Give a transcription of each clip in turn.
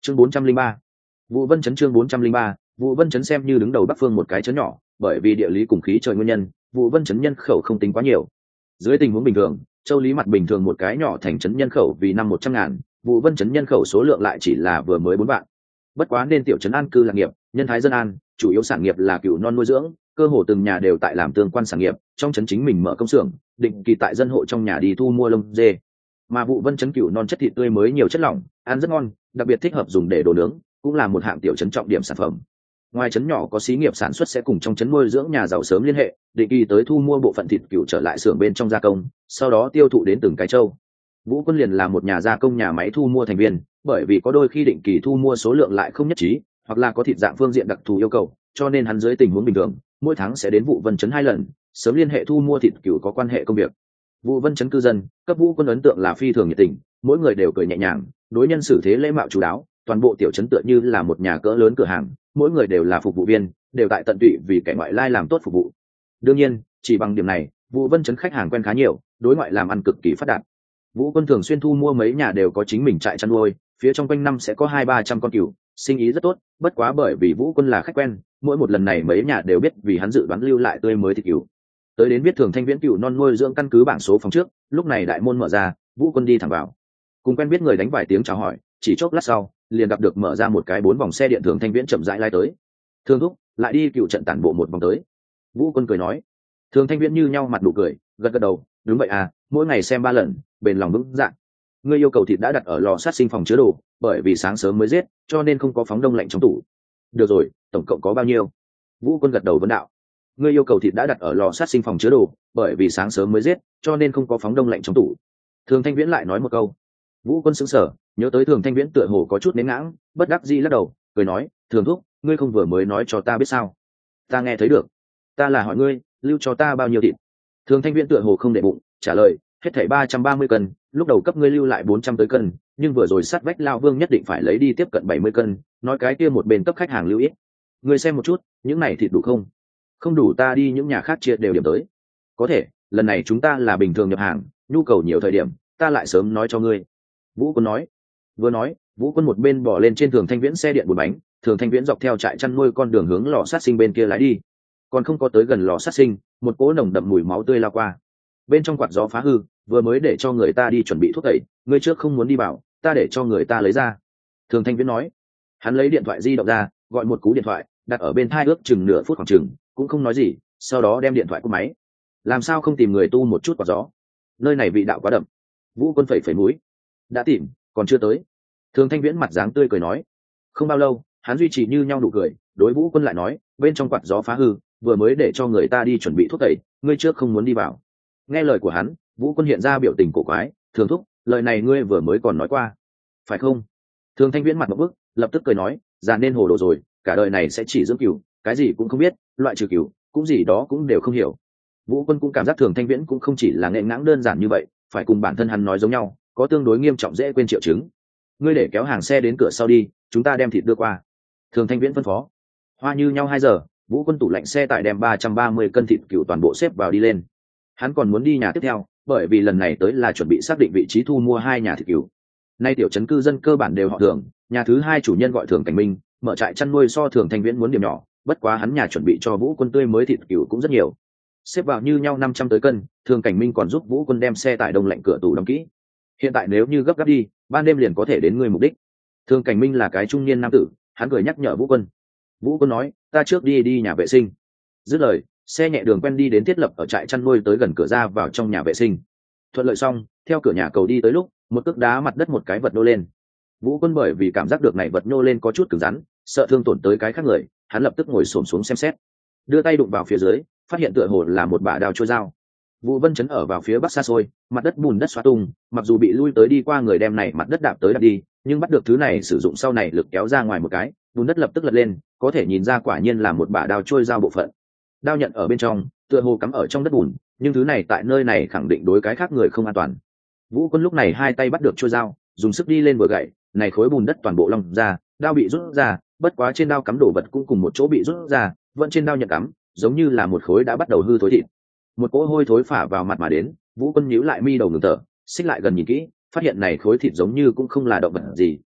Chương 403. Vũ Vân trấn. Chương 403. Vũ Vân trấn xem như đứng đầu Bắc Phương một cái trấn nhỏ, bởi vì địa lý cùng khí trời nguyên nhân, Vũ Vân trấn nhân khẩu không tính quá nhiều. Dưới tình huống bình thường, Châu Lý mặt bình thường một cái nhỏ thành trấn nhân khẩu vì năm 100.000, Vũ Vân trấn nhân khẩu số lượng lại chỉ là vừa mới 4 vạn. Bất quá nên tiểu trấn an cư lạc nghiệp, nhân thái dân an, chủ yếu sản nghiệp là cừu non nuôi dưỡng, cơ hồ từng nhà đều tại làm tương quan sản nghiệp, trong trấn chính mình mở công xưởng, định kỳ tại dân hộ trong nhà đi thu mua lông dê. Mà Vũ Vân trấn cừu non chất thịt tươi mới nhiều chất lỏng, ăn rất ngon, đặc biệt thích hợp dùng để đồ nướng, cũng là một hạng tiểu trấn trọng điểm sản phẩm. Ngoài trấn nhỏ có xí nghiệp sản xuất sẽ cùng trong trấn nuôi dưỡng nhà giàu sớm liên hệ, định kỳ tới thu mua bộ phận thịt cừu trở lại xưởng bên trong gia công, sau đó tiêu thụ đến từng cái châu. Vũ Quân liền là một nhà gia công nhà máy thu mua thành viên, bởi vì có đôi khi định kỳ thu mua số lượng lại không nhất trí, hoặc là có thịt dạng phương diện đặc thù yêu cầu, cho nên hắn dưới tình huống bình thường, mỗi tháng sẽ đến Vũ Vân trấn 2 lần, sớm liên hệ thu mua thịt cừu có quan hệ công việc. Vũ Vân trấn cư dân, cấp Vũ Quân ấn tượng là phi thường nhiệt tình, mỗi người đều cười nhẹ nhàng, đối nhân xử thế lễ mạo chú đáo, toàn bộ tiểu trấn tựa như là một nhà cỡ lớn cửa hàng, mỗi người đều là phục vụ viên, đều tại tận tụy vì kẻ ngoại lai làm tốt phục vụ. Đương nhiên, chỉ bằng điểm này, Vũ Vân trấn khách hàng quen khá nhiều, đối ngoại làm ăn cực kỳ phát đạt. Vũ Quân thường xuyên thu mua mấy nhà đều có chính mình trại chăn nuôi, phía trong quanh năm sẽ có 200-300 con cừu, sinh ý rất tốt, bất quá bởi vì Vũ Quân là khách quen, mỗi một lần này mấy nhà đều biết vì hắn dự đoán lưu lại tươi mới thịt cừu. Tới đến biết Thường Thanh Viễn cừu non nuôi dưỡng căn cứ bảng số phòng trước, lúc này đại môn mở ra, Vũ Quân đi thẳng vào. Cùng quen biết người đánh vài tiếng chào hỏi, chỉ chốc lát sau, liền gặp được mở ra một cái 4 vòng xe điện Thường Thanh Viễn chậm rãi lai tới. Thường thúc, lại đi cừu trận tản bộ một vòng tới. Vũ Quân cười nói. Thường Thanh Viễn như nhau mặt nụ cười, gật gật đầu, đúng vậy à, mỗi ngày xem 3 lần, bền lòng vững dạ. Ngươi yêu cầu thịt đã đặt ở lò sát sinh phòng chứa đồ, bởi vì sáng sớm mới giết, cho nên không có phóng đông lạnh trong tủ. Được rồi, tổng cộng có bao nhiêu? Vũ Quân gật đầu vấn đạo. Ngươi yêu cầu thịt đã đặt ở lò sát sinh phòng chứa đồ, bởi vì sáng sớm mới giết, cho nên không có phóng đông lạnh trong tủ. Thường Thanh Viễn lại nói một câu. Vũ Quân sững sờ, nhớ tới Thường Thanh Viễn tựa hồ có chút nén ngãng, bất đắc dĩ lắc đầu, cười nói, Thường thúc, ngươi không vừa mới nói cho ta biết sao? Ta nghe thấy được. Ta là hỏi ngươi, lưu cho ta bao nhiêu thịt? Thường Thanh Viễn tựa hồ không để bụng, trả lời, hết thảy 330 cân, lúc đầu cấp ngươi lưu lại 400 tới cân, nhưng vừa rồi sát vách lao Vương nhất định phải lấy đi tiếp cận 70 cân, nói cái kia một bên cấp khách hàng lưu ít. Ngươi xem một chút, những này thịt đủ không? Không đủ ta đi những nhà khác chia đều điểm tới. Có thể, lần này chúng ta là bình thường nhập hàng, nhu cầu nhiều thời điểm, ta lại sớm nói cho ngươi. Vũ Quân nói. Vừa nói, Vũ Quân một bên bỏ lên trên Thường Thanh Viễn xe điện 4 bánh, Thường Thanh Viễn dọc theo trại chăn nuôi con đường hướng lò sát sinh bên kia lái đi. Còn không có tới gần lò sát sinh, một cỗ nồng đậm mùi máu tươi lao qua. Bên trong quạt gió phá hư, vừa mới để cho người ta đi chuẩn bị thuốc tẩy, ngươi trước không muốn đi vào, ta để cho người ta lấy ra. Thường Thanh Viễn nói. Hắn lấy điện thoại di động ra, gọi một cú điện thoại, đặt ở bên tai ước chừng nửa phút khoảng chừng, cũng không nói gì, sau đó đem điện thoại cúp máy. Làm sao không tìm người tu một chút quạt gió? Nơi này vị đạo quá đậm. Vũ Quân phẩy phẩy mũi. Đã tìm, còn chưa tới. Thường Thanh Viễn mặt dáng tươi cười nói. Không bao lâu, hắn duy trì như nhau nụ cười, đối Vũ Quân lại nói, bên trong quạt gió phá hư, vừa mới để cho người ta đi chuẩn bị thuốc tẩy, ngươi trước không muốn đi vào. Nghe lời của hắn, Vũ Quân hiện ra biểu tình cổ quái, Thường thúc, lời này ngươi vừa mới còn nói qua, phải không? Thường Thanh Viễn mặt một bức, lập tức cười nói, già nên hồ đồ rồi, cả đời này sẽ chỉ dưỡng cừu, cái gì cũng không biết, loại trừ cừu, cũng gì đó cũng đều không hiểu. Vũ Quân cũng cảm giác Thường Thanh Viễn cũng không chỉ là nghệ ngãng đơn giản như vậy, phải cùng bản thân hắn nói giống nhau, có tương đối nghiêm trọng dễ quên triệu chứng. Ngươi để kéo hàng xe đến cửa sau đi, chúng ta đem thịt đưa qua. Thường Thanh Viễn phân phó. Hoa như nhau 2 giờ, Vũ Quân tủ lạnh xe tải đem 330 cân thịt cừu toàn bộ xếp vào đi lên. Hắn còn muốn đi nhà tiếp theo, bởi vì lần này tới là chuẩn bị xác định vị trí thu mua 2 nhà thịt cừu. Nay tiểu trấn cư dân cơ bản đều họ Thường, nhà thứ 2 chủ nhân gọi Thường Cảnh Minh, mở trại chăn nuôi so Thường Thanh Viễn muốn điểm nhỏ, bất quá hắn nhà chuẩn bị cho Vũ Quân tươi mới thịt cừu cũng rất nhiều. Xếp vào như nhau 500 tới cân, Thường Cảnh Minh còn giúp Vũ Quân đem xe tải đông lạnh cửa tủ đóng kỹ. Hiện tại nếu như gấp gáp đi, ban đêm liền có thể đến người mục đích. Thường Cảnh Minh là cái trung niên nam tử, hắn cười nhắc nhở Vũ Quân. Vũ Quân nói, ta trước đi nhà vệ sinh. Dứt lời, xe nhẹ đường quen đi đến thiết lập ở trại chăn nuôi tới gần cửa ra vào trong nhà vệ sinh. Thuận lợi xong, theo cửa nhà cầu đi tới lúc, một cước đá mặt đất một cái vật nô lên. Vũ Quân bởi vì cảm giác được này vật nhô lên có chút cứng rắn, sợ thương tổn tới cái khác người, hắn lập tức ngồi xổm xuống xem xét, đưa tay đụng vào phía dưới, phát hiện tựa hồ là một bả đao trôi dao. Vũ Vân chấn ở vào phía bắc xa xôi, mặt đất bùn đất xóa tung, mặc dù bị lui tới đi qua người đem này mặt đất đạp tới đạp đi, nhưng bắt được thứ này sử dụng sau này lực kéo ra ngoài một cái, bùn đất lập tức lật lên, có thể nhìn ra quả nhiên là một bả đao trôi dao bộ phận. Đao nhận ở bên trong, tựa hồ cắm ở trong đất bùn, nhưng thứ này tại nơi này khẳng định đối cái khác người không an toàn. Vũ Quân lúc này 2 tay bắt được trôi dao, dùng sức đi lên vừa gậy, này khối bùn đất toàn bộ long ra, đao bị rút ra, bất quá trên đao cắm đồ vật cũng cùng một chỗ bị rút ra, vẫn trên đao nhận cắm, giống như là một khối đã bắt đầu hư thối thịt. Một cỗ hôi thối phả vào mặt mà đến, Vũ Quân nhíu lại mi đầu ngừng thở, xích lại gần nhìn kỹ, phát hiện này khối thịt giống như cũng không là động vật gì,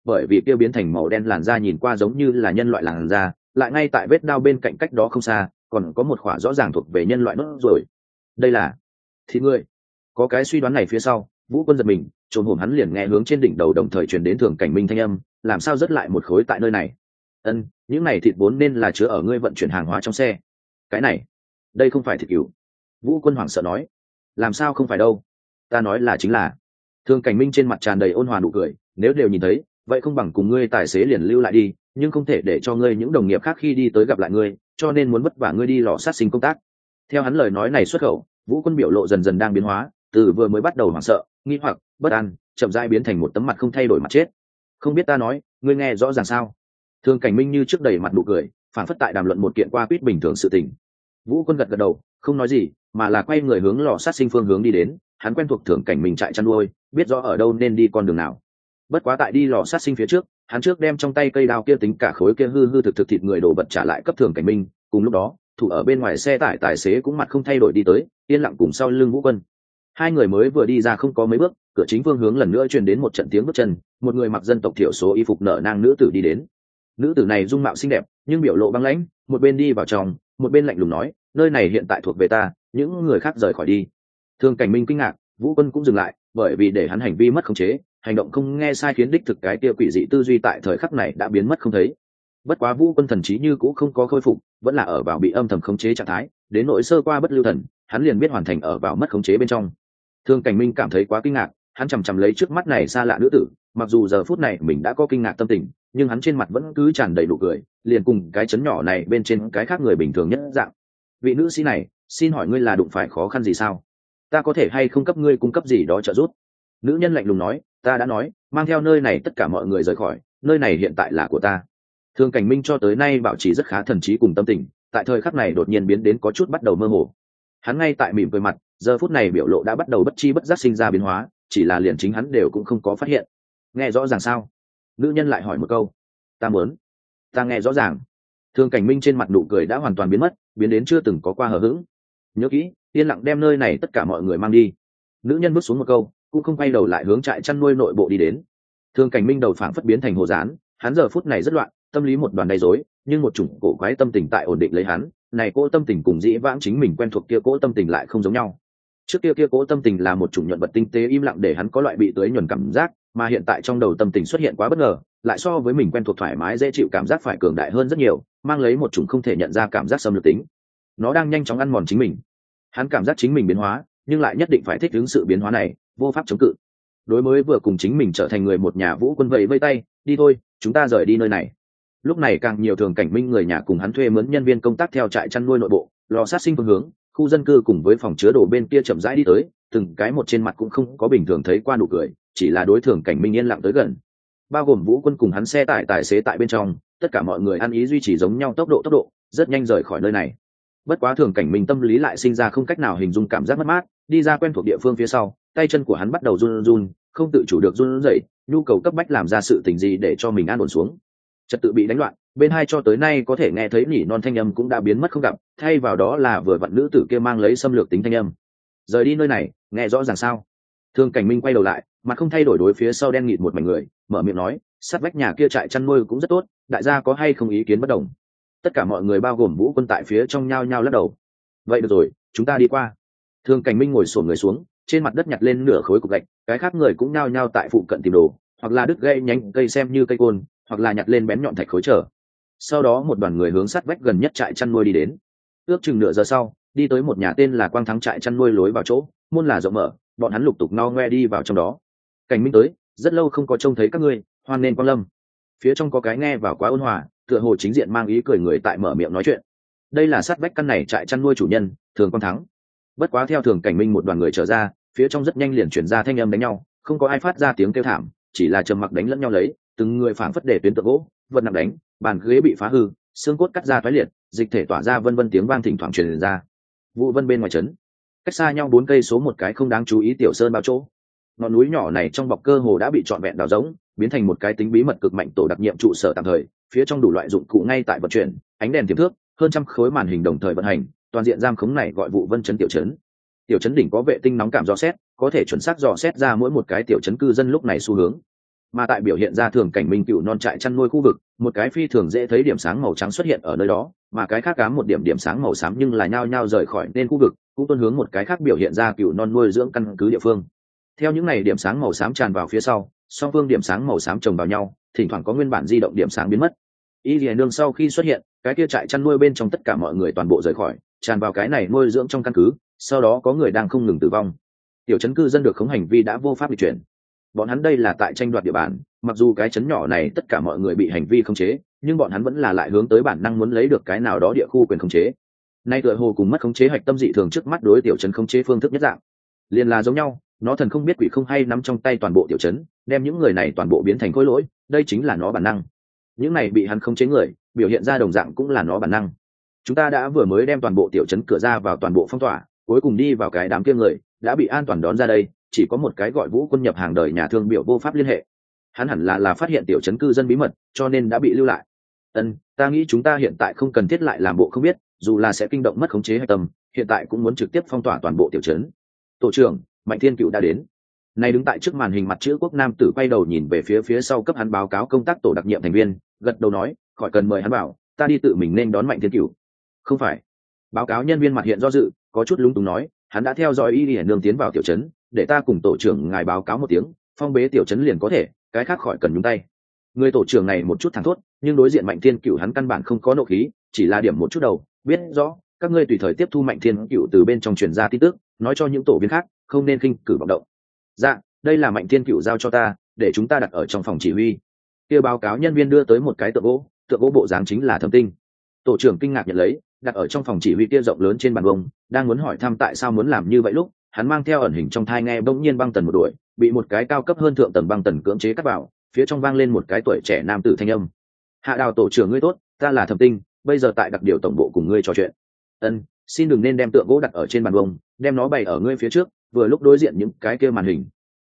bởi vì kia biến thành màu đen làn da nhìn qua giống như là nhân loại làn da, lại ngay tại vết đao bên cạnh cách đó không xa còn có một khỏa rõ ràng thuộc về nhân loại nốt rồi. Đây là thịt người. Có cái suy đoán này phía sau, Vũ Quân giật mình, trồn hổm hắn liền nghe hướng trên đỉnh đầu đồng thời truyền đến Thường Cảnh Minh thanh âm, làm sao rất lại một khối tại nơi này? Ân, những này thịt vốn nên là chứa ở ngươi vận chuyển hàng hóa trong xe. Cái này, đây không phải thịt cừu. Vũ Quân hoảng sợ nói, làm sao không phải đâu? Ta nói là chính là. Thường Cảnh Minh trên mặt tràn đầy ôn hòa nụ cười, nếu đều nhìn thấy, vậy không bằng cùng ngươi tài xế liền lưu lại đi, nhưng không thể để cho ngươi những đồng nghiệp khác khi đi tới gặp lại ngươi, cho nên muốn vất vả ngươi đi lò sát sinh công tác. Theo hắn lời nói này xuất khẩu, Vũ Quân biểu lộ dần dần đang biến hóa, từ vừa mới bắt đầu hoảng sợ, nghi hoặc, bất an, chậm rãi biến thành một tấm mặt không thay đổi mặt chết. Không biết ta nói, ngươi nghe rõ ràng sao? Thường Cảnh Minh như trước đầy mặt nụ cười, phản phất tại đàm luận một kiện qua quýt bình thường sự tình. Vũ Quân gật gật đầu, không nói gì, mà là quay người hướng lò sát sinh phương hướng đi đến. Hắn quen thuộc Thường Cảnh Minh trại chăn nuôi, biết rõ ở đâu nên đi con đường nào. Bất quá tại đi lò sát sinh phía trước, hắn trước đem trong tay cây đao kia tính cả khối kia hư hư thực thực thịt người đổ vật trả lại cấp Thường Cảnh Minh. Cùng lúc đó, thủ ở bên ngoài xe tải tài xế cũng mặt không thay đổi đi tới, yên lặng cùng sau lưng Vũ Quân. Hai người mới vừa đi ra không có mấy bước, cửa chính phương hướng lần nữa truyền đến một trận tiếng bước chân, một người mặc dân tộc thiểu số y phục nở nang nữ tử đi đến. Nữ tử này dung mạo xinh đẹp, nhưng biểu lộ băng lãnh, một bên đi vào trong, một bên lạnh lùng nói, nơi này hiện tại thuộc về ta, những người khác rời khỏi đi. Thường Cảnh Minh kinh ngạc, Vũ Quân cũng dừng lại, bởi vì để hắn hành vi mất khống chế, hành động không nghe sai khiến đích thực cái kia quỷ dị tư duy tại thời khắc này đã biến mất không thấy. Bất quá Vũ Quân thần trí như cũng không có khôi phục, vẫn là ở vào bị âm thầm khống chế trạng thái, đến nội sơ qua bất lưu thần, hắn liền biết hoàn thành ở vào mất khống chế bên trong. Thường Cảnh Minh cảm thấy quá kinh ngạc, hắn chằm chằm lấy trước mắt này xa lạ nữ tử, mặc dù giờ phút này mình đã có kinh ngạc tâm tình, nhưng hắn trên mặt vẫn cứ tràn đầy nụ cười, liền cùng cái chấn nhỏ này bên trên cái khác người bình thường nhất dạng. Vị nữ sĩ này, xin hỏi ngươi là đụng phải khó khăn gì sao? Ta có thể hay không cấp ngươi cung cấp gì đó trợ giúp? Nữ nhân lạnh lùng nói, ta đã nói, mang theo nơi này tất cả mọi người rời khỏi, nơi này hiện tại là của ta. Thường Cảnh Minh cho tới nay bảo trì rất khá thần trí cùng tâm tình, tại thời khắc này đột nhiên biến đến có chút bắt đầu mơ hồ. Hắn ngay tại mỉm cười mặt, giờ phút này biểu lộ đã bắt đầu bất chi bất giác sinh ra biến hóa, chỉ là liền chính hắn đều cũng không có phát hiện. Nghe rõ ràng sao? Nữ nhân lại hỏi một câu. Ta muốn. Ta nghe rõ ràng. Thường Cảnh Minh trên mặt nụ cười đã hoàn toàn biến mất, biến đến chưa từng có qua hờ hững. Nhớ kỹ, yên lặng đem nơi này tất cả mọi người mang đi. Nữ nhân bước xuống một câu, cũng không quay đầu lại hướng trại chăn nuôi nội bộ đi đến. Thường Cảnh Minh đầu phảng phất biến thành hồ dán, hắn giờ phút này rất loạn, tâm lý một đoàn đầy rối, nhưng một chủng cổ quái tâm tình tại ổn định lấy hắn. Này cỗ tâm tình cùng dĩ vãng chính mình quen thuộc kia cỗ tâm tình lại không giống nhau. Trước kia cỗ tâm tình là một chủng nhuận vật tinh tế im lặng để hắn có loại bị tưới nhuần cảm giác, mà hiện tại trong đầu tâm tình xuất hiện quá bất ngờ, lại so với mình quen thuộc thoải mái dễ chịu cảm giác phải cường đại hơn rất nhiều, mang lấy một chủng không thể nhận ra cảm giác xâm lược tính. Nó đang nhanh chóng ăn mòn chính mình. Hắn cảm giác chính mình biến hóa, nhưng lại nhất định phải thích ứng sự biến hóa này, vô pháp chống cự. Đối mới vừa cùng chính mình trở thành người một nhà Vũ Quân vẫy vây tay, đi thôi, chúng ta rời đi nơi này. Lúc này càng nhiều Thường Cảnh Minh người nhà cùng hắn thuê mướn nhân viên công tác theo trại chăn nuôi nội bộ, lò sát sinh phương hướng, khu dân cư cùng với phòng chứa đồ bên kia chậm rãi đi tới, từng cái một trên mặt cũng không có bình thường thấy qua nụ cười, chỉ là đối Thường Cảnh Minh yên lặng tới gần. Bao gồm Vũ Quân cùng hắn xe tải tài xế tại bên trong, tất cả mọi người ăn ý duy trì giống nhau tốc độ, rất nhanh rời khỏi nơi này. Bất quá Thường Cảnh Minh tâm lý lại sinh ra không cách nào hình dung cảm giác mất mát, đi ra quen thuộc địa phương phía sau, tay chân của hắn bắt đầu run run, không tự chủ được run rẩy, nhu cầu cấp bách làm ra sự tình gì để cho mình an ổn xuống. Trật tự bị đánh loạn, bên hai cho tới nay có thể nghe thấy nỉ non thanh âm cũng đã biến mất không gặp, thay vào đó là vừa vặn nữ tử kia mang lấy xâm lược tính thanh âm. Rời đi nơi này, nghe rõ ràng sao? Thường Cảnh Minh quay đầu lại, mặt không thay đổi đối phía sau đen nghịt một mảnh người, mở miệng nói, sát vách nhà kia trại chăn nuôi cũng rất tốt, đại gia có hay không ý kiến bất đồng? Tất cả mọi người bao gồm Vũ Quân tại phía trong nhao nhao lắc đầu. Vậy được rồi, chúng ta đi qua. Thường Cảnh Minh ngồi xổm người xuống, trên mặt đất nhặt lên nửa khối cục gạch, cái khác người cũng nhao nhao tại phụ cận tìm đồ, hoặc là đứt gãy nhánh cây xem như cây côn, hoặc là nhặt lên bén nhọn thạch khối trở. Sau đó một đoàn người hướng sát vách gần nhất trại chăn nuôi đi đến. Ước chừng nửa giờ sau, đi tới một nhà tên là Quang Thắng trại chăn nuôi lối vào chỗ, môn là rộng mở, bọn hắn lục tục no ngoe đi vào trong đó. Cảnh Minh tới, rất lâu không có trông thấy các ngươi, hoan nên quang lâm. Phía trong có cái nghe vào quá ôn hòa, tựa hồ chính diện mang ý cười người tại mở miệng nói chuyện. Đây là sát vách căn này trại chăn nuôi chủ nhân, Thường Quang Thắng. Bất quá theo Thường Cảnh Minh một đoàn người trở ra, phía trong rất nhanh liền chuyển ra thanh âm đánh nhau, không có ai phát ra tiếng kêu thảm, chỉ là trầm mặc đánh lẫn nhau lấy, từng người phảng phất để tuyến tượng gỗ, vật nặng đánh, bàn ghế bị phá hư, xương cốt cắt ra toái liệt, dịch thể tỏa ra vân vân tiếng vang thỉnh thoảng truyền ra. Vụ Vân bên ngoài trấn, cách xa nhau 4 cây số một cái không đáng chú ý tiểu sơn bao chỗ. Ngọn núi nhỏ này trong bọc cơ hồ đã bị trọn vẹn đào rỗng, biến thành một cái tính bí mật cực mạnh tổ đặc nhiệm trụ sở tạm thời, phía trong đủ loại dụng cụ ngay tại vận chuyển, ánh đèn tiềm thước, hơn trăm khối màn hình đồng thời vận hành, toàn diện giam khống này gọi Vụ Vân trấn tiểu trấn. Tiểu trấn đỉnh có vệ tinh nóng cảm dò xét, có thể chuẩn xác dò xét ra mỗi một cái tiểu trấn cư dân lúc này xu hướng. Mà tại biểu hiện ra thường cảnh minh cựu non trại chăn nuôi khu vực, một cái phi thường dễ thấy điểm sáng màu trắng xuất hiện ở nơi đó, mà cái khác cám một điểm điểm sáng màu xám nhưng là nhao nhao rời khỏi nên khu vực, cũng tuân hướng một cái khác biểu hiện ra cựu non nuôi dưỡng căn cứ địa phương. Theo những này điểm sáng màu xám tràn vào phía sau, song phương điểm sáng màu xám chồng vào nhau, thỉnh thoảng có nguyên bản di động điểm sáng biến mất. Y Lệ Nương sau khi xuất hiện, cái kia trại chăn nuôi bên trong tất cả mọi người toàn bộ rời khỏi, tràn vào cái này nuôi dưỡng trong căn cứ, sau đó có người đang không ngừng tử vong. Tiểu trấn cư dân được khống hành vi đã vô pháp bị chuyển. Bọn hắn đây là tại tranh đoạt địa bàn, mặc dù cái trấn nhỏ này tất cả mọi người bị hành vi khống chế, nhưng bọn hắn vẫn là lại hướng tới bản năng muốn lấy được cái nào đó địa khu quyền khống chế. Nay tựa hồ cùng mất khống chế hạch tâm dị thường trước mắt đối tiểu trấn khống chế phương thức nhất dạng, liền là giống nhau, nó thần không biết quỷ không hay nắm trong tay toàn bộ tiểu trấn, đem những người này toàn bộ biến thành khối lỗi, đây chính là nó bản năng. Những này bị hắn khống chế người, biểu hiện ra đồng dạng cũng là nó bản năng. Chúng ta đã vừa mới đem toàn bộ tiểu trấn cửa ra vào toàn bộ phong tỏa, cuối cùng đi vào cái đám kia người đã bị an toàn đón ra đây, chỉ có một cái gọi Vũ Quân nhập hàng đời nhà thương biểu vô pháp liên hệ. Hắn hẳn là phát hiện tiểu trấn cư dân bí mật, cho nên đã bị lưu lại. Ta nghĩ chúng ta hiện tại không cần thiết lại làm bộ không biết, dù là sẽ kinh động mất khống chế hạch tâm, hiện tại cũng muốn trực tiếp phong tỏa toàn bộ tiểu trấn. Tổ trưởng Mạnh Thiên Cựu đã đến. Này đứng tại trước màn hình mặt chữ quốc nam tử quay đầu nhìn về phía sau cấp hắn báo cáo công tác tổ đặc nhiệm thành viên, gật đầu nói, khỏi cần mời hắn vào, ta đi tự mình nên đón Mạnh Thiên Cựu. Không phải. Báo cáo nhân viên mặt hiện do dự, có chút lúng túng nói, hắn đã theo dõi Y Lệ Nương tiến vào tiểu trấn, để ta cùng tổ trưởng ngài báo cáo một tiếng, phong bế tiểu trấn liền có thể, cái khác khỏi cần nhúng tay. Người tổ trưởng này một chút thẳng thốt, nhưng đối diện Mạnh Thiên Cựu hắn căn bản không có nộ khí, chỉ là điểm một chút đầu, biết rõ các ngươi tùy thời tiếp thu Mạnh Thiên Cựu từ bên trong truyền ra tin tức, nói cho những tổ viên khác không nên khinh cử vọng động. Dạ, đây là Mạnh Thiên Cựu giao cho ta, để chúng ta đặt ở trong phòng chỉ huy. Kia báo cáo nhân viên đưa tới một cái tượng gỗ bộ dáng chính là Thẩm Tinh. Tổ trưởng kinh ngạc nhận lấy, đặt ở trong phòng chỉ huy kia rộng lớn trên bàn bông, đang muốn hỏi thăm tại sao muốn làm như vậy lúc hắn mang theo ẩn hình trong thai nghe bỗng nhiên băng tần một đuổi, bị một cái cao cấp hơn thượng tầng băng tần cưỡng chế cắt vào, phía trong vang lên một cái tuổi trẻ nam tử thanh âm. Hạ Đào tổ trưởng ngươi tốt, ta là Thẩm Tinh, bây giờ tại đặc điều tổng bộ cùng ngươi trò chuyện. Xin đừng nên đem tượng gỗ đặt ở trên bàn bông, đem nó bày ở ngươi phía trước, vừa lúc đối diện những cái kia màn hình.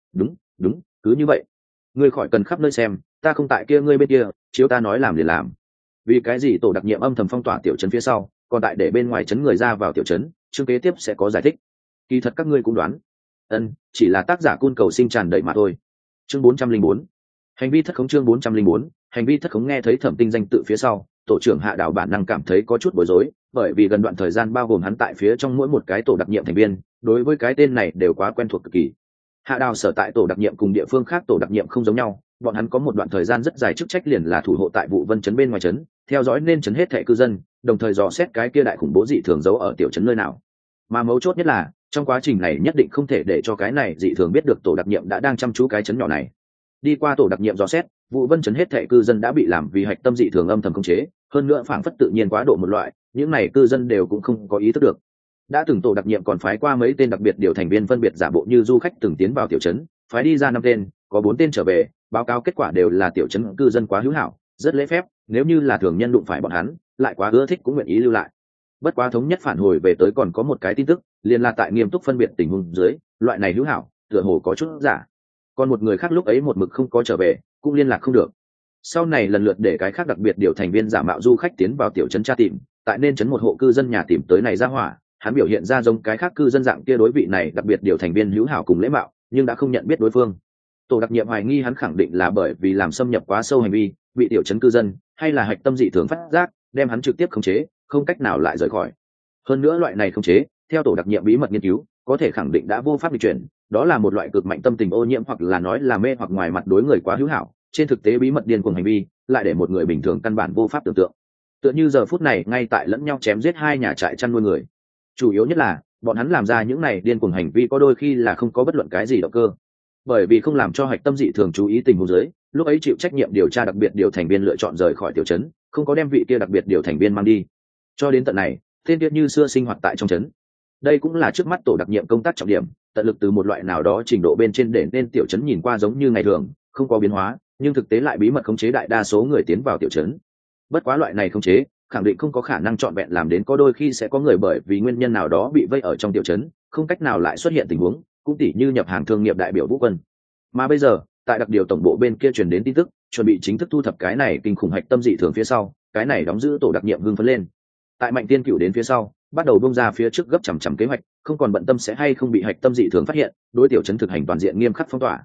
Đúng, cứ như vậy. Ngươi khỏi cần khắp nơi xem, ta không tại kia ngươi bên kia, chiếu ta nói làm liền làm. Vì cái gì tổ đặc nhiệm âm thầm phong tỏa tiểu trấn phía sau, còn tại để bên ngoài trấn người ra vào tiểu trấn, chương kế tiếp sẽ có giải thích. Kỳ thật các ngươi cũng đoán. Chỉ là tác giả cun cầu sinh tràn đầy mà thôi. Chương 404. Hành vi thất khống. Chương 404. Hành vi thất khống. Nghe thấy Thẩm Tinh danh tự phía sau, tổ trưởng Hạ Đào bản năng cảm thấy có chút bối rối, bởi vì gần đoạn thời gian bao gồm hắn tại phía trong mỗi một cái tổ đặc nhiệm thành viên, đối với cái tên này đều quá quen thuộc cực kỳ. Hạ Đào sở tại tổ đặc nhiệm cùng địa phương khác tổ đặc nhiệm không giống nhau, bọn hắn có một đoạn thời gian rất dài chức trách liền là thủ hộ tại Vụ Vân trấn bên ngoài trấn, theo dõi nên trấn hết thảy cư dân, đồng thời dò xét cái kia đại khủng bố dị thường giấu ở tiểu trấn nơi nào. Mà mấu chốt nhất là, trong quá trình này nhất định không thể để cho cái này dị thường biết được tổ đặc nhiệm đã đang chăm chú cái trấn nhỏ này. Đi qua tổ đặc nhiệm dò xét, Vụ Vân trấn hết thảy cư dân đã bị làm vì hạch tâm dị thường âm thầm khống chế, hơn nữa phảng phất tự nhiên quá độ một loại, những này cư dân đều cũng không có ý thức được. Đã từng tổ đặc nhiệm còn phái qua mấy tên đặc biệt điều thành viên phân biệt giả bộ như du khách từng tiến vào tiểu trấn, phái đi ra 5 tên, có 4 tên trở về, báo cáo kết quả đều là tiểu trấn cư dân quá hữu hảo, rất lễ phép, nếu như là thường nhân đụng phải bọn hắn, lại quá ưa thích cũng nguyện ý lưu lại. Bất quá thống nhất phản hồi về tới còn có một cái tin tức, liền là tại nghiêm túc phân biệt tình huống dưới, loại này hữu hảo, tựa hồ có chút giả. Còn một người khác lúc ấy một mực không có trở về, cũng liên lạc không được. Sau này lần lượt để cái khác đặc biệt điều thành viên giả mạo du khách tiến vào tiểu trấn tra tìm, tại nên trấn một hộ cư dân nhà tìm tới này ra hỏa, hắn biểu hiện ra giống cái khác cư dân dạng kia đối vị này đặc biệt điều thành viên hữu hảo cùng lễ mạo, nhưng đã không nhận biết đối phương. Tổ đặc nhiệm hoài nghi hắn khẳng định là bởi vì làm xâm nhập quá sâu hành vi, bị tiểu trấn cư dân hay là hạch tâm dị thường phát giác, đem hắn trực tiếp khống chế, không cách nào lại rời khỏi. Hơn nữa loại này khống chế, theo tổ đặc nhiệm bí mật nghiên cứu, có thể khẳng định đã vô pháp dịch chuyển, đó là một loại cực mạnh tâm tình ô nhiễm hoặc là nói là mê hoặc ngoài mặt đối người quá hữu hảo, trên thực tế bí mật điên cuồng hành vi, lại để một người bình thường căn bản vô pháp tưởng tượng. Tựa như giờ phút này ngay tại lẫn nhau chém giết 2 nhà trại chăn nuôi người. Chủ yếu nhất là, bọn hắn làm ra những này điên cuồng hành vi có đôi khi là không có bất luận cái gì động cơ. Bởi vì không làm cho hạch tâm dị thường chú ý tình huống dưới, lúc ấy chịu trách nhiệm điều tra đặc biệt điều thành viên lựa chọn rời khỏi tiểu trấn, không có đem vị kia đặc biệt điều thành viên mang đi. Cho đến tận này, tên kia như xưa sinh hoạt tại trong trấn. Đây cũng là trước mắt tổ đặc nhiệm công tác trọng điểm, tận lực từ một loại nào đó trình độ bên trên để nên tiểu trấn nhìn qua giống như ngày thường, không có biến hóa, nhưng thực tế lại bí mật khống chế đại đa số người tiến vào tiểu trấn. Bất quá loại này khống chế, khẳng định không có khả năng trọn vẹn làm đến, có đôi khi sẽ có người bởi vì nguyên nhân nào đó bị vây ở trong tiểu trấn, không cách nào lại xuất hiện tình huống, cũng tỉ như nhập hàng thương nghiệp đại biểu Vũ Quân. Mà bây giờ, tại đặc điều tổng bộ bên kia truyền đến tin tức, chuẩn bị chính thức thu thập cái này kinh khủng hạch tâm dị thường phía sau, cái này đóng giữ tổ đặc nhiệm hưng phấn lên. Tại Mạnh Tiên Cửu đến phía sau, bắt đầu bung ra phía trước gấp chằm chằm kế hoạch, không còn bận tâm sẽ hay không bị hạch tâm dị thường phát hiện, đối tiểu trấn thực hành toàn diện nghiêm khắc phong tỏa.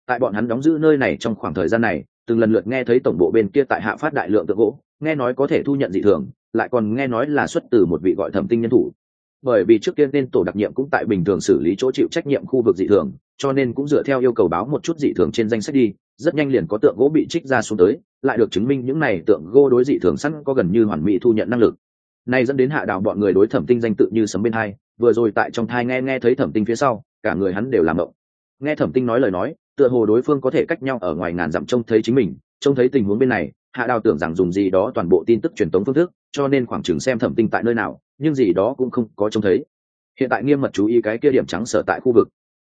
Tại bọn hắn đóng giữ nơi này trong khoảng thời gian này, từng lần lượt nghe thấy tổng bộ bên kia tại hạ phát đại lượng tượng gỗ, nghe nói có thể thu nhận dị thường, lại còn nghe nói là xuất từ một vị gọi Thẩm Tinh nhân thủ. Bởi vì trước kia nên tổ đặc nhiệm cũng tại bình thường xử lý chỗ chịu trách nhiệm khu vực dị thường, cho nên cũng dựa theo yêu cầu báo một chút dị thường trên danh sách đi, rất nhanh liền có tượng gỗ bị trích ra xuống tới, lại được chứng minh những này tượng gỗ đối dị thường sẵn có gần như hoàn mỹ thu nhận năng lực. Này dẫn đến Hạ Đào bọn người đối Thẩm Tinh danh tự như sấm bên tai, vừa rồi tại trong thai nghe thấy Thẩm Tinh phía sau, cả người hắn đều làm động. Nghe Thẩm Tinh nói lời nói, tựa hồ đối phương có thể cách nhau ở ngoài ngàn dặm trông thấy chính mình, trông thấy tình huống bên này, Hạ Đào tưởng rằng dùng gì đó toàn bộ tin tức truyền tống phương thức, cho nên khoảng chừng xem Thẩm Tinh tại nơi nào, nhưng gì đó cũng không có trông thấy. Hiện tại nghiêm mật chú ý cái kia điểm trắng sở tại khu vực.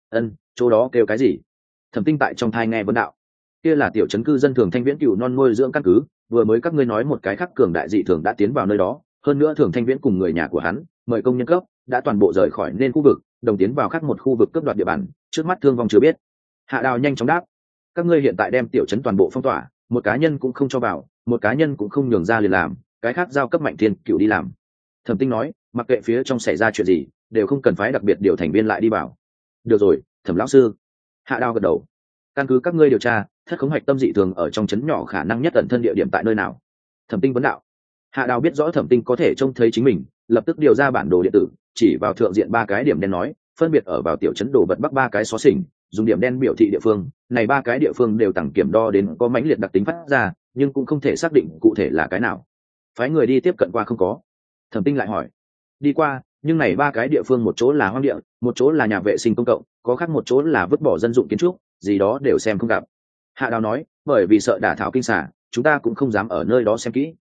Chỗ đó kêu cái gì? Thẩm Tinh tại trong thai nghe vấn đạo. Kia là tiểu trấn cư dân thường Thanh Viễn Cửu non nuôi dưỡng căn cứ, vừa mới các ngươi nói một cái khắc cường đại dị thường đã tiến vào nơi đó, hơn nữa thường Thanh Viễn cùng người nhà của hắn, mời công nhân cấp đã toàn bộ rời khỏi nên khu vực, đồng tiến vào khác một khu vực cướp đoạt địa bàn, trước mắt thương vong chưa biết. Hạ Đào nhanh chóng đáp. Các ngươi hiện tại đem tiểu trấn toàn bộ phong tỏa, một cá nhân cũng không cho vào, một cá nhân cũng không nhường ra liền làm, cái khác giao cấp Mạnh Thiên Cửu đi làm. Thẩm Tinh nói, mặc kệ phía trong xảy ra chuyện gì, đều không cần phái đặc biệt điều thành viên lại đi vào. Được rồi, Thẩm lão sư. Hạ Đào gật đầu. Căn cứ các ngươi điều tra, thất khống hoạch tâm dị thường ở trong trấn nhỏ khả năng nhất ẩn thân địa điểm tại nơi nào? Thẩm Tinh vấn đạo. Hạ Đào biết rõ Thẩm Tinh có thể trông thấy chính mình, lập tức điều ra bản đồ điện tử, chỉ vào thượng diện 3 cái điểm đen nói, phân biệt ở vào tiểu trấn đồ vật bắc 3 cái xó xỉnh, dùng điểm đen biểu thị địa phương, này 3 cái địa phương đều tầng kiểm đo đến có mãnh liệt đặc tính phát ra, nhưng cũng không thể xác định cụ thể là cái nào. Phái người đi tiếp cận qua không có? Thẩm Tinh lại hỏi. Đi qua, nhưng này 3 cái địa phương một chỗ là hoang địa, một chỗ là nhà vệ sinh công cộng, có khác một chỗ là vứt bỏ dân dụng kiến trúc, gì đó đều xem không gặp. Hạ Đào nói, bởi vì sợ đả thảo kinh xà, chúng ta cũng không dám ở nơi đó xem kỹ.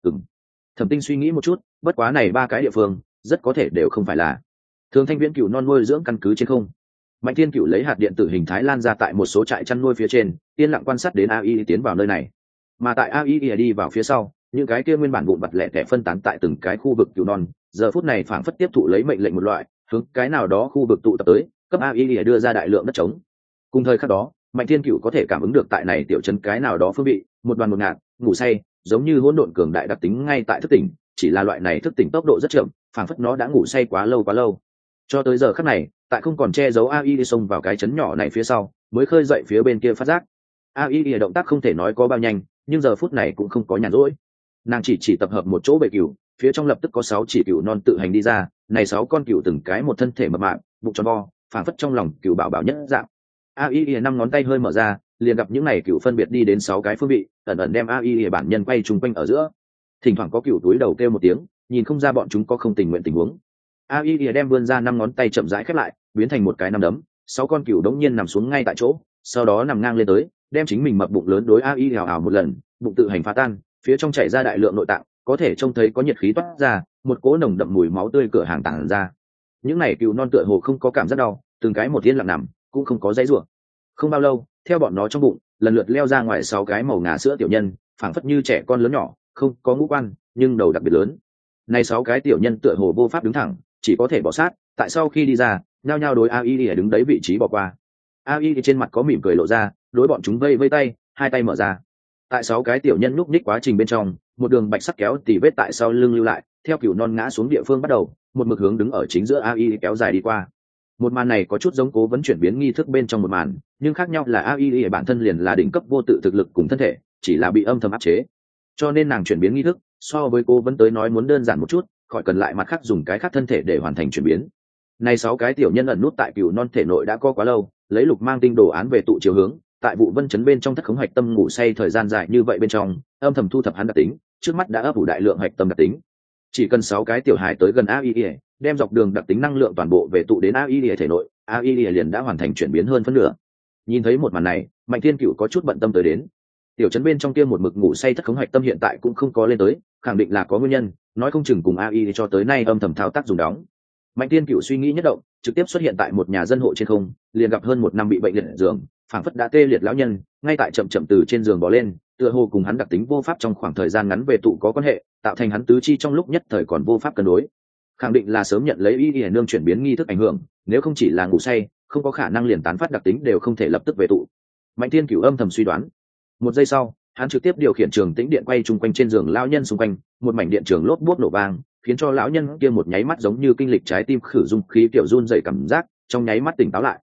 Thẩm Tinh suy nghĩ một chút, bất quá này 3 cái địa phương rất có thể đều không phải là thường Thanh Viễn Cửu non nuôi dưỡng căn cứ trên không. Mạnh Thiên Cửu lấy hạt điện tử hình thái lan ra tại một số trại chăn nuôi phía trên, yên lặng quan sát đến AI tiến vào nơi này. Mà tại AI đi vào phía sau, những cái kia nguyên bản vụn vặt lẻ tẻ phân tán tại từng cái khu vực cừu non, giờ phút này phảng phất tiếp thụ lấy mệnh lệnh một loại, hướng cái nào đó khu vực tụ tập tới, cấp AI đưa ra đại lượng đất trống. Cùng thời khắc đó, Mạnh Thiên Cửu có thể cảm ứng được tại này tiểu trấn cái nào đó phương vị, một đoàn một ngạt, ngủ say, giống như hỗn độn cường đại đặc tính ngay tại thức tỉnh, chỉ là loại này thức tỉnh tốc độ rất chậm, phảng phất nó đã ngủ say quá lâu. Cho tới giờ khắc này, tại không còn che giấu AI đi xông vào cái trấn nhỏ này phía sau, mới khơi dậy phía bên kia phát giác. AI động tác không thể nói có bao nhanh, nhưng giờ phút này cũng không có nhàn rỗi. Nàng chỉ tập hợp một chỗ bầy cừu, phía trong lập tức có 6 chỉ cừu non tự hành đi ra, này 6 con cừu từng cái một thân thể mập mạp, bụng tròn vo, phảng phất trong lòng cừu bảo nhất dạng. AI 5 ngón tay hơi mở ra, liền gặp những này cừu phân biệt đi đến 6 cái phương vị, ẩn đem AI bản nhân quay trùng quanh ở giữa. Thỉnh thoảng có cừu túi đầu kêu một tiếng, nhìn không ra bọn chúng có không tình nguyện tình huống. AI đem vươn ra 5 ngón tay chậm rãi khép lại, biến thành một cái nắm đấm, 6 con cừu đống nhiên nằm xuống ngay tại chỗ, sau đó nằm ngang lên tới, đem chính mình mập bụng lớn đối AI ảo một lần, bụng tự hành phá tan, phía trong chảy ra đại lượng nội tạng, có thể trông thấy có nhiệt khí toát ra, một cỗ nồng đậm mùi máu tươi cửa hàng tàng ra. Những này cừu non tựa hồ không có cảm giác đau, từng cái một yên lặng nằm, cũng không có dãy rủa. Không bao lâu, theo bọn nó trong bụng, lần lượt leo ra ngoài 6 cái màu ngà sữa tiểu nhân, phảng phất như trẻ con lớn nhỏ, không có ngũ quan, nhưng đầu đặc biệt lớn. Này 6 cái tiểu nhân tựa hồ vô pháp đứng thẳng, chỉ có thể bỏ sát, tại sau khi đi ra, nhao nhao đối AI đứng đấy vị trí bỏ qua. AI trên mặt có mỉm cười lộ ra, đối bọn chúng vây tay, hai tay mở ra. Tại 6 cái tiểu nhân lúc nhích quá trình bên trong, một đường bạch sắc kéo tỉ vết tại sau lưng lưu lại, theo cừu non ngã xuống địa phương bắt đầu, một mực hướng đứng ở chính giữa AI kéo dài đi qua. Một màn này có chút giống cố vấn chuyển biến nghi thức bên trong một màn, nhưng khác nhau là AI bản thân liền là đỉnh cấp vô tự thực lực cùng thân thể, chỉ là bị âm thầm áp chế. Cho nên nàng chuyển biến nghi thức, so với cố vấn tới nói muốn đơn giản một chút, khỏi cần lại mặt khác dùng cái khác thân thể để hoàn thành chuyển biến. Này 6 cái tiểu nhân ẩn nút tại cừu non thể nội đã có quá lâu, lấy lục mang tinh đồ án về tụ chiều hướng, tại vụ vân chấn bên trong thất khống hạch tâm ngủ say thời gian dài như vậy bên trong, âm thầm thu thập hắn đặc tính, trước mắt đã ấp ủ đại lượng hạch tâm đặc tính. Chỉ cần 6 cái tiểu hài tới gần AI, đem dọc đường đặc tính năng lượng toàn bộ về tụ đến AI thể nội, AI liền đã hoàn thành chuyển biến hơn phân nửa. Nhìn thấy một màn này, Mạnh Thiên Cửu có chút bận tâm tới đến. Tiểu trấn bên trong kia một mực ngủ say thất khống hạch tâm hiện tại cũng không có lên tới, khẳng định là có nguyên nhân, nói không chừng cùng AI cho tới nay âm thầm thao tác dùng đóng. Mạnh Thiên Cửu suy nghĩ nhất động, trực tiếp xuất hiện tại một nhà dân hộ trên không, liền gặp hơn 1 năm bị bệnh liệt giường, phảng phất đã tê liệt lão nhân, ngay tại chậm chậm từ trên giường bò lên, tựa hồ cùng hắn đặc tính vô pháp trong khoảng thời gian ngắn về tụ có quan hệ, tạo thành hắn tứ chi trong lúc nhất thời còn vô pháp cân đối. Khẳng định là sớm nhận lấy y nương chuyển biến nghi thức ảnh hưởng, nếu không chỉ là ngủ say, không có khả năng liền tán phát đặc tính đều không thể lập tức về tụ. Mạnh Thiên Cửu âm thầm suy đoán. Một giây sau, hắn trực tiếp điều khiển trường tĩnh điện quay chung quanh trên giường lão nhân xung quanh, một mảnh điện trường lốp bốp nổ vang, khiến cho lão nhân kia một nháy mắt giống như kinh lịch trái tim khử dung khí kiểu run rẩy cảm giác, trong nháy mắt tỉnh táo lại.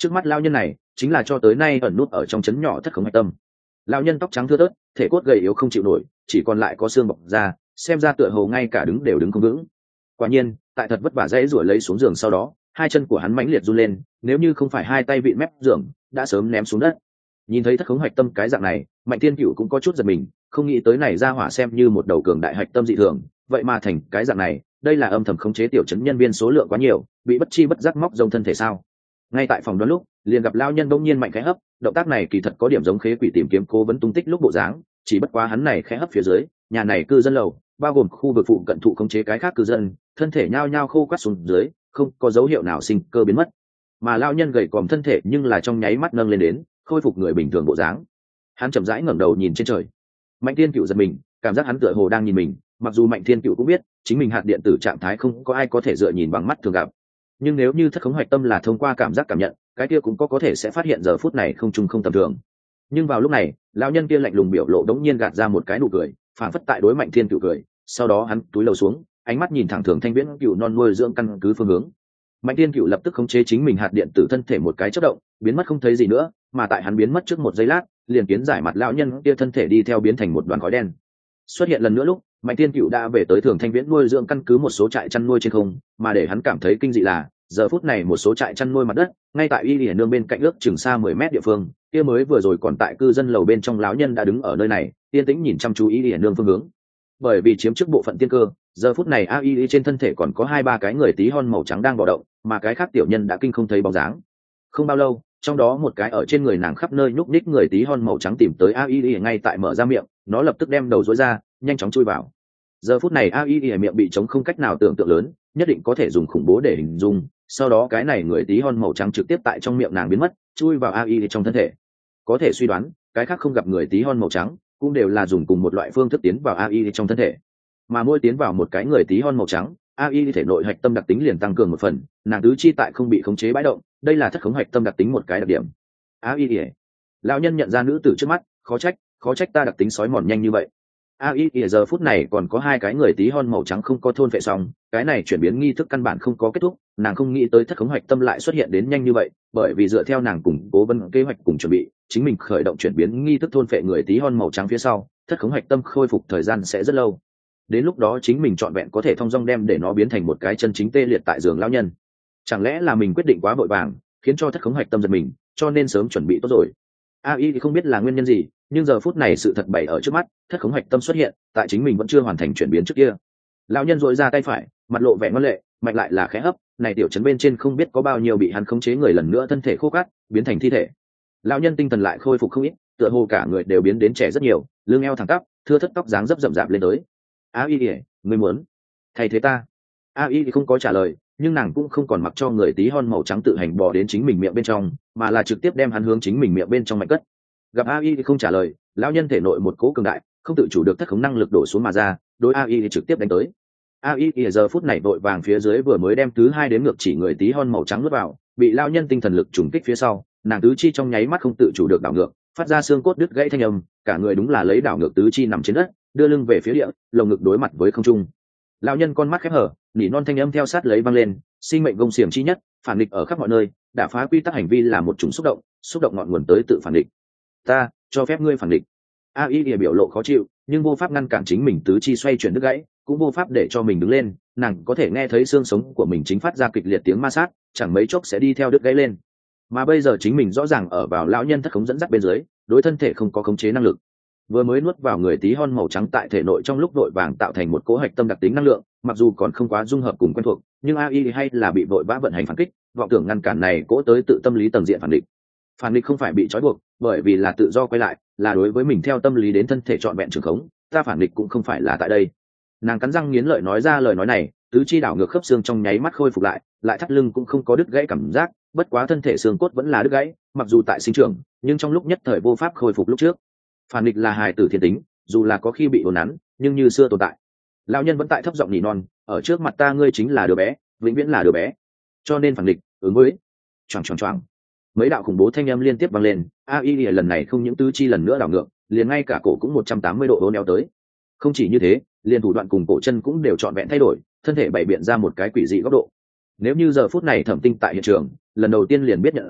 Trước mắt lao nhân này chính là cho tới nay ẩn nút ở trong trấn nhỏ thất khống hạch tâm. Lao nhân tóc trắng thưa thớt, thể cốt gầy yếu không chịu nổi, chỉ còn lại có xương bọc ra, xem ra tựa hồ ngay cả đứng đều đứng không vững. Quả nhiên, tại thật vất vả dãy ruổi lấy xuống giường sau đó, hai chân của hắn mãnh liệt run lên, nếu như không phải hai tay vịn mép giường, đã sớm ném xuống đất. Nhìn thấy thất khống hạch tâm cái dạng này, Mạnh Thiên Cửu cũng có chút giật mình, không nghĩ tới này ra hỏa xem như một đầu cường đại hạch tâm dị thường, vậy mà thành cái dạng này, đây là âm thầm khống chế tiểu trấn nhân viên số lượng quá nhiều, bị bất chi bất giác móc rông thân thể sao? Ngay tại phòng đoán lúc, liền gặp lao nhân đông nhiên mạnh khẽ hấp, động tác này kỳ thật có điểm giống khế quỷ tìm kiếm cố vấn tung tích lúc bộ dáng, chỉ bất quá hắn này khẽ hấp phía dưới, nhà này cư dân lầu, bao gồm khu vực phụ cận thụ khống chế cái khác cư dân, thân thể nhao nhao khô quắt xuống dưới, không có dấu hiệu nào sinh cơ biến mất. Mà lao nhân gầy còm thân thể nhưng là trong nháy mắt nâng lên đến, khôi phục người bình thường bộ dáng. Hắn chậm rãi ngẩng đầu nhìn trên trời. Mạnh Thiên Cửu giật mình, cảm giác hắn tựa hồ đang nhìn mình, mặc dù Mạnh Thiên Cửu cũng biết, chính mình hạt điện tử trạng thái không có ai có thể dựa nhìn bằng mắt thường gặp. Nhưng nếu như thất khống hoạch tâm là thông qua cảm giác cảm nhận, cái kia cũng có thể sẽ phát hiện giờ phút này không trung không tầm thường. Nhưng vào lúc này, lão nhân kia lạnh lùng biểu lộ đống nhiên gạt ra một cái nụ cười, phản phất tại đối Mạnh Thiên Cửu cười, sau đó hắn túi lầu xuống, ánh mắt nhìn thẳng Thường Thanh Viễn cựu non nuôi dưỡng căn cứ phương hướng. Mạnh Thiên Cửu lập tức khống chế chính mình hạt điện tử thân thể một cái chớp động, biến mất không thấy gì nữa, mà tại hắn biến mất trước một giây lát, liền kiến giải mặt lão nhân kia thân thể đi theo biến thành một đoàn khói đen. Xuất hiện lần nữa lúc, Mạnh Thiên Cửu đã về tới Thường Thanh Viễn nuôi dưỡng căn cứ một số trại chăn nuôi trên không, mà để hắn cảm thấy kinh dị là, giờ phút này một số trại chăn nuôi mặt đất, ngay tại Y Lìa Nương bên cạnh ước chừng xa 10 mét địa phương, kia mới vừa rồi còn tại cư dân lầu bên trong lão nhân đã đứng ở nơi này, yên tĩnh nhìn chăm chú Y Lìa Nương phương hướng. Bởi vì chiếm trước bộ phận tiên cơ, giờ phút này AI trên thân thể còn có 2-3 cái người tí hon màu trắng đang bò động, mà cái khác tiểu nhân đã kinh không thấy bóng dáng. Không bao lâu, trong đó một cái ở trên người nàng khắp nơi nhúc nhích người tí hon màu trắng tìm tới AI ngay tại mở ra miệng, nó lập tức đem đầu rối ra, nhanh chóng chui vào. Giờ phút này AI miệng bị trống không cách nào tưởng tượng lớn, nhất định có thể dùng khủng bố để hình dung. Sau đó cái này người tí hon màu trắng trực tiếp tại trong miệng nàng biến mất, chui vào AI trong thân thể. Có thể suy đoán, cái khác không gặp người tí hon màu trắng, cũng đều là dùng cùng một loại phương thức tiến vào AI trong thân thể. Mà mỗi tiến vào một cái người tí hon màu trắng, AI thể nội hạch tâm đặc tính liền tăng cường một phần, nàng tứ chi tại không bị khống chế bãi động, đây là thất khống hạch tâm đặc tính một cái đặc điểm. AI, lão nhân nhận ra nữ tử trước mắt, khó trách ta đặc tính sói mòn nhanh như vậy. AI giờ phút này còn có 2 cái người tí hon màu trắng không có thôn phệ xong, cái này chuyển biến nghi thức căn bản không có kết thúc, nàng không nghĩ tới thất khống hạch tâm lại xuất hiện đến nhanh như vậy, bởi vì dựa theo nàng cùng cố vấn kế hoạch cùng chuẩn bị, chính mình khởi động chuyển biến nghi thức thôn phệ người tí hon màu trắng phía sau, thất khống hạch tâm khôi phục thời gian sẽ rất lâu. Đến lúc đó chính mình trọn vẹn có thể thong dong đem để nó biến thành một cái chân chính tê liệt tại giường lão nhân. Chẳng lẽ là mình quyết định quá vội vàng, khiến cho thất khống hạch tâm giật mình, cho nên sớm chuẩn bị tốt rồi. AI thì không biết là nguyên nhân gì, nhưng giờ phút này sự thật bày ở trước mắt, thất khống hạch tâm xuất hiện, tại chính mình vẫn chưa hoàn thành chuyển biến trước kia. Lão nhân duỗi ra tay phải, mặt lộ vẻ ngoan lệ, mạnh lại là khẽ hấp, này tiểu trấn bên trên không biết có bao nhiêu bị hắn khống chế người lần nữa thân thể khô cát, biến thành thi thể. Lão nhân tinh thần lại khôi phục không ít, tựa hồ cả người đều biến đến trẻ rất nhiều, lưng eo thẳng tắp, thưa thất tóc dáng dấp rậm rạp lên tới. AI, ngươi muốn thay thế ta? AI thì không có trả lời, nhưng nàng cũng không còn mặc cho người tí hon màu trắng tự hành bò đến chính mình miệng bên trong, mà là trực tiếp đem hắn hướng chính mình miệng bên trong mạnh cất. Gặp AI thì không trả lời, lão nhân thể nội một cỗ cường đại, không tự chủ được thất khống năng lực đổ xuống mà ra, đối AI thì trực tiếp đánh tới. AI thì giờ phút này vội vàng phía dưới vừa mới đem thứ 2 đến ngược chỉ người tí hon màu trắng nuốt vào, bị lão nhân tinh thần lực trùng kích phía sau, nàng tứ chi trong nháy mắt không tự chủ được đảo ngược, phát ra xương cốt đứt gãy thanh âm, cả người đúng là lấy đảo ngược tứ chi nằm trên đất, đưa lưng về phía địa, lồng ngực đối mặt với không trung. Lão nhân con mắt khép hở, nỉ non thanh âm theo sát lấy vang lên, sinh mệnh công xiềng chi nhất, phản địch ở khắp mọi nơi, đả phá quy tắc hành vi là một chủng xúc động ngọn nguồn tới tự phản địch. Ta cho phép ngươi phản địch. AI địa biểu lộ khó chịu, nhưng vô pháp ngăn cản chính mình tứ chi xoay chuyển đứt gãy, cũng vô pháp để cho mình đứng lên, nàng có thể nghe thấy xương sống của mình chính phát ra kịch liệt tiếng ma sát, chẳng mấy chốc sẽ đi theo đứt gãy lên. Mà bây giờ chính mình rõ ràng ở vào lão nhân thất khống dẫn dắt bên dưới, đối thân thể không có khống chế năng lực. Vừa mới nuốt vào người tí hon màu trắng tại thể nội trong lúc vội vàng tạo thành một cỗ hạch tâm đặc tính năng lượng, mặc dù còn không quá dung hợp cùng quen thuộc, nhưng AI hay là bị vội vã vận hành phản kích, vọng tưởng ngăn cản này cỗ tới tự tâm lý tầng diện phản địch. Phản địch không phải bị trói buộc, bởi vì là tự do quay lại, là đối với mình theo tâm lý đến thân thể trọn vẹn trường khống, ta phản địch cũng không phải là tại đây. Nàng cắn răng nghiến lợi nói ra lời nói này, tứ chi đảo ngược khớp xương trong nháy mắt khôi phục lại thắt lưng cũng không có đứt gãy cảm giác, bất quá thân thể xương cốt vẫn là đứt gãy, mặc dù tại sinh trưởng, nhưng trong lúc nhất thời vô pháp khôi phục lúc trước. Phản địch là hài tử thiên tính, dù là có khi bị đồn nắn, nhưng như xưa tồn tại. Lão nhân vẫn tại thấp giọng nỉ non, ở trước mặt ta ngươi chính là đứa bé, vĩnh viễn là đứa bé, cho nên phản địch, ứng với. Choàng. Mấy đạo khủng bố thanh âm liên tiếp vang lên, AI lần này không những tứ chi lần nữa đảo ngược, liền ngay cả cổ cũng 180 độ uốn éo tới. Không chỉ như thế, liền thủ đoạn cùng cổ chân cũng đều trọn vẹn thay đổi, thân thể bày biện ra một cái quỷ dị góc độ. Nếu như giờ phút này Thẩm Tinh tại hiện trường, lần đầu tiên liền biết nhận ra,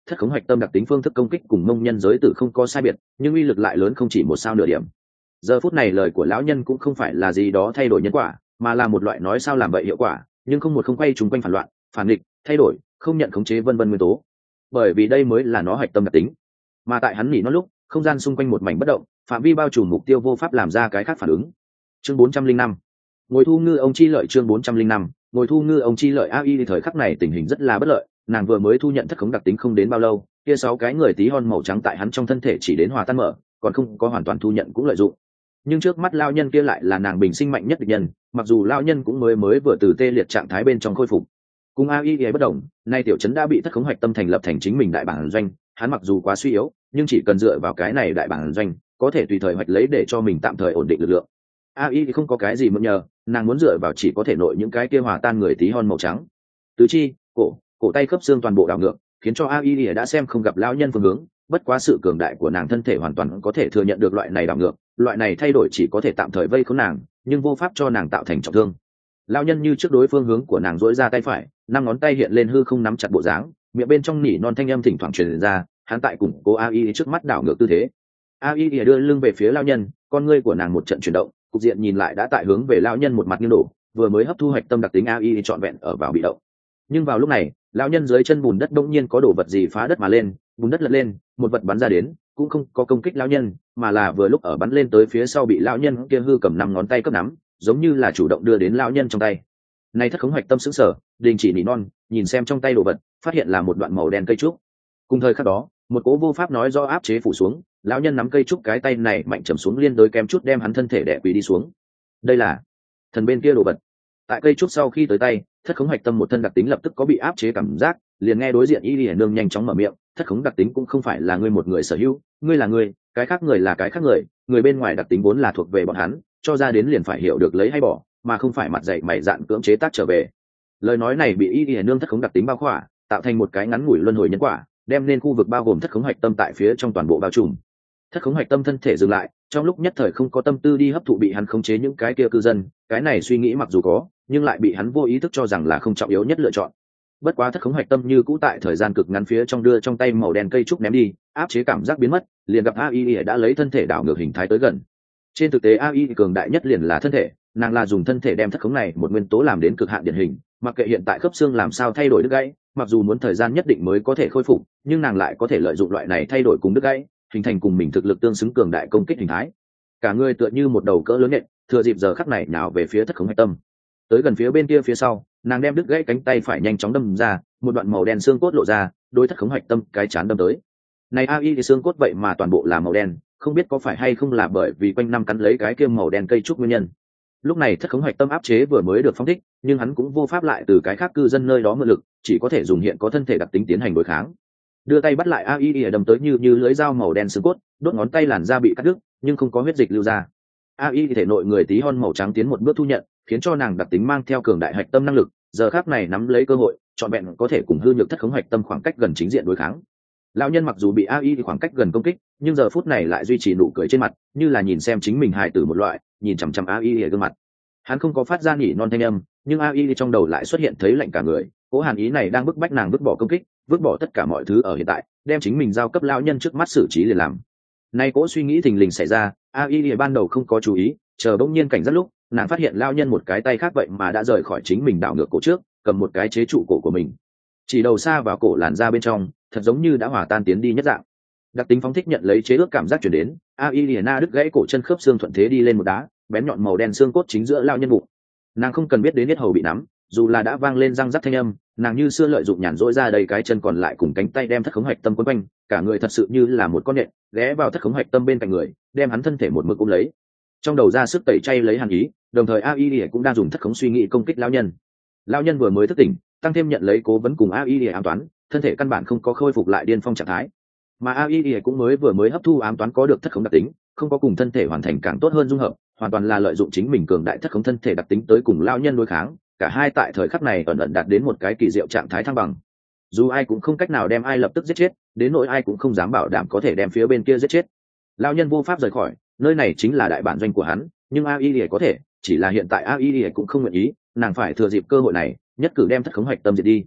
thất khống hoạch tâm đặc tính phương thức công kích cùng mông nhân giới tử không có sai biệt, nhưng uy lực lại lớn không chỉ một sao nửa điểm. Giờ phút này lời của lão nhân cũng không phải là gì đó thay đổi nhân quả, mà là một loại nói sao làm vậy hiệu quả, nhưng không một không quay trùng quanh phản loạn, phản nghịch, thay đổi, không nhận khống chế vân vân nguyên tố. Bởi vì đây mới là nó hoạch tâm đặc tính. Mà tại hắn nghỉ nó lúc, không gian xung quanh một mảnh bất động, phạm vi bao trùm mục tiêu vô pháp làm ra cái khác phản ứng. Chương 405. Ngồi thu ngư ông chi lợi. Chương 405. Ngồi thu ngư ông chi lợi. AI thời khắc này tình hình rất là bất lợi, nàng vừa mới thu nhận thất khống đặc tính không đến bao lâu, kia 6 cái người tí hon màu trắng tại hắn trong thân thể chỉ đến hòa tan mở, còn không có hoàn toàn thu nhận cũng lợi dụng. Nhưng trước mắt lão nhân kia lại là nàng bình sinh mạnh nhất địch nhân, mặc dù lão nhân cũng mới vừa từ tê liệt trạng thái bên trong khôi phục. Cùng AI bất động, nay tiểu trấn đã bị thất khống hoạch tâm thành lập thành chính mình đại bản doanh, hắn mặc dù quá suy yếu, nhưng chỉ cần dựa vào cái này đại bản doanh, có thể tùy thời hoạch lấy để cho mình tạm thời ổn định lực lượng. AI không có cái gì mượn nhờ, nàng muốn dựa vào chỉ có thể nội những cái kia hòa tan người tí hon màu trắng. Tứ chi, cổ tay khớp xương toàn bộ đảo ngược, khiến cho AI đã xem không gặp lão nhân phương hướng, bất quá sự cường đại của nàng thân thể hoàn toàn có thể thừa nhận được loại này đảo ngược, loại này thay đổi chỉ có thể tạm thời vây khốn nàng, nhưng vô pháp cho nàng tạo thành trọng thương. Lão nhân như trước đối phương hướng của nàng duỗi ra tay phải, 5 ngón tay hiện lên hư không nắm chặt bộ dáng, miệng bên trong nỉ non thanh âm thỉnh thoảng truyền ra, hắn tại củng cố AI trước mắt đảo ngược tư thế. AI đưa lưng về phía lão nhân, con ngươi của nàng một trận chuyển động, cục diện nhìn lại đã tại hướng về lão nhân một mặt nghiêng đổ, vừa mới hấp thu hoạch tâm đặc tính AI trọn vẹn ở vào bị động. Nhưng vào lúc này, lão nhân dưới chân bùn đất bỗng nhiên có đồ vật gì phá đất mà lên, bùn đất lật lên, một vật bắn ra đến, cũng không có công kích lão nhân, mà là vừa lúc ở bắn lên tới phía sau bị lão nhân kia hư cầm 5 ngón tay cấp nắm, giống như là chủ động đưa đến lão nhân trong tay. Này thất khống hoạch tâm sững sờ, đình chỉ nỉ non, nhìn xem trong tay đồ vật, phát hiện là một đoạn màu đen cây trúc. Cùng thời khắc đó, một cố vô pháp nói do áp chế phủ xuống, lão nhân nắm cây trúc cái tay này mạnh chầm xuống liên đối kém chút đem hắn thân thể đè quỳ đi xuống. Đây là thần bên kia đồ vật. Tại cây trúc sau khi tới tay, thất khống hoạch tâm một thân đặc tính lập tức có bị áp chế cảm giác, liền nghe đối diện y lìa nương nhanh chóng mở miệng, thất khống đặc tính cũng không phải là ngươi một người sở hữu, ngươi là ngươi, cái khác người là cái khác người, người bên ngoài đặc tính vốn là thuộc về bọn hắn, cho ra đến liền phải hiểu được lấy hay bỏ, mà không phải mặt dạy mày dạn cưỡng chế tác trở về. Lời nói này bị y lìa nương thất khống đặc tính bao khỏa, tạo thành một cái ngắn ngủi luân hồi nhân quả, đem nên khu vực bao gồm thất khống hoạch tâm tại phía trong toàn bộ bao trùm. Thất khống hoạch tâm thân thể dừng lại, trong lúc nhất thời không có tâm tư đi hấp thụ bị hắn khống chế những cái kia cư dân, cái này suy nghĩ mặc dù có, nhưng lại bị hắn vô ý thức cho rằng là không trọng yếu nhất lựa chọn. Bất quá thất khống hoạch tâm như cũ tại thời gian cực ngắn phía trong đưa trong tay màu đen cây trúc ném đi, áp chế cảm giác biến mất, liền gặp AI đã lấy thân thể đảo ngược hình thái tới gần. Trên thực tế AI cường đại nhất liền là thân thể, nàng là dùng thân thể đem thất khống này một nguyên tố làm đến cực hạn điển hình, mặc kệ hiện tại khớp xương làm sao thay đổi đứt gãy, mặc dù muốn thời gian nhất định mới có thể khôi phục, nhưng nàng lại có thể lợi dụng loại này thay đổi cùng đứt gãy, hình thành cùng mình thực lực tương xứng cường đại công kích hình thái. Cả người tựa như một đầu cỡ lớn nện, thừa dịp giờ khắc này nào về phía thất khống hoạch tâm. Tới gần phía bên kia phía sau, nàng đem đứt gãy cánh tay phải nhanh chóng đâm ra, một đoạn màu đen xương cốt lộ ra, đối thất khống hoạch tâm cái chán đâm tới. Này AI thì xương cốt vậy mà toàn bộ là màu đen, không biết có phải hay không là bởi vì quanh năm cắn lấy cái kia màu đen cây trúc nguyên nhân. Lúc này thất khống hoạch tâm áp chế vừa mới được phóng thích, nhưng hắn cũng vô pháp lại từ cái khác cư dân nơi đó mượn lực, chỉ có thể dùng hiện có thân thể đặc tính tiến hành đối kháng. Đưa tay bắt lại AI đâm tới như lưỡi dao màu đen xương cốt, đốt ngón tay làn da bị cắt đứt, nhưng không có huyết dịch lưu ra. AI thể nội người tí hon màu trắng tiến một bước thu nhận, khiến cho nàng đặc tính mang theo cường đại hạch tâm năng lực, giờ khắc này nắm lấy cơ hội, chọn vẹn có thể cùng hư nhược thất khống hạch tâm khoảng cách gần chính diện đối kháng. Lão nhân mặc dù bị AI khoảng cách gần công kích, nhưng giờ phút này lại duy trì nụ cười trên mặt, như là nhìn xem chính mình hài tử một loại, nhìn chằm chằm AI ở gương mặt. Hắn không có phát ra nỉ non thanh âm, nhưng AI trong đầu lại xuất hiện thấy lạnh cả người, cố hàn ý này đang bức bách nàng vứt bỏ công kích, vứt bỏ tất cả mọi thứ ở hiện tại, đem chính mình giao cấp lão nhân trước mắt xử trí liền làm. Nay cố suy nghĩ thình lình xảy ra, AI ban đầu không có chú ý, chờ bỗng nhiên cảnh giác lúc, nàng phát hiện lão nhân một cái tay khác vậy mà đã rời khỏi chính mình đảo ngược cổ trước, cầm một cái chế trụ cổ của mình, chỉ đầu xa vào cổ làn ra bên trong, thật giống như đã hòa tan tiến đi nhất dạng. Đặc tính phóng thích nhận lấy chế ước cảm giác chuyển đến, AI na đứt gãy cổ chân khớp xương thuận thế đi lên một đá, bén nhọn màu đen xương cốt chính giữa lão nhân bụng. Nàng không cần biết đến yết hầu bị nắm, dù là đã vang lên răng rắc thanh âm, nàng như xưa lợi dụng nhàn rỗi ra đầy cái chân còn lại cùng cánh tay đem thất khống hoạch tâm quấn quanh, cả người thật sự như là một con nhện, ghé vào thất khống hoạch tâm bên cạnh người, đem hắn thân thể một mực ôm lấy. Trong đầu ra sức tẩy chay lấy hàn ý, đồng thời AI cũng đang dùng thất khống suy nghĩ công kích lão nhân. Lão nhân vừa mới thức tỉnh, tăng thêm nhận lấy cố vấn cùng AI ám toán, thân thể căn bản không có khôi phục lại điên phong trạng thái. Mà AI cũng vừa mới hấp thu ám toán có được thất khống đặc tính, không có cùng thân thể hoàn thành càng tốt hơn dung hợp, hoàn toàn là lợi dụng chính mình cường đại thất khống thân thể đặc tính tới cùng lão nhân đối kháng, cả hai tại thời khắc này ẩn ẩn đạt đến một cái kỳ diệu trạng thái thăng bằng. Dù ai cũng không cách nào đem ai lập tức giết chết, đến nỗi ai cũng không dám bảo đảm có thể đem phía bên kia giết chết. Lão nhân vô pháp rời khỏi, nơi này chính là đại bản doanh của hắn, nhưng AI có thể, chỉ là hiện tại AI cũng không nguyện ý, nàng phải thừa dịp cơ hội này, nhất cử đem thất khống hoạch tâm diệt đi.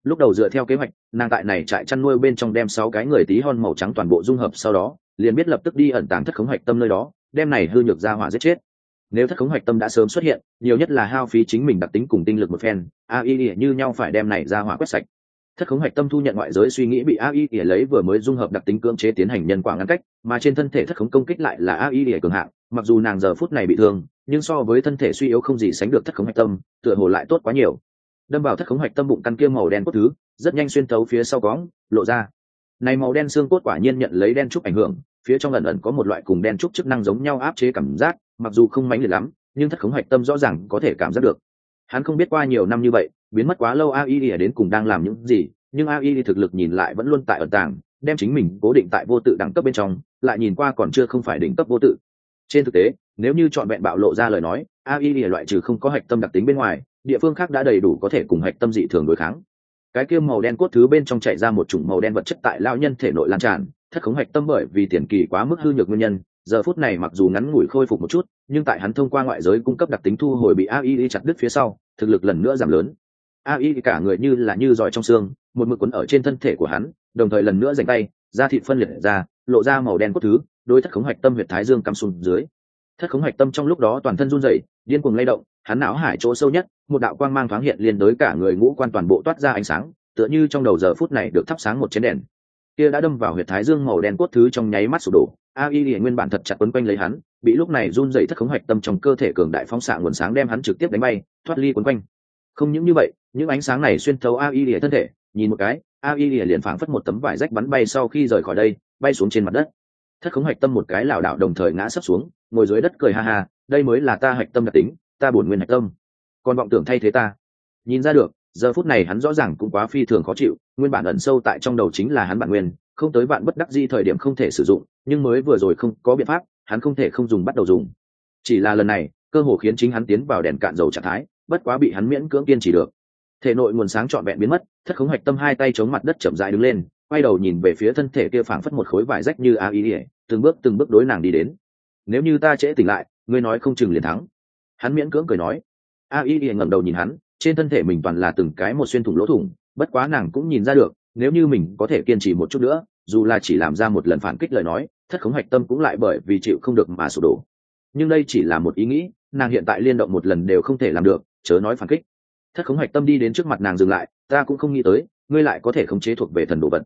lúc đầu dựa theo kế hoạch, nàng tại này trại chăn nuôi bên trong đem 6 cái người tí hon màu trắng toàn bộ dung hợp, sau đó liền biết lập tức đi ẩn tàng thất khống hạch tâm nơi đó, đem này hư nhược ra hỏa giết chết. Nếu thất khống hạch tâm đã sớm xuất hiện, nhiều nhất là hao phí chính mình đặc tính cùng tinh lực một phen, AI như nhau phải đem này ra hỏa quét sạch. Thất khống hạch tâm thu nhận ngoại giới suy nghĩ bị AI lấy vừa mới dung hợp đặc tính cưỡng chế tiến hành nhân quả ngăn cách, mà trên thân thể thất khống công kích lại là AI cường hạng, mặc dù nàng giờ phút này bị thương, nhưng so với thân thể suy yếu không gì sánh được thất khống hạch tâm, tựa hồ lại tốt quá nhiều. Đâm vào thất khống hạch tâm bụng căn kia màu đen cốt thứ, rất nhanh xuyên thấu phía sau cóng, lộ ra. Này màu đen xương cốt quả nhiên nhận lấy đen trúc ảnh hưởng, phía trong ẩn ẩn có một loại cùng đen trúc chức năng giống nhau áp chế cảm giác, mặc dù không mãnh liệt lắm, nhưng thất khống hạch tâm rõ ràng có thể cảm giác được. Hắn không biết qua nhiều năm như vậy, biến mất quá lâu AI đến cùng đang làm những gì, nhưng AI thực lực nhìn lại vẫn luôn tại ẩn tàng, đem chính mình cố định tại vô tự đẳng cấp bên trong, lại nhìn qua còn chưa không phải đỉnh cấp vô tự. Trên thực tế, nếu như chọn vẹn bạo lộ ra lời nói, AI loại trừ không có hạch tâm đặc tính bên ngoài, địa phương khác đã đầy đủ có thể cùng hạch tâm dị thường đối kháng. Cái kia màu đen cốt thứ bên trong chạy ra một chủng màu đen vật chất tại lão nhân thể nội lan tràn, thất khống hạch tâm bởi vì tiền kỳ quá mức hư nhược nguyên nhân, giờ phút này mặc dù ngắn ngủi khôi phục một chút, nhưng tại hắn thông qua ngoại giới cung cấp đặc tính thu hồi bị AI chặt đứt phía sau, thực lực lần nữa giảm lớn. AI cả người như là như giỏi trong xương, một mực quấn ở trên thân thể của hắn, đồng thời lần nữa giành tay, da thịt phân liệt ra, lộ ra màu đen cốt thứ, đối thất khống hạch tâm huyệt thái dương cắm xuống dưới. Thất khống hạch tâm trong lúc đó toàn thân run rẩy, điên cuồng lay động, hắn não hải chỗ sâu nhất, một đạo quang mang thoáng hiện liền đối cả người ngũ quan toàn bộ toát ra ánh sáng, tựa như trong đầu giờ phút này được thắp sáng một chén đèn. Kia đã đâm vào huyệt thái dương màu đen cốt thứ trong nháy mắt sụp đổ, AI nguyên bản thật chặt quấn quanh lấy hắn, bị lúc này run rẩy thất khống hạch tâm trong cơ thể cường đại phóng xạ nguồn sáng đem hắn trực tiếp đánh bay, thoát ly quấn quanh. Không những như vậy, những ánh sáng này xuyên thấu AI thân thể, nhìn một cái, AI liền phảng phất một tấm vải rách bắn bay sau khi rời khỏi đây, bay xuống trên mặt đất. Thất khống hạch tâm một cái lảo đảo đồng thời ngã sấp xuống, ngồi dưới đất cười ha ha, đây mới là ta hạch tâm đặc tính, ta bổn nguyên hạch tâm, còn vọng tưởng thay thế ta. Nhìn ra được, giờ phút này hắn rõ ràng cũng quá phi thường khó chịu, nguyên bản ẩn sâu tại trong đầu chính là hắn bản nguyên, không tới vạn bất đắc dĩ thời điểm không thể sử dụng, nhưng mới vừa rồi không có biện pháp, hắn không thể không dùng bắt đầu dùng. Chỉ là lần này, cơ hồ khiến chính hắn tiến vào đèn cạn dầu trạng thái, bất quá bị hắn miễn cưỡng kiên trì được. Thể nội nguồn sáng trọn vẹn biến mất, thất khống hạch tâm hai tay chống mặt đất chậm rãi đứng lên, quay đầu nhìn về phía thân thể kia phảng phất một khối vải rách như AI, từng bước đối nàng đi đến. Nếu như ta trễ tỉnh lại, ngươi nói không chừng liền thắng. Hắn miễn cưỡng cười nói. AI ngẩng đầu nhìn hắn, trên thân thể mình toàn là từng cái một xuyên thủng lỗ thủng, bất quá nàng cũng nhìn ra được, nếu như mình có thể kiên trì một chút nữa, dù là chỉ làm ra một lần phản kích lời nói, thất khống hạch tâm cũng lại bởi vì chịu không được mà sụp đổ. Nhưng đây chỉ là một ý nghĩ, nàng hiện tại liên động một lần đều không thể làm được, chớ nói phản kích. Thất khống hạch tâm đi đến trước mặt nàng dừng lại, ta cũng không nghĩ tới, ngươi lại có thể khống chế thuộc về thần đồ vật.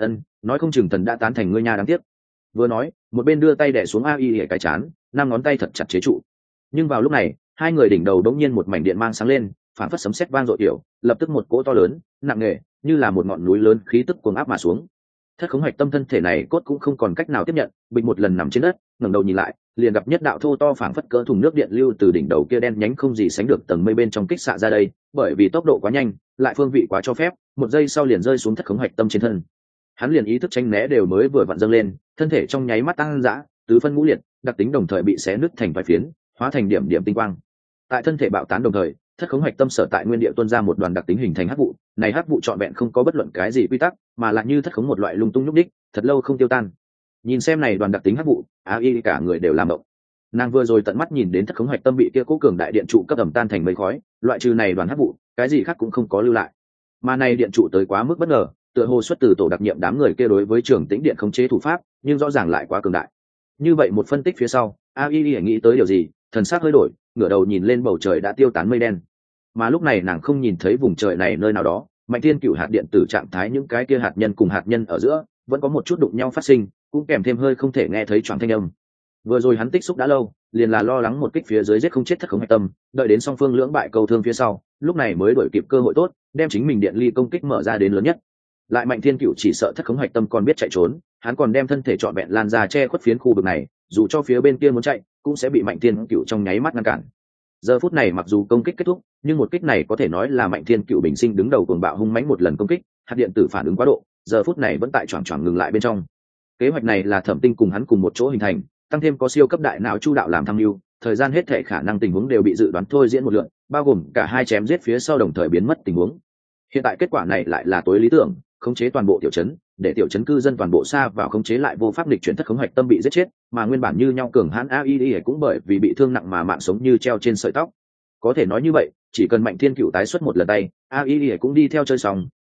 Nói không chừng thần đã tán thành ngươi nha, đáng tiếc. Vừa nói, một bên đưa tay đè xuống AI cái chán, năm ngón tay thật chặt chế trụ. Nhưng vào lúc này, hai người đỉnh đầu đống nhiên một mảnh điện mang sáng lên, phản phất sấm sét vang dội kiểu, lập tức một cỗ to lớn, nặng nề, như là một ngọn núi lớn khí tức cuồng áp mà xuống. Thất khống hạch tâm thân thể này cốt cũng không còn cách nào tiếp nhận, bịch một lần nằm trên đất, ngẩng đầu nhìn lại, liền gặp nhất đạo thô to phảng phất cỡ thùng nước điện lưu từ đỉnh đầu kia đen nhánh không gì sánh được tầng mây bên trong kích xạ ra đây, bởi vì tốc độ quá nhanh, lại phương vị quá cho phép, một giây sau liền rơi xuống thất khống hạch tâm trên thân. Hắn liền ý thức tránh né đều mới vừa vặn dâng lên, thân thể trong nháy mắt tăng dã, tứ phân ngũ liệt, đặc tính đồng thời bị xé nứt thành vài phiến, hóa thành điểm điểm tinh quang. Tại thân thể bạo tán đồng thời, thất khống hạch tâm sở tại nguyên địa tuôn ra một đoàn đặc tính hình thành hắc vụ, này hắc vụ trọn vẹn không có bất luận cái gì quy tắc, mà lại như thất khống một loại lung tung nhúc đích, thật lâu không tiêu tan. Nhìn xem này đoàn đặc tính hắc vụ, AI cả người đều làm động. Nàng vừa rồi tận mắt nhìn đến thất khống hạch tâm bị kia cố cường đại điện trụ cấp ẩm tan thành mây khói, loại trừ này đoàn hắc vụ, cái gì khác cũng không có lưu lại. Mà này điện trụ tới quá mức bất ngờ, tựa hồ xuất từ tổ đặc nhiệm đám người kia đối với trường tĩnh điện khống chế thủ pháp, nhưng rõ ràng lại quá cường đại. Như vậy một phân tích phía sau, AI nghĩ tới điều gì, thần sắc hơi đổi, ngửa đầu nhìn lên bầu trời đã tiêu tán mây đen. Mà lúc này nàng không nhìn thấy vùng trời này nơi nào đó, Mạnh Thiên Cửu hạt điện tử trạng thái những cái kia hạt nhân cùng hạt nhân ở giữa, vẫn có một chút đụng nhau phát sinh, cũng kèm thêm hơi không thể nghe thấy choáng thanh âm. Vừa rồi hắn tích xúc đã lâu, liền là lo lắng một kích phía dưới giết không chết thất khống hạch tâm, đợi đến song phương lưỡng bại cầu thương phía sau, lúc này mới đổi kịp cơ hội tốt, đem chính mình điện ly công kích mở ra đến lớn nhất. Lại Mạnh Thiên Cửu chỉ sợ thất khống hạch tâm còn biết chạy trốn, hắn còn đem thân thể trọn vẹn lan ra che khuất phiến khu vực này, dù cho phía bên kia muốn chạy, cũng sẽ bị Mạnh Thiên Cửu trong nháy mắt ngăn cản. Giờ phút này mặc dù công kích kết thúc, nhưng một kích này có thể nói là Mạnh Thiên Cửu bình sinh đứng đầu cuồng bạo hung mãnh một lần công kích, hạt điện tử phản ứng quá độ, giờ phút này vẫn tại choảng ngừng lại bên trong. Kế hoạch này là Thẩm Tinh cùng hắn cùng một chỗ hình thành, tăng thêm có siêu cấp đại não chu đạo làm tham mưu, thời gian hết thể khả năng tình huống đều bị dự đoán thôi diễn một lượt, bao gồm cả hai chém giết phía sau đồng thời biến mất tình huống. Hiện tại kết quả này lại là tối lý tưởng, khống chế toàn bộ tiểu trấn, để tiểu trấn cư dân toàn bộ xa vào khống chế lại vô pháp địch chuyển thất khống hạch tâm bị giết chết, mà nguyên bản như nhau cường hãn AI cũng bởi vì bị thương nặng mà mạng sống như treo trên sợi tóc. Có thể nói như vậy, chỉ cần Mạnh Thiên Cửu tái xuất một lần tay, AI cũng đi theo chơi xong,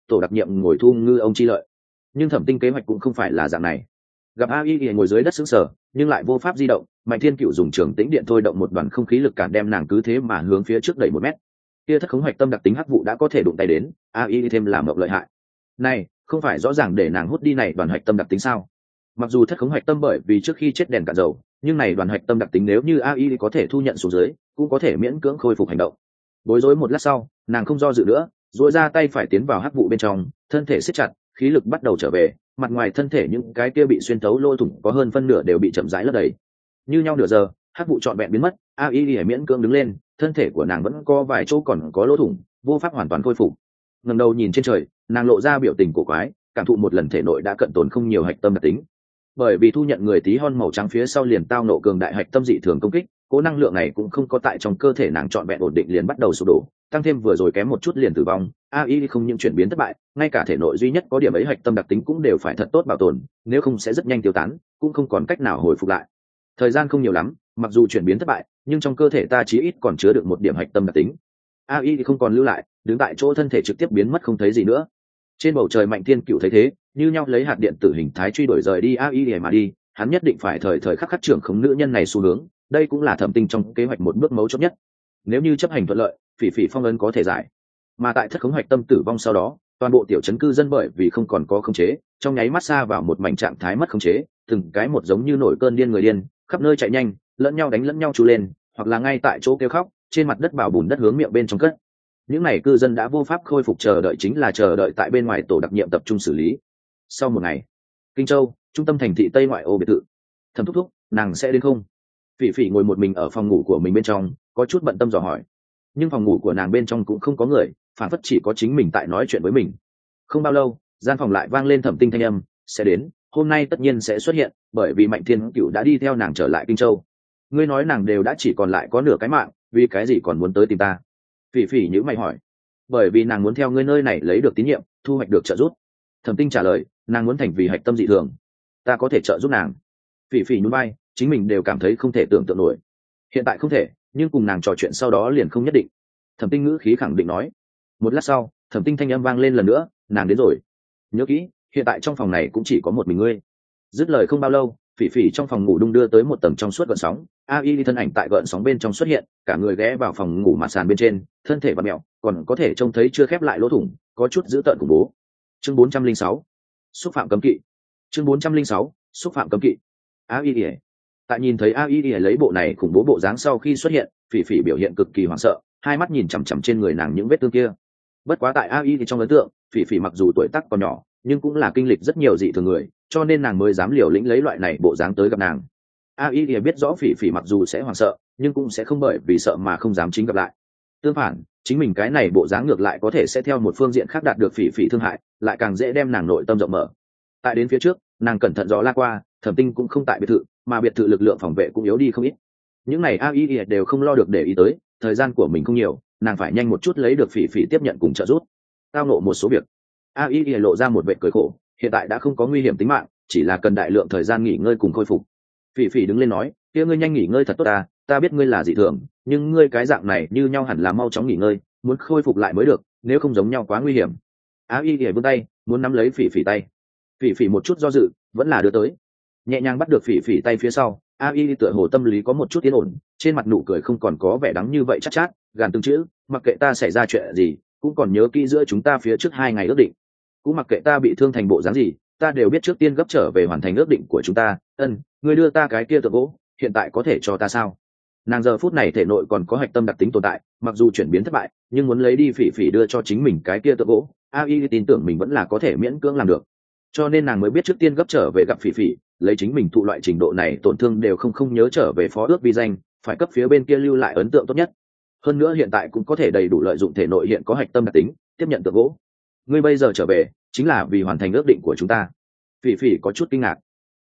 tổ đặc nhiệm ngồi thu ngư ông chi lợi. Nhưng Thẩm Tinh kế hoạch cũng không phải là dạng này. Gặp A Y ngồi dưới đất sững sờ nhưng lại vô pháp di động, Mạnh Thiên Cựu dùng trường tĩnh điện thôi động một đoàn không khí lực cản đem nàng cứ thế mà hướng phía trước đẩy 1 mét. Kia thất khống hoạch tâm đặc tính hắc vụ đã có thể đụng tay đến, A Y thêm làm mộng lợi hại. Này, không phải rõ ràng để nàng hút đi này đoàn hoạch tâm đặc tính sao? Mặc dù thất khống hoạch tâm bởi vì trước khi chết đèn cạn dầu, nhưng này đoàn hoạch tâm đặc tính nếu như A Y có thể thu nhận xuống dưới, cũng có thể miễn cưỡng khôi phục hành động. Bối rối một lát sau, nàng không do dự nữa, duỗi ra tay phải tiến vào hắc vụ bên trong, thân thể siết chặt, khí lực bắt đầu trở về, mặt ngoài thân thể những cái kia bị xuyên thấu lỗ thủng có hơn phân nửa đều bị chậm rãi lấp đầy. Như nhau nửa giờ, hắc vụ trọn vẹn biến mất, A Y miễn cưỡng đứng lên, thân thể của nàng vẫn có vài chỗ còn có lỗ thủng, vô pháp hoàn toàn khôi phục. Ngẩng đầu nhìn trên trời, nàng lộ ra biểu tình cổ quái, cảm thụ một lần thể nội đã cận tồn không nhiều hạch tâm đặc tính. Bởi vì thu nhận người tí hon màu trắng phía sau liền tao nộ cường đại hạch tâm dị thường công kích, cố năng lượng này cũng không có tại trong cơ thể nàng trọn vẹn ổn định liền bắt đầu sụp đổ, tăng thêm vừa rồi kém một chút liền tử vong. AI không những chuyển biến thất bại, ngay cả thể nội duy nhất có điểm ấy hạch tâm đặc tính cũng đều phải thật tốt bảo tồn, nếu không sẽ rất nhanh tiêu tán, cũng không còn cách nào hồi phục lại. Thời gian không nhiều lắm, mặc dù chuyển biến thất bại, nhưng trong cơ thể ta chí ít còn chứa được một điểm hạch tâm đặc tính. AI không còn lưu lại, đứng tại chỗ thân thể trực tiếp biến mất không thấy gì nữa. Trên bầu trời Mạnh Thiên Cựu thấy thế, như nhau lấy hạt điện tử hình thái truy đuổi rời đi AI mà đi, hắn nhất định phải thời thời khắc khắc trưởng khống nữ nhân này xu hướng, đây cũng là Thẩm Tinh trong kế hoạch một bước mấu chốt nhất. Nếu như chấp hành thuận lợi, Phỉ Phỉ phong ấn có thể giải. Mà tại thất khống hoạch tâm tử vong sau đó, toàn bộ tiểu trấn cư dân bởi vì không còn có khống chế, trong nháy mắt xa vào một mảnh trạng thái mất khống chế, từng cái một giống như nổi cơn điên người điên, khắp nơi chạy nhanh, lẫn nhau đánh lẫn nhau chú lên, hoặc là ngay tại chỗ kêu khóc, trên mặt đất bảo bùn đất hướng miệng bên trong cất. Những này cư dân đã vô pháp khôi phục, chờ đợi chính là chờ đợi tại bên ngoài tổ đặc nhiệm tập trung xử lý. Sau một ngày, Kinh Châu, trung tâm thành thị Tây ngoại ô biệt thự. Thẩm Thúc Thúc, nàng sẽ đến không? Phỉ Phỉ ngồi một mình ở phòng ngủ của mình bên trong, có chút bận tâm dò hỏi. Nhưng phòng ngủ của nàng bên trong cũng không có người, phản phất chỉ có chính mình tại nói chuyện với mình. Không bao lâu, gian phòng lại vang lên Thẩm Tinh thanh âm, sẽ đến, hôm nay tất nhiên sẽ xuất hiện, bởi vì Mạnh Thiên Cựu đã đi theo nàng trở lại Kinh Châu. Ngươi nói nàng đều đã chỉ còn lại có nửa cái mạng, vì cái gì còn muốn tới tìm ta? Phỉ Phỉ nhíu mày hỏi. Bởi vì nàng muốn theo ngươi nơi này lấy được tín nhiệm, thu hoạch được trợ giúp. Thẩm Tinh trả lời, nàng muốn thành vì hạch tâm dị thường, ta có thể trợ giúp nàng. Phỉ Phỉ nhún vai, chính mình đều cảm thấy không thể tưởng tượng nổi. Hiện tại không thể, nhưng cùng nàng trò chuyện sau đó liền không nhất định. Thẩm Tinh ngữ khí khẳng định nói. Một lát sau, Thẩm Tinh thanh âm vang lên lần nữa, nàng đến rồi. Nhớ kỹ, hiện tại trong phòng này cũng chỉ có một mình ngươi. Dứt lời không bao lâu, Phỉ Phỉ trong phòng ngủ đung đưa tới một tầng trong suốt gợn sóng. AI thân ảnh tại gợn sóng bên trong xuất hiện, cả người ghé vào phòng ngủ mặt sàn bên trên, thân thể vặn mèo, còn có thể trông thấy chưa khép lại lỗ thủng, có chút dữ tợn khủng bố. Chương 406, xúc phạm cấm kỵ. Chương 406, xúc phạm cấm kỵ. AI. Tại nhìn thấy AI lấy bộ này khủng bố bộ dáng sau khi xuất hiện, Phỉ Phỉ biểu hiện cực kỳ hoảng sợ, hai mắt nhìn chằm chằm trên người nàng những vết thương kia. Bất quá tại AI trong ấn tượng, Phỉ Phỉ mặc dù tuổi tác còn nhỏ, nhưng cũng là kinh lịch rất nhiều dị thường người, cho nên nàng mới dám liều lĩnh lấy loại này bộ dáng tới gặp nàng. AI biết rõ Phỉ Phỉ mặc dù sẽ hoảng sợ, nhưng cũng sẽ không bởi vì sợ mà không dám chính gặp lại. Tương phản, chính mình cái này bộ dáng ngược lại có thể sẽ theo một phương diện khác đạt được Phỉ Phỉ thương hại, lại càng dễ đem nàng nội tâm rộng mở. Tại đến phía trước, nàng cẩn thận dò la qua, Thẩm Tinh cũng không tại biệt thự, mà biệt thự lực lượng phòng vệ cũng yếu đi không ít. Những này AI đều không lo được để ý tới, thời gian của mình không nhiều, nàng phải nhanh một chút lấy được Phỉ Phỉ tiếp nhận cùng trợ giúp. Tao nộ một số việc. AI lộ ra một vẻ cười khổ, hiện tại đã không có nguy hiểm tính mạng, chỉ là cần đại lượng thời gian nghỉ ngơi cùng khôi phục. Phỉ Phỉ đứng lên nói, kia ngươi nhanh nghỉ ngơi thật tốt ta biết ngươi là dị thường, nhưng ngươi cái dạng này như nhau hẳn là mau chóng nghỉ ngơi, muốn khôi phục lại mới được, nếu không giống nhau quá nguy hiểm. AI vươn tay, muốn nắm lấy Phỉ Phỉ tay. Phỉ Phỉ một chút do dự, vẫn là đưa tới, nhẹ nhàng bắt được Phỉ Phỉ tay phía sau. AI tựa hồ tâm lý có một chút yên ổn, trên mặt nụ cười không còn có vẻ đắng như vậy, chát chát gàn từng chữ, mặc kệ ta xảy ra chuyện gì, cũng còn nhớ kỹ giữa chúng ta phía trước 2 ngày ước định, cũng mặc kệ ta bị thương thành bộ dáng gì, ta đều biết trước tiên gấp trở về hoàn thành ước định của chúng ta. Ngươi đưa ta cái kia tượng gỗ, hiện tại có thể cho ta sao? Nàng giờ phút này thể nội còn có hạch tâm đặc tính tồn tại, mặc dù chuyển biến thất bại, nhưng muốn lấy đi Phỉ Phỉ đưa cho chính mình cái kia tượng gỗ, AI tin tưởng mình vẫn là có thể miễn cưỡng làm được, cho nên nàng mới biết trước tiên gấp trở về gặp Phỉ Phỉ, lấy chính mình thụ loại trình độ này tổn thương đều không nhớ trở về phó ước vi danh, phải cấp phía bên kia lưu lại ấn tượng tốt nhất. Hơn nữa hiện tại cũng có thể đầy đủ lợi dụng thể nội hiện có hạch tâm đặc tính, tiếp nhận tượng gỗ. Ngươi bây giờ trở về chính là vì hoàn thành ước định của chúng ta. Phỉ Phỉ có chút kinh ngạc.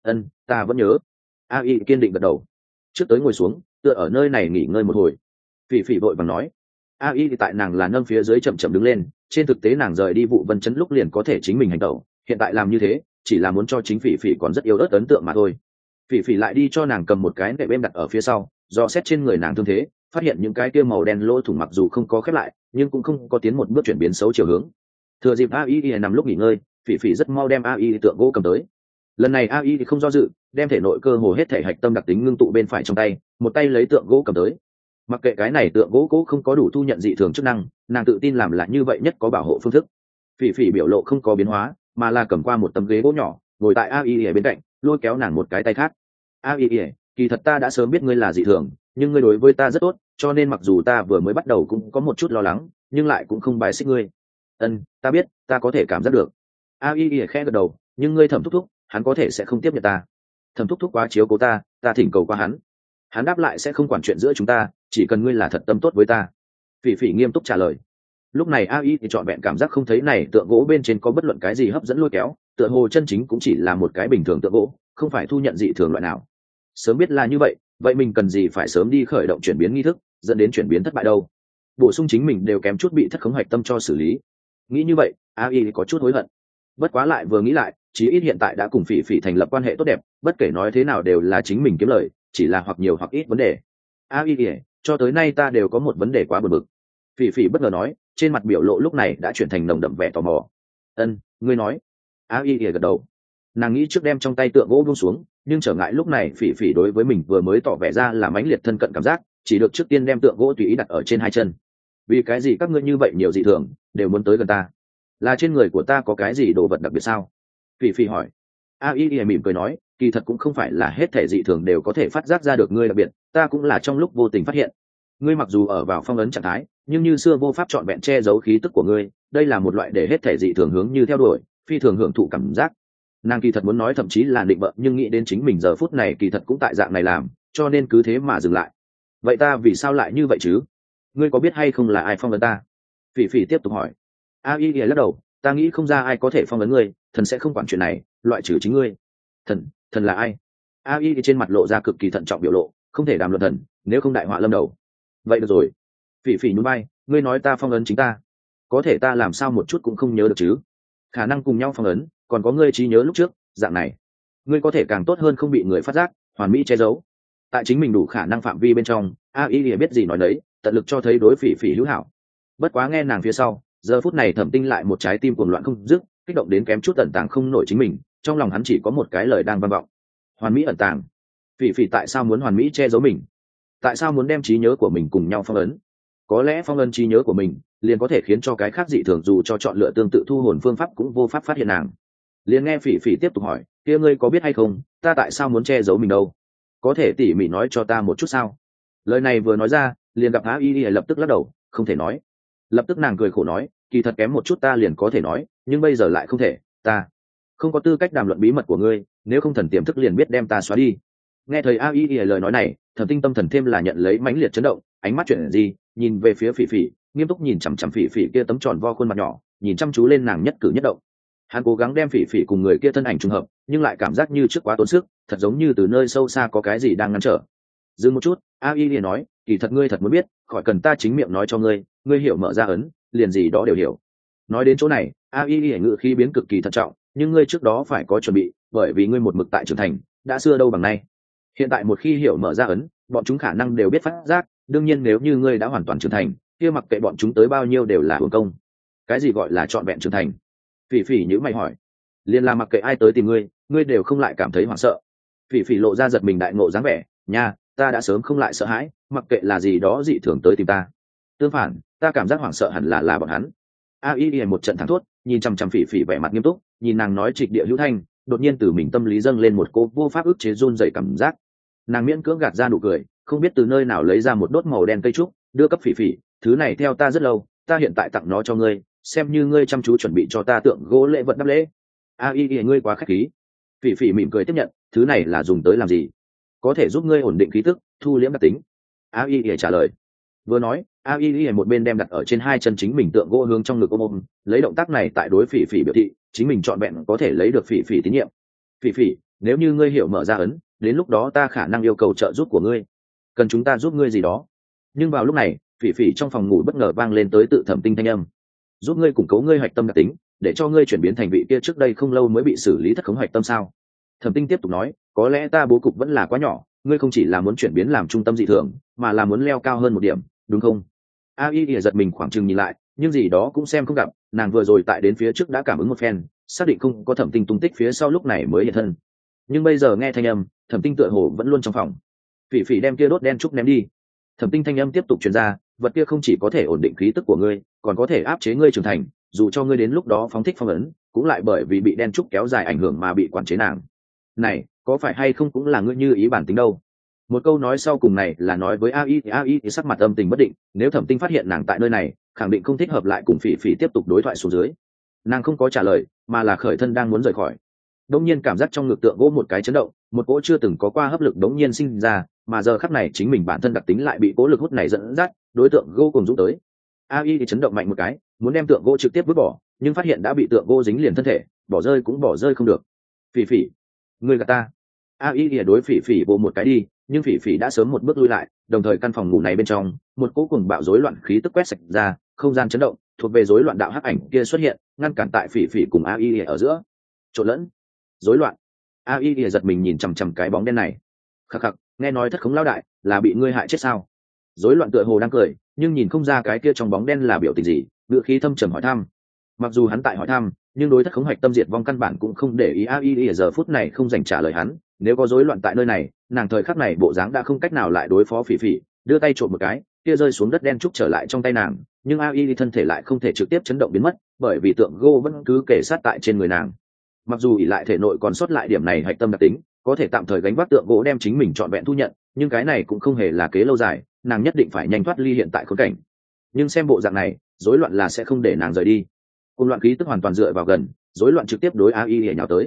Ta vẫn nhớ. AI kiên định gật đầu. Trước tới ngồi xuống, tựa ở nơi này nghỉ ngơi một hồi. Phỉ Phỉ vội vàng nói. AI thì tại nàng là nâng phía dưới chậm chậm đứng lên, trên thực tế nàng rời đi vụ Vân Chấn lúc liền có thể chính mình hành động, hiện tại làm như thế chỉ là muốn cho chính Phỉ Phỉ còn rất yếu ớt ấn tượng mà thôi. Phỉ Phỉ lại đi cho nàng cầm một cái nệm êm đặt ở phía sau, do xét trên người nàng thương thế, phát hiện những cái kia màu đen lỗ thủng mặc dù không có khép lại, nhưng cũng không có tiến một bước chuyển biến xấu chiều hướng. Thừa dịp AI nằm lúc nghỉ ngơi, phỉ phỉ rất mau đem AI tượng gỗ cầm tới. Lần này AI không do dự, đem thể nội cơ hồ hết thể hạch tâm đặc tính ngưng tụ bên phải trong tay, một tay lấy tượng gỗ cầm tới. Mặc kệ cái này tượng gỗ cố không có đủ thu nhận dị thường chức năng, nàng tự tin làm là như vậy nhất có bảo hộ phương thức. Phỉ phỉ biểu lộ không có biến hóa, mà là cầm qua một tấm ghế gỗ nhỏ, ngồi tại AI ở bên cạnh, lôi kéo nàng một cái tay khác. AI, kỳ thật ta đã sớm biết ngươi là dị thường, nhưng ngươi đối với ta rất tốt, cho nên mặc dù ta vừa mới bắt đầu cũng có một chút lo lắng, nhưng lại cũng không bài xích ngươi. Ta biết, ta có thể cảm giác được. AI khẽ gật đầu, nhưng ngươi Thẩm thúc thúc, hắn có thể sẽ không tiếp nhận ta. Thẩm thúc thúc quá chiếu cố ta thỉnh cầu qua hắn. Hắn đáp lại sẽ không quản chuyện giữa chúng ta, chỉ cần ngươi là thật tâm tốt với ta. Phỉ phỉ nghiêm túc trả lời. Lúc này AI thì trọn vẹn cảm giác không thấy này tượng gỗ bên trên có bất luận cái gì hấp dẫn lôi kéo, tựa hồ chân chính cũng chỉ là một cái bình thường tượng gỗ, không phải thu nhận dị thường loại nào. Sớm biết là như vậy mình cần gì phải sớm đi khởi động chuyển biến nghi thức, dẫn đến chuyển biến thất bại đâu. Bổ sung chính mình đều kém chút bị thất khống hoạch tâm cho xử lý. Nghĩ như vậy, AI có chút hối hận. Bất quá lại vừa nghĩ lại, chí ít hiện tại đã cùng phỉ phỉ thành lập quan hệ tốt đẹp, bất kể nói thế nào đều là chính mình kiếm lời, chỉ là hoặc nhiều hoặc ít vấn đề. AI, cho tới nay ta đều có một vấn đề quá bực bực. Phỉ phỉ bất ngờ nói, trên mặt biểu lộ lúc này đã chuyển thành nồng đậm vẻ tò mò. Ngươi nói. AI gật đầu. Nàng nghĩ trước đem trong tay tượng gỗ buông xuống, nhưng trở ngại lúc này phỉ phỉ đối với mình vừa mới tỏ vẻ ra là mãnh liệt thân cận cảm giác, chỉ được trước tiên đem tượng gỗ tùy ý đặt ở trên hai chân. Vì cái gì các ngươi như vậy nhiều dị thường đều muốn tới gần ta? Là trên người của ta có cái gì đồ vật đặc biệt sao? Phỉ phỉ hỏi. AI mỉm cười nói, kỳ thật cũng không phải là hết thể dị thường đều có thể phát giác ra được ngươi đặc biệt, ta cũng là trong lúc vô tình phát hiện. Ngươi mặc dù ở vào phong ấn trạng thái, nhưng như xưa vô pháp trọn vẹn che giấu khí tức của ngươi, đây là một loại để hết thể dị thường hướng như theo đuổi, phi thường hưởng thụ cảm giác. Nàng kỳ thật muốn nói thậm chí là định bợ, nhưng nghĩ đến chính mình giờ phút này kỳ thật cũng tại dạng này làm, cho nên cứ thế mà dừng lại. Vậy ta vì sao lại như vậy chứ? Ngươi có biết hay không là ai phong ấn ta? Phỉ phỉ tiếp tục hỏi. AI lắc đầu, ta nghĩ không ra ai có thể phong ấn ngươi, thần sẽ không quản chuyện này, loại trừ chính ngươi. Thần là ai? AI trên mặt lộ ra cực kỳ thận trọng biểu lộ, không thể đàm luận thần, nếu không đại họa lâm đầu. Vậy được rồi. Phỉ phỉ nhún vai, ngươi nói ta phong ấn chính ta, có thể ta làm sao một chút cũng không nhớ được chứ? Khả năng cùng nhau phong ấn, còn có ngươi trí nhớ lúc trước, dạng này ngươi có thể càng tốt hơn không bị người phát giác, hoàn mỹ che giấu tại chính mình đủ khả năng phạm vi bên trong. AI biết gì nói đấy, tận lực cho thấy đối phỉ phỉ hữu hảo. Bất quá nghe nàng phía sau, giờ phút này Thẩm Tinh lại một trái tim cuồng loạn không dứt, kích động đến kém chút ẩn tàng không nổi chính mình, trong lòng hắn chỉ có một cái lời đang vang vọng: hoàn mỹ ẩn tàng. Phỉ phỉ tại sao muốn hoàn mỹ che giấu mình? Tại sao muốn đem trí nhớ của mình cùng nhau phong ấn? Có lẽ phong ấn trí nhớ của mình liền có thể khiến cho cái khác dị thường dù cho chọn lựa tương tự thu hồn phương pháp cũng vô pháp phát hiện nàng. Liền nghe phỉ phỉ tiếp tục hỏi, kia ngươi có biết hay không, ta tại sao muốn che giấu mình đâu? Có thể tỉ mỉ nói cho ta một chút sao? Lời này vừa nói ra, liền gặp AI lập tức lắc đầu, không thể nói. Lập tức nàng cười khổ nói, kỳ thật kém một chút ta liền có thể nói, nhưng bây giờ lại không thể, ta không có tư cách đàm luận bí mật của ngươi, nếu không thần tiềm thức liền biết đem ta xóa đi. Nghe thấy AI lời nói này, Thẩm Tinh tâm thần thêm là nhận lấy mãnh liệt chấn động, ánh mắt chuyển gì, nhìn về phía phỉ phỉ, nghiêm túc nhìn chằm chằm phỉ phỉ kia tấm tròn vo khuôn mặt nhỏ, nhìn chăm chú lên nàng nhất cử nhất động. Hắn cố gắng đem phỉ phỉ cùng người kia thân ảnh trùng hợp, nhưng lại cảm giác như trước quá tốn sức, thật giống như từ nơi sâu xa có cái gì đang ngăn trở. Dừng một chút, AI liền nói, kỳ thật ngươi thật muốn biết, khỏi cần ta chính miệng nói cho ngươi, ngươi hiểu mở ra ấn, liền gì đó đều hiểu. Nói đến chỗ này, AI ngữ khí biến cực kỳ thận trọng, nhưng ngươi trước đó phải có chuẩn bị, bởi vì ngươi một mực tại trưởng thành, đã xưa đâu bằng nay. Hiện tại một khi hiểu mở ra ấn, bọn chúng khả năng đều biết phát giác, đương nhiên nếu như ngươi đã hoàn toàn trưởng thành, kia mặc kệ bọn chúng tới bao nhiêu đều là hưởng công. Cái gì gọi là trọn vẹn trưởng thành? Phỉ phỉ nhữ mày hỏi. Liên là mặc kệ ai tới tìm ngươi, ngươi đều không lại cảm thấy hoảng sợ. Phỉ phỉ lộ ra giật mình đại ngộ dáng vẻ, nha, ta đã sớm không lại sợ hãi, mặc kệ là gì đó dị thường tới tìm ta. Tương phản, ta cảm giác hoảng sợ hẳn là bọn hắn. AI một trận thẳng thốt, nhìn chằm chằm phỉ phỉ vẻ mặt nghiêm túc, nhìn nàng nói trịch địa hữu thanh, đột nhiên từ mình tâm lý dâng lên một cô vô pháp ức chế run rẩy cảm giác. Nàng miễn cưỡng gạt ra nụ cười, không biết từ nơi nào lấy ra một đốt màu đen cây trúc, đưa cấp phỉ phỉ, thứ này theo ta rất lâu, ta hiện tại tặng nó cho ngươi, xem như ngươi chăm chú chuẩn bị cho ta tượng gỗ lễ vật đáp lễ. AI ngươi quá khách khí. Phỉ phỉ mỉm cười tiếp nhận, thứ này là dùng tới làm gì? Có thể giúp ngươi ổn định khí tức, thu liễm đặc tính. AI trả lời. Vừa nói, AI một bên đem đặt ở trên hai chân chính mình tượng gỗ hướng trong ngực ôm, lấy động tác này tại đối phỉ phỉ biểu thị chính mình trọn vẹn có thể lấy được phỉ phỉ tín nhiệm. Phỉ phỉ, nếu như ngươi hiểu mở ra ấn, đến lúc đó ta khả năng yêu cầu trợ giúp của ngươi, cần chúng ta giúp ngươi gì đó. Nhưng vào lúc này, phỉ phỉ trong phòng ngủ bất ngờ vang lên tới tự Thẩm Tinh thanh âm, giúp ngươi củng cố ngươi hoạch tâm đặc tính, để cho ngươi chuyển biến thành vị kia trước đây không lâu mới bị xử lý thất khống hoạch tâm sao? Thẩm Tinh tiếp tục nói, có lẽ ta bố cục vẫn là quá nhỏ, ngươi không chỉ là muốn chuyển biến làm trung tâm dị thường, mà là muốn leo cao hơn một điểm, đúng không? AI giật mình khoảng chừng nhìn lại, nhưng gì đó cũng xem không gặp, nàng vừa rồi tại đến phía trước đã cảm ứng một phen, xác định không có Thẩm Tinh tung tích phía sau lúc này mới hiện thân. Nhưng bây giờ nghe thanh âm, Thẩm Tinh tựa hồ vẫn luôn trong phòng. Phỉ Phỉ đem kia đốt đen trúc ném đi. Thẩm Tinh thanh âm tiếp tục truyền ra, vật kia không chỉ có thể ổn định khí tức của ngươi, còn có thể áp chế ngươi trưởng thành, dù cho ngươi đến lúc đó phóng thích phong ấn, cũng lại bởi vì bị đen trúc kéo dài ảnh hưởng mà bị quản chế nàng. Này, có phải hay không cũng là ngươi như ý bản tính đâu. Một câu nói sau cùng này là nói với AI thì sắc mặt âm tình bất định, nếu Thẩm Tinh phát hiện nàng tại nơi này, khẳng định không thích hợp lại cùng Phỉ Phỉ tiếp tục đối thoại xuống dưới. Nàng không có trả lời, mà là khởi thân đang muốn rời khỏi. Đống nhiên cảm giác trong ngực tượng gỗ một cái chấn động, một cỗ chưa từng có qua hấp lực đống nhiên sinh ra, mà giờ khắc này chính mình bản thân đặc tính lại bị cỗ lực hút này dẫn dắt, đối tượng gỗ cùng dũng tới. AI thì chấn động mạnh một cái, muốn đem tượng gỗ trực tiếp vứt bỏ, nhưng phát hiện đã bị tượng gỗ dính liền thân thể, bỏ rơi cũng bỏ rơi không được. Phỉ Phỉ, ngươi gạt ta. AI thì đối Phỉ Phỉ bộ một cái đi, nhưng Phỉ Phỉ đã sớm một bước lui lại, đồng thời căn phòng ngủ này bên trong, một cỗ cuồng bạo rối loạn khí tức quét sạch ra, không gian chấn động, thuộc về rối loạn đạo hắc ảnh kia xuất hiện, ngăn cản tại Phỉ Phỉ cùng AI ở giữa. Trộn lẫn, rối loạn. AI thì giật mình nhìn chằm chằm cái bóng đen này. Khắc khắc, nghe nói thất khống lao đại là bị ngươi hại chết sao? Rối loạn tựa hồ đang cười, nhưng nhìn không ra cái kia trong bóng đen là biểu tình gì, ngữ khí thâm trầm hỏi thăm. Mặc dù hắn tại hỏi thăm, nhưng đối thất khống hoạch tâm diệt vong căn bản cũng không để ý. AI ở giờ phút này không dành trả lời hắn, nếu có rối loạn tại nơi này, nàng thời khắc này bộ dáng đã không cách nào lại đối phó Phỉ Phỉ, đưa tay trộm một cái, kia rơi xuống đất đen trúc trở lại trong tay nàng, nhưng AI thân thể lại không thể trực tiếp chấn động biến mất, bởi vì tượng gỗ vẫn cứ kề sát tại trên người nàng. Mặc dù ỷ lại thể nội còn sót lại điểm này hạch tâm đặc tính, có thể tạm thời gánh vác tượng gỗ đem chính mình trọn vẹn thu nhận, nhưng cái này cũng không hề là kế lâu dài, nàng nhất định phải nhanh thoát ly hiện tại khốn cảnh. Nhưng xem bộ dạng này, rối loạn là sẽ không để nàng rời đi. Cùng loạn khí tức hoàn toàn dựa vào gần, rối loạn trực tiếp đối AI nhào tới.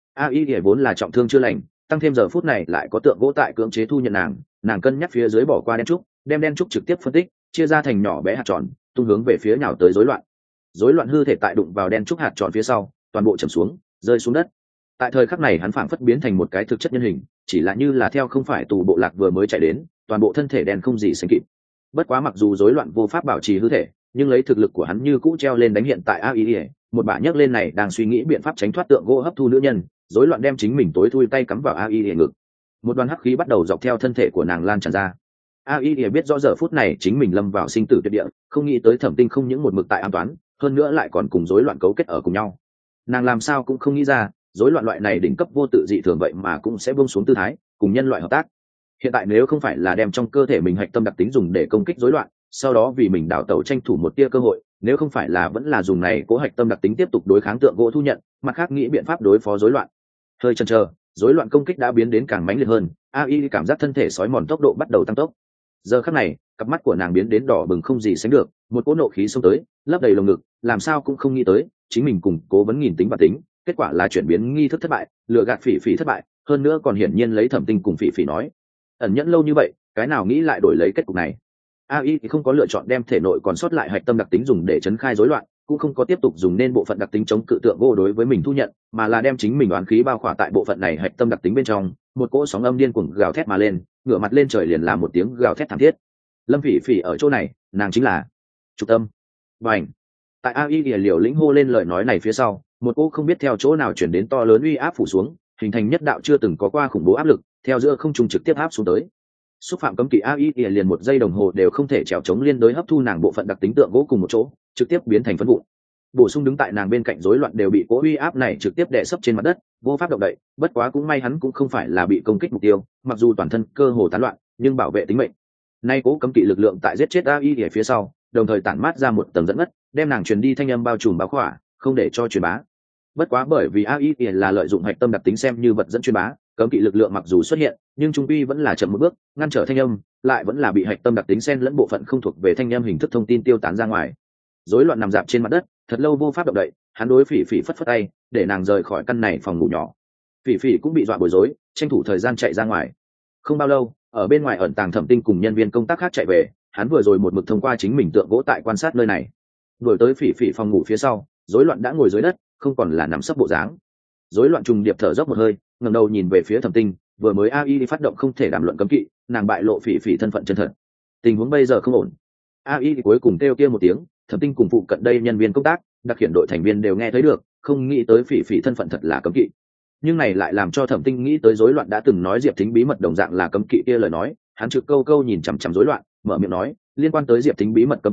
AI vốn là trọng thương chưa lành, tăng thêm giờ phút này lại có tượng gỗ tại cưỡng chế thu nhận nàng, nàng cân nhắc phía dưới bỏ qua đen trúc, đem đen trúc trực tiếp phân tích, chia ra thành nhỏ bé hạt tròn, tung hướng về phía nhào tới rối loạn. Rối loạn hư thể tại đụng vào đen trúc hạt tròn phía sau, toàn bộ chầm xuống, rơi xuống đất. Tại thời khắc này hắn phảng phất biến thành một cái thực chất nhân hình, chỉ là như là theo không phải tù bộ lạc vừa mới chạy đến, toàn bộ thân thể đen không gì sánh kịp. Bất quá mặc dù rối loạn vô pháp bảo trì hư thể, nhưng lấy thực lực của hắn như cũ treo lên đánh hiện tại AI, một bả nhấc lên này đang suy nghĩ biện pháp tránh thoát tượng gỗ hấp thu nữ nhân, rối loạn đem chính mình tối thui tay cắm vào AI ngực. Một đoàn hắc khí bắt đầu dọc theo thân thể của nàng lan tràn ra. AI biết rõ giờ phút này chính mình lâm vào sinh tử tuyệt địa, không nghĩ tới Thẩm Tinh không những một mực tại an toán, hơn nữa lại còn cùng rối loạn cấu kết ở cùng nhau. Nàng làm sao cũng không nghĩ ra, rối loạn loại này đỉnh cấp vô tự dị thường vậy mà cũng sẽ buông xuống tư thái, cùng nhân loại hợp tác. Hiện tại nếu không phải là đem trong cơ thể mình hạch tâm đặc tính dùng để công kích rối loạn, sau đó vì mình đảo tẩu tranh thủ một tia cơ hội, nếu không phải là vẫn là dùng này cố hạch tâm đặc tính tiếp tục đối kháng tượng gỗ thu nhận, mặt khác nghĩ biện pháp đối phó rối loạn. Hơi chần chờ, rối loạn công kích đã biến đến càng mãnh liệt hơn, AI cảm giác thân thể sói mòn tốc độ bắt đầu tăng tốc. Giờ khắc này, cặp mắt của nàng biến đến đỏ bừng không gì sánh được, một cỗ nộ khí xông tới, lấp đầy lồng ngực, làm sao cũng không nghĩ tới, chính mình cùng cố vấn nghìn tính và tính, kết quả là chuyển biến nghi thức thất bại, lừa gạt Phỉ Phỉ thất bại, hơn nữa còn hiển nhiên lấy Thẩm Tinh cùng Phỉ Phỉ nói, ẩn nhẫn lâu như vậy, cái nào nghĩ lại đổi lấy kết cục này. AI thì không có lựa chọn đem thể nội còn sót lại hạch tâm đặc tính dùng để chấn khai rối loạn, cũng không có tiếp tục dùng nên bộ phận đặc tính chống cự tượng gỗ đối với mình thu nhận, mà là đem chính mình đoán khí bao khỏa tại bộ phận này hạch tâm đặc tính bên trong, một cỗ sóng âm điên cuồng gào thét mà lên, ngửa mặt lên trời liền là một tiếng gào thét thảm thiết. Lâm Phỉ Phỉ ở chỗ này, nàng chính là Trục Tâm. Bành. Tại AI liều lĩnh hô lên lời nói này phía sau, một cỗ không biết theo chỗ nào chuyển đến to lớn uy áp phủ xuống, hình thành nhất đạo chưa từng có qua khủng bố áp lực, theo giữa không trung trực tiếp áp xuống tới. Xúc phạm cấm kỵ AI liền một giây đồng hồ đều không thể trèo chống liên đối hấp thu nàng bộ phận đặc tính tượng gỗ cùng một chỗ, trực tiếp biến thành phấn vụn. Bổ sung đứng tại nàng bên cạnh rối loạn đều bị cỗ uy áp này trực tiếp đè sấp trên mặt đất, vô pháp động đậy, bất quá cũng may hắn cũng không phải là bị công kích mục tiêu, mặc dù toàn thân cơ hồ tán loạn, nhưng bảo vệ tính mệnh. Nay cố cấm kỵ lực lượng tại giết chết AI ở phía sau, đồng thời tản mát ra một tầng dẫn ngất, đem nàng truyền đi thanh âm bao trùm bao khỏa, không để cho truyền bá. Bất quá bởi vì AI là lợi dụng hạch tâm đặc tính xem như vật dẫn truyền bá, cấm kỵ lực lượng mặc dù xuất hiện, nhưng trung quy vẫn là chậm một bước, ngăn trở thanh âm, lại vẫn là bị hạch tâm đặc tính xen lẫn bộ phận không thuộc về thanh âm hình thức thông tin tiêu tán ra ngoài. Rối loạn nằm dạp trên mặt đất, thật lâu vô pháp động đậy, hắn đối Phỉ Phỉ phất phất tay, để nàng rời khỏi căn này phòng ngủ nhỏ. Phỉ Phỉ cũng bị dọa bối rối, tranh thủ thời gian chạy ra ngoài. Không bao lâu, ở bên ngoài ẩn tàng Thẩm Tinh cùng nhân viên công tác khác chạy về, hắn vừa rồi một mực thông qua chính mình tượng gỗ tại quan sát nơi này. Đuổi tới Phỉ Phỉ phòng ngủ phía sau, rối loạn đã ngồi dưới đất, không còn là nằm sấp bộ dáng. Rối loạn trùng điệp thở dốc một hơi, ngẩng đầu nhìn về phía Thẩm Tinh, vừa mới AI phát động không thể đàm luận cấm kỵ, nàng bại lộ Phỉ Phỉ thân phận chân thật. Tình huống bây giờ không ổn. AI cuối cùng kêu kia một tiếng, Thẩm Tinh cùng phụ cận đây nhân viên công tác, đặc hiện đội thành viên đều nghe thấy được, không nghĩ tới Phỉ Phỉ thân phận thật là cấm kỵ. Nhưng này lại làm cho Thẩm Tinh nghĩ tới rối loạn đã từng nói Diệp Thính bí mật đồng dạng là cấm kỵ kia lời nói, hắn trực câu câu nhìn chằm chằm rối loạn, mở miệng nói, liên quan tới Diệp Thính bí mật cấm kỵ,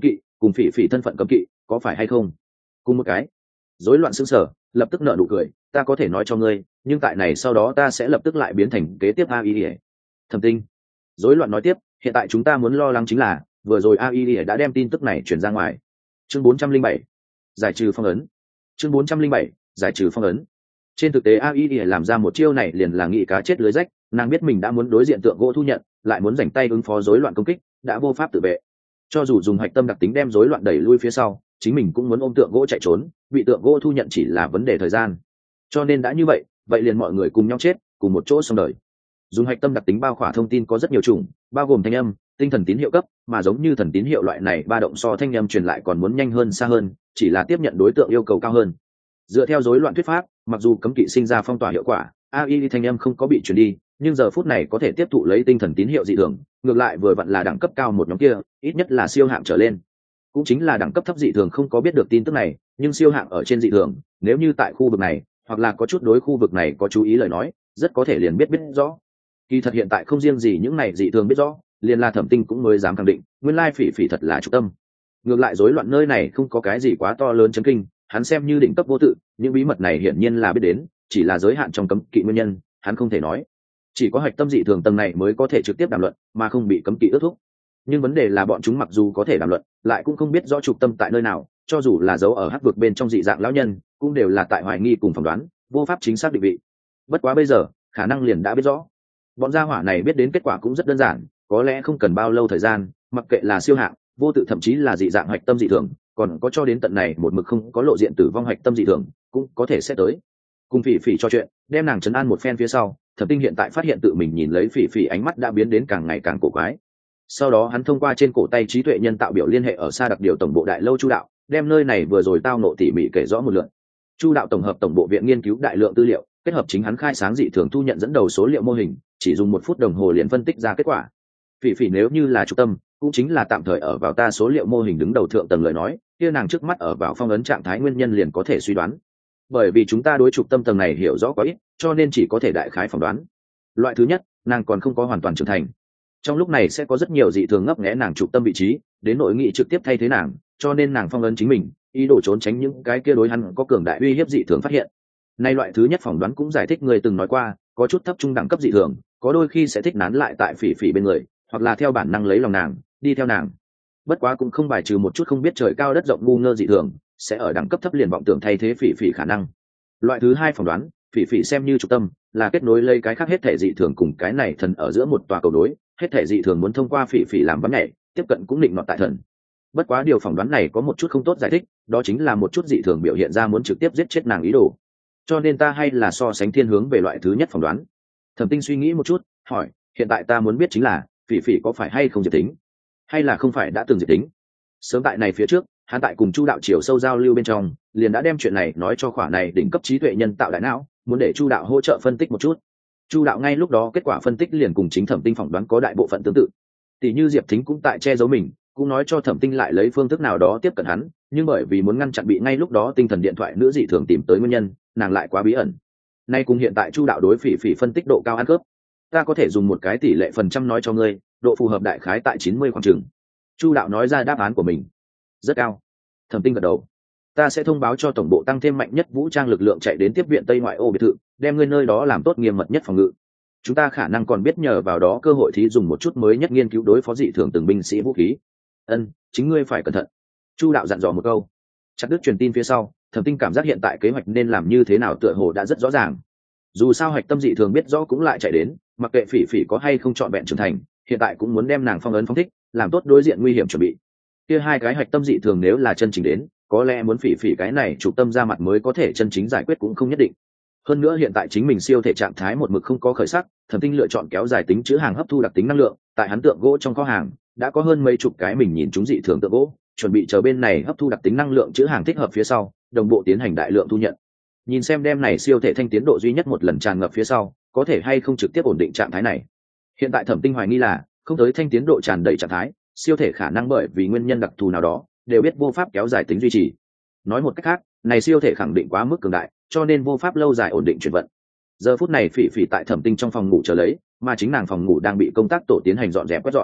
cùng phỉ phỉ thân phận cấm kỵ có phải hay không cùng một cái. Rối loạn sững sờ, lập tức nở nụ cười, ta có thể nói cho ngươi, nhưng tại này sau đó ta sẽ lập tức lại biến thành kế tiếp AI. Thẩm Tinh. Rối loạn nói tiếp, hiện tại chúng ta muốn lo lắng chính là vừa rồi AI đã đem tin tức này truyền ra ngoài. Chương 407. Giải trừ phong ấn. Chương 407. Giải trừ phong ấn. Trên thực tế AI làm ra một chiêu này liền là nghị cá chết lưới rách, nàng biết mình đã muốn đối diện tượng gỗ thu nhận, lại muốn rảnh tay ứng phó rối loạn công kích, đã vô pháp tự vệ. Cho dù dùng hạch tâm đặc tính đem rối loạn đẩy lui phía sau, chính mình cũng muốn ôm tượng gỗ chạy trốn, bị tượng gỗ thu nhận chỉ là vấn đề thời gian. Cho nên đã như vậy, vậy liền mọi người cùng nhau chết, cùng một chỗ xong đời. Dùng hạch tâm đặc tính bao khỏa thông tin có rất nhiều chủng, bao gồm thanh âm, tinh thần tín hiệu cấp, mà giống như thần tín hiệu loại này ba động so thanh âm truyền lại còn muốn nhanh hơn xa hơn, chỉ là tiếp nhận đối tượng yêu cầu cao hơn. Dựa theo rối loạn thuyết pháp, mặc dù cấm kỵ sinh ra phong tỏa hiệu quả, AI thanh âm không có bị truyền đi, nhưng giờ phút này có thể tiếp thụ lấy tinh thần tín hiệu dị thường, ngược lại vừa vặn là đẳng cấp cao một nhóm kia, ít nhất là siêu hạng trở lên. Cũng chính là đẳng cấp thấp dị thường không có biết được tin tức này, nhưng siêu hạng ở trên dị thường, nếu như tại khu vực này, hoặc là có chút đối khu vực này có chú ý lời nói, rất có thể liền biết rõ. Kỳ thật hiện tại không riêng gì những này dị thường biết rõ, liền là Thẩm Tinh cũng mới dám khẳng định, nguyên lai phỉ phỉ thật là trục tâm. Ngược lại rối loạn nơi này không có cái gì quá to lớn chấn kinh, hắn xem như định cấp vô tự, những bí mật này hiển nhiên là biết đến, chỉ là giới hạn trong cấm kỵ nguyên nhân, hắn không thể nói. Chỉ có hạch tâm dị thường tầng này mới có thể trực tiếp đàm luận, mà không bị cấm kỵ ước thúc. Nhưng vấn đề là bọn chúng mặc dù có thể đàm luận, lại cũng không biết rõ trục tâm tại nơi nào, cho dù là dấu ở hắc vực bên trong dị dạng lão nhân, cũng đều là tại hoài nghi cùng phỏng đoán, vô pháp chính xác định vị. Bất quá bây giờ, khả năng liền đã biết rõ. Bọn gia hỏa này biết đến kết quả cũng rất đơn giản, có lẽ không cần bao lâu thời gian, mặc kệ là siêu hạng, vô tự thậm chí là dị dạng hạch tâm dị thường, còn có cho đến tận này một mực không có lộ diện tử vong hạch tâm dị thường, cũng có thể sẽ tới. Cùng phỉ phỉ cho chuyện, đem nàng trấn an một phen phía sau, Thẩm Tinh hiện tại phát hiện tự mình nhìn lấy phỉ phỉ ánh mắt đã biến đến càng ngày càng cổ quái. Sau đó hắn thông qua trên cổ tay trí tuệ nhân tạo biểu liên hệ ở xa đặc điều tổng bộ đại lâu Chu đạo, đem nơi này vừa rồi tao nộ tỉ mỉ kể rõ một lượt. Chu đạo tổng hợp tổng bộ viện nghiên cứu đại lượng tư liệu, kết hợp chính hắn khai sáng dị thường thu nhận dẫn đầu số liệu mô hình, chỉ dùng 1 phút đồng hồ liền phân tích ra kết quả. Phỉ phỉ nếu như là trung tâm, cũng chính là tạm thời ở vào ta số liệu mô hình đứng đầu thượng tầng lời nói, kia nàng trước mắt ở vào phong ấn trạng thái nguyên nhân liền có thể suy đoán. Bởi vì chúng ta đối trục tâm tầng này hiểu rõ quá ít, cho nên chỉ có thể đại khái phỏng đoán. Loại thứ nhất, nàng còn không có hoàn toàn trưởng thành. Trong lúc này sẽ có rất nhiều dị thường ngấp nghé nàng trục tâm vị trí, đến nội nghị trực tiếp thay thế nàng, cho nên nàng phong ấn chính mình, ý đồ trốn tránh những cái kia đối hắn có cường đại uy hiếp dị thường phát hiện. Nay loại thứ nhất phỏng đoán cũng giải thích người từng nói qua, có chút thấp trung đẳng cấp dị thường, có đôi khi sẽ thích nán lại tại phỉ phỉ bên người, hoặc là theo bản năng lấy lòng nàng, đi theo nàng. Bất quá cũng không bài trừ một chút không biết trời cao đất rộng ngu ngơ dị thường, sẽ ở đẳng cấp thấp liền vọng tưởng thay thế phỉ phỉ khả năng. Loại thứ hai phỏng đoán, phỉ phỉ xem như trục tâm, là kết nối lấy cái khác hết thể dị thường cùng cái này thần ở giữa một tòa cầu đối, hết thể dị thường muốn thông qua phỉ phỉ làm bắn nhảy, tiếp cận cũng định nọt tại thần. Bất quá điều phỏng đoán này có một chút không tốt giải thích, đó chính là một chút dị thường biểu hiện ra muốn trực tiếp giết chết nàng ý đồ. Cho nên ta hay là so sánh thiên hướng về loại thứ nhất phỏng đoán. Thẩm Tinh suy nghĩ một chút, hỏi, hiện tại ta muốn biết chính là phỉ phỉ có phải hay không diệt tính, hay là không phải đã từng diệt tính. Sớm tại này phía trước, hắn tại cùng Chu đạo chiều sâu giao lưu bên trong, liền đã đem chuyện này nói cho khỏa này đỉnh cấp trí tuệ nhân tạo đại não, muốn để Chu đạo hỗ trợ phân tích một chút. Chu đạo ngay lúc đó kết quả phân tích liền cùng chính Thẩm Tinh phỏng đoán có đại bộ phận tương tự. Tỷ như Diệp Thính cũng tại che giấu mình, cũng nói cho Thẩm Tinh lại lấy phương thức nào đó tiếp cận hắn, nhưng bởi vì muốn ngăn chặn bị ngay lúc đó tinh thần điện thoại nữ dị thường tìm tới nguyên nhân, nàng lại quá bí ẩn. Nay cùng hiện tại Chu đạo đối phỉ phỉ phân tích độ cao ăn khớp. Ta có thể dùng một cái tỷ lệ phần trăm nói cho ngươi, độ phù hợp đại khái tại 90 khoảng chừng. Chu đạo nói ra đáp án của mình. Rất cao. Thẩm Tinh gật đầu. Ta sẽ thông báo cho tổng bộ tăng thêm mạnh nhất vũ trang lực lượng chạy đến tiếp viện Tây ngoại ô biệt thự, đem ngươi nơi đó làm tốt nghiêm mật nhất phòng ngự. Chúng ta khả năng còn biết nhờ vào đó cơ hội thí dùng một chút mới nhất nghiên cứu đối phó dị thường từng binh sĩ vũ khí. Chính ngươi phải cẩn thận. Chu đạo dặn dò một câu. Chặt đứt truyền tin phía sau, Thẩm Tinh cảm giác hiện tại kế hoạch nên làm như thế nào tựa hồ đã rất rõ ràng. Dù sao hạch tâm dị thường biết rõ cũng lại chạy đến, mặc kệ phỉ phỉ có hay không chọn vẹn trưởng thành, hiện tại cũng muốn đem nàng phong ấn phóng thích, làm tốt đối diện nguy hiểm chuẩn bị. Kia hai cái hạch tâm dị thường nếu là chân chính đến, có lẽ muốn phỉ phỉ cái này chủ tâm ra mặt mới có thể chân chính giải quyết cũng không nhất định. Hơn nữa hiện tại chính mình siêu thể trạng thái một mực không có khởi sắc, Thẩm Tinh lựa chọn kéo dài tính chữ hàng hấp thu đặc tính năng lượng, tại hắn tượng gỗ trong kho hàng đã có hơn mấy chục cái mình nhìn chúng dị thường tượng gỗ, chuẩn bị chờ bên này hấp thu đặc tính năng lượng chữ hàng thích hợp phía sau, đồng bộ tiến hành đại lượng thu nhận. Nhìn xem đem này siêu thể thanh tiến độ duy nhất một lần tràn ngập phía sau, có thể hay không trực tiếp ổn định trạng thái này. Hiện tại Thẩm Tinh hoài nghi là không tới thanh tiến độ tràn đầy trạng thái, siêu thể khả năng bởi vì nguyên nhân đặc thù nào đó đều biết vô pháp kéo dài tính duy trì. Nói một cách khác, này siêu thể khẳng định quá mức cường đại, cho nên vô pháp lâu dài ổn định chuyển vận. Giờ phút này phỉ phỉ tại Thẩm Tinh trong phòng ngủ chờ lấy, mà chính nàng phòng ngủ đang bị công tác tổ tiến hành dọn dẹp quét dọn.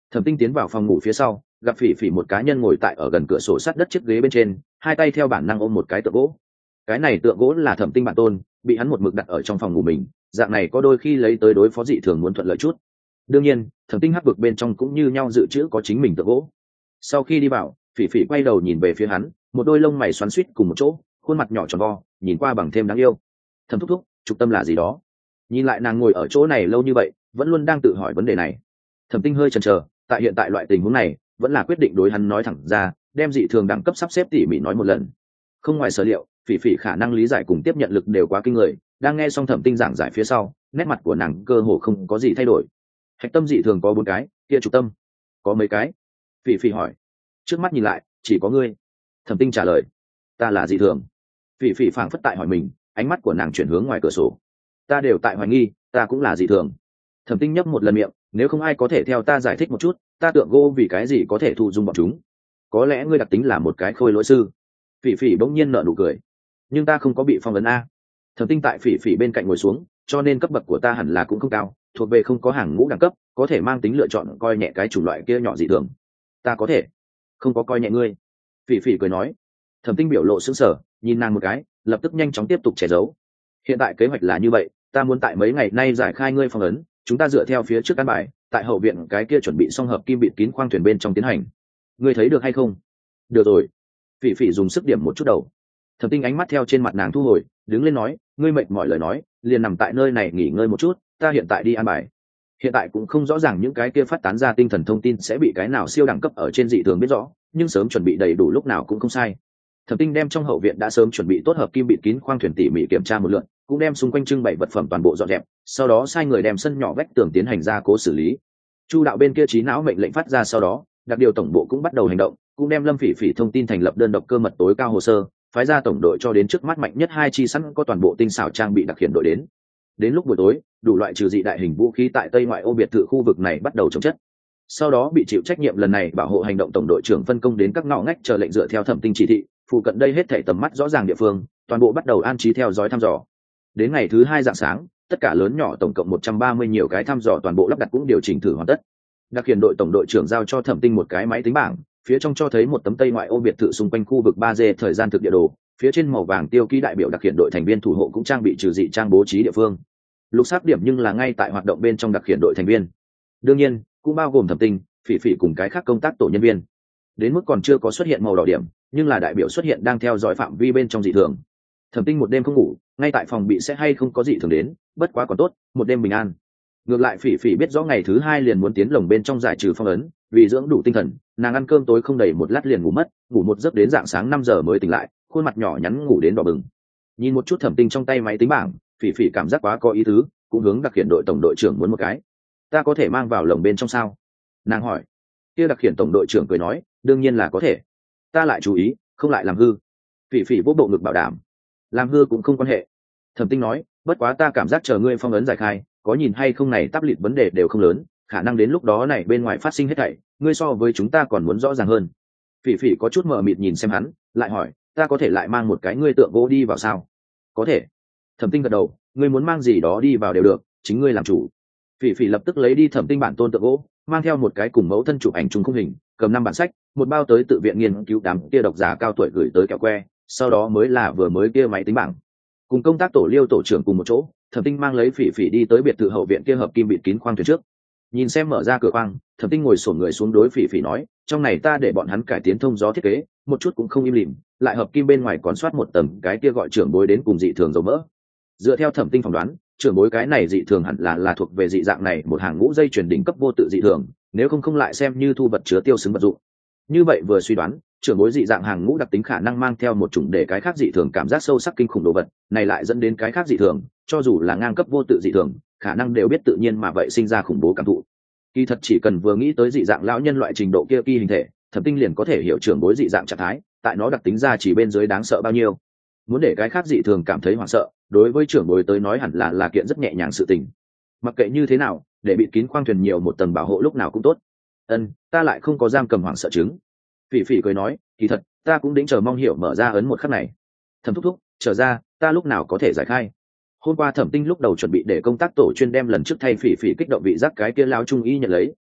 Thẩm Tinh tiến vào phòng ngủ phía sau, gặp phỉ phỉ một cá nhân ngồi tại ở gần cửa sổ sát đất chiếc ghế bên trên, hai tay theo bản năng ôm một cái tượng gỗ. Cái này tượng gỗ là Thẩm Tinh bản tôn, bị hắn một mực đặt ở trong phòng ngủ mình, dạng này có đôi khi lấy tới đối phó dị thường muốn thuận lợi chút. Đương nhiên, Thẩm Tinh hắc vực bên trong cũng như nhau dự trữ có chính mình tượng gỗ. Sau khi đi vào, phỉ phỉ quay đầu nhìn về phía hắn, một đôi lông mày xoắn xuýt cùng một chỗ, khuôn mặt nhỏ tròn vo, nhìn qua bằng thêm đáng yêu. Thẩm thúc thúc, trục tâm là gì đó? Nhìn lại nàng ngồi ở chỗ này lâu như vậy, vẫn luôn đang tự hỏi vấn đề này. Thẩm Tinh hơi chần chờ, tại hiện tại loại tình huống này, vẫn là quyết định đối hắn nói thẳng ra, đem dị thường đẳng cấp sắp xếp tỉ mỉ nói một lần. Không ngoài sở liệu, phỉ phỉ khả năng lý giải cùng tiếp nhận lực đều quá kinh người, đang nghe xong Thẩm Tinh giảng giải phía sau, nét mặt của nàng cơ hồ không có gì thay đổi. Hạch tâm dị thường có 4 cái, kia trục tâm có mấy cái? Phỉ phỉ hỏi. Trước mắt nhìn lại, chỉ có ngươi. Thẩm Tinh trả lời. Ta là dị thường. Phỉ phỉ phảng phất tại hỏi mình, ánh mắt của nàng chuyển hướng ngoài cửa sổ. Ta đều tại hoài nghi, ta cũng là dị thường. Thẩm Tinh nhấp một lần miệng, nếu không ai có thể theo ta giải thích một chút, ta tượng gỗ vì cái gì có thể thu dung bọn chúng? Có lẽ ngươi đặc tính là một cái khôi lỗi sư. Phỉ phỉ bỗng nhiên nở nụ cười. Nhưng ta không có bị phong ấn a. Thẩm Tinh tại phỉ phỉ bên cạnh ngồi xuống, cho nên cấp bậc của ta hẳn là cũng không cao, thuộc về không có hàng ngũ đẳng cấp, có thể mang tính lựa chọn coi nhẹ cái chủng loại kia nhỏ dị thường. Ta có thể không có coi nhẹ ngươi. Phỉ phỉ cười nói. Thẩm Tinh biểu lộ sững sờ, nhìn nàng một cái, lập tức nhanh chóng tiếp tục che giấu. Hiện tại kế hoạch là như vậy, ta muốn tại mấy ngày nay giải khai ngươi phong ấn, chúng ta dựa theo phía trước căn bài, tại hậu viện cái kia chuẩn bị xong hợp kim bịt kín khoang thuyền bên trong tiến hành. Ngươi thấy được hay không? Được rồi. Phỉ phỉ dùng sức điểm một chút đầu. Thẩm Tinh ánh mắt theo trên mặt nàng thu hồi, đứng lên nói, ngươi mệt mỏi lời nói, liền nằm tại nơi này nghỉ ngơi một chút, ta hiện tại đi ăn bài. Hiện tại cũng không rõ ràng những cái kia phát tán ra tinh thần thông tin sẽ bị cái nào siêu đẳng cấp ở trên dị thường biết rõ, nhưng sớm chuẩn bị đầy đủ lúc nào cũng không sai. Thẩm Tinh đem trong hậu viện đã sớm chuẩn bị tốt hợp kim bịt kín khoang thuyền tỉ mỉ kiểm tra một lượt, cũng đem xung quanh trưng bày vật phẩm toàn bộ dọn dẹp, sau đó sai người đem sân nhỏ vách tường tiến hành gia cố xử lý. Chu đạo bên kia trí não mệnh lệnh phát ra sau đó, đặc điều tổng bộ cũng bắt đầu hành động, cũng đem Lâm Phỉ Phỉ thông tin thành lập đơn độc cơ mật tối cao hồ sơ, phái ra tổng đội cho đến trước mắt mạnh nhất 2 chi sẵn có toàn bộ tinh xảo trang bị đặc hiện đội đến. Đến lúc buổi tối, đủ loại trừ dị đại hình vũ khí tại tây ngoại ô biệt thự khu vực này bắt đầu chống chất. Sau đó bị chịu trách nhiệm lần này bảo hộ hành động tổng đội trưởng phân công đến các ngõ ngách chờ lệnh dựa theo Thẩm Tinh chỉ thị, phụ cận đây hết thảy tầm mắt rõ ràng địa phương, toàn bộ bắt đầu an trí theo dõi thăm dò. Đến ngày thứ 2 rạng sáng, tất cả lớn nhỏ tổng cộng 130 nhiều cái thăm dò toàn bộ lắp đặt cũng điều chỉnh thử hoàn tất. Đặc hiện đội tổng đội trưởng giao cho Thẩm Tinh một cái máy tính bảng, phía trong cho thấy một tấm tây ngoại ô biệt thự xung quanh khu vực 3D thời gian thực địa đồ, phía trên màu vàng tiêu ký đại biểu đặc hiện đội thành viên thủ hộ cũng trang bị trừ dị trang bố trí địa phương. Lục sắc điểm nhưng là ngay tại hoạt động bên trong đặc hiện đội thành viên. Đương nhiên, cũng bao gồm Thẩm Tinh, Phỉ Phỉ cùng cái khác công tác tổ nhân viên. Đến mức còn chưa có xuất hiện màu đỏ điểm, nhưng là đại biểu xuất hiện đang theo dõi phạm vi bên trong dị thường. Thẩm Tinh một đêm không ngủ, ngay tại phòng bị sẽ hay không có dị thường đến, bất quá còn tốt, một đêm bình an. Ngược lại Phỉ Phỉ biết rõ ngày thứ 2 liền muốn tiến lồng bên trong giải trừ phong ấn, vì dưỡng đủ tinh thần, nàng ăn cơm tối không đầy một lát liền ngủ mất, ngủ một giấc đến rạng sáng 5 giờ mới tỉnh lại, khuôn mặt nhỏ nhắn ngủ đến đỏ bừng. Nhìn một chút Thẩm Tinh trong tay máy tính bảng, Phỉ Phỉ cảm giác quá có ý tứ, cũng hướng đặc hiện đội tổng đội trưởng muốn một cái. Ta có thể mang vào lồng bên trong sao? Nàng hỏi. Kia đặc hiện tổng đội trưởng cười nói, đương nhiên là có thể. Ta lại chú ý, không lại làm hư. Phỉ Phỉ vỗ bộ ngực bảo đảm. Làm hư cũng không quan hệ. Thẩm Tinh nói, bất quá ta cảm giác chờ ngươi phong ấn giải khai, có nhìn hay không này táp lịt vấn đề đều không lớn, khả năng đến lúc đó này bên ngoài phát sinh hết thảy, ngươi so với chúng ta còn muốn rõ ràng hơn. Phỉ Phỉ có chút mờ mịt nhìn xem hắn, lại hỏi, ta có thể lại mang một cái ngươi tượng gỗ đi vào sao? Có thể. Thẩm Tinh gật đầu, ngươi muốn mang gì đó đi vào đều được, chính ngươi làm chủ. Phỉ Phỉ lập tức lấy đi Thẩm Tinh bản tôn tượng gỗ, mang theo một cái cùng mẫu thân chụp ảnh chung khung hình, cầm 5 bản sách, một bao tới tự viện nghiên cứu đám kia độc giả cao tuổi gửi tới kẹo que, sau đó mới là vừa mới kia máy tính bảng. Cùng công tác tổ Liêu tổ trưởng cùng một chỗ, Thẩm Tinh mang lấy Phỉ Phỉ đi tới biệt thự hậu viện kia hợp kim bịt kín khoang thuyền trước. Nhìn xem mở ra cửa khoang, Thẩm Tinh ngồi xổm người xuống đối Phỉ Phỉ nói, trong này ta để bọn hắn cải tiến thông gió thiết kế, một chút cũng không im lìm, lại hợp kim bên ngoài còn soát một tầng cái kia gọi trưởng bối đến cùng dị thường dầu mỡ. Dựa theo Thẩm Tinh phỏng đoán, trưởng bối cái này dị thường hẳn là thuộc về dị dạng này một hàng ngũ dây chuyển đỉnh cấp vô tự dị thường, nếu không lại xem như thu vật chứa tiêu xứng vật dụng. Như vậy vừa suy đoán, trưởng bối dị dạng hàng ngũ đặc tính khả năng mang theo một chủng để cái khác dị thường cảm giác sâu sắc kinh khủng đồ vật, này lại dẫn đến cái khác dị thường, cho dù là ngang cấp vô tự dị thường, khả năng đều biết tự nhiên mà vậy sinh ra khủng bố cảm thụ. Kỳ thật chỉ cần vừa nghĩ tới dị dạng lão nhân loại trình độ kia kỳ hình thể, Thẩm Tinh liền có thể hiểu trưởng bối dị dạng trạng thái, tại nó đặc tính ra chỉ bên dưới đáng sợ bao nhiêu. Muốn để cái khác dị thường cảm thấy hoảng sợ, đối với trưởng bối tới nói hẳn là kiện rất nhẹ nhàng sự tình. Mặc kệ như thế nào, để bịt kín khoang thuyền nhiều một tầng bảo hộ lúc nào cũng tốt. Ta lại không có giam cầm hoảng sợ chứng. Phỉ Phỉ cười nói, kỳ thật ta cũng đĩnh chờ mong hiểu mở ra ấn một khắc này. Thẩm thúc thúc, trở ra, ta lúc nào có thể giải khai? Hôm qua Thẩm Tinh lúc đầu chuẩn bị để công tác tổ chuyên đem lần trước thay Phỉ Phỉ kích động vị giác cái kia lão trung y nhận lấy,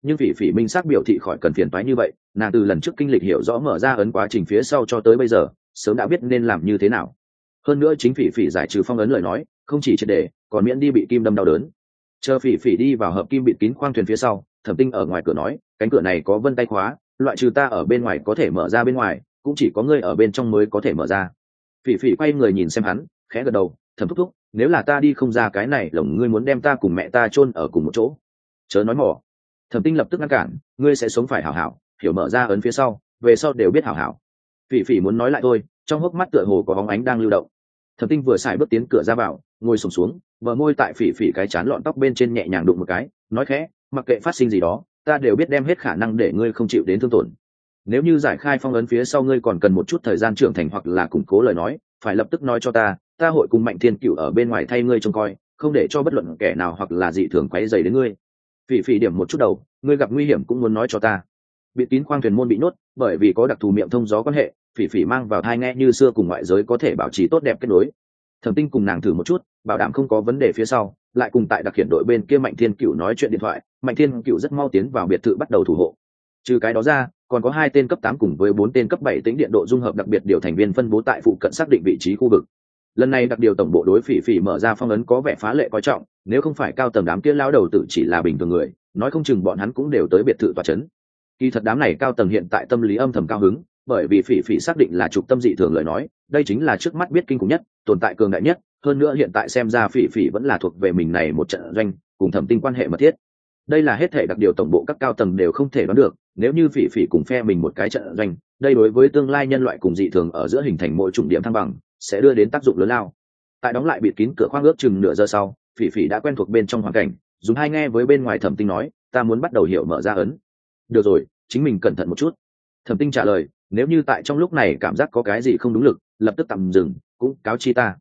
nhưng phỉ phỉ minh xác biểu thị khỏi cần phiền toái như vậy, nàng từ lần trước kinh lịch hiểu rõ mở ra ấn quá trình phía sau cho tới bây giờ sớm đã biết nên làm như thế nào. Hơn nữa chính phỉ phỉ giải trừ phong ấn lời nói không chỉ triệt để còn miễn đi bị kim đâm đau đớn. Chờ phỉ phỉ đi vào hợp kim bịt kín khoang thuyền phía sau, Thẩm Tinh ở ngoài cửa nói, cánh cửa này có vân tay khóa, loại trừ ta ở bên ngoài có thể mở ra bên ngoài, cũng chỉ có ngươi ở bên trong mới có thể mở ra. Phỉ phỉ quay người nhìn xem hắn, khẽ gật đầu, Thẩm thúc thúc, nếu là ta đi không ra cái này lồng ngươi muốn đem ta cùng mẹ ta chôn ở cùng một chỗ. Chớ nói mỏ. Thẩm Tinh lập tức ngăn cản, ngươi sẽ sống phải hảo hảo, hiểu mở ra ấn phía sau, về sau đều biết hảo hảo. Phỉ phỉ muốn nói lại thôi, trong hốc mắt tựa hồ có bóng ánh đang lưu động. Thẩm Tinh vừa xài bước tiến cửa ra vào, ngồi xổm xuống, bờ môi tại phỉ phỉ cái chán lọn tóc bên trên nhẹ nhàng đụng một cái, nói khẽ, mặc kệ phát sinh gì đó, ta đều biết đem hết khả năng để ngươi không chịu đến thương tổn. Nếu như giải khai phong ấn phía sau ngươi còn cần một chút thời gian trưởng thành hoặc là củng cố lời nói, phải lập tức nói cho ta hội cùng Mạnh Thiên Cửu ở bên ngoài thay ngươi trông coi, không để cho bất luận kẻ nào hoặc là dị thường quấy rầy đến ngươi. Phỉ phỉ điểm một chút đầu, ngươi gặp nguy hiểm cũng muốn nói cho ta. Bịt kín khoang thuyền môn bị nhốt, bởi vì có đặc thù miệng thông gió quan hệ, phỉ phỉ mang vào thai nghe như xưa cùng ngoại giới có thể bảo trì tốt đẹp kết nối. Thẩm Tinh cùng nàng thử một chút, bảo đảm không có vấn đề phía sau, lại cùng tại đặc hiện đội bên kia Mạnh Thiên Cửu nói chuyện điện thoại. Mạnh Thiên Cửu rất mau tiến vào biệt thự bắt đầu thủ hộ. Trừ cái đó ra, còn có 2 tên cấp 8 cùng với 4 tên cấp 7 tính điện độ dung hợp đặc biệt điều thành viên phân bố tại phụ cận xác định vị trí khu vực. Lần này đặc điều tổng bộ đối phỉ phỉ mở ra phong ấn có vẻ phá lệ coi trọng, nếu không phải cao tầng đám kia lao đầu tử chỉ là bình thường người, nói không chừng bọn hắn cũng đều tới biệt thự tọa trấn. Kỳ thật đám này cao tầng hiện tại tâm lý âm thầm cao hứng, bởi vì phỉ phỉ xác định là trục tâm dị thường lời nói, đây chính là trước mắt biết kinh khủng nhất, tồn tại cường đại nhất, hơn nữa hiện tại xem ra phỉ phỉ vẫn là thuộc về mình này một trận doanh, cùng Thẩm Tinh quan hệ mật thiết. Đây là hết thể đặc điều tổng bộ các cao tầng đều không thể đoán được, nếu như phỉ phỉ cùng phe mình một cái trận doanh, đây đối với tương lai nhân loại cùng dị thường ở giữa hình thành mỗi chủng điểm thăng bằng, sẽ đưa đến tác dụng lớn lao. Tại đóng lại bịt kín cửa khoang ước chừng nửa giờ sau, phỉ phỉ đã quen thuộc bên trong hoàn cảnh, dùng hai nghe với bên ngoài Thẩm Tinh nói, ta muốn bắt đầu hiểu mở ra ấn. Được rồi, chính mình cẩn thận một chút. Thẩm Tinh trả lời, nếu như tại trong lúc này cảm giác có cái gì không đúng lực, lập tức tạm dừng, cũng cáo chi ta.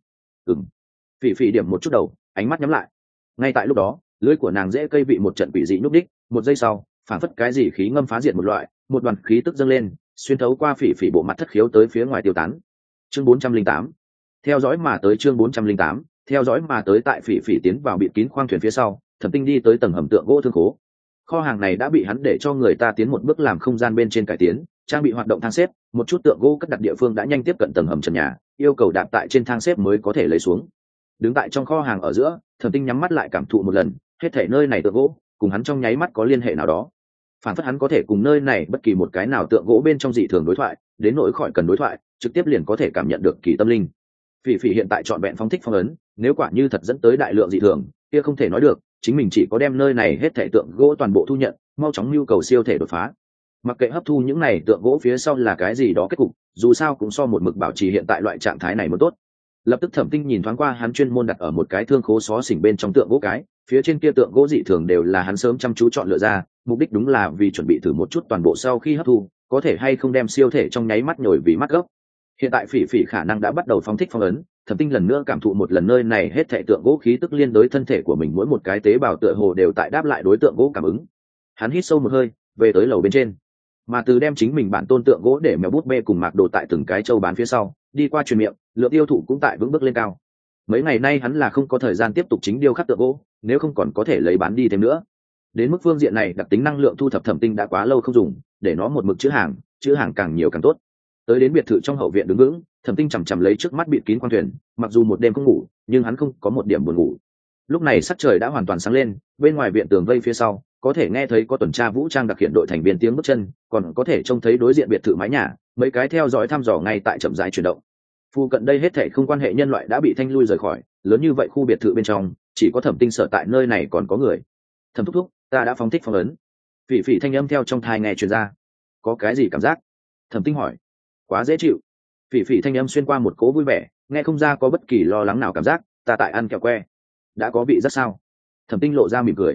Phỉ phỉ điểm một chút đầu, ánh mắt nhắm lại. Ngay tại lúc đó, lưỡi của nàng dễ cây bị một trận quỷ dị nhúc đích, một giây sau, phản phất cái gì khí ngâm phá diệt một loại, một đoàn khí tức dâng lên, xuyên thấu qua phỉ phỉ bộ mặt thất khiếu tới phía ngoài tiêu tán. Chương 408. Theo dõi mà tới chương 408, theo dõi mà tới tại phỉ phỉ tiến vào bịt kín khoang thuyền phía sau, Thẩm Tinh đi tới tầng hầm tượng gỗ thương khố. Kho hàng này đã bị hắn để cho người ta tiến một bước làm không gian bên trên cải tiến, trang bị hoạt động thang xếp, một chút tượng gỗ cất đặt địa phương đã nhanh tiếp cận tầng hầm trần nhà, yêu cầu đạp tại trên thang xếp mới có thể lấy xuống. Đứng tại trong kho hàng ở giữa, Thẩm Tinh nhắm mắt lại cảm thụ một lần, hết thảy nơi này tượng gỗ cùng hắn trong nháy mắt có liên hệ nào đó. Phản phất hắn có thể cùng nơi này bất kỳ một cái nào tượng gỗ bên trong dị thường đối thoại, đến nỗi khỏi cần đối thoại, trực tiếp liền có thể cảm nhận được kỳ tâm linh. Phỉ phỉ hiện tại chọn vẹn phóng thích phong ấn, nếu quả như thật dẫn tới đại lượng dị thường, kia không thể nói được, chính mình chỉ có đem nơi này hết thảy tượng gỗ toàn bộ thu nhận, mau chóng nhu cầu siêu thể đột phá. Mặc kệ hấp thu những này tượng gỗ phía sau là cái gì đó kết cục, dù sao cũng so một mực bảo trì hiện tại loại trạng thái này mới tốt. Lập tức Thẩm Tinh nhìn thoáng qua hắn chuyên môn đặt ở một cái thương khố xó xỉnh bên trong tượng gỗ cái, phía trên kia tượng gỗ dị thường đều là hắn sớm chăm chú chọn lựa ra, mục đích đúng là vì chuẩn bị thử một chút toàn bộ sau khi hấp thu, có thể hay không đem siêu thể trong nháy mắt nhồi vì mắt gốc. Hiện tại phỉ phỉ khả năng đã bắt đầu phóng thích phong ấn, Thẩm Tinh lần nữa cảm thụ một lần nơi này hết thảy tượng gỗ khí tức liên đối thân thể của mình, mỗi một cái tế bào tựa hồ đều tại đáp lại đối tượng gỗ cảm ứng. Hắn hít sâu một hơi, về tới lầu bên trên, mà từ đem chính mình bản tôn tượng gỗ để mèo bút bê cùng mạc đồ tại từng cái châu bán phía sau, đi qua truyền miệng, lượng tiêu thụ cũng tại vững bước lên cao. Mấy ngày nay hắn là không có thời gian tiếp tục chính điêu khắc tượng gỗ, nếu không còn có thể lấy bán đi thêm nữa. Đến mức phương diện này đặc tính năng lượng thu thập Thẩm Tinh đã quá lâu không dùng, để nó một mực chữ hàng càng nhiều càng tốt. Tới đến biệt thự trong hậu viện đứng vững, Thẩm Tinh chằm chằm lấy trước mắt bịt kín khoang thuyền, mặc dù một đêm không ngủ, nhưng hắn không có một điểm buồn ngủ. Lúc này sắc trời đã hoàn toàn sáng lên, bên ngoài viện tường vây phía sau, có thể nghe thấy có tuần tra vũ trang đặc hiện đội thành viên tiếng bước chân, còn có thể trông thấy đối diện biệt thự mái nhà, mấy cái theo dõi thăm dò ngay tại chậm rãi chuyển động. Phu cận đây hết thảy không quan hệ nhân loại đã bị thanh lui rời khỏi, lớn như vậy khu biệt thự bên trong, chỉ có Thẩm Tinh sở tại nơi này còn có người. Thẩm thúc thúc, ta đã phóng thích phong ấn. Phỉ phỉ thanh âm theo trong thai nghe truyền ra. Có cái gì cảm giác? Thẩm Tinh hỏi. Quá dễ chịu. Phỉ phỉ thanh âm xuyên qua một cố vui vẻ, nghe không ra có bất kỳ lo lắng nào cảm giác, ta tại ăn kẹo que. Đã có vị rất sao? Thẩm Tinh lộ ra mỉm cười.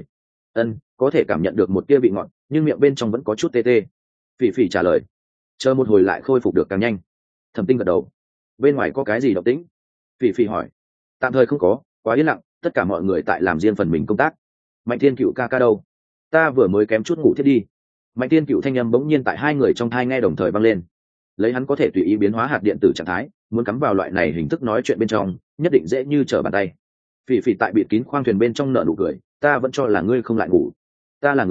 Có thể cảm nhận được một tia vị ngọt, nhưng miệng bên trong vẫn có chút tê tê. Phỉ phỉ trả lời. Chờ một hồi lại khôi phục được càng nhanh. Thẩm Tinh gật đầu. Bên ngoài có cái gì động tĩnh? Phỉ phỉ hỏi. Tạm thời không có, quá yên lặng, tất cả mọi người tại làm riêng phần mình công tác. Mạnh Thiên Cựu ca ca đâu? Ta vừa mới kém chút ngủ thiết đi. Mạnh Thiên Cựu thanh âm bỗng nhiên tại hai người trong thai nghe đồng thời vang lên. Lấy hắn có thể tùy ý biến hóa hạt điện tử trạng thái, muốn cắm vào loại này hình thức nói chuyện bên trong, nhất định dễ như trở bàn tay. Phỉ phỉ tại bịt kín khoang thuyền bên trong nở nụ cười, ta vẫn cho là ngươi không lại ngủ. Ta là người,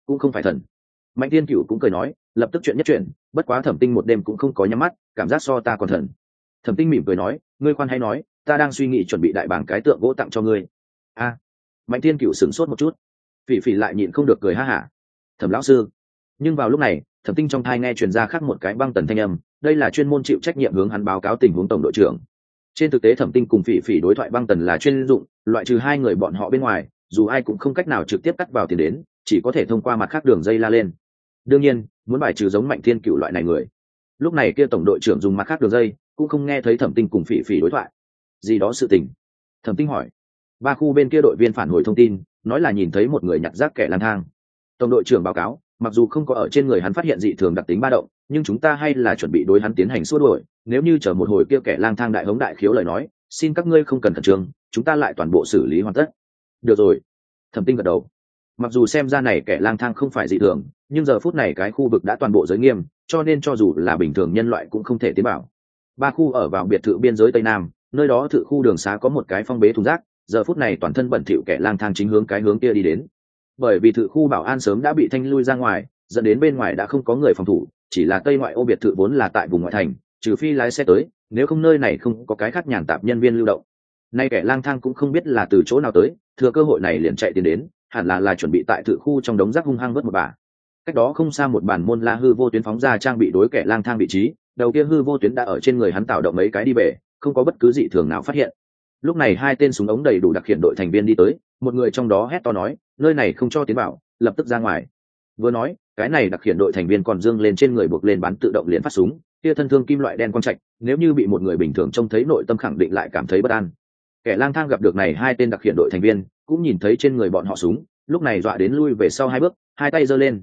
cũng không phải thần. Mạnh Thiên Cửu cũng cười nói, lập tức chuyện nhất chuyện, bất quá Thẩm Tinh một đêm cũng không có nhắm mắt, cảm giác so ta còn thần. Thẩm Tinh mỉm cười nói, ngươi khoan hay nói, ta đang suy nghĩ chuẩn bị đại bảng cái tượng gỗ tặng cho ngươi. A. Mạnh Thiên Cửu sửng sốt một chút, Phỉ Phỉ lại nhịn không được cười ha hả. Thẩm lão sư. Nhưng vào lúc này, Thẩm Tinh trong thai nghe truyền ra khác một cái băng tần thanh âm, đây là chuyên môn chịu trách nhiệm hướng hắn báo cáo tình huống tổng đội trưởng. Trên thực tế Thẩm Tinh cùng Phỉ Phỉ đối thoại băng tần là chuyên dụng, loại trừ hai người bọn họ bên ngoài, dù ai cũng không cách nào trực tiếp cắt vào tiền đến, chỉ có thể thông qua mặt khác đường dây la lên. Đương nhiên, muốn bài trừ giống Mạnh Thiên Cửu loại này người, lúc này kia tổng đội trưởng dùng mặt khác đường dây, cũng không nghe thấy Thẩm Tinh cùng Phỉ Phỉ đối thoại. Gì đó sự tình? Thẩm Tinh hỏi. Ba khu bên kia đội viên phản hồi thông tin, nói là nhìn thấy một người nhặt rác kẻ lang thang. Tổng đội trưởng báo cáo, mặc dù không có ở trên người hắn phát hiện dị thường đặc tính ba động, nhưng chúng ta hay là chuẩn bị đối hắn tiến hành xua đuổi, nếu như chờ một hồi kia kẻ lang thang đại hống đại khiếu lời nói, xin các ngươi không cần khẩn trương, chúng ta lại toàn bộ xử lý hoàn tất. Được rồi. Thẩm Tinh gật đầu. Mặc dù xem ra này kẻ lang thang không phải dị thường, nhưng giờ phút này cái khu vực đã toàn bộ giới nghiêm, cho nên cho dù là bình thường nhân loại cũng không thể tiến vào. Ba khu ở vào biệt thự biên giới tây nam, nơi đó thự khu đường xá có một cái phong bế thùng rác, giờ phút này toàn thân bẩn thỉu kẻ lang thang chính hướng cái hướng kia đi đến. Bởi vì thự khu bảo an sớm đã bị thanh lui ra ngoài, dẫn đến bên ngoài đã không có người phòng thủ, chỉ là tây ngoại ô biệt thự vốn là tại vùng ngoại thành, trừ phi lái xe tới, nếu không nơi này không có cái khác nhàn tạp nhân viên lưu động. Nay kẻ lang thang cũng không biết là từ chỗ nào tới, thừa cơ hội này liền chạy tiến đến, hẳn là chuẩn bị tại thự khu trong đống rác hung hăng vớt một bà. Cách đó không xa một bản môn la hư vô tuyến phóng ra trang bị đối kẻ lang thang vị trí, đầu kia hư vô tuyến đã ở trên người hắn tạo động mấy cái đi về, không có bất cứ dị thường nào phát hiện. Lúc này hai tên súng ống đầy đủ đặc hiện đội thành viên đi tới, một người trong đó hét to nói, nơi này không cho tiến vào, lập tức ra ngoài. Vừa nói, cái này đặc hiện đội thành viên còn dương lên trên người buộc lên bắn tự động liền phát súng, kia thân thương kim loại đen quang trạch, nếu như bị một người bình thường trông thấy nội tâm khẳng định lại cảm thấy bất an. Kẻ lang thang gặp được này hai tên đặc hiện đội thành viên, cũng nhìn thấy trên người bọn họ súng, lúc này dọa đến lui về sau hai bước, hai tay giơ lên,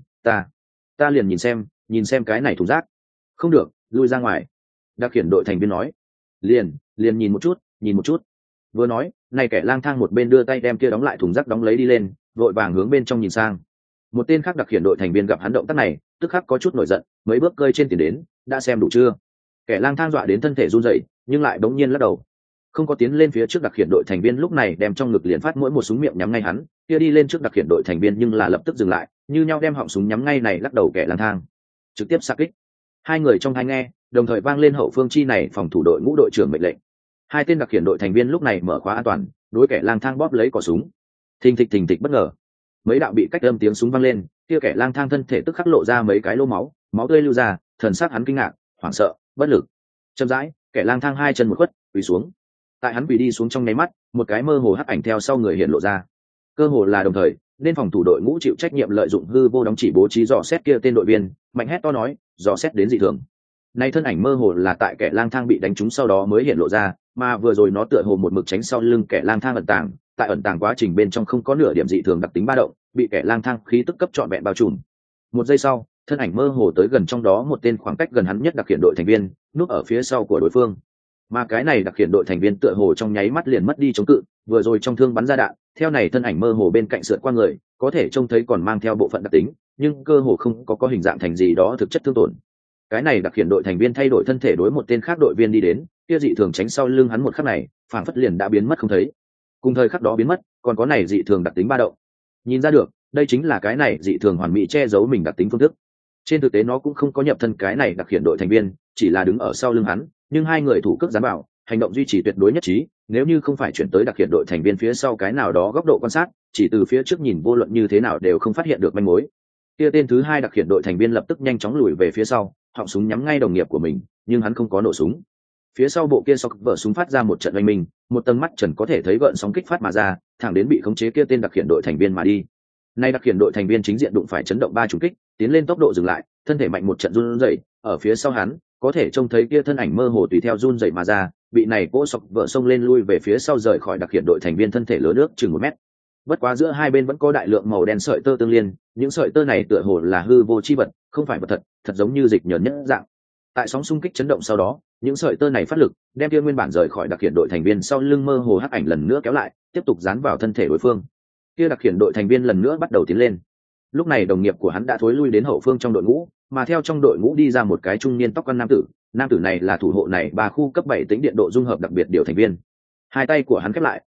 ta liền nhìn xem cái này thùng rác. Không được, lui ra ngoài. Đặc hiện đội thành viên nói. Liền nhìn một chút. Vừa nói, này kẻ lang thang một bên đưa tay đem kia đóng lại thùng rác đóng lấy đi lên, vội vàng hướng bên trong nhìn sang. Một tên khác đặc hiện đội thành viên gặp hắn động tác này, tức khắc có chút nổi giận, mấy bước cơi trên tiền đến, đã xem đủ chưa? Kẻ lang thang dọa đến thân thể run rẩy, nhưng lại bỗng nhiên lắc đầu. Không có tiến lên phía trước đặc hiện đội thành viên lúc này đem trong ngực liền phát mỗi một súng miệng nhắm ngay hắn, kia đi lên trước đặc hiện đội thành viên nhưng là lập tức dừng lại, như nhau đem họng súng nhắm ngay này lắc đầu kẻ lang thang, trực tiếp xạ kích. Hai người trong tai nghe, đồng thời vang lên hậu phương chi này phòng thủ đội ngũ đội trưởng mệnh lệnh. Hai tên đặc hiện đội thành viên lúc này mở khóa an toàn, đối kẻ lang thang bóp lấy cò súng. Thình thịch bất ngờ, mấy đạo bị cách âm tiếng súng vang lên, kia kẻ lang thang thân thể tức khắc lộ ra mấy cái lỗ máu, máu tươi lưu ra, thần sắc hắn kinh ngạc, hoảng sợ, bất lực. Chậm rãi, kẻ lang thang hai chân một khuất, quỳ xuống. Tại hắn quỳ đi xuống trong nháy mắt, một cái mơ hồ hắc ảnh theo sau người hiện lộ ra. Cơ hồ là đồng thời, nên phòng thủ đội ngũ chịu trách nhiệm lợi dụng hư vô đóng chỉ bố trí dò xét kia tên đội viên, mạnh hét to nói, dò xét đến dị thường. Nay thân ảnh mơ hồ là tại kẻ lang thang bị đánh trúng sau đó mới hiện lộ ra, mà vừa rồi nó tựa hồ một mực tránh sau lưng kẻ lang thang ẩn tàng, tại ẩn tàng quá trình bên trong không có nửa điểm dị thường đặc tính ba động, bị kẻ lang thang khí tức cấp trọn vẹn bao trùm. Một giây sau, thân ảnh mơ hồ tới gần trong đó một tên khoảng cách gần hắn nhất đặc hiện đội thành viên, núp ở phía sau của đối phương. Mà cái này đặc hiện đội thành viên tựa hồ trong nháy mắt liền mất đi chống cự, vừa rồi trong thương bắn ra đạn, theo này thân ảnh mơ hồ bên cạnh sượt qua người, có thể trông thấy còn mang theo bộ phận đặc tính, nhưng cơ hồ không có hình dạng thành gì đó thực chất thương tổn. Cái này đặc hiện đội thành viên thay đổi thân thể đối một tên khác đội viên đi đến, kia dị thường tránh sau lưng hắn một khắc này, phảng phất liền đã biến mất không thấy. Cùng thời khắc đó biến mất, còn có này dị thường đặc tính ba động. Nhìn ra được, đây chính là cái này dị thường hoàn mỹ che giấu mình đặc tính phương thức. Trên thực tế nó cũng không có nhập thân cái này đặc hiện đội thành viên, chỉ là đứng ở sau lưng hắn, nhưng hai người thủ cước giám bảo, hành động duy trì tuyệt đối nhất trí, nếu như không phải chuyển tới đặc hiện đội thành viên phía sau cái nào đó góc độ quan sát, chỉ từ phía trước nhìn vô luận như thế nào đều không phát hiện được manh mối. Kia tên thứ hai đặc hiện đội thành viên lập tức nhanh chóng lùi về phía sau, họng súng nhắm ngay đồng nghiệp của mình, nhưng hắn không có nổ súng. Phía sau bộ kia sọc vở súng phát ra một trận oanh minh, một tầng mắt trần có thể thấy gợn sóng kích phát mà ra, thẳng đến bị khống chế kia tên đặc hiện đội thành viên mà đi. Nay đặc hiện đội thành viên chính diện đụng phải chấn động ba trùng kích, tiến lên tốc độ dừng lại, thân thể mạnh một trận run rẩy, ở phía sau hắn, có thể trông thấy kia thân ảnh mơ hồ tùy theo run rẩy mà ra, bị này cỗ sọc vở xông lên lui về phía sau rời khỏi đặc hiện đội thành viên thân thể lớn nước chừng 1 mét. Bất quá giữa hai bên vẫn có đại lượng màu đen sợi tơ tương liên, những sợi tơ này tựa hồ là hư vô chi vật, không phải vật thật, thật giống như dịch nhờn nhất dạng. Tại sóng xung kích chấn động sau đó, những sợi tơ này phát lực, đem kia nguyên bản rời khỏi đặc hiện đội thành viên sau lưng mơ hồ hắc ảnh lần nữa kéo lại, tiếp tục dán vào thân thể đối phương. Kia đặc hiện đội thành viên lần nữa bắt đầu tiến lên. Lúc này đồng nghiệp của hắn đã thối lui đến hậu phương trong đội ngũ, mà theo trong đội ngũ đi ra một cái trung niên tóc quăn nam tử này là thủ hộ này 3 khu cấp 7 tính điện độ dung hợp đặc biệt điều thành viên. Hai tay của hắn khép lại,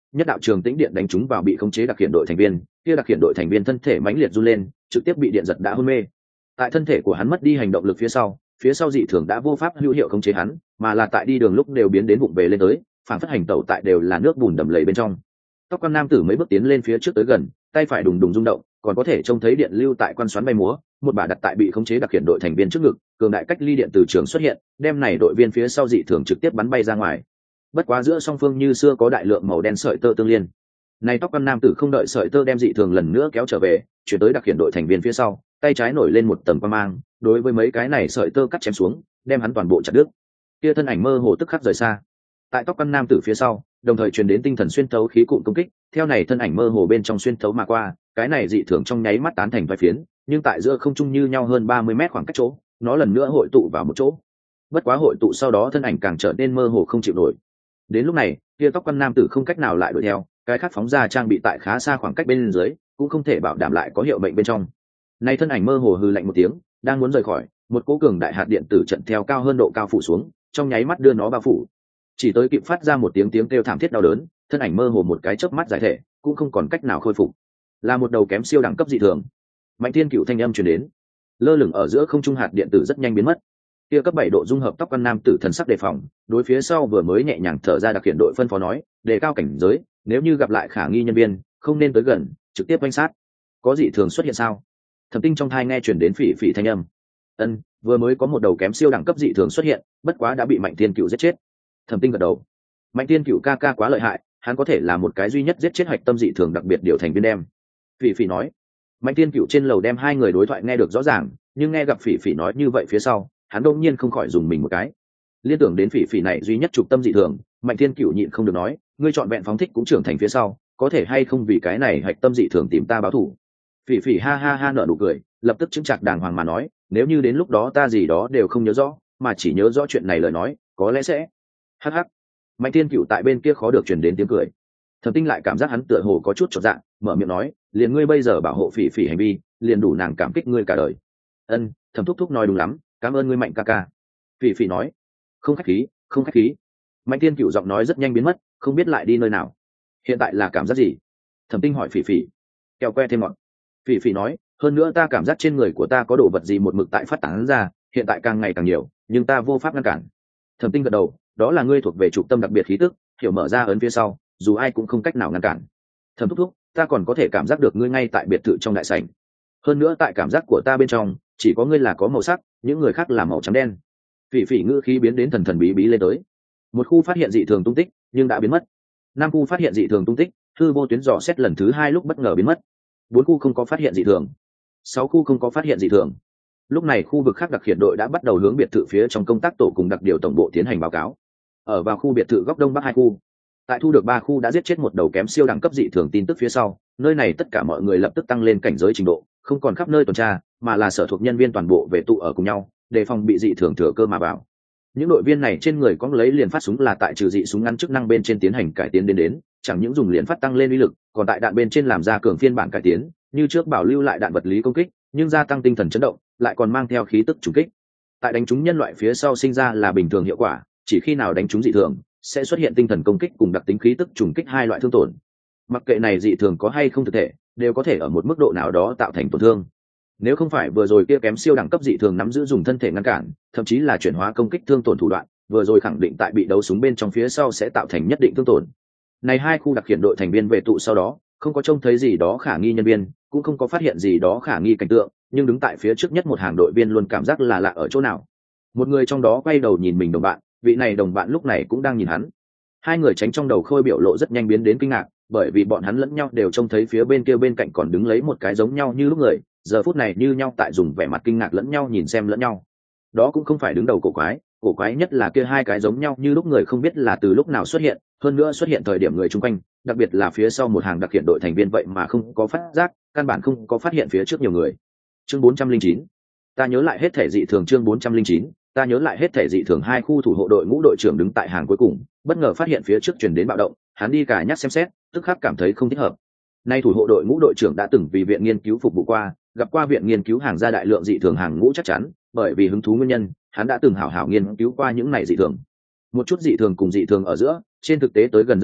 nhất đạo trường tĩnh điện đánh trúng vào bị khống chế đặc hiện đội thành viên, kia đặc hiện đội thành viên thân thể mãnh liệt run lên, trực tiếp bị điện giật đã hôn mê. Tại thân thể của hắn mất đi hành động lực phía sau dị thường đã vô pháp hữu hiệu khống chế hắn, mà là tại đi đường lúc đều biến đến vụng về lên tới, phản phất hành tẩu tại đều là nước bùn đầm lầy bên trong. Tóc quan nam tử mấy bước tiến lên phía trước tới gần, tay phải đùng đùng rung động, còn có thể trông thấy điện lưu tại quan xoắn bay múa, một bà đặt tại bị khống chế đặc hiện đội thành viên trước ngực, cường đại cách ly điện từ trường xuất hiện, đem này đội viên phía sau dị thường trực tiếp bắn bay ra ngoài. Bất quá giữa song phương như xưa có đại lượng màu đen sợi tơ tương liên. Này tóc quan nam tử không đợi sợi tơ đem dị thường lần nữa kéo trở về, chuyển tới đặc hiện đội thành viên phía sau, tay trái nổi lên một tầng quang mang, đối với mấy cái này sợi tơ cắt chém xuống, đem hắn toàn bộ chặt đứt. Kia thân ảnh mơ hồ tức khắc rời xa. Tại tóc quan nam tử phía sau, đồng thời truyền đến tinh thần xuyên thấu khí cụm công kích, theo này thân ảnh mơ hồ bên trong xuyên thấu mà qua, cái này dị thường trong nháy mắt tán thành vài phiến, nhưng tại giữa không trung như nhau hơn 30 mét khoảng cách chỗ, nó lần nữa hội tụ vào một chỗ. Bất quá hội tụ sau đó thân ảnh càng trở nên mơ hồ không chịu nổi. Đến lúc này, kia tóc quan nam tử không cách nào lại đuổi theo, cái khác phóng ra trang bị tại khá xa khoảng cách bên dưới, cũng không thể bảo đảm lại có hiệu mệnh bên trong. Này thân ảnh mơ hồ hừ lạnh một tiếng, đang muốn rời khỏi, một cỗ cường đại hạt điện tử trận theo cao hơn độ cao phủ xuống, trong nháy mắt đưa nó bao phủ. Chỉ tới kịp phát ra một tiếng kêu thảm thiết đau đớn, thân ảnh mơ hồ một cái chớp mắt giải thể, cũng không còn cách nào khôi phục. Là một đầu kém siêu đẳng cấp dị thường. Mạnh Thiên Cựu thanh âm truyền đến, lơ lửng ở giữa không trung hạt điện tử rất nhanh biến mất. Kia cấp 7 độ dung hợp tóc quan nam tử thần sắc đề phòng, đối phía sau vừa mới nhẹ nhàng thở ra đặc hiện đội phân phó nói, đề cao cảnh giới, nếu như gặp lại khả nghi nhân viên, không nên tới gần, trực tiếp quan sát. Có dị thường xuất hiện sao? Thẩm Tinh trong thai nghe truyền đến phỉ phỉ thanh âm. Ân, vừa mới có một đầu kém siêu đẳng cấp dị thường xuất hiện, bất quá đã bị Mạnh Thiên Cựu giết chết. Thẩm Tinh gật đầu. Mạnh Thiên Cựu ca ca quá lợi hại, hắn có thể là một cái duy nhất giết chết hạch tâm dị thường đặc biệt điều thành viên đem. Phỉ phỉ nói. Mạnh Thiên Cựu trên lầu đem hai người đối thoại nghe được rõ ràng, nhưng nghe gặp phỉ phỉ nói như vậy phía sau, hắn đột nhiên không khỏi dùng mình một cái. Liên tưởng đến phỉ phỉ này duy nhất trục tâm dị thường, Mạnh Thiên Cựu nhịn không được nói, ngươi chọn vẹn phóng thích cũng trưởng thành phía sau, có thể hay không vì cái này hạch tâm dị thường tìm ta báo thù? Phỉ phỉ ha ha ha nở nụ cười, lập tức chứng chặt đàng hoàng mà nói, nếu như đến lúc đó ta gì đó đều không nhớ rõ, mà chỉ nhớ rõ chuyện này lời nói, có lẽ sẽ. Hắc hắc. Mạnh Thiên Cựu tại bên kia khó được truyền đến tiếng cười. Thẩm Tinh lại cảm giác hắn tựa hồ có chút chột dạ, mở miệng nói, liền ngươi bây giờ bảo hộ phỉ phỉ hành vi, liền đủ nàng cảm kích ngươi cả đời. Ân, Thẩm thúc thúc nói đúng lắm, cảm ơn ngươi Mạnh ca ca. Phỉ phỉ nói, không khách khí, không khách khí. Mạnh Thiên Cựu giọng nói rất nhanh biến mất, không biết lại đi nơi nào. Hiện tại là cảm giác gì? Thẩm Tinh hỏi phỉ phỉ. Kẹo que thêm ngọt. Phỉ phỉ nói, hơn nữa ta cảm giác trên người của ta có đồ vật gì một mực tại phát tán ra, hiện tại càng ngày càng nhiều, nhưng ta vô pháp ngăn cản. Thẩm Tinh gật đầu, đó là ngươi thuộc về trục tâm đặc biệt khí tức, hiểu mở ra ấn phía sau, dù ai cũng không cách nào ngăn cản. Thẩm thúc thúc, ta còn có thể cảm giác được ngươi ngay tại biệt thự trong đại sảnh. Hơn nữa tại cảm giác của ta bên trong, chỉ có ngươi là có màu sắc, những người khác là màu trắng đen. Phỉ phỉ ngữ khí biến đến thần thần bí bí lên tới. Một khu phát hiện dị thường tung tích, nhưng đã biến mất. 5 khu phát hiện dị thường tung tích, hư vô tuyến dò xét lần thứ 2 lúc bất ngờ biến mất. 4 khu không có phát hiện dị thường. 6 khu không có phát hiện dị thường. Lúc này khu vực khác đặc hiện đội đã bắt đầu hướng biệt thự phía trong công tác tổ cùng đặc điều tổng bộ tiến hành báo cáo. Ở vào khu biệt thự góc đông bắc 2 khu, tại thu được 3 khu đã giết chết một đầu kém siêu đẳng cấp dị thường tin tức phía sau, nơi này tất cả mọi người lập tức tăng lên cảnh giới trình độ, không còn khắp nơi tuần tra, mà là sở thuộc nhân viên toàn bộ về tụ ở cùng nhau, đề phòng bị dị thường thừa cơ mà vào. Những đội viên này trên người có lấy liền phát súng là tại trừ dị súng ngắn chức năng bên trên tiến hành cải tiến đến, chẳng những dùng liền phát tăng lên uy lực, còn tại đạn bên trên làm ra cường phiên bản cải tiến, như trước bảo lưu lại đạn vật lý công kích, nhưng gia tăng tinh thần chấn động, lại còn mang theo khí tức trùng kích. Tại đánh trúng nhân loại phía sau sinh ra là bình thường hiệu quả, chỉ khi nào đánh trúng dị thường, sẽ xuất hiện tinh thần công kích cùng đặc tính khí tức trùng kích hai loại thương tổn. Mặc kệ này dị thường có hay không thực thể, đều có thể ở một mức độ nào đó tạo thành tổn thương. Nếu không phải vừa rồi kia kém siêu đẳng cấp dị thường nắm giữ dùng thân thể ngăn cản, thậm chí là chuyển hóa công kích thương tổn thủ đoạn, vừa rồi khẳng định tại bị đấu súng bên trong phía sau sẽ tạo thành nhất định thương tổn. Này 2 khu đặc hiện đội thành viên về tụ sau đó, không có trông thấy gì đó khả nghi nhân viên, cũng không có phát hiện gì đó khả nghi cảnh tượng, nhưng đứng tại phía trước nhất một hàng đội viên luôn cảm giác là lạ ở chỗ nào. Một người trong đó quay đầu nhìn mình đồng bạn, vị này đồng bạn lúc này cũng đang nhìn hắn. Hai người tránh trong đầu khôi biểu lộ rất nhanh biến đến kinh ngạc, bởi vì bọn hắn lẫn nhau đều trông thấy phía bên kia bên cạnh còn đứng lấy một cái giống nhau như lúc người, giờ phút này như nhau tại dùng vẻ mặt kinh ngạc lẫn nhau nhìn xem lẫn nhau. Đó cũng không phải đứng đầu cổ quái nhất là kia 2 cái giống nhau như lúc người không biết là từ lúc nào xuất hiện, hơn nữa xuất hiện thời điểm người chung quanh, đặc biệt là phía sau một hàng đặc hiện đội thành viên vậy mà không có phát giác, căn bản không có phát hiện phía trước nhiều người. Chương 409. Ta nhớ lại hết thể dị thường. Chương 409. Ta nhớ lại hết thể dị thường. 2 khu thủ hộ đội ngũ đội trưởng đứng tại hàng cuối cùng, bất ngờ phát hiện phía trước truyền đến bạo động, hắn đi cả nhắc xem xét, tức khắc cảm thấy không thích hợp. Nay thủ hộ đội ngũ đội trưởng đã từng vì viện nghiên cứu phục vụ qua, gặp qua viện nghiên cứu hàng ra đại lượng dị thường hàng ngũ chắc chắn, bởi vì hứng thú nguyên nhân, hắn đã từng hảo hảo nghiên cứu qua những này dị thường. Một chút dị thường cùng dị thường ở giữa, trên thực tế tới gần dây xích,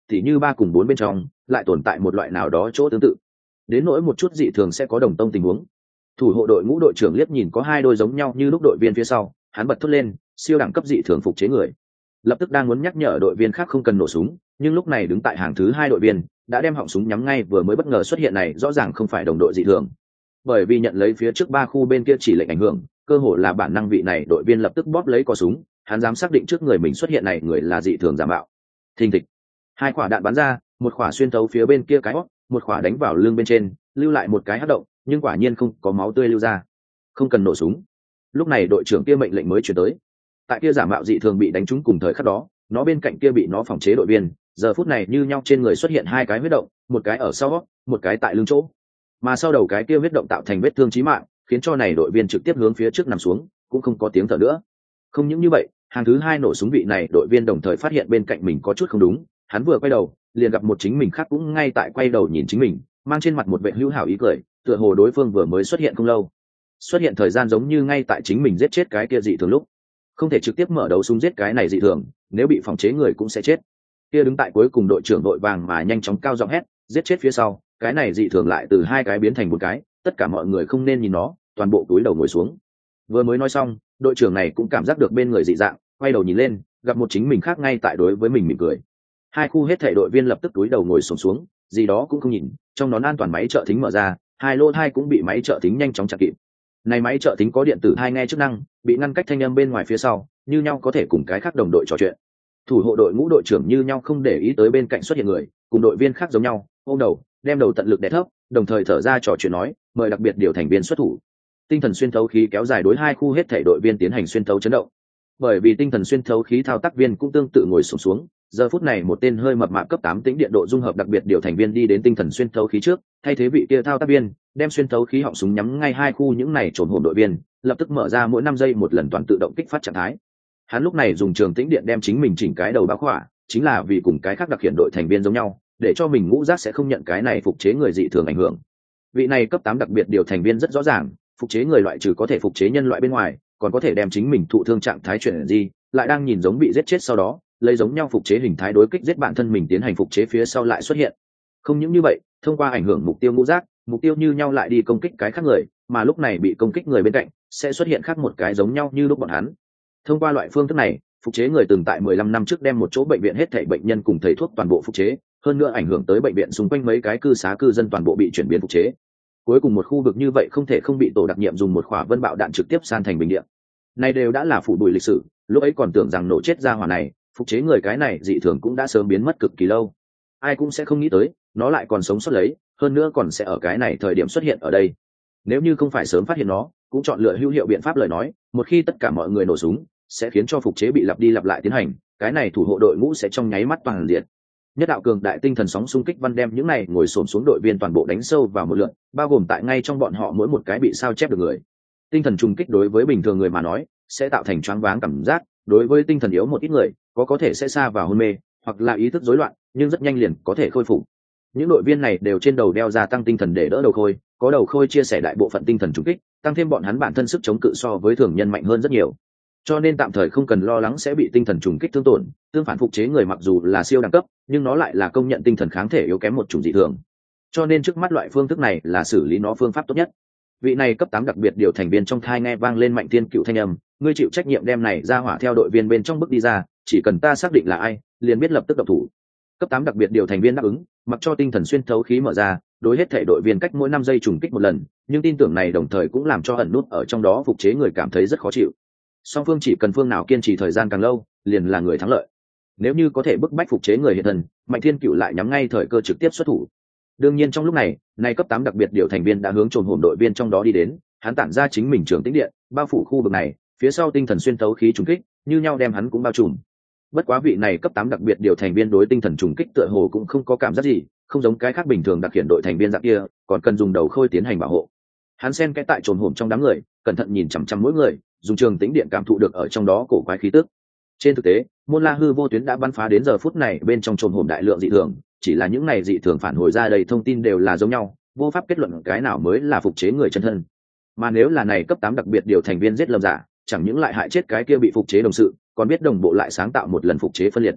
thì như 3 cùng 4 bên trong lại tồn tại một loại nào đó chỗ tương tự. Đến nỗi một chút dị thường sẽ có đồng tông tình huống. Thủ hộ đội ngũ đội trưởng liếc nhìn có 2 đôi giống nhau như lúc đội viên phía sau, hắn bật thốt lên, siêu đẳng cấp dị thường phục chế người. Lập tức đang muốn nhắc nhở đội viên khác không cần nổ súng, nhưng lúc này đứng tại hàng thứ 2 đội viên đã đem họng súng nhắm ngay vừa mới bất ngờ xuất hiện này rõ ràng không phải đồng đội dị thường. Bởi vì nhận lấy phía trước 3 khu bên kia chỉ lệnh ảnh hưởng, cơ hội là bản năng vị này đội viên lập tức bóp lấy cò súng, hắn dám xác định trước người mình xuất hiện này người là dị thường giả mạo. Thình thịch, 2 quả đạn bắn ra, một quả xuyên thấu phía bên kia cái hót, một quả đánh vào lưng bên trên, lưu lại một cái hất động, nhưng quả nhiên không có máu tươi lưu ra. Không cần nổ súng. Lúc này đội trưởng kia mệnh lệnh mới truyền tới. Tại kia giả mạo dị thường bị đánh trúng cùng thời khắc đó, nó bên cạnh kia bị nó phòng chế đội viên, giờ phút này như nhau trên người xuất hiện 2 cái huyết động, một cái ở sau, một cái tại lưng chỗ. Mà sau đầu cái kia huyết động tạo thành vết thương chí mạng, khiến cho này đội viên trực tiếp hướng phía trước nằm xuống, cũng không có tiếng thở nữa. Không những như vậy, hàng thứ 2 nổ súng vị này đội viên đồng thời phát hiện bên cạnh mình có chút không đúng, hắn vừa quay đầu, liền gặp một chính mình khác cũng ngay tại quay đầu nhìn chính mình, mang trên mặt một vẻ hữu hảo ý cười, tựa hồ đối phương vừa mới xuất hiện không lâu. Xuất hiện thời gian giống như ngay tại chính mình giết chết cái kia dị thường lúc. Không thể trực tiếp mở đấu súng giết cái này dị thường, nếu bị phòng chế người cũng sẽ chết. Kia đứng tại cuối cùng đội trưởng đội vàng mà nhanh chóng cao giọng hét, giết chết phía sau, cái này dị thường lại từ 2 cái biến thành 1 cái, tất cả mọi người không nên nhìn nó, toàn bộ túi đầu ngồi xuống. Vừa mới nói xong, đội trưởng này cũng cảm giác được bên người dị dạng, quay đầu nhìn lên, gặp một chính mình khác ngay tại đối với mình mỉm cười. 2 khu hết thảy đội viên lập tức túi đầu ngồi xổm xuống, gì đó cũng không nhìn, trong nón an toàn máy trợ thính mở ra, 2 lô thai cũng bị máy trợ thính nhanh chóng chặn kịp. Này máy trợ thính có điện tử thai nghe chức năng, bị ngăn cách thanh âm bên ngoài phía sau, như nhau có thể cùng cái khác đồng đội trò chuyện. Thủ hộ đội ngũ đội trưởng như nhau không để ý tới bên cạnh xuất hiện người, cùng đội viên khác giống nhau, ôm đầu, đem đầu tận lực đè thấp, đồng thời thở ra trò chuyện nói, mời đặc biệt điều thành viên xuất thủ. Tinh thần xuyên thấu khí kéo dài đối 2 khu hết thảy đội viên tiến hành xuyên thấu chấn động. Bởi vì tinh thần xuyên thấu khí thao tác viên cũng tương tự ngồi xổm xuống, giờ phút này một tên hơi mập mạp cấp 8 tĩnh điện độ dung hợp đặc biệt điều thành viên đi đến tinh thần xuyên thấu khí trước, thay thế vị kia thao tác viên, đem xuyên thấu khí họng súng nhắm ngay 2 khu những này trồn hồn đội viên, lập tức mở ra mỗi 5 giây một lần toàn tự động kích phát trạng thái. Hắn lúc này dùng trường tĩnh điện đem chính mình chỉnh cái đầu bao khỏa, chính là vì cùng cái khác đặc hiện đội thành viên giống nhau, để cho mình ngũ giác sẽ không nhận cái này phục chế người dị thường ảnh hưởng. Vị này cấp 8 đặc biệt điều thành viên rất rõ ràng, phục chế người loại trừ có thể phục chế nhân loại bên ngoài, còn có thể đem chính mình thụ thương trạng thái chuyển gì, lại đang nhìn giống bị giết chết sau đó, lấy giống nhau phục chế hình thái đối kích giết bản thân mình tiến hành phục chế phía sau lại xuất hiện. Không những như vậy, thông qua ảnh hưởng mục tiêu ngũ giác, mục tiêu như nhau lại đi công kích cái khác người, mà lúc này bị công kích người bên cạnh sẽ xuất hiện khác một cái giống nhau như lúc bọn hắn. Thông qua loại phương thức này, phục chế người từng tại 15 năm trước đem một chỗ bệnh viện hết thảy bệnh nhân cùng thầy thuốc toàn bộ phục chế, hơn nữa ảnh hưởng tới bệnh viện xung quanh mấy cái cư xá cư dân toàn bộ bị chuyển biến phục chế. Cuối cùng một khu vực như vậy không thể không bị tổ đặc nhiệm dùng một quả vân bạo đạn trực tiếp san thành bình địa. Này đều đã là phủ bụi lịch sử, lúc ấy còn tưởng rằng nổ chết ra hỏa này, phục chế người cái này dị thường cũng đã sớm biến mất cực kỳ lâu. Ai cũng sẽ không nghĩ tới, nó lại còn sống sót lấy, hơn nữa còn sẽ ở cái này thời điểm xuất hiện ở đây. Nếu như không phải sớm phát hiện nó, cũng chọn lựa hữu hiệu biện pháp lời nói, một khi tất cả mọi người nổ súng, sẽ khiến cho phục chế bị lặp đi lặp lại tiến hành, cái này thủ hộ đội ngũ sẽ trong nháy mắt toàn diện. Nhất đạo cường đại tinh thần sóng xung kích văn đem những này ngồi xổm xuống đội viên toàn bộ đánh sâu vào một lượt, bao gồm tại ngay trong bọn họ mỗi một cái bị sao chép được người. Tinh thần trùng kích đối với bình thường người mà nói, sẽ tạo thành choáng váng cảm giác, đối với tinh thần yếu một ít người, có thể sẽ sa vào hôn mê, hoặc là ý thức rối loạn, nhưng rất nhanh liền có thể khôi phục. Những đội viên này đều trên đầu đeo gia tăng tinh thần để đỡ đầu khôi, có đầu khôi chia sẻ đại bộ phận tinh thần trùng kích, tăng thêm bọn hắn bản thân sức chống cự so với thường nhân mạnh hơn rất nhiều. Cho nên tạm thời không cần lo lắng sẽ bị tinh thần trùng kích thương tổn, tương phản phục chế người mặc dù là siêu đẳng cấp, nhưng nó lại là công nhận tinh thần kháng thể yếu kém một chủng dị thường. Cho nên trước mắt loại phương thức này là xử lý nó phương pháp tốt nhất. Vị này cấp 8 đặc biệt điều thành viên trong thai nghe vang lên mạnh thiên cựu thanh âm, ngươi chịu trách nhiệm đem này ra hỏa theo đội viên bên trong bước đi ra, chỉ cần ta xác định là ai, liền biết lập tức động thủ. Cấp 8 đặc biệt điều thành viên đáp ứng, mặc cho tinh thần xuyên thấu khí mở ra, đối hết thể đội viên cách mỗi 5 giây trùng kích một lần, nhưng tin tưởng này đồng thời cũng làm cho ẩn nút ở trong đó phục chế người cảm thấy rất khó chịu. Song phương chỉ cần phương nào kiên trì thời gian càng lâu, liền là người thắng lợi. Nếu như có thể bức bách phục chế người hiện thần, mạnh thiên cựu lại nhắm ngay thời cơ trực tiếp xuất thủ. Đương nhiên trong lúc này, nay cấp 8 đặc biệt điều thành viên đã hướng trồn hồn đội viên trong đó đi đến, hắn tản ra chính mình trường tĩnh điện, bao phủ khu vực này, phía sau tinh thần xuyên thấu khí trùng kích, như nhau đem hắn cũng bao trùm. Bất quá vị này cấp 8 đặc biệt điều thành viên đối tinh thần trùng kích tựa hồ cũng không có cảm giác gì, không giống cái khác bình thường đặc hiện đội thành viên dạng kia, còn cần dùng đầu khôi tiến hành bảo hộ. Hắn xen kẽ tại trồn hồn trong đám người, cẩn thận nhìn chằm chằm mỗi người, dùng trường tĩnh điện cảm thụ được ở trong đó cổ quái khí tức. Trên thực tế, môn la hư vô tuyến đã bắn phá đến giờ phút này bên trong trồn hồn đại lượng dị thường, chỉ là những này dị thường phản hồi ra đầy thông tin đều là giống nhau, vô pháp kết luận cái nào mới là phục chế người chân thân. Mà nếu là này cấp 8 đặc biệt điều thành viên giết lầm giả, chẳng những lại hại chết cái kia bị phục chế đồng sự, còn biết đồng bộ lại sáng tạo một lần phục chế phân liệt.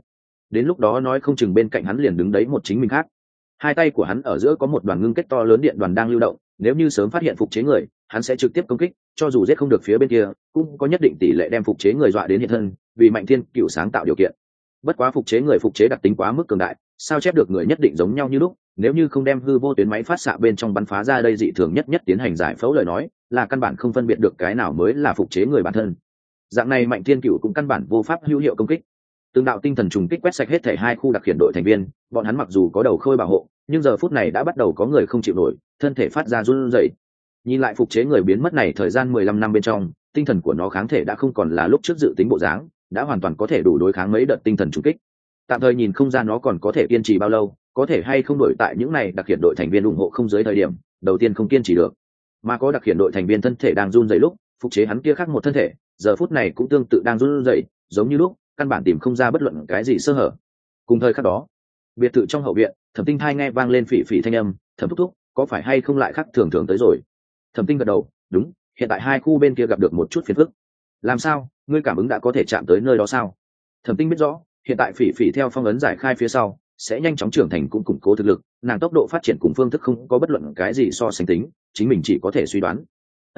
đến lúc đó nói không chừng bên cạnh hắn liền đứng đấy một chính mình khác. Hai tay của hắn ở giữa có một đoàn ngưng kết to lớn điện đoàn đang lưu động, nếu như sớm phát hiện phục chế người, hắn sẽ trực tiếp công kích, cho dù giết không được phía bên kia cũng có nhất định tỷ lệ đem phục chế người dọa đến hiện thân, vì Mạnh Thiên Cựu sáng tạo điều kiện. Bất quá phục chế người phục chế đặc tính quá mức cường đại, sao chép được người nhất định giống nhau như lúc, nếu như không đem hư vô tuyến máy phát xạ bên trong bắn phá ra đây dị thường nhất tiến hành giải phẫu lời nói, là căn bản không phân biệt được cái nào mới là phục chế người bản thân. Dạng này Mạnh Thiên Cựu cũng căn bản vô pháp hữu hiệu công kích. Từng đạo tinh thần trùng kích quét sạch hết thảy hai khu đặc hiện đội thành viên, bọn hắn mặc dù có đầu khôi bảo hộ, nhưng giờ phút này đã bắt đầu có người không chịu nổi, thân thể phát ra run rẩy. Nhìn lại phục chế người biến mất này thời gian 15 năm bên trong, tinh thần của nó kháng thể đã không còn là lúc trước dự tính bộ dáng, đã hoàn toàn có thể đủ đối kháng mấy đợt tinh thần trùng kích. Tạm thời nhìn không ra nó còn có thể kiên trì bao lâu, có thể hay không đổi tại những này đặc hiện đội thành viên ủng hộ không dưới thời điểm, đầu tiên không kiên trì được. Mà có đặc hiện đội thành viên thân thể đang run rẩy lúc, phục chế hắn kia khác một thân thể, giờ phút này cũng tương tự đang run rẩy, giống như lúc, căn bản tìm không ra bất luận cái gì sơ hở. Cùng thời khắc đó, biệt thự trong hậu viện, Thẩm Tinh thai nghe vang lên phỉ phỉ thanh âm, "Thẩm thúc thúc, có phải hay không lại khác thường thường tới rồi?" Thẩm Tinh gật đầu, "Đúng, hiện tại hai khu bên kia gặp được một chút phiền phức." "Làm sao, ngươi cảm ứng đã có thể chạm tới nơi đó sao?" Thẩm Tinh biết rõ, hiện tại phỉ phỉ theo phong ấn giải khai phía sau, sẽ nhanh chóng trưởng thành cũng củng cố thực lực, nàng tốc độ phát triển cùng phương thức không có bất luận cái gì so sánh tính, chính mình chỉ có thể suy đoán.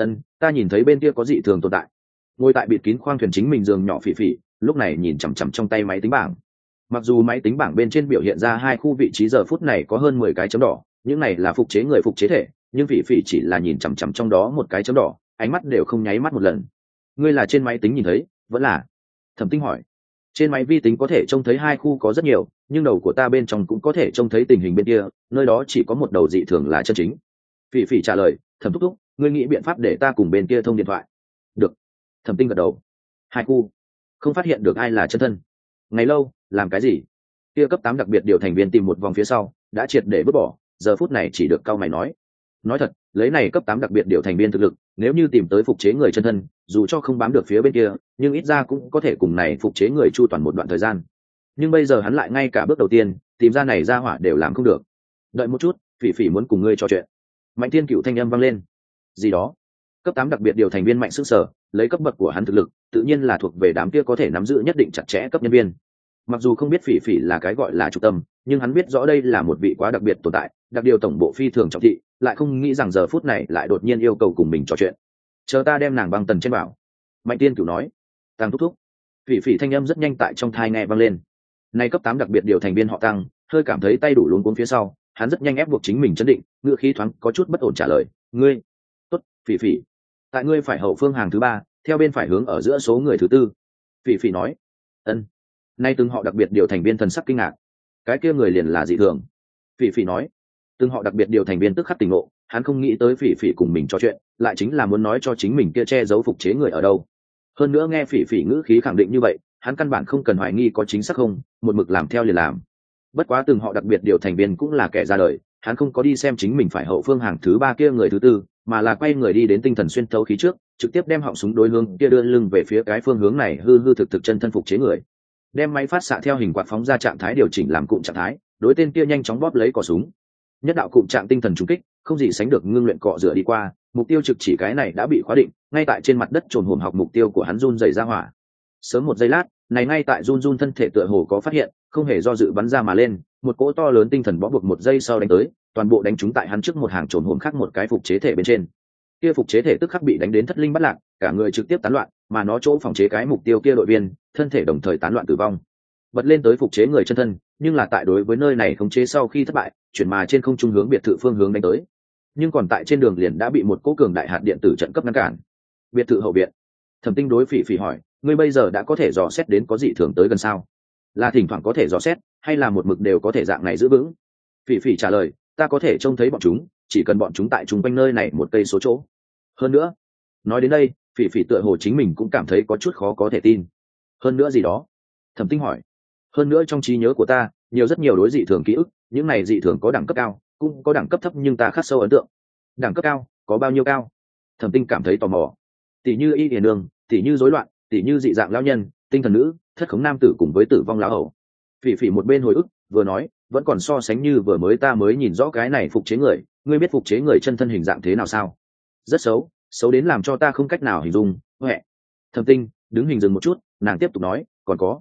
Ta nhìn thấy bên kia có dị thường tồn tại." Ngồi tại bịt kín khoang thuyền chính mình giường nhỏ phỉ phỉ, lúc này nhìn chằm chằm trong tay máy tính bảng. Mặc dù máy tính bảng bên trên biểu hiện ra hai khu vị trí giờ phút này có hơn 10 cái chấm đỏ, những này là phục chế người phục chế thể, nhưng phỉ phỉ chỉ là nhìn chằm chằm trong đó một cái chấm đỏ, ánh mắt đều không nháy mắt một lần. "Ngươi là trên máy tính nhìn thấy, vẫn là?" Thẩm Tinh hỏi. "Trên máy vi tính có thể trông thấy hai khu có rất nhiều, nhưng đầu của ta bên trong cũng có thể trông thấy tình hình bên kia, nơi đó chỉ có một đầu dị thường là chân chính." Phỉ phỉ trả lời. "Thẩm thúc thúc, ngươi nghĩ biện pháp để ta cùng bên kia thông điện thoại?" "Được." Thẩm Tinh gật đầu. "Hai khu không phát hiện được ai là chân thân. Ngày lâu làm cái gì?" Kia cấp 8 đặc biệt điều thành viên tìm một vòng phía sau, đã triệt để vứt bỏ, giờ phút này chỉ được cau mày nói. Nói thật, lấy này cấp 8 đặc biệt điều thành viên thực lực, nếu như tìm tới phục chế người chân thân, dù cho không bám được phía bên kia, nhưng ít ra cũng có thể cùng này phục chế người chu toàn một đoạn thời gian. Nhưng bây giờ hắn lại ngay cả bước đầu tiên, tìm ra này ra hỏa đều làm không được. "Đợi một chút, phỉ phỉ muốn cùng ngươi trò chuyện." Mạnh Thiên Cựu thanh âm vang lên. "Gì đó?" Cấp 8 đặc biệt điều thành viên mạnh sức sở, lấy cấp bậc của hắn thực lực, tự nhiên là thuộc về đám kia có thể nắm giữ nhất định chặt chẽ cấp nhân viên. Mặc dù không biết phỉ phỉ là cái gọi là trung tâm, nhưng hắn biết rõ đây là một vị quá đặc biệt tồn tại, đặc điều tổng bộ phi thường trọng thị, lại không nghĩ rằng giờ phút này lại đột nhiên yêu cầu cùng mình trò chuyện. "Chờ ta đem nàng băng tần trên bảo." Mạnh Tiên Cửu nói. "Tăng thúc thúc." Phỉ phỉ thanh âm rất nhanh tại trong thai nghe vang lên. Nay cấp 8 đặc biệt điều thành viên họ Tăng, hơi cảm thấy tay đủ luống cuống phía sau, hắn rất nhanh ép buộc chính mình chấn định, ngựa khí thoáng có chút bất ổn trả lời, "Ngươi." "Tốt, phỉ phỉ. Tại ngươi phải hậu phương hàng thứ 3, theo bên phải hướng ở giữa số người thứ 4." Phỉ phỉ nói. "Ân." Nay từng họ đặc biệt điều thành viên thần sắc kinh ngạc. "Cái kia người liền là dị thường." Phỉ phỉ nói. Từng họ đặc biệt điều thành viên tức khắc tỉnh ngộ, hắn không nghĩ tới phỉ phỉ cùng mình trò chuyện, lại chính là muốn nói cho chính mình kia che giấu phục chế người ở đâu. Hơn nữa nghe phỉ phỉ ngữ khí khẳng định như vậy, hắn căn bản không cần hoài nghi có chính xác không, một mực làm theo liền làm. Bất quá từng họ đặc biệt điều thành viên cũng là kẻ ra đời, hắn không có đi xem chính mình phải hậu phương hàng thứ 3 kia người thứ 4, mà là quay người đi đến tinh thần xuyên thấu khí trước, trực tiếp đem họng súng đối hướng kia đưa lưng về phía cái phương hướng này hư hư thực thực chân thân phục chế người. Đem máy phát xạ theo hình quạt phóng ra trạng thái điều chỉnh làm cụm trạng thái, đối tên kia nhanh chóng bóp lấy cò súng. Nhất đạo cụm trạng tinh thần trùng kích, không gì sánh được ngưng luyện cọ rửa đi qua, mục tiêu trực chỉ cái này đã bị khóa định, ngay tại trên mặt đất trồn hồn học mục tiêu của hắn run rẩy ra hỏa. Sớm một giây lát, này ngay tại run run thân thể tựa hồ có phát hiện, không hề do dự bắn ra mà lên, một cỗ to lớn tinh thần bó buộc một giây sau đánh tới, toàn bộ đánh trúng tại hắn trước một hàng trồn hồn khác một cái phục chế thể bên trên. Kia phục chế thể tức khắc bị đánh đến thất linh bất lạc, cả người trực tiếp tán loạn, mà nó chỗ phòng chế cái mục tiêu kia đội viên, thân thể đồng thời tán loạn tử vong. Bật lên tới phục chế người chân thân, nhưng là tại đối với nơi này khống chế sau khi thất bại, chuyển mà trên không trung hướng biệt thự phương hướng đánh tới. Nhưng còn tại trên đường liền đã bị một cỗ cường đại hạt điện tử trận cấp ngăn cản. Biệt thự hậu viện. Thẩm Tinh đối phỉ phỉ hỏi, ngươi bây giờ đã có thể dò xét đến có dị thường tới gần sao? Là thỉnh thoảng có thể dò xét, hay là một mực đều có thể dạng này giữ vững? Phỉ phỉ trả lời, ta có thể trông thấy bọn chúng, chỉ cần bọn chúng tại chung quanh nơi này một cây số chỗ. Hơn nữa, nói đến đây, phỉ phỉ tựa hồ chính mình cũng cảm thấy có chút khó có thể tin. Hơn nữa gì đó? Thẩm Tinh hỏi. Hơn nữa trong trí nhớ của ta, nhiều rất nhiều đối dị thường ký ức, những này dị thường có đẳng cấp cao, cũng có đẳng cấp thấp nhưng ta khắc sâu ấn tượng. Đẳng cấp cao, có bao nhiêu cao? Thẩm Tinh cảm thấy tò mò. Tỷ như y hiền đường, tỷ như rối loạn, tỷ như dị dạng lão nhân, tinh thần nữ, thất khống nam tử cùng với tử vong lão hầu. Phỉ phỉ một bên hồi ức, vừa nói, vẫn còn so sánh như vừa mới ta mới nhìn rõ cái này phục chế người, ngươi biết phục chế người chân thân hình dạng thế nào sao? Rất xấu, xấu đến làm cho ta không cách nào hình dung. Huệ. Thẩm Tinh đứng hình dừng một chút, nàng tiếp tục nói, còn có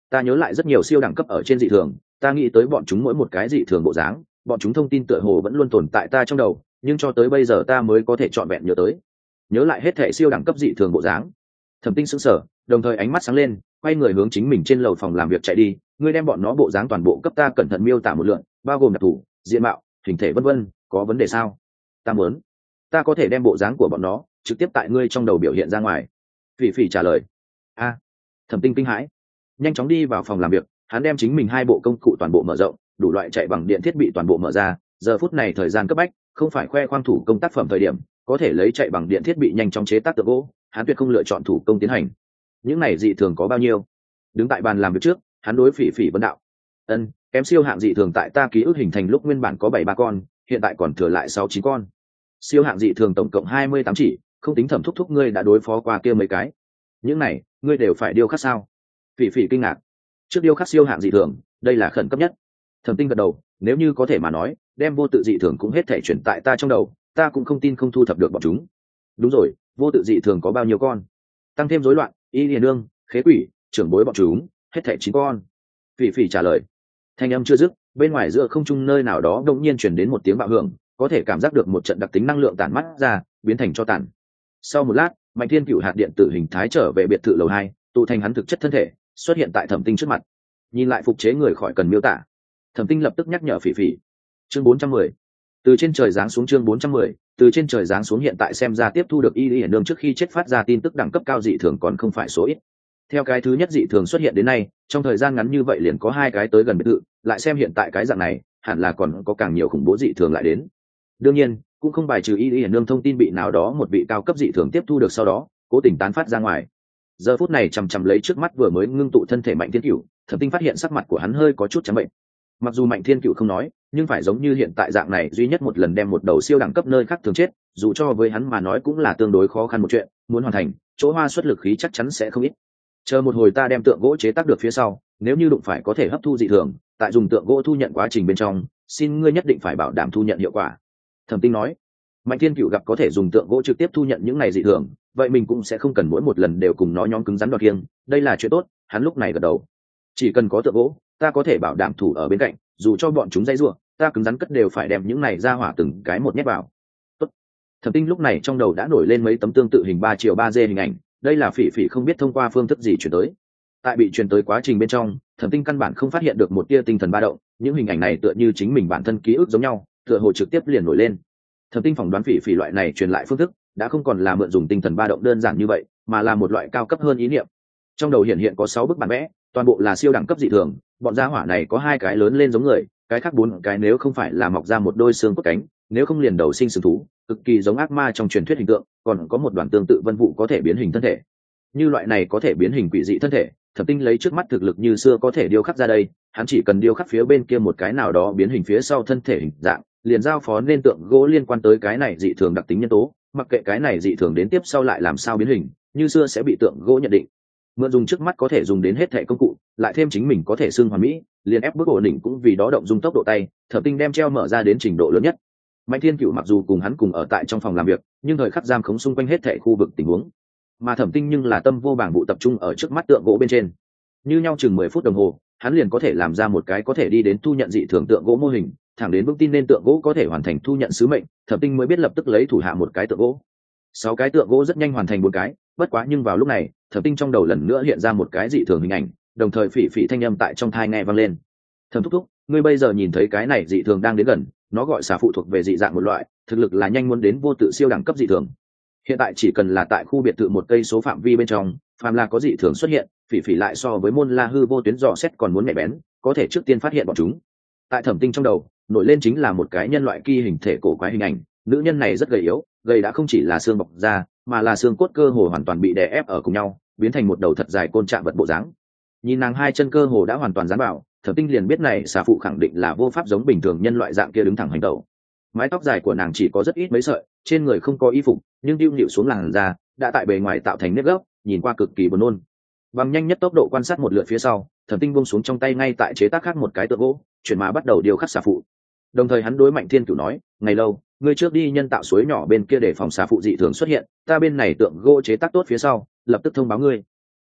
Ta nhớ lại rất nhiều siêu đẳng cấp ở trên dị thường, ta nghĩ tới bọn chúng mỗi một cái dị thường bộ dáng, bọn chúng thông tin tựa hồ vẫn luôn tồn tại ta trong đầu, nhưng cho tới bây giờ ta mới có thể trọn vẹn nhớ tới. Nhớ lại hết thể siêu đẳng cấp dị thường bộ dáng. Thẩm Tinh sững sờ, đồng thời ánh mắt sáng lên, quay người hướng chính mình trên lầu phòng làm việc chạy đi. Ngươi đem bọn nó bộ dáng toàn bộ cấp ta cẩn thận miêu tả một lượt, bao gồm đặc thù, diện mạo, hình thể vân vân, có vấn đề sao? Ta muốn, ta có thể đem bộ dáng của bọn nó trực tiếp tại ngươi trong đầu biểu hiện ra ngoài. Phỉ Phỉ trả lời. A. Thẩm Tinh kinh hãi, nhanh chóng đi vào phòng làm việc, hắn đem chính mình hai bộ công cụ toàn bộ mở rộng, đủ loại chạy bằng điện thiết bị toàn bộ mở ra. Giờ phút này thời gian cấp bách, không phải khoe khoang thủ công tác phẩm thời điểm, có thể lấy chạy bằng điện thiết bị nhanh chóng chế tác tượng gỗ, hắn tuyệt không lựa chọn thủ công tiến hành. Những này dị thường có bao nhiêu? Đứng tại bàn làm việc trước, hắn đối Phỉ Phỉ vấn đạo. Ân, kém siêu hạng dị thường tại ta ký ức hình thành lúc nguyên bản có 7-3 con, hiện tại còn thừa lại 6-9 con. Siêu hạng dị thường tổng cộng 28 chỉ, không tính Thẩm thúc ngươi đã đối phó qua kia mấy cái. Những này, ngươi đều phải điêu khắc sao? Phỉ Phỉ kinh ngạc. Trước điêu khắc siêu hạng dị thường, đây là khẩn cấp nhất. Thẩm Tinh gật đầu, nếu như có thể mà nói, đem vô tự dị thường cũng hết thể chuyển tại ta trong đầu, ta cũng không tin không thu thập được bọn chúng. Đúng rồi, vô tự dị thường có bao nhiêu con? Tăng thêm rối loạn, y liền nương, khế quỷ, trưởng bối bọn chúng, hết thể 9 con. Phỉ Phỉ trả lời. Thanh âm chưa dứt, bên ngoài giữa không trung nơi nào đó đột nhiên truyền đến một tiếng bạo hưởng, có thể cảm giác được một trận đặc tính năng lượng tản mắt ra, biến thành cho tàn. Sau một lát, Mạnh Thiên Cửu hạt điện tử hình thái trở về biệt thự lầu 2, tụ thành hắn thực chất thân thể, xuất hiện tại Thẩm Tinh trước mặt. Nhìn lại phục chế người khỏi cần miêu tả. Thẩm Tinh lập tức nhắc nhở Phỉ Phỉ. Chương 410. Từ trên trời giáng xuống chương 410, từ trên trời giáng xuống hiện tại xem ra tiếp thu được y hiển đương trước khi chết phát ra tin tức đẳng cấp cao dị thường còn không phải số ít. Theo cái thứ nhất dị thường xuất hiện đến nay, trong thời gian ngắn như vậy liền có 2 cái tới gần biệt thự, lại xem hiện tại cái dạng này, hẳn là còn có càng nhiều khủng bố dị thường lại đến. Đương nhiên, cũng không bài trừ y hiển đương thông tin bị nào đó một vị cao cấp dị thường tiếp thu được sau đó, cố tình tán phát ra ngoài. Giờ phút này chằm chằm lấy trước mắt vừa mới ngưng tụ thân thể Mạnh Thiên Cửu, Thẩm Tinh phát hiện sắc mặt của hắn hơi có chút trắng bệnh. Mặc dù Mạnh Thiên Cửu không nói, nhưng phải giống như hiện tại dạng này duy nhất một lần đem một đầu siêu đẳng cấp nơi khác thường chết, dù cho với hắn mà nói cũng là tương đối khó khăn một chuyện, muốn hoàn thành, chỗ hoa xuất lực khí chắc chắn sẽ không ít. Chờ một hồi ta đem tượng gỗ chế tác được phía sau, nếu như đụng phải có thể hấp thu dị thường, tại dùng tượng gỗ thu nhận quá trình bên trong, xin ngươi nhất định phải bảo đảm thu nhận hiệu quả. Thẩm Tinh nói. Mạnh Thiên Cửu gặp có thể dùng tượng gỗ trực tiếp thu nhận những này dị thường, vậy mình cũng sẽ không cần mỗi một lần đều cùng nó nhóm cứng rắn đoạt kiêng, đây là chuyện tốt. Hắn lúc này gật đầu. Chỉ cần có tượng gỗ, ta có thể bảo đảm thủ ở bên cạnh, dù cho bọn chúng dây rủa, ta cứng rắn cất đều phải đem những này ra hỏa từng cái một nhét vào. Tốt. Thẩm Tinh lúc này trong đầu đã nổi lên mấy tấm tương tự hình 3:3D hình ảnh, đây là Phỉ Phỉ không biết thông qua phương thức gì truyền tới. Tại bị truyền tới quá trình bên trong, Thẩm Tinh căn bản không phát hiện được một tia tinh thần ba động, những hình ảnh này tựa như chính mình bản thân ký ức giống nhau, tựa hồ trực tiếp liền nổi lên. Thẩm Tinh phỏng đoán Phỉ Phỉ loại này truyền lại phương thức đã không còn là mượn dùng tinh thần ba động đơn giản như vậy, mà là một loại cao cấp hơn ý niệm. Trong đầu hiện có 6 bức bản vẽ, toàn bộ là siêu đẳng cấp dị thường, bọn gia hỏa này có 2 cái lớn lên giống người, cái khác 4 cái nếu không phải là mọc ra một đôi xương cốt cánh, nếu không liền đầu sinh sừng thú, cực kỳ giống ác ma trong truyền thuyết hình tượng, còn có một đoàn tương tự vân vụ có thể biến hình thân thể. Như loại này có thể biến hình quỷ dị thân thể, Thẩm Tinh lấy trước mắt thực lực như xưa có thể điêu khắc ra đây, hắn chỉ cần điêu khắc phía bên kia một cái nào đó biến hình phía sau thân thể hình dạng, liền giao phó nên tượng gỗ liên quan tới cái này dị thường đặc tính nhân tố, mặc kệ cái này dị thường đến tiếp sau lại làm sao biến hình, như xưa sẽ bị tượng gỗ nhận định. Mượn dùng trước mắt có thể dùng đến hết thẻ công cụ, lại thêm chính mình có thể xưng hoàn mỹ, liền ép bước ổn định cũng vì đó động dung tốc độ tay, Thẩm Tinh đem treo mở ra đến trình độ lớn nhất. Mạnh Thiên Cửu mặc dù cùng hắn cùng ở tại trong phòng làm việc, nhưng thời khắc giam khống xung quanh hết thẻ khu vực tình huống, mà Thẩm Tinh nhưng là tâm vô bảng vụ tập trung ở trước mắt tượng gỗ bên trên. Như nhau chừng 10 phút đồng hồ, hắn liền có thể làm ra một cái có thể đi đến thu nhận dị thường tượng gỗ mô hình, thẳng đến vững tin nên tượng gỗ có thể hoàn thành thu nhận sứ mệnh, Thẩm Tinh mới biết lập tức lấy thủ hạ một cái tượng gỗ. 6 cái tượng gỗ rất nhanh hoàn thành 4 cái, bất quá nhưng vào lúc này, Thẩm Tinh trong đầu lần nữa hiện ra một cái dị thường hình ảnh, đồng thời Phỉ Phỉ thanh âm tại trong tai nghe vang lên. Thẩm thúc thúc, ngươi bây giờ nhìn thấy cái này dị thường đang đến gần, nó gọi xà phụ thuộc về dị dạng một loại, thực lực là nhanh muốn đến vô tự siêu đẳng cấp dị thường. Hiện tại chỉ cần là tại khu biệt thự 1 cây số phạm vi bên trong, phàm là có dị thường xuất hiện, Phỉ Phỉ lại so với môn la hư vô tuyến dò xét còn muốn nhạy bén, có thể trước tiên phát hiện bọn chúng. Tại Thẩm Tinh trong đầu, nổi lên chính là một cái nhân loại kỳ hình thể cổ quái hình ảnh, nữ nhân này rất gầy yếu, gầy đã không chỉ là xương bọc da, mà là xương cốt cơ hồ hoàn toàn bị đè ép ở cùng nhau, biến thành một đầu thật dài côn trạng vật bộ dáng. Nhìn nàng 2 chân cơ hồ đã hoàn toàn dán vào, Thẩm Tinh liền biết này xà phụ khẳng định là vô pháp giống bình thường nhân loại dạng kia đứng thẳng hành tẩu. Mái tóc dài của nàng chỉ có rất ít mấy sợi, trên người không có y phục, nhưng điêu nhịu xuống làn da, đã tại bề ngoài tạo thành nếp gấp, nhìn qua cực kỳ buồn nôn. Bằng nhanh nhất tốc độ quan sát một lượt phía sau, Thẩm Tinh buông xuống trong tay ngay tại chế tác khác một cái tượng gỗ, chuyển mà bắt đầu điều khắc xà phụ. Đồng thời hắn đối Mạnh Thiên Cửu nói, ngày lâu, ngươi trước đi nhân tạo suối nhỏ bên kia để phòng xà phụ dị thường xuất hiện, ta bên này tượng gỗ chế tác tốt phía sau, lập tức thông báo ngươi.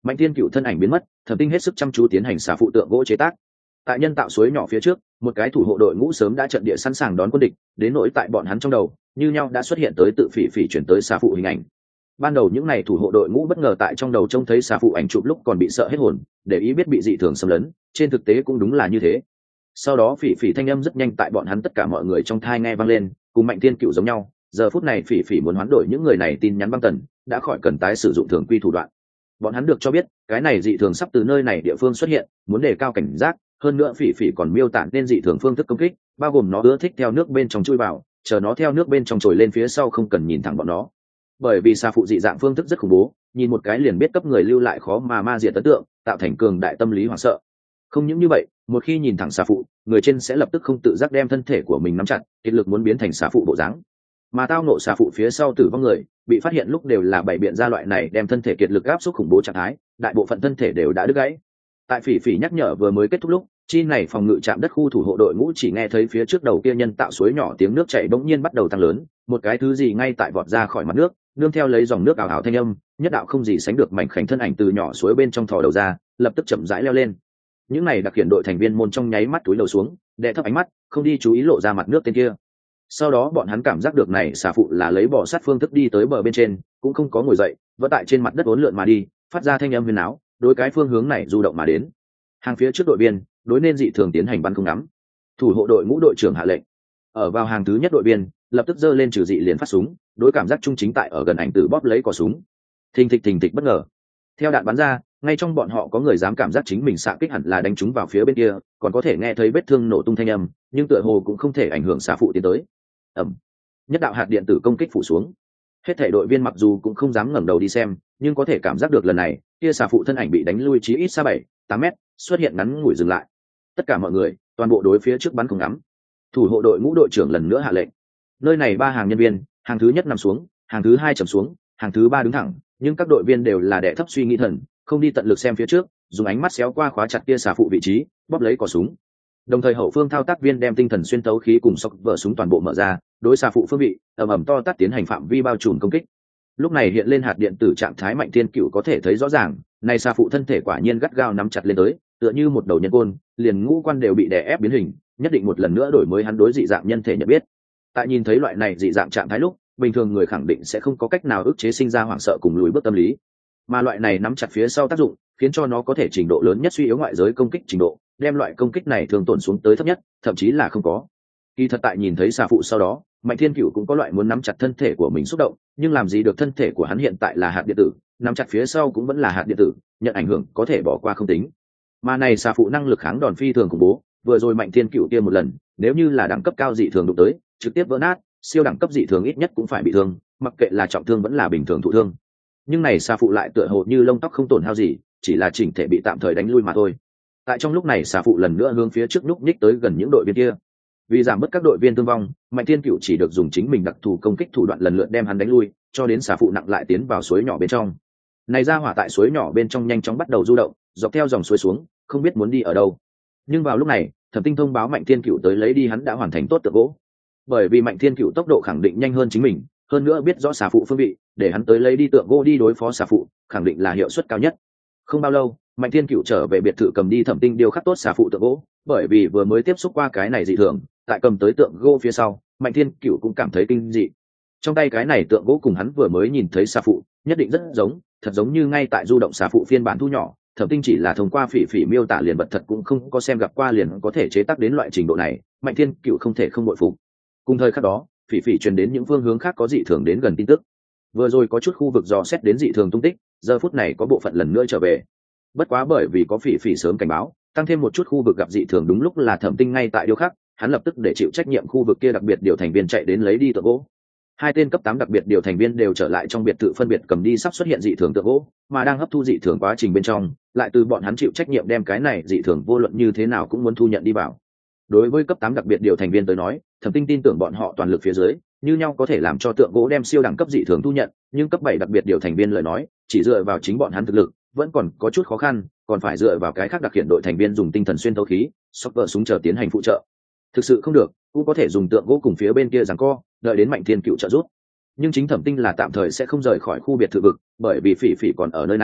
Mạnh Thiên Cựu thân ảnh biến mất, Thẩm Tinh hết sức chăm chú tiến hành xà phụ tượng gỗ chế tác. Tại nhân tạo suối nhỏ phía trước, một cái thủ hộ đội ngũ sớm đã trận địa sẵn sàng đón quân địch, đến nỗi tại bọn hắn trong đầu như nhau đã xuất hiện tới tự phỉ phỉ chuyển tới xà phụ hình ảnh. Ban đầu những này thủ hộ đội ngũ bất ngờ tại trong đầu trông thấy xà phụ ảnh chụp lúc còn bị sợ hết hồn, để ý biết bị dị thường xâm lấn, trên thực tế cũng đúng là như thế. Sau đó phỉ phỉ thanh âm rất nhanh tại bọn hắn tất cả mọi người trong thai nghe vang lên, cùng Mạnh Thiên Cựu giống nhau. Giờ phút này phỉ phỉ muốn hoán đổi những người này tin nhắn băng tần, đã khỏi cần tái sử dụng thường quy thủ đoạn. Bọn hắn được cho biết cái này dị thường sắp từ nơi này địa phương xuất hiện, muốn đề cao cảnh giác. Hơn nữa phỉ phỉ còn miêu tả nên dị thường phương thức công kích, bao gồm nó ưa thích theo nước bên trong chui vào, chờ nó theo nước bên trong trồi lên phía sau không cần nhìn thẳng bọn nó. Bởi vì xà phụ dị dạng phương thức rất khủng bố, nhìn một cái liền biết cấp người lưu lại khó mà ma diệt ấn tượng, tạo thành cường đại tâm lý hoảng sợ. Không những như vậy, một khi nhìn thẳng xà phụ, người trên sẽ lập tức không tự giác đem thân thể của mình nắm chặt, kiệt lực muốn biến thành xà phụ bộ dáng. Mà tao nộ xà phụ phía sau tử vong người, bị phát hiện lúc đều là bày biện ra loại này đem thân thể kiệt lực áp suất khủng bố trạng thái, đại bộ phận thân thể đều đã đứt gãy. Tại phỉ phỉ nhắc nhở vừa mới kết thúc lúc, chi này phòng ngự trạm đất khu thủ hộ đội ngũ chỉ nghe thấy phía trước đầu kia nhân tạo suối nhỏ tiếng nước chảy bỗng nhiên bắt đầu tăng lớn, một cái thứ gì ngay tại vọt ra khỏi mặt nước, nương theo lấy dòng nước ảo ảo thanh âm, nhất đạo không gì sánh được mảnh khảnh thân ảnh từ nhỏ suối bên trong thò đầu ra, lập tức chậm rãi leo lên. Những này đặc hiện đội thành viên môn trong nháy mắt túi đầu xuống, đè thấp ánh mắt, không đi chú ý lộ ra mặt nước tên kia. Sau đó bọn hắn cảm giác được này xà phụ là lấy bò sát phương thức đi tới bờ bên trên, cũng không có ngồi dậy, vẫn tại trên mặt đất uốn lượn mà đi, phát ra thanh âm huyền áo, đối cái phương hướng này du động mà đến. Hàng phía trước đội viên đối nên dị thường tiến hành bắn không ngắm. Thủ hộ đội ngũ đội trưởng hạ lệnh. Ở vào hàng thứ nhất đội viên lập tức giơ lên trừ dị liền phát súng, đối cảm giác trung chính tại ở gần ảnh tử bóp lấy cò súng. Thình thịch bất ngờ. Theo đạn bắn ra, ngay trong bọn họ có người dám cảm giác chính mình xạ kích hẳn là đánh trúng vào phía bên kia, còn có thể nghe thấy vết thương nổ tung thanh âm, nhưng tựa hồ cũng không thể ảnh hưởng xạ phụ tiến tới. Ầm. Nhất đạo hạt điện tử công kích phủ xuống. Hết thảy đội viên mặc dù cũng không dám ngẩng đầu đi xem, nhưng có thể cảm giác được lần này kia xà phụ thân ảnh bị đánh lui chí ít xa 7-8 mét, xuất hiện ngắn ngủi dừng lại. Tất cả mọi người toàn bộ đối phía trước bắn không ngắm. Thủ hộ đội ngũ đội trưởng lần nữa hạ lệnh. Nơi này 3 hàng nhân viên, hàng thứ nhất nằm xuống, hàng thứ 2 trầm xuống, hàng thứ 3 đứng thẳng, nhưng các đội viên đều là đè thấp suy nghĩ thần, không đi tận lực xem phía trước, dùng ánh mắt xéo qua khóa chặt kia xà phụ vị trí, bóp lấy cò súng. Đồng thời hậu phương thao tác viên đem tinh thần xuyên tấu khí cùng sọc vở súng toàn bộ mở ra, đối xà phụ phương vị ầm ầm to tát tiến hành phạm vi bao trùm công kích. Lúc này hiện lên hạt điện tử trạng thái Mạnh Thiên Cựu có thể thấy rõ ràng, này xà phụ thân thể quả nhiên gắt gao nắm chặt lên tới, tựa như một đầu nhân côn, liền ngũ quan đều bị đè ép biến hình, nhất định một lần nữa đổi mới hắn đối dị dạng nhân thể nhận biết. Tại nhìn thấy loại này dị dạng trạng thái lúc, bình thường người khẳng định sẽ không có cách nào ức chế sinh ra hoảng sợ cùng lùi bước tâm lý, mà loại này nắm chặt phía sau tác dụng khiến cho nó có thể trình độ lớn nhất suy yếu ngoại giới công kích trình độ, đem loại công kích này thường tổn xuống tới thấp nhất, thậm chí là không có. Kỳ thật tại nhìn thấy xà phụ sau đó, Mạnh Thiên Cựu cũng có loại muốn nắm chặt thân thể của mình xúc động, nhưng làm gì được thân thể của hắn hiện tại là hạt điện tử, nắm chặt phía sau cũng vẫn là hạt điện tử, nhận ảnh hưởng có thể bỏ qua không tính. Mà này xà phụ năng lực kháng đòn phi thường khủng bố, vừa rồi Mạnh Thiên Cựu kia một lần, nếu như là đẳng cấp cao dị thường đụng tới, trực tiếp vỡ nát, siêu đẳng cấp dị thường ít nhất cũng phải bị thương, mặc kệ là trọng thương vẫn là bình thường thụ thương. Nhưng này xà phụ lại tựa hồ như lông tóc không tổn hao gì, chỉ là chỉnh thể bị tạm thời đánh lui mà thôi. Tại trong lúc này xà phụ lần nữa hướng phía trước núp nhích tới gần những đội viên kia. Vì giảm bớt các đội viên thương vong, Mạnh Thiên Cựu chỉ được dùng chính mình đặc thù công kích thủ đoạn lần lượt đem hắn đánh lui, cho đến xà phụ nặng lại tiến vào suối nhỏ bên trong. Này ra hỏa tại suối nhỏ bên trong nhanh chóng bắt đầu du động, dọc theo dòng suối xuống, không biết muốn đi ở đâu. Nhưng vào lúc này, Thẩm Tinh thông báo Mạnh Thiên Cựu tới lấy đi hắn đã hoàn thành tốt tượng gỗ. Bởi vì Mạnh Thiên Cựu tốc độ khẳng định nhanh hơn chính mình, hơn nữa biết rõ xà phụ phương vị, để hắn tới lấy đi tượng gỗ đi đối phó xà phụ, khẳng định là hiệu suất cao nhất. Không bao lâu, Mạnh Thiên Cựu trở về biệt thự cầm đi Thẩm Tinh điêu khắc tốt xà phụ tượng gỗ, bởi vì vừa mới tiếp xúc qua cái này dị thường, tại cầm tới tượng gỗ phía sau, Mạnh Thiên Cựu cũng cảm thấy kinh dị. Trong tay cái này tượng gỗ cùng hắn vừa mới nhìn thấy xà phụ, nhất định rất giống, thật giống như ngay tại du động xà phụ phiên bản thu nhỏ. Thẩm Tinh chỉ là thông qua phỉ phỉ miêu tả liền vật thật cũng không có xem gặp qua liền có thể chế tác đến loại trình độ này, Mạnh Thiên Cựu không thể không bội phục. Cùng thời khắc đó, phỉ phỉ truyền đến những phương hướng khác có dị thường đến gần tin tức. Vừa rồi có chút khu vực dò xét đến dị thường tung tích, giờ phút này có bộ phận lần nữa trở về. Bất quá bởi vì có phỉ phỉ sớm cảnh báo, tăng thêm một chút khu vực gặp dị thường đúng lúc là Thẩm Tinh ngay tại điêu khắc, hắn lập tức để chịu trách nhiệm khu vực kia đặc biệt điều thành viên chạy đến lấy đi tượng gỗ. 2 tên cấp 8 đặc biệt điều thành viên đều trở lại trong biệt thự phân biệt cầm đi sắp xuất hiện dị thường tượng gỗ, mà đang hấp thu dị thường quá trình bên trong, lại từ bọn hắn chịu trách nhiệm đem cái này dị thường vô luận như thế nào cũng muốn thu nhận đi vào. Đối với cấp 8 đặc biệt điều thành viên tới nói, Thẩm Tinh tin tưởng bọn họ toàn lực phía dưới, như nhau có thể làm cho tượng gỗ đem siêu đẳng cấp dị thường thu nhận, nhưng cấp 7 đặc biệt điều thành viên lời nói, chỉ dựa vào chính bọn hắn thực lực, vẫn còn có chút khó khăn, còn phải dựa vào cái khác đặc hiện đội thành viên dùng tinh thần xuyên thấu khí, sóc vợ súng chờ tiến hành phụ trợ. Thực sự không được, cũng có thể dùng tượng gỗ cùng phía bên kia giằng co, đợi đến Mạnh Thiên Cựu trợ giúp. Nhưng chính Thẩm Tinh là tạm thời sẽ không rời khỏi khu biệt thự vực, bởi vì phỉ phỉ còn ở nơi này,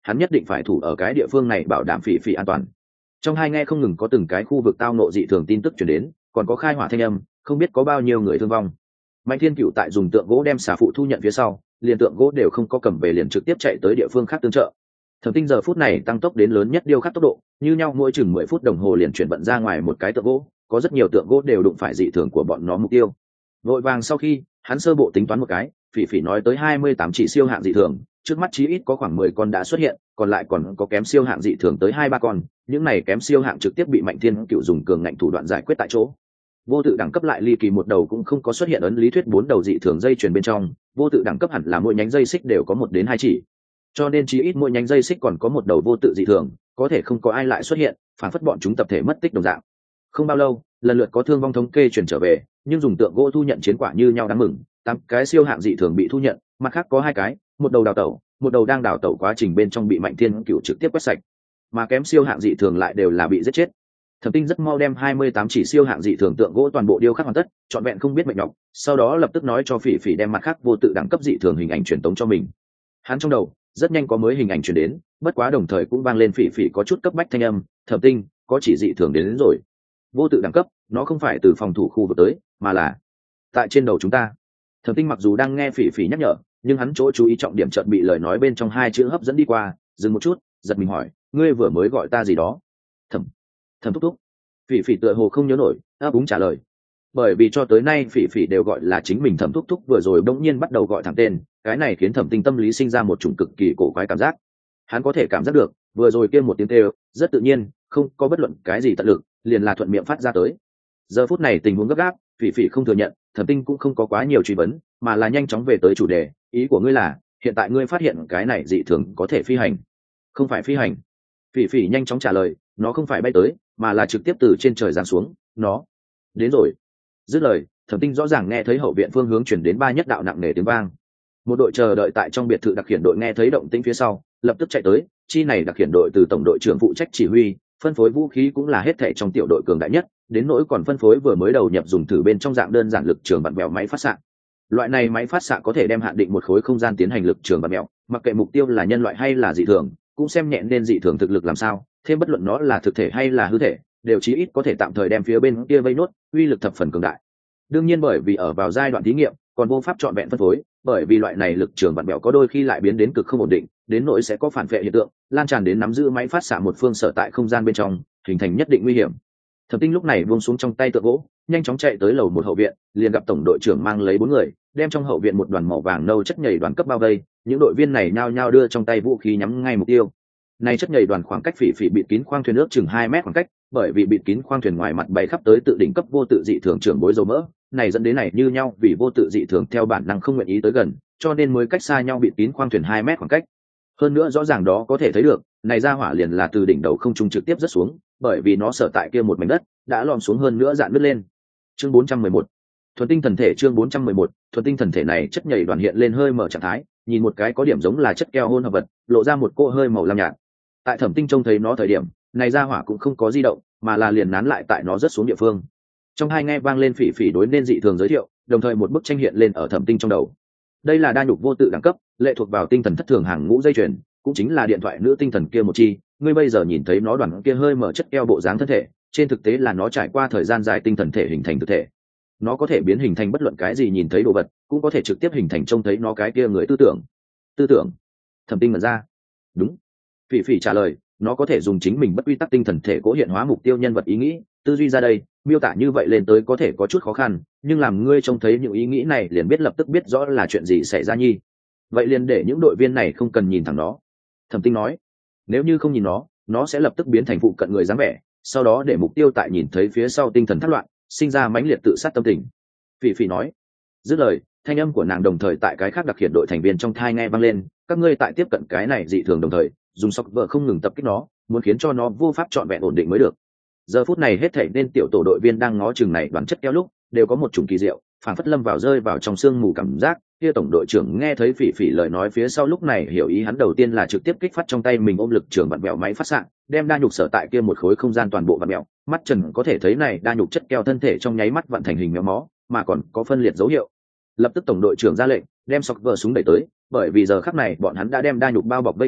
hắn nhất định phải thủ ở cái địa phương này bảo đảm phỉ phỉ an toàn. Trong hai nghe không ngừng có từng cái khu vực tao nộ dị thường tin tức chuyển đến, còn có khai hỏa thanh âm, không biết có bao nhiêu người thương vong. Mạnh Thiên Cựu tại dùng tượng gỗ đem xà phụ thu nhận phía sau, liền tượng gỗ đều không có cầm về, liền trực tiếp chạy tới địa phương khác tương trợ. Thẩm Tinh giờ phút này tăng tốc đến lớn nhất điêu khắc tốc độ, như nhau mỗi chừng 10 phút đồng hồ liền chuyển vận ra ngoài một cái tượng gỗ, có rất nhiều tượng gỗ đều đụng phải dị thường của bọn nó mục tiêu. Vội vàng sau khi, hắn sơ bộ tính toán một cái, phỉ phỉ nói tới 28 chỉ siêu hạng dị thường, trước mắt chí ít có khoảng 10 con đã xuất hiện, còn lại còn có kém siêu hạng dị thường tới 2-3 con, những này kém siêu hạng trực tiếp bị Mạnh Thiên Cựu dùng cường ngạnh thủ đoạn giải quyết tại chỗ. Vô tự đẳng cấp lại ly kỳ một đầu cũng không có xuất hiện, ấn lý thuyết 4 đầu dị thường dây chuyền bên trong, vô tự đẳng cấp hẳn là mỗi nhánh dây xích đều có 1 đến 2 chỉ. Cho nên chí ít mỗi nhánh dây xích còn có một đầu vô tự dị thường, có thể không có ai lại xuất hiện, phản phất bọn chúng tập thể mất tích đồng dạng. Không bao lâu, lần lượt có thương vong thống kê truyền trở về, nhưng dùng tượng gỗ thu nhận chiến quả như nhau đáng mừng, 8 cái siêu hạng dị thường bị thu nhận, mặt khác có 2 cái, một đầu đào tẩu, một đầu đang đào tẩu quá trình bên trong bị Mạnh Thiên Cựu trực tiếp quét sạch, mà kém siêu hạng dị thường lại đều là bị giết chết. Thẩm Tinh rất mau đem 28 chỉ siêu hạng dị thường tượng gỗ toàn bộ điêu khắc hoàn tất, trọn vẹn không biết mệt nhọc, sau đó lập tức nói cho Phỉ Phỉ đem mặt khác vô tự đẳng cấp dị thường hình ảnh truyền tống cho mình. Hắn trong đầu rất nhanh có mới hình ảnh truyền đến, bất quá đồng thời cũng vang lên Phỉ Phỉ có chút cấp bách thanh âm, "Thẩm Tinh, có chỉ dị thường đến rồi." Vô tự đẳng cấp, nó không phải từ phòng thủ khu vực tới, mà là tại trên đầu chúng ta. Thẩm Tinh mặc dù đang nghe Phỉ Phỉ nhắc nhở, nhưng hắn chỗ chú ý trọng điểm chợt bị lời nói bên trong 2 chữ hấp dẫn đi qua, dừng một chút, giật mình hỏi, "Ngươi vừa mới gọi ta gì đó?" Thẩm thúc thúc. Phỉ Phỉ tựa hồ không nhớ nổi, ấp úng trả lời. Bởi vì cho tới nay Phỉ Phỉ đều gọi là chính mình Thẩm thúc thúc, vừa rồi bỗng nhiên bắt đầu gọi thẳng tên, cái này khiến Thẩm Tinh tâm lý sinh ra một chủng cực kỳ cổ quái cảm giác. Hắn có thể cảm giác được, vừa rồi kia một tiếng kêu rất tự nhiên, không có bất luận cái gì tận lực, liền là thuận miệng phát ra tới. Giờ phút này tình huống gấp gáp, Phỉ Phỉ không thừa nhận, Thẩm Tinh cũng không có quá nhiều truy vấn, mà là nhanh chóng về tới chủ đề, "Ý của ngươi là, hiện tại ngươi phát hiện cái này dị thường có thể phi hành?" "Không phải phi hành." Phỉ Phỉ nhanh chóng trả lời, "Nó không phải bay tới, mà là trực tiếp từ trên trời giáng xuống, nó đến rồi." Dứt lời, Thẩm Tinh rõ ràng nghe thấy hậu viện phương hướng chuyển đến 3 nhất đạo nặng nề tiếng vang. Một đội chờ đợi tại trong biệt thự đặc hiện đội nghe thấy động tĩnh phía sau, lập tức chạy tới, chi này đặc hiện đội từ tổng đội trưởng phụ trách chỉ huy, phân phối vũ khí cũng là hết thảy trong tiểu đội cường đại nhất, đến nỗi còn phân phối vừa mới đầu nhập dùng thử bên trong dạng đơn giản lực trường vặn vẹo máy phát xạ. Loại này máy phát xạ có thể đem hạn định một khối không gian tiến hành lực trường vặn vẹo, mặc kệ mục tiêu là nhân loại hay là dị thường, cũng xem nhẹ nên dị thường thực lực làm sao, thêm bất luận nó là thực thể hay là hư thể, đều chí ít có thể tạm thời đem phía bên kia vây nốt, uy lực thập phần cường đại. Đương nhiên bởi vì ở vào giai đoạn thí nghiệm, còn vô pháp chọn vẹn phân phối, bởi vì loại này lực trường vặn vẹo có đôi khi lại biến đến cực không ổn định, đến nỗi sẽ có phản vệ hiện tượng, lan tràn đến nắm giữ máy phát xạ một phương sở tại không gian bên trong, hình thành nhất định nguy hiểm. Thẩm Tinh lúc này buông xuống trong tay tượng gỗ, nhanh chóng chạy tới lầu 1 hậu viện, liền gặp tổng đội trưởng mang lấy 4 người, đem trong hậu viện một đoàn màu vàng nâu chất nhầy đoàn cấp bao vây, những đội viên này nhao nhao đưa trong tay vũ khí nhắm ngay mục tiêu. Này chất nhầy đoàn khoảng cách Phỉ Phỉ bịt kín khoang thuyền ước chừng 2 mét khoảng cách, bởi vì bịt kín khoang thuyền ngoài mặt bày khắp tới tự đỉnh cấp vô tự dị thường trưởng bối dầu mỡ, này dẫn đến này như nhau vì vô tự dị thường theo bản năng không nguyện ý tới gần, cho nên mới cách xa nhau bịt kín khoang thuyền 2 mét khoảng cách. Hơn nữa rõ ràng đó có thể thấy được, này ra hỏa liền là từ đỉnh đầu không trung trực tiếp rớt xuống, bởi vì nó sở tại kia một mảnh đất đã lom xuống hơn nữa dạn nứt lên. Chương 411. Thuần tinh thần thể. Chương 411. Thuần tinh thần thể này chất nhầy đoàn hiện lên hơi mở trạng thái, nhìn một cái có điểm giống là chất keo hôn hợp vật, lộ ra một cỗ hơi màu lam nhạt. Tại Thẩm Tinh trông thấy nó thời điểm, này ra hỏa cũng không có di động, mà là liền nán lại tại nó rớt xuống địa phương. Trong hai nghe vang lên Phỉ Phỉ đối nên dị thường giới thiệu, đồng thời một bức tranh hiện lên ở Thẩm Tinh trong đầu. Đây là đa nhục vô tự đẳng cấp, lệ thuộc vào tinh thần thất thường hàng ngũ dây chuyền, cũng chính là điện thoại nữ tinh thần kia một chi. Ngươi bây giờ nhìn thấy nó đoàn kia hơi mở chất keo bộ dáng thân thể, trên thực tế là nó trải qua thời gian dài tinh thần thể hình thành thực thể. Nó có thể biến hình thành bất luận cái gì nhìn thấy đồ vật, cũng có thể trực tiếp hình thành trông thấy nó cái kia người tư tưởng. Tư tưởng? Thẩm Tinh mở ra. Đúng. Phỉ Phỉ trả lời, nó có thể dùng chính mình bất quy tắc tinh thần thể cố hiện hóa mục tiêu nhân vật ý nghĩ, tư duy ra đây, miêu tả như vậy lên tới có thể có chút khó khăn, nhưng làm ngươi trông thấy những ý nghĩ này liền biết lập tức biết rõ là chuyện gì xảy ra nhi. Vậy liền để những đội viên này không cần nhìn thẳng nó. Thẩm Tinh nói, nếu như không nhìn nó sẽ lập tức biến thành phụ cận người dáng vẻ, sau đó để mục tiêu tại nhìn thấy phía sau tinh thần thất loạn, sinh ra mãnh liệt tự sát tâm tình. Phỉ Phỉ nói. Dứt lời, thanh âm của nàng đồng thời tại cái khác đặc hiện đội thành viên trong thai nghe vang lên, các ngươi tại tiếp cận cái này dị thường đồng thời dùng sọc vợ không ngừng tập kích nó, muốn khiến cho nó vô pháp trọn vẹn ổn định mới được. Giờ phút này hết thảy nên tiểu tổ đội viên đang ngó chừng này đoán chất keo lúc đều có một chủng kỳ diệu, phảng phất lâm vào rơi vào trong sương mù cảm giác. Kia tổng đội trưởng nghe thấy Phỉ Phỉ lời nói phía sau lúc này hiểu ý, hắn đầu tiên là trực tiếp kích phát trong tay mình ôm lực trường vặn vẹo máy phát xạ, đem đa nhục sở tại kia một khối không gian toàn bộ vặn vẹo, mắt trần có thể thấy này đa nhục chất keo thân thể trong nháy mắt vặn thành hình méo mó, mà còn có phân liệt dấu hiệu. Lập tức tổng đội trưởng ra lệnh, đem sọc vợ súng đẩy tới, bởi vì giờ khắc này bọn hắn đã đem đa nhục bao bọc vây quanh,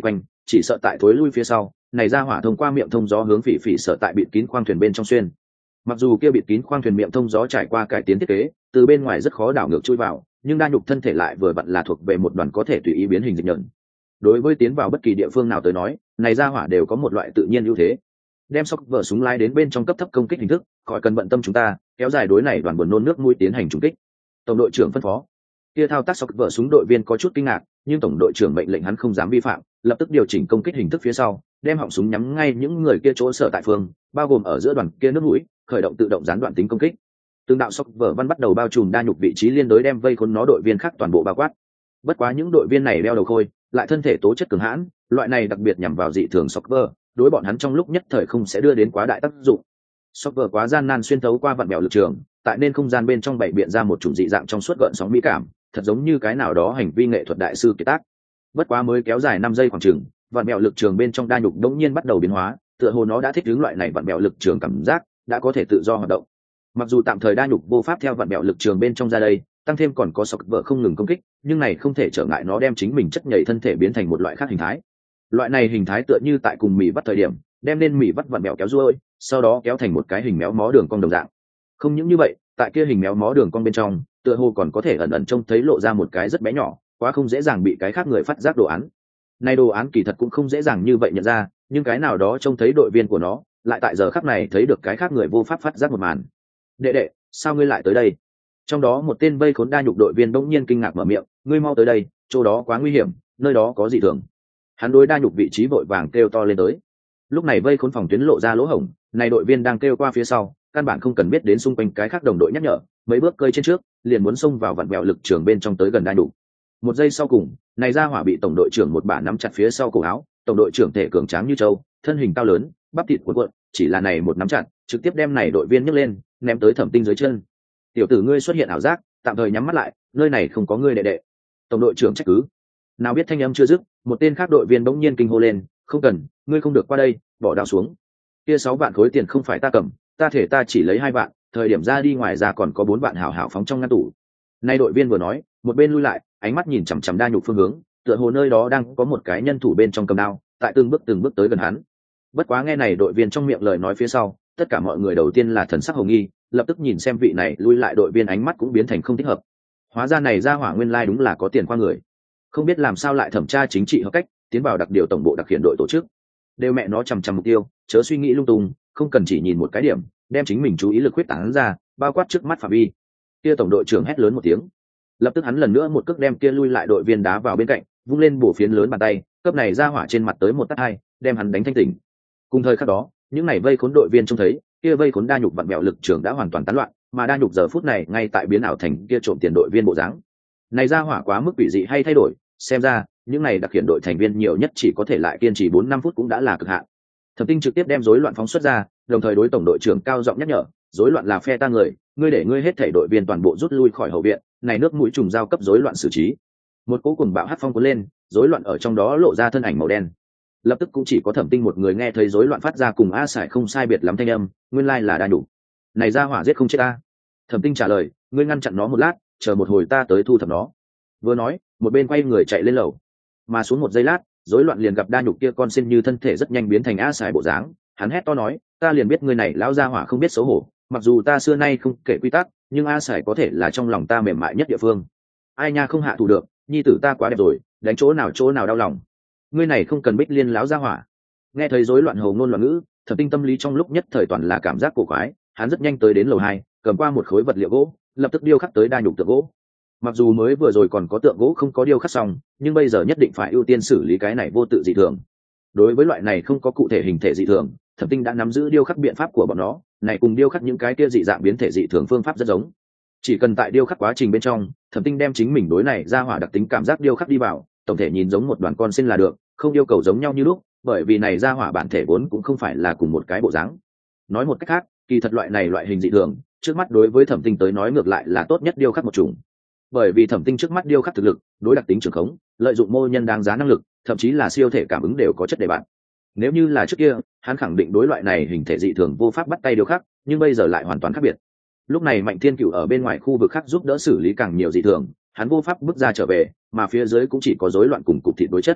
chỉ sợ tại thối lui phía sau này ra hỏa thông qua miệng thông gió hướng phỉ phỉ sợ tại bịt kín khoang thuyền bên trong xuyên. Mặc dù kia bịt kín khoang thuyền miệng thông gió trải qua cải tiến thiết kế từ bên ngoài rất khó đảo ngược chui vào, nhưng đa nhục thân thể lại vừa vặn là thuộc về một đoàn có thể tùy ý biến hình dịch nhẫn. Đối với tiến vào bất kỳ địa phương nào tới nói, này ra hỏa đều có một loại tự nhiên ưu thế. Đem sóc vở súng lái đến bên trong cấp thấp công kích hình thức, khỏi cần bận tâm chúng ta kéo dài đối này đoàn buồn nôn nước mũi tiến hành trùng kích. Tổng đội trưởng phân phó. Kia thao tác sóc vở súng đội viên có chút kinh ngạc, nhưng tổng đội trưởng mệnh lệnh hắn không dám vi phạm, lập tức điều chỉnh công kích hình thức phía sau, đem họng súng nhắm ngay những người kia chỗ sở tại phương, bao gồm ở giữa đoàn kia nước mũi, khởi động tự động gián đoạn tính công kích. Từng đạo sóc vở văn bắt đầu bao trùm đa nhục vị trí liên đối đem vây khốn nó đội viên khác toàn bộ bao quát. Bất quá những đội viên này đeo đầu khôi, lại thân thể tố chất cường hãn, loại này đặc biệt nhằm vào dị thường sóc vở, đối bọn hắn trong lúc nhất thời không sẽ đưa đến quá đại tác dụng. Sóc vở quá gian nan xuyên thấu qua vặn bèo lực trường, tại nên không gian bên trong bảy biện ra một chủng dị dạng trong suốt gợn sóng mỹ cảm, thật giống như cái nào đó hành vi nghệ thuật đại sư kiệt tác. Bất quá mới kéo dài 5 giây khoảng chừng, vặn bèo lực trường bên trong đa nhục đống nhiên bắt đầu biến hóa, tựa hồ nó đã thích ứng loại này vặn bèo lực trường cảm giác, đã có thể tự do hoạt động. Mặc dù tạm thời đa nhục vô pháp theo vặn bèo lực trường bên trong ra đây, tăng thêm còn có sọc vợ không ngừng công kích, nhưng này không thể trở ngại nó đem chính mình chất nhảy thân thể biến thành một loại khác hình thái. Loại này hình thái tựa như tại cùng mì vắt thời điểm, đem nên mì vắt vặn bèo kéo ruôi, sau đó kéo thành một cái hình méo mó đường cong đồng dạng. Không những như vậy, tại kia hình méo mó đường cong bên trong, tựa hồ còn có thể ẩn ẩn trông thấy lộ ra một cái rất bé nhỏ, quá không dễ dàng bị cái khác người phát giác đồ án. Này đồ án kỳ thật cũng không dễ dàng như vậy nhận ra, nhưng cái nào đó trông thấy đội viên của nó, lại tại giờ khắc này thấy được cái khác người vô pháp phát giác một màn. Đệ đệ, sao ngươi lại tới đây? Trong đó một tên vây khốn đa nhục đội viên bỗng nhiên kinh ngạc mở miệng, ngươi mau tới đây, chỗ đó quá nguy hiểm, nơi đó có dị thường. Hắn đối đa nhục vị trí vội vàng kêu to lên tới. Lúc này vây khốn phòng tuyến lộ ra lỗ hổng, này đội viên đang kêu qua phía sau, căn bản không cần biết đến xung quanh cái khác đồng đội nhắc nhở, mấy bước cơi trên trước, liền muốn xông vào vặn bèo lực trường bên trong tới gần đa nhục. Một giây sau cùng, này ra hỏa bị tổng đội trưởng một bả nắm chặt phía sau cổ áo, tổng đội trưởng thể cường tráng như trâu, thân hình cao lớn, bắp thịt cuộn cuộn, chỉ là này một nắm chặt, trực tiếp đem này đội viên nhấc lên, ném tới Thẩm Tinh dưới chân. Tiểu tử ngươi xuất hiện ảo giác, tạm thời nhắm mắt lại, nơi này không có ngươi đệ đệ. Tổng đội trưởng trách cứ. Nào biết thanh âm chưa dứt, một tên khác đội viên bỗng nhiên kinh hô lên, không cần, ngươi không được qua đây, bỏ đao xuống. Kia 6 vạn khối tiền không phải ta cầm, ta thể ta chỉ lấy 2 vạn, thời điểm ra đi ngoài ra còn có 4 vạn hảo hảo phóng trong ngăn tủ. Nay đội viên vừa nói, một bên lui lại, ánh mắt nhìn chằm chằm đa nhục phương hướng, tựa hồ nơi đó đang có một cái nhân thủ bên trong cầm đao, tại từng bước tới gần hắn. Bất quá nghe này đội viên trong miệng lời nói phía sau, tất cả mọi người đầu tiên là thần sắc hồng nghi, lập tức nhìn xem vị này lui lại đội viên ánh mắt cũng biến thành không thích hợp. Hóa ra này ra hỏa nguyên lai đúng là có tiền qua người, không biết làm sao lại thẩm tra chính trị hợp cách, tiến vào đặc điều tổng bộ đặc hiện đội tổ chức. Đều mẹ nó chằm chằm mục tiêu, chớ suy nghĩ lung tung, không cần chỉ nhìn một cái điểm, đem chính mình chú ý lực huyết tán ra, bao quát trước mắt phạm vi. Kia tổng đội trưởng hét lớn một tiếng, lập tức hắn lần nữa một cước đem kia lui lại đội viên đá vào bên cạnh, vung lên bổ phiến lớn bàn tay, cấp này ra hỏa trên mặt tới một tát hai, đem hắn đánh thanh tỉnh. Cùng thời khắc đó, những này vây khốn đội viên trông thấy, kia vây khốn đa nhục vặn bèo lực trưởng đã hoàn toàn tán loạn, mà đa nhục giờ phút này ngay tại biến ảo thành kia trộm tiền đội viên bộ dáng. Này ra hỏa quá mức quỷ dị hay thay đổi, xem ra những này đặc hiện đội thành viên nhiều nhất chỉ có thể lại kiên trì 4-5 phút cũng đã là cực hạn. Thẩm Tinh trực tiếp đem rối loạn phóng xuất ra, đồng thời đối tổng đội trưởng cao giọng nhắc nhở, rối loạn là phe ta người, ngươi để ngươi hết thảy đội viên toàn bộ rút lui khỏi hậu viện, này nước mũi trùng giao cấp rối loạn xử trí. Một cỗ cuồng bạo hất phong cuốn lên, rối loạn ở trong đó lộ ra thân ảnh màu đen. Lập tức cũng chỉ có Thẩm Tinh một người nghe thấy rối loạn phát ra cùng A Sải không sai biệt lắm thanh âm, nguyên lai là đa đủ. Này ra hỏa giết không chết ta. Thẩm Tinh trả lời, ngươi ngăn chặn nó một lát, chờ một hồi ta tới thu thập nó. Vừa nói, một bên quay người chạy lên lầu. Mà xuống một giây lát, rối loạn liền gặp đa nhục kia con xin như thân thể rất nhanh biến thành A Sải bộ dáng, hắn hét to nói, ta liền biết ngươi này lão gia hỏa không biết xấu hổ, mặc dù ta xưa nay không kể quy tắc, nhưng A Sải có thể là trong lòng ta mềm mại nhất địa phương. Ai nha không hạ thủ được, nhi tử ta quá đẹp rồi, đánh chỗ nào đau lòng. Ngươi này không cần Bích Liên lão gia hỏa. Nghe thấy rối loạn hồ ngôn loạn ngữ, Thẩm Tinh tâm lý trong lúc nhất thời toàn là cảm giác cổ quái, hắn rất nhanh tới đến lầu 2, cầm qua một khối vật liệu gỗ, lập tức điêu khắc tới đa nhục tượng gỗ. Mặc dù mới vừa rồi còn có tượng gỗ không có điêu khắc xong, nhưng bây giờ nhất định phải ưu tiên xử lý cái này vô tự dị thường. Đối với loại này không có cụ thể hình thể dị thường, Thẩm Tinh đã nắm giữ điêu khắc biện pháp của bọn nó, này cùng điêu khắc những cái kia dị dạng biến thể dị thường phương pháp rất giống. Chỉ cần tại điêu khắc quá trình bên trong, Thẩm Tinh đem chính mình đối này ra hỏa đặc tính cảm giác điêu khắc đi vào, tổng thể nhìn giống một đoàn con xin là được, không yêu cầu giống nhau như lúc, bởi vì này ra hỏa bản thể vốn cũng không phải là cùng một cái bộ dáng. Nói một cách khác, kỳ thật loại hình dị thường, trước mắt đối với Thẩm Tinh tới nói ngược lại là tốt nhất điêu khắc một chủng. Bởi vì Thẩm Tinh trước mắt điêu khắc thực lực, đối đặc tính trường khống, lợi dụng mô nhân đáng giá năng lực, thậm chí là siêu thể cảm ứng đều có chất đề bạn. Nếu như là trước kia, hắn khẳng định đối loại này hình thể dị thường vô pháp bắt tay điêu khắc, nhưng bây giờ lại hoàn toàn khác biệt. Lúc này Mạnh Thiên Cửu ở bên ngoài khu vực khác giúp đỡ xử lý càng nhiều dị thường, hắn vô pháp bước ra trở về, mà phía dưới cũng chỉ có rối loạn cùng cục thịt đối chất.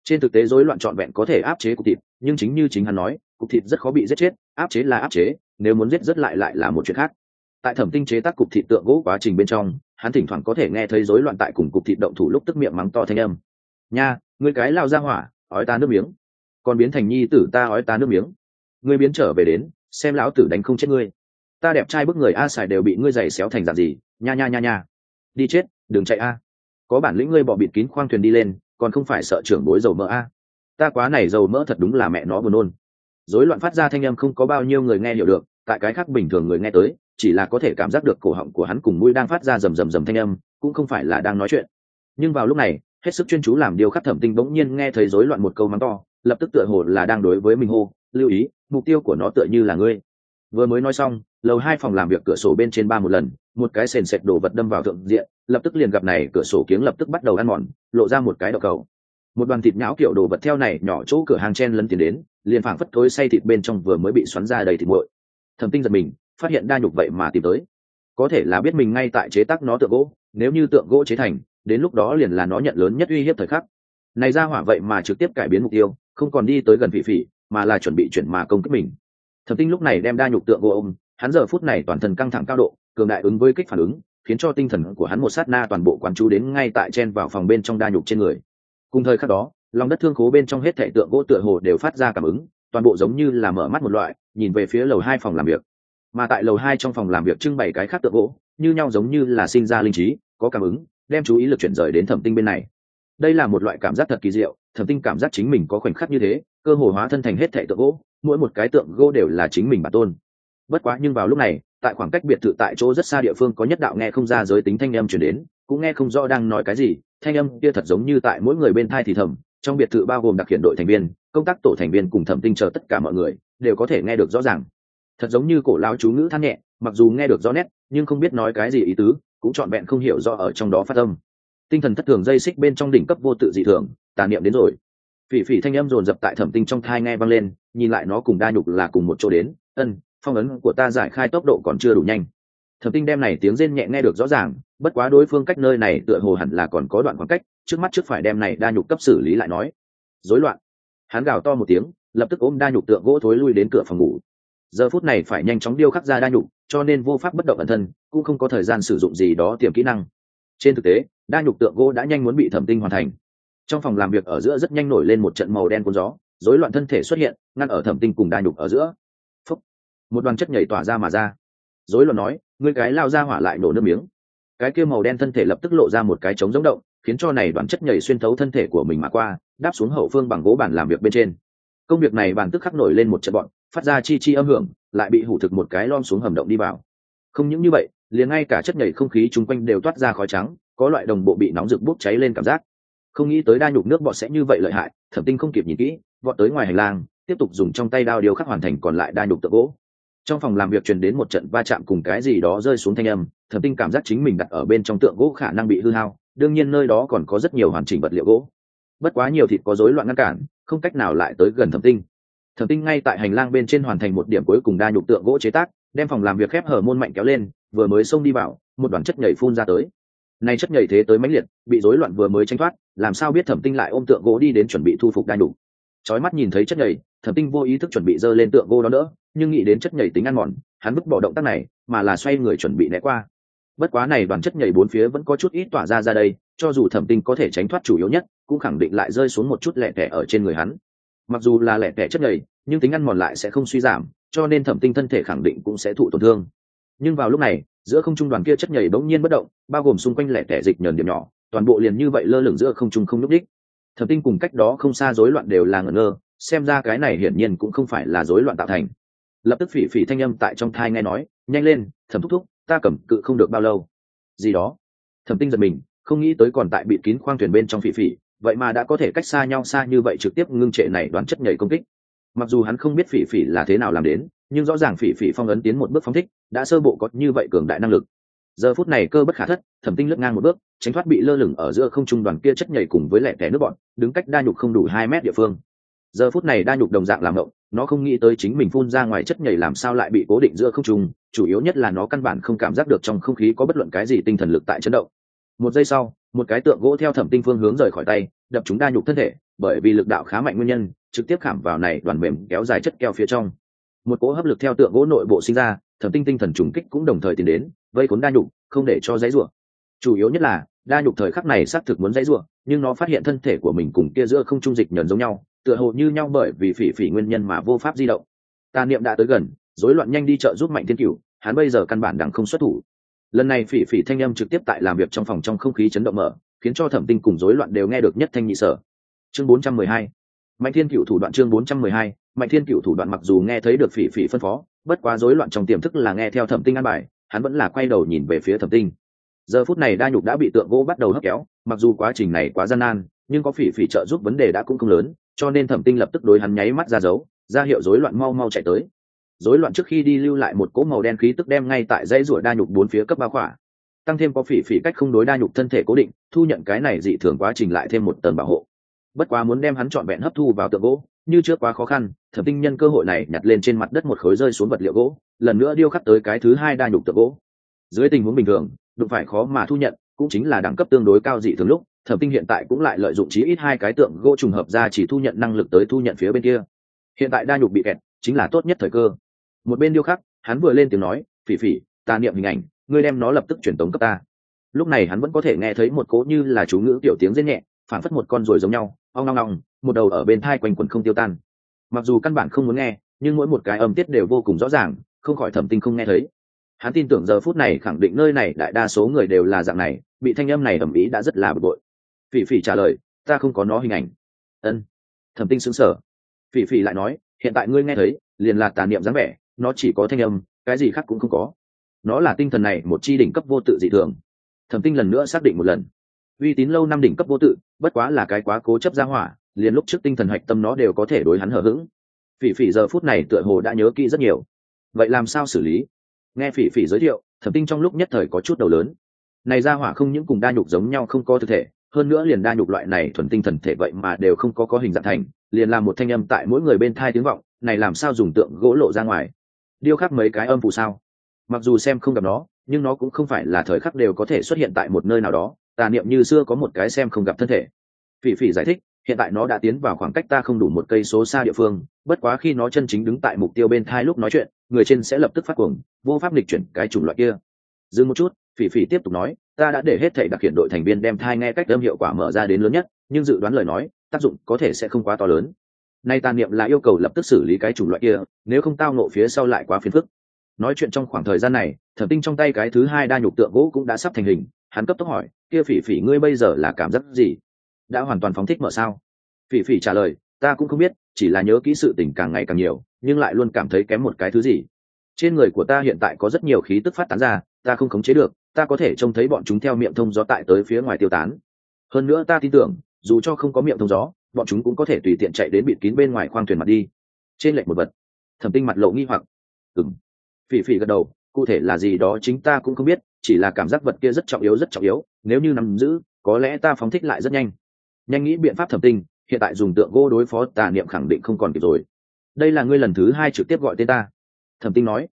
Trên thực tế rối loạn trọn vẹn có thể áp chế cục thịt, nhưng chính như chính hắn nói, cục thịt rất khó bị giết chết, áp chế là áp chế, nếu muốn giết rất lại là một chuyện khác. Tại Thẩm Tinh chế tác cục thịt tượng gỗ quá trình bên trong, hắn thỉnh thoảng có thể nghe thấy rối loạn tại cùng cục thịt động thủ lúc tức miệng mắng to thanh âm. Nha, ngươi cái lao ra hỏa, ói ta nước miếng, còn biến thành nhi tử ta ói ta nước miếng, ngươi biến trở về đến, xem lão tử đánh không chết ngươi. Ta đẹp trai bức người a xài đều bị ngươi giày xéo thành dạng gì, nha nha nha nha. Đi chết, đừng chạy a. Có bản lĩnh ngươi bỏ bịt kín khoang thuyền đi lên, còn không phải sợ trưởng bối dầu mỡ a. Ta quá này dầu mỡ thật đúng là mẹ nó buồn nôn. Rối loạn phát ra thanh âm không có bao nhiêu người nghe hiểu được, tại cái khác bình thường người nghe tới, chỉ là có thể cảm giác được cổ họng của hắn cùng mũi đang phát ra rầm rầm rầm thanh âm, cũng không phải là đang nói chuyện. Nhưng vào lúc này, hết sức chuyên chú làm điều khắc Thẩm Tinh bỗng nhiên nghe thấy rối loạn một câu mắng to, lập tức tựa hồ là đang đối với mình hô, lưu ý, mục tiêu của nó tựa như là ngươi. Vừa mới nói xong, lầu 2 phòng làm việc cửa sổ bên trên ba một lần, một cái sền sệt đổ vật đâm vào thượng diện, lập tức liền gặp này cửa sổ kiếng lập tức bắt đầu ăn mòn, lộ ra một cái đậu cầu. Một đoàn thịt nhão kiểu đồ vật theo này nhỏ chỗ cửa hàng chen lấn tiến đến, liền phảng phất thối xay thịt bên trong vừa mới bị xoắn ra đầy thịt nguội. Thẩm Tinh giật mình, phát hiện đa nhục vậy mà tìm tới, có thể là biết mình ngay tại chế tác nó tượng gỗ, nếu như tượng gỗ chế thành, đến lúc đó liền là nó nhận lớn nhất uy hiếp thời khắc. Này ra hỏa vậy mà trực tiếp cải biến mục tiêu, không còn đi tới gần Phỉ Phỉ, mà là chuẩn bị chuyển mà công kích mình. Thẩm Tinh lúc này đem đa nhục tượng gỗ ôm, hắn giờ phút này toàn thân căng thẳng cao độ, cường đại ứng với kích phản ứng, khiến cho tinh thần của hắn một sát na toàn bộ quán chú đến ngay tại chen vào phòng bên trong đa nhục trên người. Cùng thời khắc đó, lòng đất thương khố bên trong hết thảy tượng gỗ tựa hồ đều phát ra cảm ứng, toàn bộ giống như là mở mắt một loại, nhìn về phía lầu 2 phòng làm việc. Mà tại lầu 2 trong phòng làm việc trưng bày cái khác tượng gỗ, như nhau giống như là sinh ra linh trí, có cảm ứng, đem chú ý lực chuyển rời đến Thẩm Tinh bên này. Đây là một loại cảm giác thật kỳ diệu, Thẩm Tinh cảm giác chính mình có khoảnh khắc như thế, cơ hồ hóa thân thành hết thảy tượng gỗ, mỗi một cái tượng gỗ đều là chính mình bản tôn. Bất quá nhưng vào lúc này, tại khoảng cách biệt thự tại chỗ rất xa địa phương có nhất đạo nghe không ra giới tính thanh âm truyền đến, cũng nghe không rõ đang nói cái gì, thanh âm kia thật giống như tại mỗi người bên thai thì thầm, trong biệt thự bao gồm đặc hiện đội thành viên, công tác tổ thành viên cùng Thẩm Tinh chờ tất cả mọi người đều có thể nghe được rõ ràng. Thật giống như cổ lão chú ngữ than nhẹ, mặc dù nghe được rõ nét, nhưng không biết nói cái gì ý tứ, cũng trọn vẹn không hiểu rõ ở trong đó phát âm. Tinh thần thất thường dây xích bên trong đỉnh cấp vô tự dị thường, tà niệm đến rồi. Phỉ Phỉ thanh âm dồn dập tại Thẩm Tinh trong thai nghe vang lên, nhìn lại nó cùng đa nhục là cùng một chỗ đến, phong ấn của ta giải khai tốc độ còn chưa đủ nhanh. Thẩm Tinh đem này tiếng rên nhẹ nghe được rõ ràng, bất quá đối phương cách nơi này tựa hồ hẳn là còn có đoạn khoảng cách, trước mắt trước phải đem này đa nhục cấp xử lý lại nói. Rối loạn. Hắn gào to một tiếng, lập tức ôm đa nhục tượng gỗ thối lui đến cửa phòng ngủ. Giờ phút này phải nhanh chóng điêu khắc ra đa nhục, cho nên vô pháp bất động ẩn thân, cũng không có thời gian sử dụng gì đó tiềm kỹ năng. Trên thực tế, đa nhục tượng gỗ đã nhanh muốn bị Thẩm Tinh hoàn thành. Trong phòng làm việc ở giữa rất nhanh nổi lên một trận màu đen cuốn gió, rối loạn thân thể xuất hiện, ngăn ở Thẩm Tinh cùng đa nhục ở giữa. Phúc. Một đoàn chất nhảy tỏa ra mà ra. Rối loạn nói, ngươi cái lao ra hỏa lại nổ nước miếng. Cái kia màu đen thân thể lập tức lộ ra một cái trống giống động, khiến cho này đoàn chất nhảy xuyên thấu thân thể của mình mà qua, đáp xuống hậu phương bằng gỗ bàn làm việc bên trên. Công việc này bàn tức khắc nổi lên một trận bọn, phát ra chi chi âm hưởng, lại bị hủ thực một cái lom xuống hầm động đi vào. Không những như vậy, liền ngay cả chất nhảy không khí chung quanh đều toát ra khói trắng, có loại đồng bộ bị nóng rực bốc cháy lên cảm giác. Không nghĩ tới đa nhục nước bọt sẽ như vậy lợi hại, Thẩm Tinh không kịp nhìn kỹ, vọt tới ngoài hành lang, tiếp tục dùng trong tay đao điêu khắc hoàn thành còn lại đa nhục tượng gỗ. Trong phòng làm việc truyền đến một trận va chạm cùng cái gì đó rơi xuống thanh âm, Thẩm Tinh cảm giác chính mình đặt ở bên trong tượng gỗ khả năng bị hư hao, đương nhiên nơi đó còn có rất nhiều hoàn chỉnh vật liệu gỗ. Bất quá nhiều thịt có rối loạn ngăn cản, không cách nào lại tới gần Thẩm Tinh. Thẩm Tinh ngay tại hành lang bên trên hoàn thành một điểm cuối cùng đa nhục tượng gỗ chế tác, đem phòng làm việc khép hở môn mạnh kéo lên, vừa mới xông đi vào, một đoàn chất nhảy phun ra tới. Này chất nhảy thế tới mãnh liệt, bị rối loạn vừa mới tránh thoát, làm sao biết Thẩm Tinh lại ôm tượng gỗ đi đến chuẩn bị thu phục đa nhục. Chói mắt nhìn thấy chất nhảy, Thẩm Tinh vô ý thức chuẩn bị giơ lên tượng gỗ đó nữa, nhưng nghĩ đến chất nhảy tính ăn mòn, hắn vứt bỏ động tác này, mà là xoay người chuẩn bị né qua. Bất quá này đoàn chất nhảy bốn phía vẫn có chút ít tỏa ra đây, cho dù Thẩm Tinh có thể tránh thoát chủ yếu nhất, cũng khẳng định lại rơi xuống một chút lẻ tẻ ở trên người hắn. Mặc dù là lẻ tẻ chất nhảy, nhưng tính ăn mòn lại sẽ không suy giảm, cho nên Thẩm Tinh thân thể khẳng định cũng sẽ thụ tổn thương. Nhưng vào lúc này, giữa không trung đoàn kia chất nhảy bỗng nhiên bất động, bao gồm xung quanh lẻ tẻ dịch nhờn điểm nhỏ, toàn bộ liền như vậy lơ lửng giữa không trung không nhúc nhích. Thẩm Tinh cùng cách đó không xa rối loạn đều là ngẩn ngơ, xem ra cái này hiển nhiên cũng không phải là rối loạn tạo thành. Lập tức Phỉ Phỉ thanh âm tại trong thai nghe nói, nhanh lên, Thẩm thúc thúc, ta cầm cự không được bao lâu. Gì đó? Thẩm Tinh giật mình, không nghĩ tới còn tại bịt kín khoang thuyền bên trong Phỉ Phỉ, vậy mà đã có thể cách xa nhau xa như vậy trực tiếp ngưng trệ này đoán chất nhảy công kích. Mặc dù hắn không biết Phỉ Phỉ là thế nào làm đến, nhưng rõ ràng Phỉ Phỉ phong ấn tiến một bước phóng thích, đã sơ bộ có như vậy cường đại năng lực. Giờ phút này cơ bất khả thất, Thẩm Tinh lướt ngang một bước, tránh thoát bị lơ lửng ở giữa không trung đoàn kia chất nhảy cùng với lẻ tẻ nước bọn, đứng cách đa nhục không đủ 2 mét địa phương. Giờ phút này đa nhục đồng dạng làm ngộng, nó không nghĩ tới chính mình phun ra ngoài chất nhảy làm sao lại bị cố định giữa không trung, chủ yếu nhất là nó căn bản không cảm giác được trong không khí có bất luận cái gì tinh thần lực tại chấn động. Một giây sau, một cái tượng gỗ theo Thẩm Tinh phương hướng rời khỏi tay, đập trúng đa nhục thân thể, bởi vì lực đạo khá mạnh nguyên nhân, trực tiếp khảm vào này đoàn mềm kéo dài chất keo phía trong. Một cỗ hấp lực theo tượng gỗ nội bộ sinh ra, Thẩm Tinh tinh thần trùng kích cũng đồng thời tiến đến, vây cuốn đa nhục, không để cho giãy giụa. Chủ yếu nhất là đa nhục thời khắc này xác thực muốn giãy giụa, nhưng nó phát hiện thân thể của mình cùng kia giữa không trung dịch nhẫn giống nhau, tựa hồ như nhau bởi vì phỉ phỉ nguyên nhân mà vô pháp di động. Tà niệm đã tới gần, rối loạn nhanh đi trợ giúp Mạnh Thiên Cửu, hắn bây giờ căn bản đẳng không xuất thủ. Lần này phỉ phỉ thanh âm trực tiếp tại làm việc trong phòng trong không khí chấn động mở, khiến cho Thẩm Tinh cùng rối loạn đều nghe được nhất thanh nhị sở. Chương 412. Mạnh Thiên Cửu thủ đoạn. Chương 412. Mạnh Thiên Cửu thủ đoạn. Mặc dù nghe thấy được phỉ phỉ phân phó, bất quá rối loạn trong tiềm thức là nghe theo Thẩm Tinh an bài, hắn vẫn là quay đầu nhìn về phía Thẩm Tinh. Giờ phút này đa nhục đã bị tượng gỗ bắt đầu hấp kéo, mặc dù quá trình này quá gian nan, nhưng có phỉ phỉ trợ giúp vấn đề đã cũng không lớn, cho nên Thẩm Tinh lập tức đối hắn nháy mắt ra dấu, ra hiệu rối loạn mau mau chạy tới. Rối loạn trước khi đi lưu lại một cỗ màu đen khí tức đem ngay tại dãy rủa đa nhục bốn phía cấp bao khỏa, tăng thêm có phỉ phỉ cách không đối đa nhục thân thể cố định, thu nhận cái này dị thường quá trình lại thêm một tầng bảo hộ. Bất quá muốn đem hắn trọn vẹn hấp thu vào tượng gỗ, như trước quá khó khăn. Thẩm Tinh nhân cơ hội này nhặt lên trên mặt đất một khối rơi xuống vật liệu gỗ, lần nữa điêu khắc tới cái thứ hai đa nhục tượng gỗ. Dưới tình huống bình thường, đụng phải khó mà thu nhận, cũng chính là đẳng cấp tương đối cao dị thường lúc, Thẩm Tinh hiện tại cũng lại lợi dụng chí ít hai cái tượng gỗ trùng hợp ra chỉ thu nhận năng lực tới thu nhận phía bên kia. Hiện tại đa nhục bị kẹt, chính là tốt nhất thời cơ. Một bên điêu khắc, hắn vừa lên tiếng nói, phỉ phỉ, ta niệm hình ảnh, ngươi đem nó lập tức truyền tống cấp ta. Lúc này hắn vẫn có thể nghe thấy một cỗ như là chú ngữ tiểu tiếng rên nhẹ, phản phất một con ruồi giống nhau, ong ong ong, một đầu ở bên thai quanh quẩn không tiêu tan. Mặc dù căn bản không muốn nghe, nhưng mỗi một cái âm tiết đều vô cùng rõ ràng, không khỏi Thẩm Tinh không nghe thấy. Hắn tin tưởng giờ phút này khẳng định nơi này đại đa số người đều là dạng này, bị thanh âm này ầm ĩ đã rất là bực bội. Phỉ phỉ trả lời, ta không có nó hình ảnh. Ân. Thẩm Tinh sững sờ. Phỉ phỉ lại nói, hiện tại ngươi nghe thấy, liền là tà niệm dáng vẻ, nó chỉ có thanh âm, cái gì khác cũng không có. Nó là tinh thần này một chi đỉnh cấp vô tự dị thường. Thẩm Tinh lần nữa xác định một lần, uy tín lâu năm đỉnh cấp vô tự, bất quá là cái quá cố chấp ra hỏa, liền lúc trước tinh thần hạch tâm nó đều có thể đối hắn hờ hững. Phỉ phỉ giờ phút này tựa hồ đã nhớ kỹ rất nhiều. Vậy làm sao xử lý? Nghe phỉ phỉ giới thiệu, Thẩm Tinh trong lúc nhất thời có chút đầu lớn. Này ra hỏa không những cùng đa nhục giống nhau không có thực thể, hơn nữa liền đa nhục loại này thuần tinh thần thể vậy mà đều không có hình dạng thành, liền làm một thanh âm tại mỗi người bên thai tiếng vọng, này làm sao dùng tượng gỗ lộ ra ngoài? Điêu khắc mấy cái âm phù sao? Mặc dù xem không gặp nó, nhưng nó cũng không phải là thời khắc đều có thể xuất hiện tại một nơi nào đó, tà niệm như xưa có một cái xem không gặp thân thể. Phỉ phỉ giải thích, hiện tại nó đã tiến vào khoảng cách ta không đủ một cây số xa địa phương, bất quá khi nó chân chính đứng tại mục tiêu bên thai lúc nói chuyện, người trên sẽ lập tức phát cuồng, vô pháp nghịch chuyển cái chủng loại kia. Dừng một chút, phỉ phỉ tiếp tục nói, ta đã để hết thảy đặc hiện đội thành viên đem thai nghe cách âm hiệu quả mở ra đến lớn nhất, nhưng dự đoán lời nói, tác dụng có thể sẽ không quá to lớn. Nay tà niệm là yêu cầu lập tức xử lý cái chủng loại kia, nếu không tao nộ phía sau lại quá phiền phức. Nói chuyện trong khoảng thời gian này, Thẩm Tinh trong tay cái thứ hai đa nhục tượng gỗ cũng đã sắp thành hình, hắn cấp tốc hỏi, kia phỉ phỉ ngươi bây giờ là cảm giác gì? Đã hoàn toàn phóng thích mở sao? Phỉ phỉ trả lời, ta cũng không biết, chỉ là nhớ kỹ sự tình càng ngày càng nhiều, nhưng lại luôn cảm thấy kém một cái thứ gì. Trên người của ta hiện tại có rất nhiều khí tức phát tán ra, ta không khống chế được, ta có thể trông thấy bọn chúng theo miệng thông gió tại tới phía ngoài tiêu tán. Hơn nữa ta tin tưởng, dù cho không có miệng thông gió, bọn chúng cũng có thể tùy tiện chạy đến bịt kín bên ngoài khoang thuyền mặt đi. Trên lệch một vật. Thẩm Tinh mặt lộ nghi hoặc. Phỉ phỉ gật đầu, cụ thể là gì đó chính ta cũng không biết, chỉ là cảm giác vật kia rất trọng yếu, nếu như nắm giữ, có lẽ ta phóng thích lại rất nhanh. Nhanh nghĩ biện pháp. Thẩm Tinh, hiện tại dùng tượng gỗ đối phó tà niệm khẳng định không còn kịp rồi. Đây là ngươi lần thứ hai trực tiếp gọi tên ta. Thẩm Tinh nói.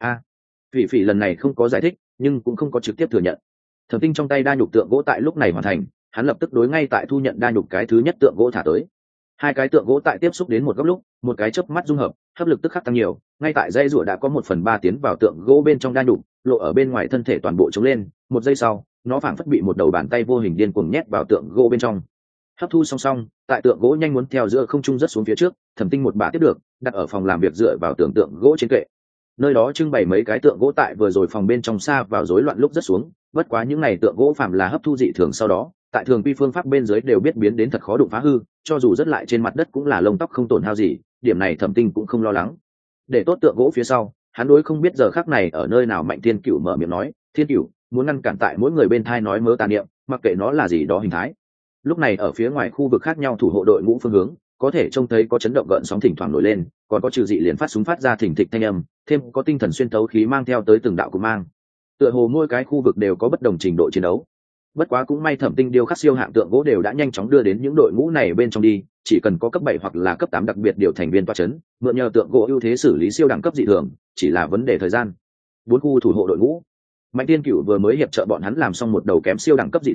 Phỉ phỉ lần này không có giải thích, nhưng cũng không có trực tiếp thừa nhận. Thẩm Tinh trong tay đa nhục tượng gỗ tại lúc này hoàn thành, hắn lập tức đối ngay tại thu nhận đa nhục cái thứ nhất tượng gỗ thả tới. Hai cái tượng gỗ tại tiếp xúc đến một góc lúc, một cái chớp mắt dung hợp, hấp lực tức khắc tăng nhiều, ngay tại dây rùa đã có 1/3 tiến vào tượng gỗ bên trong đa nhục, lộ ở bên ngoài thân thể toàn bộ chống lên, một giây sau, nó phảng phất bị một đầu bàn tay vô hình điên cuồng nhét vào tượng gỗ bên trong. Hấp thu song song, tại tượng gỗ nhanh muốn theo giữa không trung rất xuống phía trước, Thẩm Tinh một bả tiếp được, đặt ở phòng làm việc dựa vào tượng gỗ trên kệ. Nơi đó trưng bày mấy cái tượng gỗ tại vừa rồi phòng bên trong xa vào rối loạn lúc rất xuống, bất quá những này tượng gỗ phàm là hấp thu dị thường sau đó, tại thường quy phương pháp bên dưới đều biết biến đến thật khó đụng phá hư, cho dù rất lại trên mặt đất cũng là lông tóc không tổn hao gì, điểm này Thẩm Tinh cũng không lo lắng. Để tốt tượng gỗ phía sau, hắn đối không biết giờ khắc này ở nơi nào Mạnh Thiên Cửu mở miệng nói, Thiên Cửu muốn ngăn cản tại mỗi người bên thai nói mớ tà niệm, mặc kệ nó là gì đó hình thái. Lúc này ở phía ngoài khu vực khác nhau thủ hộ đội ngũ phương hướng, có thể trông thấy có chấn động gợn sóng thỉnh thoảng nổi lên, còn có trừ dị liền phát súng phát ra thỉnh thịch thanh âm, thêm có tinh thần xuyên tấu khí mang theo tới từng đạo của mang. Tựa hồ mỗi cái khu vực đều có bất đồng trình độ chiến đấu. Bất quá cũng may Thẩm Tinh điêu khắc siêu hạng tượng gỗ đều đã nhanh chóng đưa đến những đội ngũ này bên trong đi, chỉ cần có cấp 7 hoặc là cấp 8 đặc biệt điều thành viên toa chấn, mượn nhờ tượng gỗ ưu thế xử lý siêu đẳng cấp dị thường, chỉ là vấn đề thời gian. 4 khu thủ hộ đội ngũ. Mạnh Tiên Cửu vừa mới hiệp trợ bọn hắn làm xong một đầu kém siêu đẳng cấp dị thường,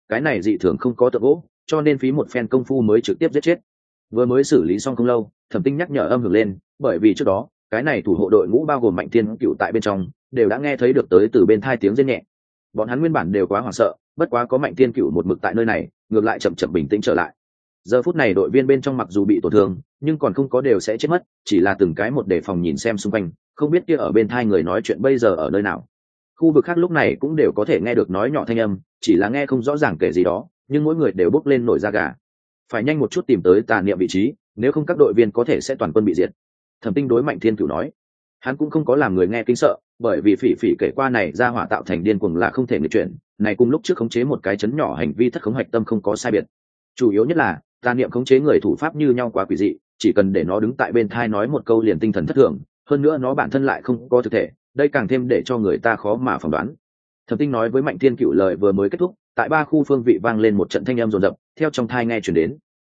cái này dị thường không có tượng gỗ, cho nên phí một phen công phu mới trực tiếp giết chết. Vừa mới xử lý xong không lâu, Thẩm Tinh nhắc nhở âm hưởng lên, bởi vì trước đó cái này thủ hộ đội ngũ bao gồm Mạnh Thiên Cựu tại bên trong đều đã nghe thấy được tới từ bên thai tiếng rên nhẹ. Bọn hắn nguyên bản đều quá hoảng sợ, bất quá có Mạnh Thiên Cựu một mực tại nơi này, ngược lại chậm chậm bình tĩnh trở lại. Giờ phút này đội viên bên trong mặc dù bị tổn thương, nhưng còn không có đều sẽ chết mất, chỉ là từng cái một đề phòng nhìn xem xung quanh, không biết kia ở bên thai người nói chuyện bây giờ ở nơi nào. Khu vực khác lúc này cũng đều có thể nghe được nói nhỏ thanh âm, chỉ là nghe không rõ ràng kể gì đó, nhưng mỗi người đều bốc lên nổi da gà. Phải nhanh một chút tìm tới tà niệm vị trí, nếu không các đội viên có thể sẽ toàn quân bị diệt. Thẩm Tinh đối Mạnh Thiên Cửu nói. Hắn cũng không có làm người nghe kinh sợ, bởi vì phỉ phỉ kể qua này ra hỏa tạo thành điên cuồng là không thể nghịch chuyển, này cùng lúc trước khống chế một cái chấn nhỏ hành vi thất khống hạch tâm không có sai biệt. Chủ yếu nhất là tà niệm khống chế người thủ pháp như nhau quá quỷ dị, chỉ cần để nó đứng tại bên thai nói một câu liền tinh thần thất thường, hơn nữa nó bản thân lại không có thực thể, đây càng thêm để cho người ta khó mà phỏng đoán. Thẩm Tinh nói với Mạnh Thiên Cửu lời vừa mới kết thúc, tại ba khu phương vị vang lên một trận thanh âm rồn rập, theo trong thai nghe truyền đến.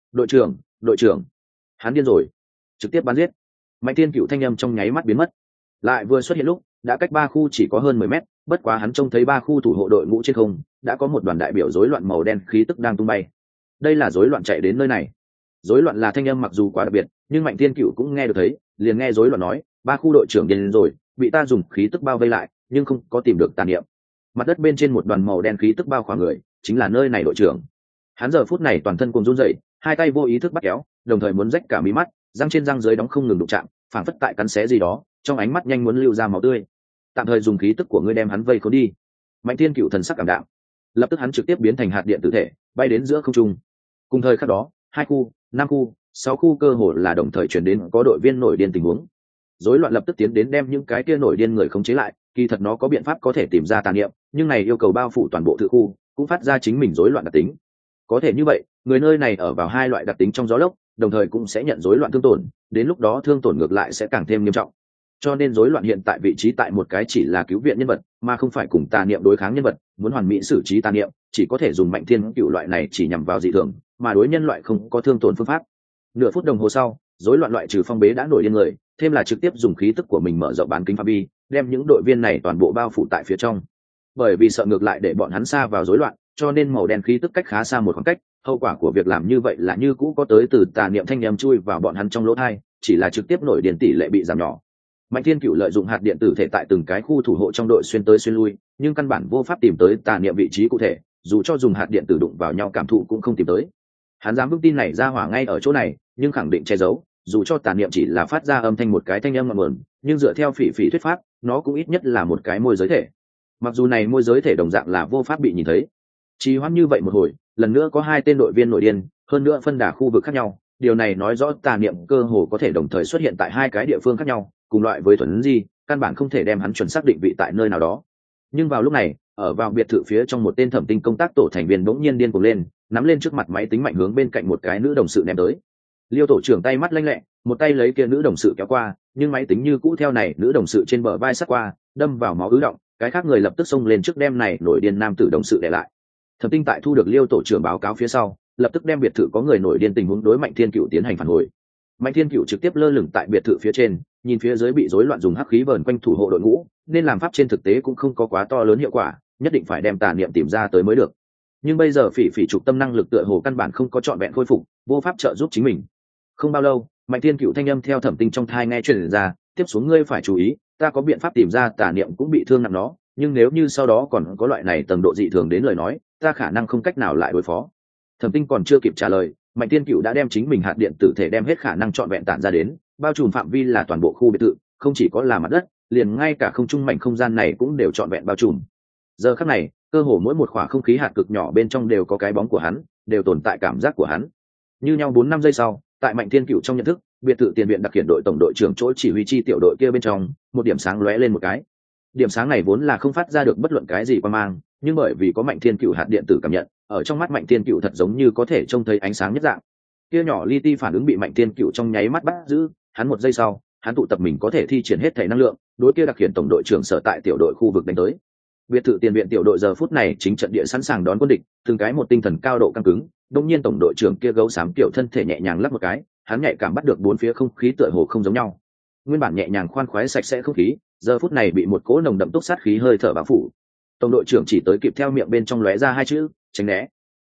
Đội trưởng, hắn điên rồi, trực tiếp bắn giết. Mạnh Thiên Cửu thanh âm trong nháy mắt biến mất, lại vừa xuất hiện lúc đã cách ba khu chỉ có hơn 10 mét, bất quá hắn trông thấy ba khu thủ hộ đội ngũ trên không đã có một đoàn đại biểu rối loạn màu đen khí tức đang tung bay. Đây là rối loạn chạy đến nơi này. Rối loạn là thanh âm mặc dù quá đặc biệt, nhưng Mạnh Thiên Cửu cũng nghe được thấy, liền nghe rối loạn nói, ba khu đội trưởng điên rồi, bị ta dùng khí tức bao vây lại, nhưng không có tìm được tàn niệm. Mặt đất bên trên một đoàn màu đen khí tức bao khỏa người, chính là nơi này đội trưởng. Hắn giờ phút này toàn thân cuồng run rẩy, hai tay vô ý thức bắt kéo, đồng thời muốn rách cả mí mắt, răng trên răng dưới đóng không ngừng đụng chạm, phảng phất tại cắn xé gì đó, trong ánh mắt nhanh muốn lưu ra máu tươi. Tạm thời dùng khí tức của ngươi đem hắn vây khốn đi. Mạnh Thiên Cửu thần sắc cảm đạm, lập tức hắn trực tiếp biến thành hạt điện tử thể, bay đến giữa không trung. Cùng thời khắc đó, 2 khu, 5 khu, 6 khu cơ hồ là đồng thời chuyển đến có đội viên nổi điên tình huống. Rối loạn lập tức tiến đến đem những cái kia nổi điên người khống chế lại, kỳ thật nó có biện pháp có thể tìm ra tà niệm, nhưng này yêu cầu bao phủ toàn bộ thự khu, cũng phát ra chính mình rối loạn đặc tính. Có thể như vậy, người nơi này ở vào hai loại đặc tính trong gió lốc, đồng thời cũng sẽ nhận rối loạn thương tổn, đến lúc đó thương tổn ngược lại sẽ càng thêm nghiêm trọng. Cho nên rối loạn hiện tại vị trí tại một cái chỉ là cứu viện nhân vật, mà không phải cùng tà niệm đối kháng nhân vật, muốn hoàn mỹ xử trí tà niệm, chỉ có thể dùng Mạnh Thiên Cửu loại này chỉ nhằm vào dị thường, mà đối nhân loại không có thương tổn phương pháp. Nửa phút đồng hồ sau, rối loạn loại trừ phong bế đã nổi điên người, thêm là trực tiếp dùng khí tức của mình mở rộng bán kính phạm vi, đem những đội viên này toàn bộ bao phủ tại phía trong. Bởi vì sợ ngược lại để bọn hắn xa vào rối loạn, cho nên màu đen khí tức cách khá xa một khoảng cách, hậu quả của việc làm như vậy là như cũ có tới từ tà niệm thanh âm chui vào bọn hắn trong lỗ tai, chỉ là trực tiếp nổi điên tỷ lệ bị giảm nhỏ. Mạnh Thiên Cửu lợi dụng hạt điện tử thể tại từng cái khu thủ hộ trong đội xuyên tới xuyên lui, nhưng căn bản vô pháp tìm tới tà niệm vị trí cụ thể, dù cho dùng hạt điện tử đụng vào nhau cảm thụ cũng không tìm tới. Hắn dám vững tin này ra hỏa ngay ở chỗ này, nhưng khẳng định che giấu, dù cho tà niệm chỉ là phát ra âm thanh một cái thanh âm ngọn nguồn, nhưng dựa theo phỉ phỉ thuyết pháp, nó cũng ít nhất là một cái môi giới thể. Mặc dù này môi giới thể đồng dạng là vô pháp bị nhìn thấy. Trì hoãn như vậy một hồi, lần nữa có 2 tên đội viên nổi điên, hơn nữa phân đà khu vực khác nhau, điều này nói rõ tà niệm cơ hồ có thể đồng thời xuất hiện tại 2 cái địa phương khác nhau, cùng loại với thuần di, căn bản không thể đem hắn chuẩn xác định vị tại nơi nào đó. Nhưng vào lúc này, ở vào biệt thự phía trong một tên thẩm tinh công tác tổ thành viên bỗng nhiên điên cuồng lên, nắm lên trước mặt máy tính mạnh hướng bên cạnh một cái nữ đồng sự ném tới. Liêu tổ trưởng tay mắt lanh lẹ, một tay lấy kia nữ đồng sự kéo qua, nhưng máy tính như cũ theo này nữ đồng sự trên bờ vai sát qua, đâm vào máu ứ động, cái khác người lập tức xông lên trước đem này nổi điên nam tử đồng sự để lại. Thẩm tinh tại thu được Liêu tổ trưởng báo cáo phía sau, lập tức đem biệt thự có người nổi điên tình huống đối Mạnh Thiên Cửu tiến hành phản hồi. Mạnh Thiên Cửu trực tiếp lơ lửng tại biệt thự phía trên, nhìn phía dưới bị rối loạn dùng hắc khí vờn quanh thủ hộ đội ngũ, nên làm pháp trên thực tế cũng không có quá to lớn hiệu quả, nhất định phải đem tà niệm tìm ra tới mới được. Nhưng bây giờ phỉ phỉ trục tâm năng lực tựa hồ căn bản không có trọn vẹn khôi phục, vô pháp trợ giúp chính mình. Không bao lâu, Mạnh Thiên Cửu thanh âm theo Thẩm tinh trong thai nghe truyền ra, tiếp xuống ngươi phải chú ý, ta có biện pháp tìm ra tà niệm cũng bị thương nặng nó, nhưng nếu như sau đó còn có loại này tầng độ dị thường đến lời nói, ta khả năng không cách nào lại đối phó. Thẩm tinh còn chưa kịp trả lời, Mạnh Thiên Cửu đã đem chính mình hạt điện tử thể đem hết khả năng trọn vẹn tản ra đến, bao trùm phạm vi là toàn bộ khu biệt thự, không chỉ có là mặt đất, liền ngay cả không trung mảnh không gian này cũng đều trọn vẹn bao trùm. Giờ khắc này, cơ hồ mỗi một khỏa không khí hạt cực nhỏ bên trong đều có cái bóng của hắn, đều tồn tại cảm giác của hắn. Như nhau 4-5 giây sau, tại Mạnh Thiên Cửu trong nhận thức, biệt thự tiền viện đặc hiện đội tổng đội trưởng chỗ chỉ huy chi tiểu đội kia bên trong, một điểm sáng lóe lên một cái. Điểm sáng này vốn là không phát ra được bất luận cái gì quang mang, nhưng bởi vì có Mạnh Thiên Cửu hạt điện tử cảm nhận, ở trong mắt Mạnh Thiên Cửu thật giống như có thể trông thấy ánh sáng nhất dạng. Kia nhỏ li ti phản ứng bị Mạnh Thiên Cửu trong nháy mắt bắt giữ, hắn một giây sau, hắn tụ tập mình có thể thi triển hết thể năng lượng, đối kia đặc hiện tổng đội trưởng sở tại tiểu đội khu vực đánh tới. Biệt thự tiền viện tiểu đội giờ phút này chính trận địa sẵn sàng đón quân địch, từng cái một tinh thần cao độ căng cứng. Đột nhiên tổng đội trưởng kia gấu xám tiểu thân thể nhẹ nhàng lắc một cái, hắn nhạy cảm bắt được bốn phía không khí tựa hồ không giống nhau. Nguyên bản nhẹ nhàng khoan khoái sạch sẽ không khí, giờ phút này bị một cỗ nồng đậm túc sát khí hơi thở bao phủ. Tổng đội trưởng chỉ tới kịp theo miệng bên trong lóe ra hai chữ tránh né,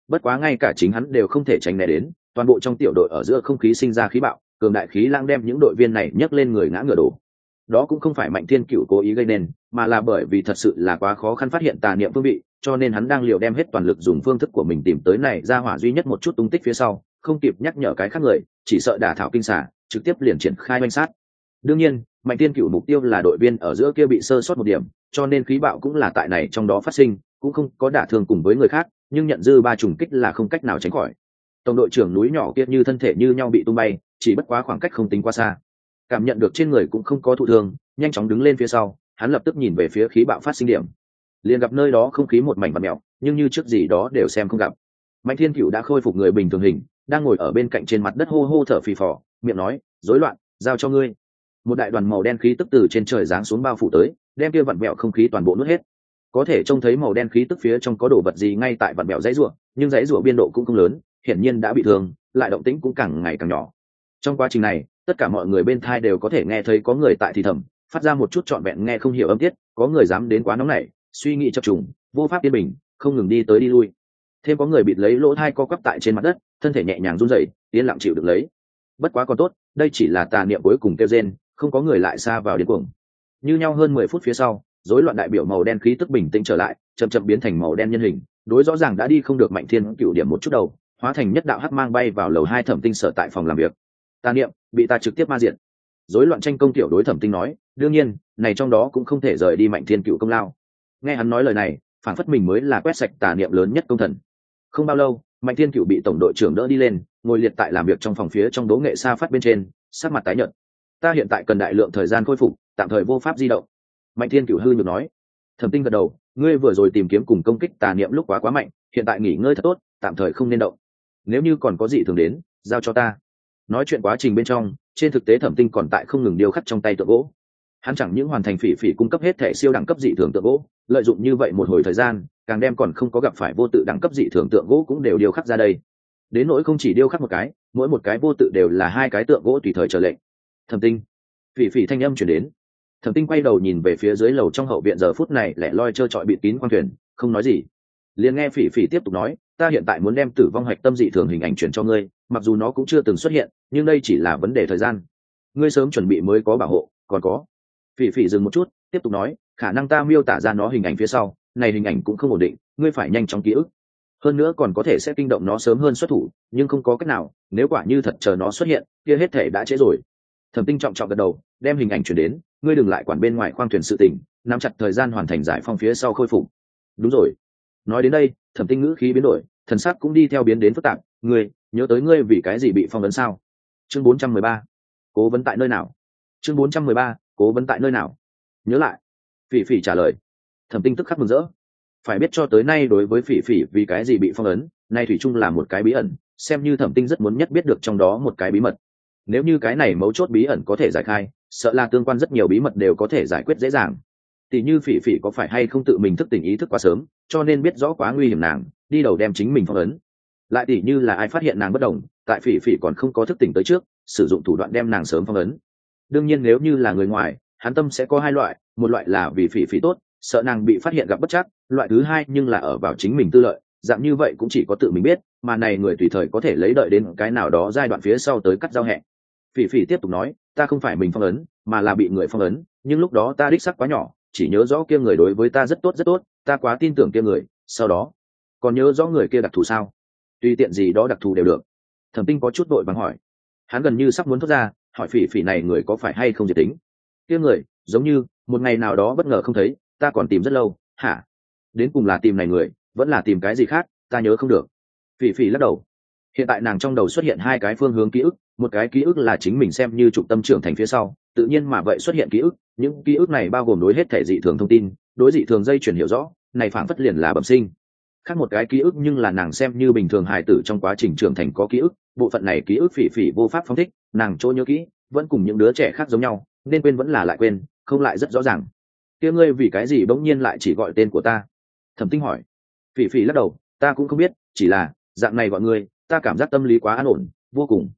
bất quá ngay cả chính hắn đều không thể tránh né đến, toàn bộ trong tiểu đội ở giữa không khí sinh ra khí bạo, cường đại khí lang đem những đội viên này nhấc lên người ngã ngửa đổ. Đó cũng không phải Mạnh Thiên Cửu cố ý gây nên, mà là bởi vì thật sự là quá khó khăn phát hiện tà niệm phương vị, cho nên hắn đang liều đem hết toàn lực dùng phương thức của mình tìm tới này ra hỏa duy nhất một chút tung tích phía sau, không kịp nhắc nhở cái khác người, chỉ sợ đả thảo kinh xả, trực tiếp liền triển khai oanh sát. Đương nhiên, Mạnh Thiên Cửu mục tiêu là đội viên ở giữa kia bị sơ sót một điểm, cho nên khí bạo cũng là tại này trong đó phát sinh, cũng không có đả thương cùng với người khác, nhưng nhận dư ba trùng kích là không cách nào tránh khỏi. Tổng đội trưởng núi nhỏ kia như thân thể như nhau bị tung bay, chỉ bất quá khoảng cách không tính quá xa. Cảm nhận được trên người cũng không có thụ thương, nhanh chóng đứng lên phía sau, hắn lập tức nhìn về phía khí bạo phát sinh điểm. Liền gặp nơi đó không khí một mảnh vặn mèo, nhưng như trước gì đó đều xem không gặp. Mạnh Thiên Cửu đã khôi phục người bình thường hình, đang ngồi ở bên cạnh trên mặt đất hô hô thở phì phò, miệng nói, rối loạn, giao cho ngươi. Một đại đoàn màu đen khí tức từ trên trời giáng xuống bao phủ tới, đem kia vặn vẹo không khí toàn bộ nuốt hết. Có thể trông thấy màu đen khí tức phía trong có đồ vật gì ngay tại vặn vẹo dãy rủa, nhưng dãy rủa biên độ cũng không lớn, hiển nhiên đã bị thương, lại động tĩnh cũng càng ngày càng nhỏ. Trong quá trình này, tất cả mọi người bên thai đều có thể nghe thấy có người tại thì thầm, phát ra một chút trọn vẹn nghe không hiểu âm tiết, có người dám đến quá nóng nảy, suy nghĩ chập trùng, vô pháp yên bình, không ngừng đi tới đi lui. Thêm có người bịt lấy lỗ thai co quắp tại trên mặt đất, thân thể nhẹ nhàng run rẩy, yên lặng chịu được lấy. Bất quá còn tốt, đây chỉ là tà niệm cuối cùng kêu rên, không có người lại xa vào điên cuồng. Như nhau hơn 10 phút phía sau, rối loạn đại biểu màu đen khí tức bình tĩnh trở lại, chậm chậm biến thành màu đen nhân hình, đối rõ ràng đã đi không được Mạnh Thiên Cửu điểm một chút đầu, hóa thành nhất đạo hắc mang bay vào lầu 2 Thẩm Tinh sở tại phòng làm việc. Tà niệm bị ta trực tiếp ma diện. Rối loạn tranh công tiểu đối Thẩm Tinh nói, đương nhiên, này trong đó cũng không thể rời đi Mạnh Thiên Cửu công lao. Nghe hắn nói lời này, phản phất mình mới là quét sạch tà niệm lớn nhất công thần. Không bao lâu, Mạnh Thiên Cửu bị tổng đội trưởng đỡ đi lên, ngồi liệt tại làm việc trong phòng phía trong đố nghệ sa phát bên trên, sắc mặt tái nhợt. Ta hiện tại cần đại lượng thời gian khôi phục, tạm thời vô pháp di động. Mạnh Thiên Cửu hư nhược nói. Thẩm Tinh gật đầu, ngươi vừa rồi tìm kiếm cùng công kích tà niệm lúc quá mạnh, hiện tại nghỉ ngơi thật tốt, tạm thời không nên động. Nếu như còn có gì thường đến, giao cho ta. Nói chuyện quá trình bên trong, trên thực tế Thẩm Tinh còn tại không ngừng điêu khắc trong tay tượng gỗ. Hắn chẳng những hoàn thành phỉ phỉ cung cấp hết thể siêu đẳng cấp dị thường tượng gỗ, lợi dụng như vậy một hồi thời gian, càng đem còn không có gặp phải vô tự đẳng cấp dị thường tượng gỗ cũng đều điêu khắc ra đây. Đến nỗi không chỉ điêu khắc một cái, mỗi một cái vô tự đều là 2 cái tượng gỗ tùy thời chờ lệnh. Thẩm Tinh, phỉ phỉ thanh âm truyền đến. Thẩm Tinh quay đầu nhìn về phía dưới lầu trong hậu viện, giờ phút này lẻ loi trơ trọi bịt kín khoang thuyền, không nói gì. Liền nghe phỉ phỉ tiếp tục nói, ta hiện tại muốn đem tử vong hạch tâm dị thường hình ảnh chuyển cho ngươi, mặc dù nó cũng chưa từng xuất hiện, nhưng đây chỉ là vấn đề thời gian. Ngươi sớm chuẩn bị mới có bảo hộ, còn có. Phỉ phỉ dừng một chút, tiếp tục nói, khả năng ta miêu tả ra nó hình ảnh phía sau, này hình ảnh cũng không ổn định, ngươi phải nhanh chóng ký ức. Hơn nữa còn có thể sẽ kinh động nó sớm hơn xuất thủ, nhưng không có cách nào, nếu quả như thật chờ nó xuất hiện, kia hết thể đã trễ rồi. Thẩm Tinh trọng trọng gật đầu, đem hình ảnh chuyển đến, ngươi đừng lại quản bên ngoài khoang thuyền sự tình, nắm chặt thời gian hoàn thành giải phong phía sau khôi phục. Đúng rồi. Nói đến đây, Thẩm Tinh ngữ khí biến đổi, thần sắc cũng đi theo biến đến phức tạp, ngươi nhớ tới ngươi vì cái gì bị phong vấn sao? Chương 413. Cố vấn tại nơi nào? Chương 413. Cố vấn tại nơi nào? Nhớ lại. Phỉ phỉ trả lời. Thẩm Tinh tức khắc mừng rỡ. Phải biết cho tới nay đối với phỉ phỉ vì cái gì bị phong ấn, nay thủy chung là một cái bí ẩn, xem như Thẩm Tinh rất muốn nhất biết được trong đó một cái bí mật. Nếu như cái này mấu chốt bí ẩn có thể giải khai, sợ là tương quan rất nhiều bí mật đều có thể giải quyết dễ dàng. Tỷ như phỉ phỉ có phải hay không tự mình thức tỉnh ý thức quá sớm, cho nên biết rõ quá nguy hiểm nàng, đi đầu đem chính mình phong ấn. Lại tỷ như là ai phát hiện nàng bất đồng, tại phỉ phỉ còn không có thức tỉnh tới trước, sử dụng thủ đoạn đem nàng sớm phong ấn. Đương nhiên nếu như là người ngoài, hắn tâm sẽ có 2 loại, một loại là vì phỉ phỉ tốt, sợ nàng bị phát hiện gặp bất trắc, loại thứ 2 nhưng là ở vào chính mình tư lợi, dạng như vậy cũng chỉ có tự mình biết, mà này người tùy thời có thể lấy đợi đến cái nào đó giai đoạn phía sau tới cắt giao hẹn. Phỉ phỉ tiếp tục nói, ta không phải mình phong ấn, mà là bị người phong ấn, nhưng lúc đó ta đích xác quá nhỏ, chỉ nhớ rõ kia người đối với ta rất tốt, ta quá tin tưởng kia người, sau đó còn nhớ rõ người kia đặc thù sao? Tùy tiện gì đó đặc thù đều được. Thẩm Tinh có chút vội vàng hỏi. Hắn gần như sắp muốn thốt ra, hỏi phỉ phỉ này người có phải hay không diệt tính? Kia người, giống như một ngày nào đó bất ngờ không thấy, ta còn tìm rất lâu, hả? Đến cùng là tìm này người, vẫn là tìm cái gì khác, ta nhớ không được. Phỉ phỉ lắc đầu. Hiện tại nàng trong đầu xuất hiện 2 cái phương hướng ký ức, một cái ký ức là chính mình xem như trục tâm trưởng thành phía sau, tự nhiên mà vậy xuất hiện ký ức, những ký ức này bao gồm đối hết thể dị thường thông tin, đối dị thường dây chuyển hiểu rõ, này phảng phất liền là bẩm sinh. Khác một cái ký ức nhưng là nàng xem như bình thường hài tử trong quá trình trưởng thành có ký ức, bộ phận này ký ức phỉ phỉ vô pháp phóng thích, nàng chỗ nhớ kỹ, vẫn cùng những đứa trẻ khác giống nhau, nên quên vẫn là lại quên, không lại rất rõ ràng. Kia ngươi vì cái gì bỗng nhiên lại chỉ gọi tên của ta? Thẩm Tinh hỏi. Phỉ phỉ lắc đầu, ta cũng không biết, chỉ là dạng này gọi ngươi, ta cảm giác tâm lý quá an ổn, vô cùng.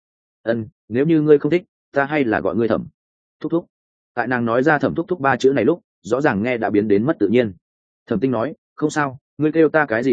Nếu như ngươi không thích, ta hay là gọi ngươi Thẩm thúc thúc. Tại nàng nói ra Thẩm thúc thúc 3 chữ này lúc, rõ ràng nghe đã biến đến mất tự nhiên. Thẩm Tinh nói, không sao, ngươi kêu ta cái gì đều được,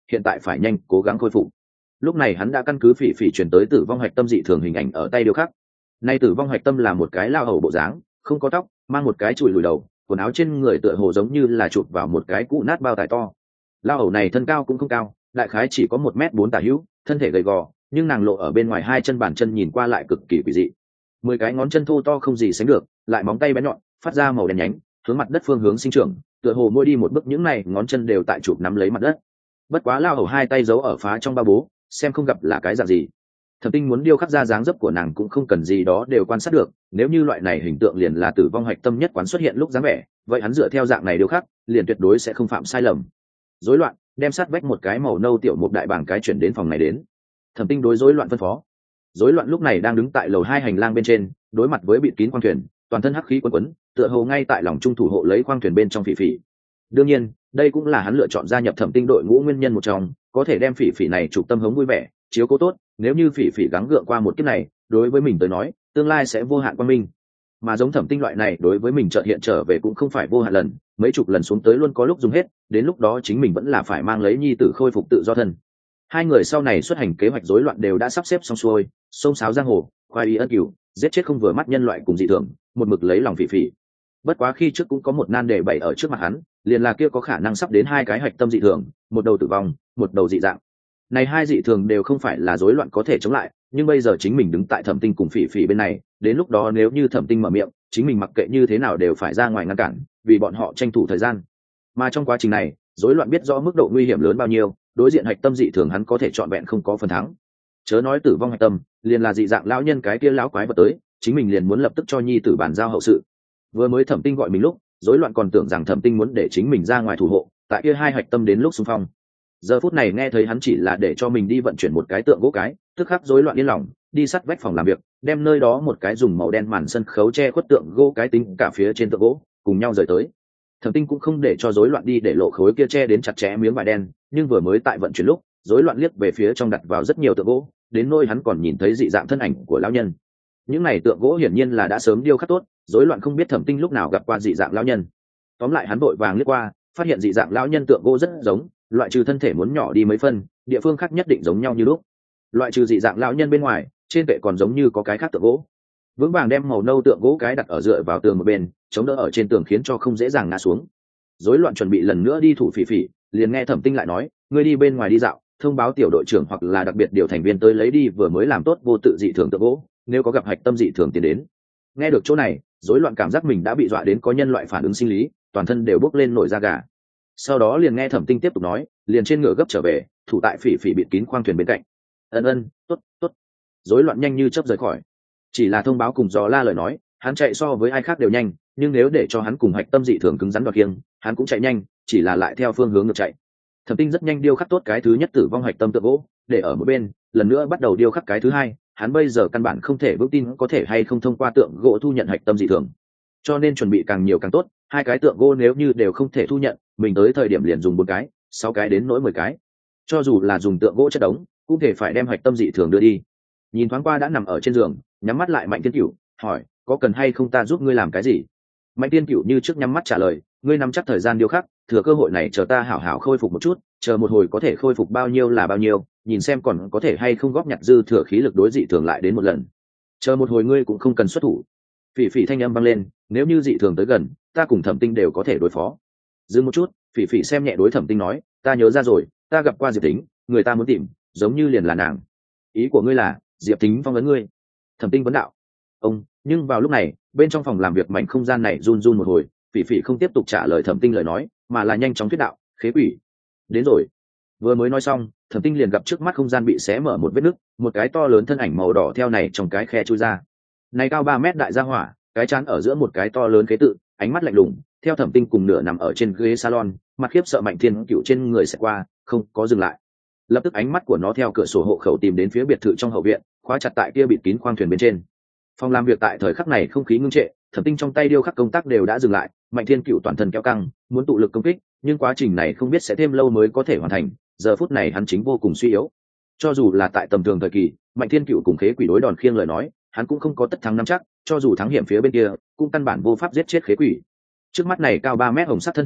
hiện tại phải nhanh cố gắng khôi phục. Lúc này hắn đã căn cứ phỉ phỉ chuyển tới tử vong hạch tâm dị thường hình ảnh ở tay điêu khắc. Nay tử vong hạch tâm là một cái lao hầu bộ dáng, không có tóc, mang một cái chùi lùi đầu, quần áo trên người tựa hồ giống như là chụp vào một cái cũ nát bao tải to. Lao hầu này thân cao cũng không cao, đại khái chỉ có 1m4 tả hữu, thân thể gầy gò, nhưng nàng lộ ở bên ngoài hai chân bàn chân nhìn qua lại cực kỳ quỷ dị. 10 cái ngón chân thô to không gì sánh được, lại móng tay bén nhọn, phát ra màu đen nhánh, hướng mặt đất phương hướng sinh trưởng, tựa hồ mỗi đi một bước những này ngón chân đều tại chụp nắm lấy mặt đất. Bất quá lao hầu hai tay giấu ở phá trong ba bố, xem không gặp là cái dạng gì. Thẩm Tinh muốn điêu khắc ra dáng dấp của nàng cũng không cần gì đó đều quan sát được, nếu như loại này hình tượng liền là tử vong hạch tâm nhất quán xuất hiện lúc dáng vẻ, vậy hắn dựa theo dạng này điêu khắc, liền tuyệt đối sẽ không phạm sai lầm. Rối loạn, đem sát vách một cái màu nâu tiểu một đại bảng cái chuyển đến phòng này đến. Thẩm Tinh đối rối loạn phân phó. Rối loạn lúc này đang đứng tại lầu 2 hành lang bên trên, đối mặt với bịt kín khoang thuyền, toàn thân hắc khí quấn quấn, tựa hồ ngay tại lòng trung thủ hộ lấy khoang thuyền bên trong phỉ phỉ. Đương nhiên, đây cũng là hắn lựa chọn gia nhập Thẩm Tinh đội ngũ nguyên nhân một trong, có thể đem phỉ phỉ này chụp tâm hống vui vẻ, chiếu cố tốt, nếu như phỉ phỉ gắng gượng qua một kiếp này, đối với mình tới nói, tương lai sẽ vô hạn quang minh. Mà giống Thẩm Tinh loại này đối với mình chợt hiện trở về cũng không phải vô hạn lần, mấy chục lần xuống tới luôn có lúc dùng hết, đến lúc đó chính mình vẫn là phải mang lấy nhi tử khôi phục tự do thân. Hai người sau này xuất hành kế hoạch rối loạn đều đã sắp xếp xong xuôi, xông xáo giang hồ, khoai ý ân cửu, giết chết không vừa mắt nhân loại cùng dị thường, một mực lấy lòng phỉ phỉ. Bất quá khi trước cũng có một nan đề bày ở trước mặt hắn, liền là kia có khả năng sắp đến hai cái hạch tâm dị thường, một đầu tử vong, một đầu dị dạng. Này hai dị thường đều không phải là rối loạn có thể chống lại, nhưng bây giờ chính mình đứng tại Thẩm Tinh cùng phỉ phỉ bên này, đến lúc đó nếu như Thẩm Tinh mở miệng, chính mình mặc kệ như thế nào đều phải ra ngoài ngăn cản, vì bọn họ tranh thủ thời gian. Mà trong quá trình này, rối loạn biết rõ mức độ nguy hiểm lớn bao nhiêu, đối diện hạch tâm dị thường hắn có thể chọn vẹn không có phần thắng. Chớ nói tử vong hạch tâm, liền là dị dạng lão nhân cái kia lão quái vật tới, chính mình liền muốn lập tức cho nhi tử bàn giao hậu sự. Vừa mới Thẩm Tinh gọi mình lúc, rối loạn còn tưởng rằng Thẩm Tinh muốn để chính mình ra ngoài thủ hộ, tại kia hai hạch tâm đến lúc xung phong. Giờ phút này nghe thấy hắn chỉ là để cho mình đi vận chuyển một cái tượng gỗ cái, tức khắc rối loạn yên lòng, đi sát vách phòng làm việc, đem nơi đó một cái dùng màu đen màn sân khấu che khuất tượng gỗ cái tính cả phía trên tượng gỗ, cùng nhau rời tới. Thẩm Tinh cũng không để cho rối loạn đi để lộ khối kia che đến chặt chẽ miếng vải đen, nhưng vừa mới tại vận chuyển lúc, rối loạn liếc về phía trong đặt vào rất nhiều tượng gỗ, đến nỗi hắn còn nhìn thấy dị dạng thân ảnh của lão nhân. Những này tượng gỗ hiển nhiên là đã sớm điêu khắc tốt, rối loạn không biết Thẩm Tinh lúc nào gặp qua dị dạng lão nhân. Tóm lại hắn vội vàng liếc qua, phát hiện dị dạng lão nhân tượng gỗ rất giống, loại trừ thân thể muốn nhỏ đi mấy phân, địa phương khác nhất định giống nhau như lúc. Loại trừ dị dạng lão nhân bên ngoài, trên kệ còn giống như có cái khác tượng gỗ. Vững vàng đem màu nâu tượng gỗ cái đặt ở dựa vào tường một bên, chống đỡ ở trên tường khiến cho không dễ dàng ngã xuống. Rối loạn chuẩn bị lần nữa đi thủ phỉ phỉ, liền nghe Thẩm Tinh lại nói, ngươi đi bên ngoài đi dạo, thông báo tiểu đội trưởng hoặc là đặc biệt điều thành viên tới lấy đi vừa mới làm tốt vô tự dị thường tượng gỗ, nếu có gặp hạch tâm dị thường tiến đến. Nghe được chỗ này, rối loạn cảm giác mình đã bị dọa đến có nhân loại phản ứng sinh lý, toàn thân đều bốc lên nổi da gà. Sau đó liền nghe Thẩm Tinh tiếp tục nói, liền trên ngựa gấp trở về, thủ tại phỉ phỉ bịt kín khoang thuyền bên cạnh. Ân, tốt, tốt. Rối loạn nhanh như chớp rời khỏi. Chỉ là thông báo cùng dò la lời nói, hắn chạy so với ai khác đều nhanh, nhưng nếu để cho hắn cùng hạch tâm dị thường cứng rắn đoạt kiêng, hắn cũng chạy nhanh, chỉ là lại theo phương hướng ngược chạy. Thẩm Tinh rất nhanh điêu khắc tốt cái thứ nhất tử vong hạch tâm tượng gỗ, để ở một bên, lần nữa bắt đầu điêu khắc cái thứ hai. Hắn bây giờ căn bản không thể vững tin có thể hay không thông qua tượng gỗ thu nhận hạch tâm dị thường, cho nên chuẩn bị càng nhiều càng tốt. Hai cái tượng gỗ nếu như đều không thể thu nhận, mình tới thời điểm liền dùng 4 cái, 6 cái đến nỗi 10 cái. Cho dù là dùng tượng gỗ chất đống, cũng thể phải đem hạch tâm dị thường đưa đi. Nhìn thoáng qua đã nằm ở trên giường, nhắm mắt lại Mạnh Thiên Cửu, hỏi, có cần hay không ta giúp ngươi làm cái gì? Mạnh Thiên Cửu như trước nhắm mắt trả lời, ngươi nắm chắc thời gian điêu khắc, thừa cơ hội này chờ ta hảo hảo khôi phục một chút, chờ một hồi có thể khôi phục bao nhiêu là bao nhiêu, nhìn xem còn có thể hay không góp nhặt dư thừa khí lực đối dị thường lại đến một lần. Chờ một hồi ngươi cũng không cần xuất thủ. Phỉ phỉ thanh âm vang lên, nếu như dị thường tới gần, ta cùng Thẩm Tinh đều có thể đối phó. Dừng một chút, phỉ phỉ xem nhẹ đối Thẩm Tinh nói, ta nhớ ra rồi, ta gặp qua Diệp Tính, người ta muốn tìm, giống như liền là nàng. Ý của ngươi là Diệp Tính phong vấn ngươi? Thẩm Tinh vấn đạo. Ông, nhưng vào lúc này, bên trong phòng làm việc mảnh không gian này run run một hồi, phỉ phỉ không tiếp tục trả lời Thẩm Tinh lời nói, mà là nhanh chóng thuyết đạo, khế quỷ đến rồi. Vừa mới nói xong, Thẩm Tinh liền gặp trước mắt không gian bị xé mở một vết nứt, một cái to lớn thân ảnh màu đỏ theo này trong cái khe chui ra. Này cao 3 mét đại gia hỏa, cái trán ở giữa một cái to lớn khế tự, ánh mắt lạnh lùng, theo Thẩm Tinh cùng nửa nằm ở trên ghế salon, mặt khiếp sợ Mạnh Thiên Cửu trên người sẽ qua, không có dừng lại. Lập tức ánh mắt của nó theo cửa sổ hộ khẩu tìm đến phía biệt thự trong hậu viện, khóa chặt tại kia bịt kín khoang thuyền bên trên. Phòng làm việc tại thời khắc này không khí ngưng trệ, Thẩm Tinh trong tay điêu khắc công tác đều đã dừng lại, Mạnh Thiên Cửu toàn thân kéo căng, muốn tụ lực công kích, nhưng quá trình này không biết sẽ thêm lâu mới có thể hoàn thành, giờ phút này hắn chính vô cùng suy yếu. Cho dù là tại tầm thường thời kỳ, Mạnh Thiên Cửu cùng khế quỷ đối đòn khiêng lời nói, hắn cũng không có tất thắng nắm chắc, cho dù thắng hiểm phía bên kia, cũng căn bản vô pháp giết chết khế quỷ. Trước mắt này cao 3 mét hồng sắc thân thể,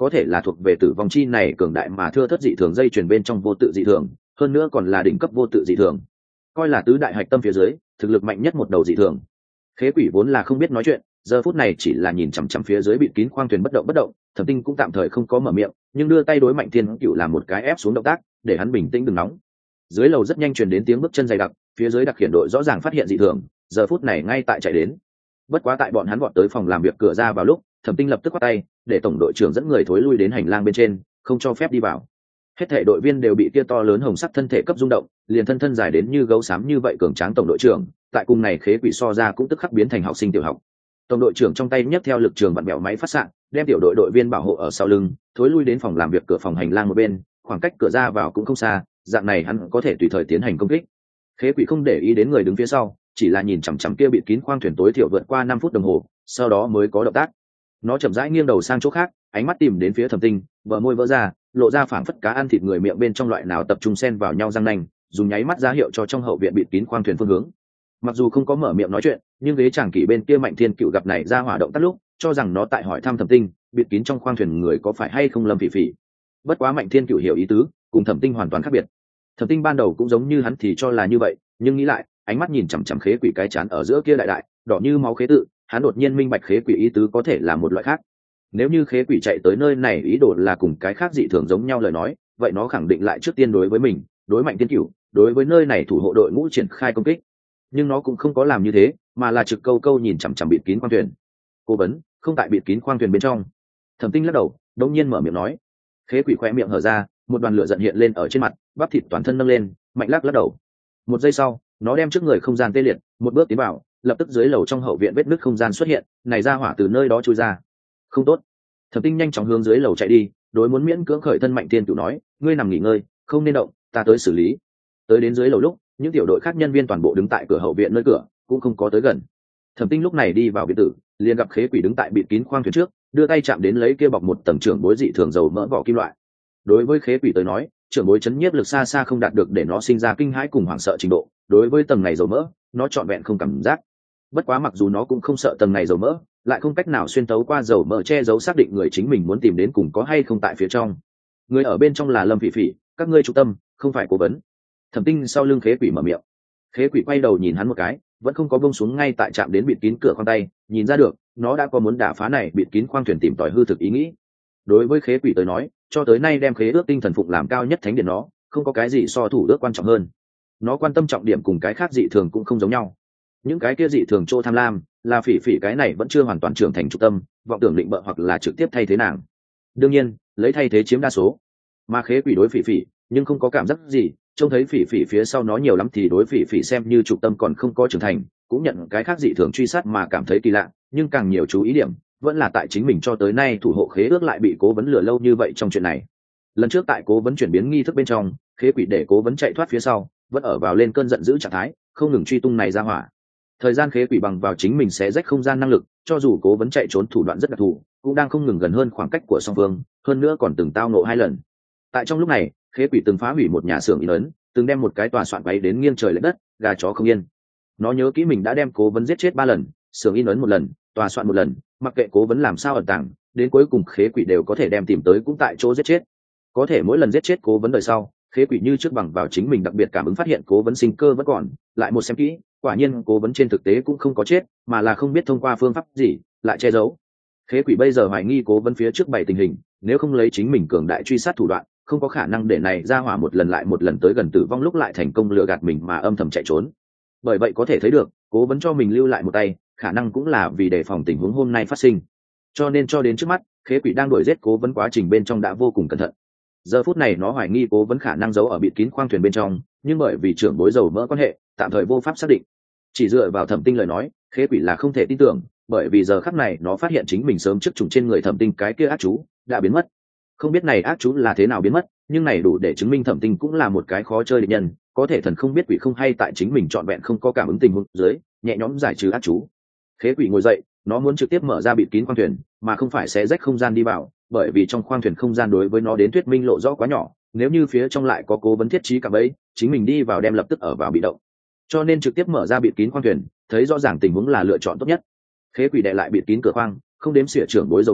có thể là thuộc về tử vong chi này cường đại mà thưa thất dị thường dây chuyền bên trong vô tự dị thường, hơn nữa còn là đỉnh cấp vô tự dị thường, coi là tứ đại hạch tâm phía dưới thực lực mạnh nhất một đầu dị thường. Khế quỷ vốn là không biết nói chuyện, giờ phút này chỉ là nhìn chằm chằm phía dưới bịt kín khoang thuyền bất động, Thẩm Tinh cũng tạm thời không có mở miệng, nhưng đưa tay đối Mạnh Thiên Cựu làm một cái ép xuống động tác, để hắn bình tĩnh đừng nóng. Dưới lầu rất nhanh truyền đến tiếng bước chân dày đặc, phía dưới đặc khiển đội rõ ràng phát hiện dị thường, giờ phút này ngay tại chạy đến. Bất quá tại bọn hắn vọt tới phòng làm việc cửa ra vào lúc, Thẩm Tinh lập tức quát tay, để tổng đội trưởng dẫn người thối lui đến hành lang bên trên, không cho phép đi vào. Hết thảy đội viên đều bị kia to lớn hồng sắc thân thể cấp rung động, liền thân dài đến như gấu xám như vậy cường tráng tổng đội trưởng, tại cùng này khế quỷ so ra cũng tức khắc biến thành học sinh tiểu học. Tổng đội trưởng trong tay nhấc theo lực trường vặn bẹo máy phát xạ, đem tiểu đội viên bảo hộ ở sau lưng, thối lui đến phòng làm việc cửa phòng hành lang một bên, khoảng cách cửa ra vào cũng không xa, dạng này hắn có thể tùy thời tiến hành công kích. Khế quỷ không để ý đến người đứng phía sau, chỉ là nhìn chằm chằm kia bịt kín khoang thuyền tối thiểu vượt qua 5 phút đồng hồ, sau đó mới có động tác. Nó chậm rãi nghiêng đầu sang chỗ khác, ánh mắt tìm đến phía Thẩm Tinh, bờ môi vỡ ra, lộ ra phảng phất cá ăn thịt người miệng bên trong loại nào tập trung xen vào nhau răng nanh, dùng nháy mắt ra hiệu cho trong hậu viện bịt kín khoang thuyền phương hướng. Mặc dù không có mở miệng nói chuyện, nhưng ghế chàng kỷ bên kia Mạnh Thiên Cựu gặp này ra hỏa động tác lúc, cho rằng nó tại hỏi thăm Thẩm Tinh, bịt kín trong khoang thuyền người có phải hay không Lâm Phỉ Phỉ. Bất quá Mạnh Thiên Cựu hiểu ý tứ, cùng Thẩm Tinh hoàn toàn khác biệt. Thẩm Tinh ban đầu cũng giống như hắn thì cho là như vậy, nhưng nghĩ lại, ánh mắt nhìn chằm chằm khế quỷ cái chán ở giữa kia đại, đỏ như máu khế tự, hắn đột nhiên minh bạch khế quỷ ý tứ có thể là một loại khác. Nếu như khế quỷ chạy tới nơi này ý đồ là cùng cái khác dị thường giống nhau lời nói, vậy nó khẳng định lại trước tiên đối với mình, đối Mạnh Thiên Cựu, đối với nơi này thủ hộ đội ngũ triển khai công kích. Nhưng nó cũng không có làm như thế, mà là trực câu nhìn chằm chằm bịt kín khoang thuyền. Cố vấn không tại bịt kín khoang thuyền bên trong. Thẩm Tinh lắc đầu, đột nhiên mở miệng nói. Khế quỷ khẽ miệng hở ra, một đoàn lửa giận hiện lên ở trên mặt, bắp thịt toàn thân nâng lên, mạnh lắc đầu. Một giây sau, nó đem trước người không gian tê liệt, một bước tiến vào, lập tức dưới lầu trong hậu viện vết nứt không gian xuất hiện, này ra hỏa từ nơi đó chui ra. Không tốt. Thẩm Tinh nhanh chóng hướng dưới lầu chạy đi, đối muốn miễn cưỡng khởi thân Mạnh Thiên Cựu nói, ngươi nằm nghỉ ngơi, không nên động, ta tới xử lý. Tới đến dưới lầu lúc, những tiểu đội khác nhân viên toàn bộ đứng tại cửa hậu viện nơi cửa, cũng không có tới gần. Thẩm Tinh lúc này đi vào biệt tử, liền gặp khế quỷ đứng tại bịt kín khoang thuyền trước, đưa tay chạm đến lấy kia bọc một tầng trưởng bối dị thường dầu mỡ vỏ kim loại. Đối với khế quỷ tới nói, trưởng bối chấn nhiếp lực xa xa không đạt được để nó sinh ra kinh hãi cùng hoảng sợ trình độ, đối với tầng này dầu mỡ, nó trọn vẹn không cảm giác. Bất quá mặc dù nó cũng không sợ tầng này dầu mỡ, lại không cách nào xuyên tấu qua dầu mỡ che giấu xác định người chính mình muốn tìm đến cùng có hay không tại phía trong. Người ở bên trong là Lâm Phỉ Phỉ, các ngươi trung tâm, không phải cố vấn. Thẩm Tinh sau lưng khế quỷ mở miệng. Khế quỷ quay đầu nhìn hắn một cái, vẫn không có buông xuống ngay tại chạm đến bịt kín cửa khoang tay, nhìn ra được, nó đã có muốn đả phá này bịt kín khoang thuyền tìm tòi hư thực ý nghĩ. Đối với khế quỷ tới nói, cho tới nay đem khế ước tinh thần phụng làm cao nhất thánh điện nó, không có cái gì so thủ ước quan trọng hơn. Nó quan tâm trọng điểm cùng cái khác dị thường cũng không giống nhau. Những cái kia dị thường chỗ tham lam, là Phỉ Phỉ cái này vẫn chưa hoàn toàn trưởng thành trung tâm, vọng tưởng định bợ hoặc là trực tiếp thay thế nàng. Đương nhiên, lấy thay thế chiếm đa số. Mà khế quỷ đối Phỉ Phỉ, nhưng không có cảm giác gì, trông thấy Phỉ Phỉ phía sau nó nhiều lắm thì đối Phỉ Phỉ xem như trục tâm còn không có trưởng thành, cũng nhận cái khác dị thường truy sát mà cảm thấy kỳ lạ, nhưng càng nhiều chú ý điểm vẫn là tại chính mình cho tới nay thủ hộ khế ước lại bị cố vấn lừa lâu như vậy trong chuyện này. Lần trước tại cố vấn chuyển biến nghi thức bên trong, khế quỷ để cố vấn chạy thoát phía sau, vẫn ở vào lên cơn giận dữ trạng thái, không ngừng truy tung này ra hỏa. Thời gian khế quỷ bằng vào chính mình sẽ rách không gian năng lực, cho dù cố vấn chạy trốn thủ đoạn rất đặc thù, cũng đang không ngừng gần hơn khoảng cách của song phương, hơn nữa còn từng tao ngộ 2 lần. Tại trong lúc này, khế quỷ từng phá hủy một nhà xưởng in ấn, từng đem một cái tòa soạn bay đến nghiêng trời lệch đất, gà chó không yên. Nó nhớ kỹ mình đã đem cố vấn giết chết 3 lần, xưởng in ấn 1 lần, tòa soạn 1 lần, mặc kệ cố vấn làm sao ẩn tàng, đến cuối cùng khế quỷ đều có thể đem tìm tới cũng tại chỗ giết chết. Có thể mỗi lần giết chết cố vấn đời sau, khế quỷ như trước bằng vào chính mình đặc biệt cảm ứng phát hiện cố vấn sinh cơ vẫn còn, lại một xem kỹ, quả nhiên cố vấn trên thực tế cũng không có chết, mà là không biết thông qua phương pháp gì lại che giấu. Khế quỷ bây giờ hoài nghi cố vấn phía trước bày tình hình, nếu không lấy chính mình cường đại truy sát thủ đoạn, không có khả năng để này ra hỏa một lần lại một lần tới gần tử vong lúc lại thành công lừa gạt mình mà âm thầm chạy trốn. Bởi vậy có thể thấy được, cố vấn cho mình lưu lại một tay, khả năng cũng là vì đề phòng tình huống hôm nay phát sinh. Cho nên cho đến trước mắt, khế quỷ đang đuổi giết cố vấn quá trình bên trong đã vô cùng cẩn thận. Giờ phút này nó hoài nghi cố vấn khả năng giấu ở bịt kín khoang thuyền bên trong, nhưng bởi vì trưởng bối dầu mỡ quan hệ, tạm thời vô pháp xác định. Chỉ dựa vào Thẩm Tinh lời nói, khế quỷ là không thể tin tưởng, bởi vì giờ khắc này nó phát hiện chính mình sớm trước trùng trên người Thẩm Tinh cái kia ác chú đã biến mất. Không biết này ác chú là thế nào biến mất, nhưng này đủ để chứng minh Thẩm Tinh cũng là một cái khó chơi địch nhân, có thể thần không biết quỷ không hay tại chính mình trọn vẹn không có cảm ứng tình huống dưới, nhẹ nhõm giải trừ ác chú. Khế quỷ ngồi dậy, nó muốn trực tiếp mở ra bịt kín khoang thuyền, mà không phải xé rách không gian đi vào, bởi vì trong khoang thuyền không gian đối với nó đến thuyết minh lộ rõ quá nhỏ, nếu như phía trong lại có cố vấn thiết trí cả bấy, chính mình đi vào đem lập tức ở vào bị động. Cho nên trực tiếp mở ra bịt kín khoang thuyền, thấy rõ ràng tình huống là lựa chọn tốt nhất. Khế quỷ đè lại bịt kín cửa khoang, không đếm xỉa trưởng bối dầu mỡ,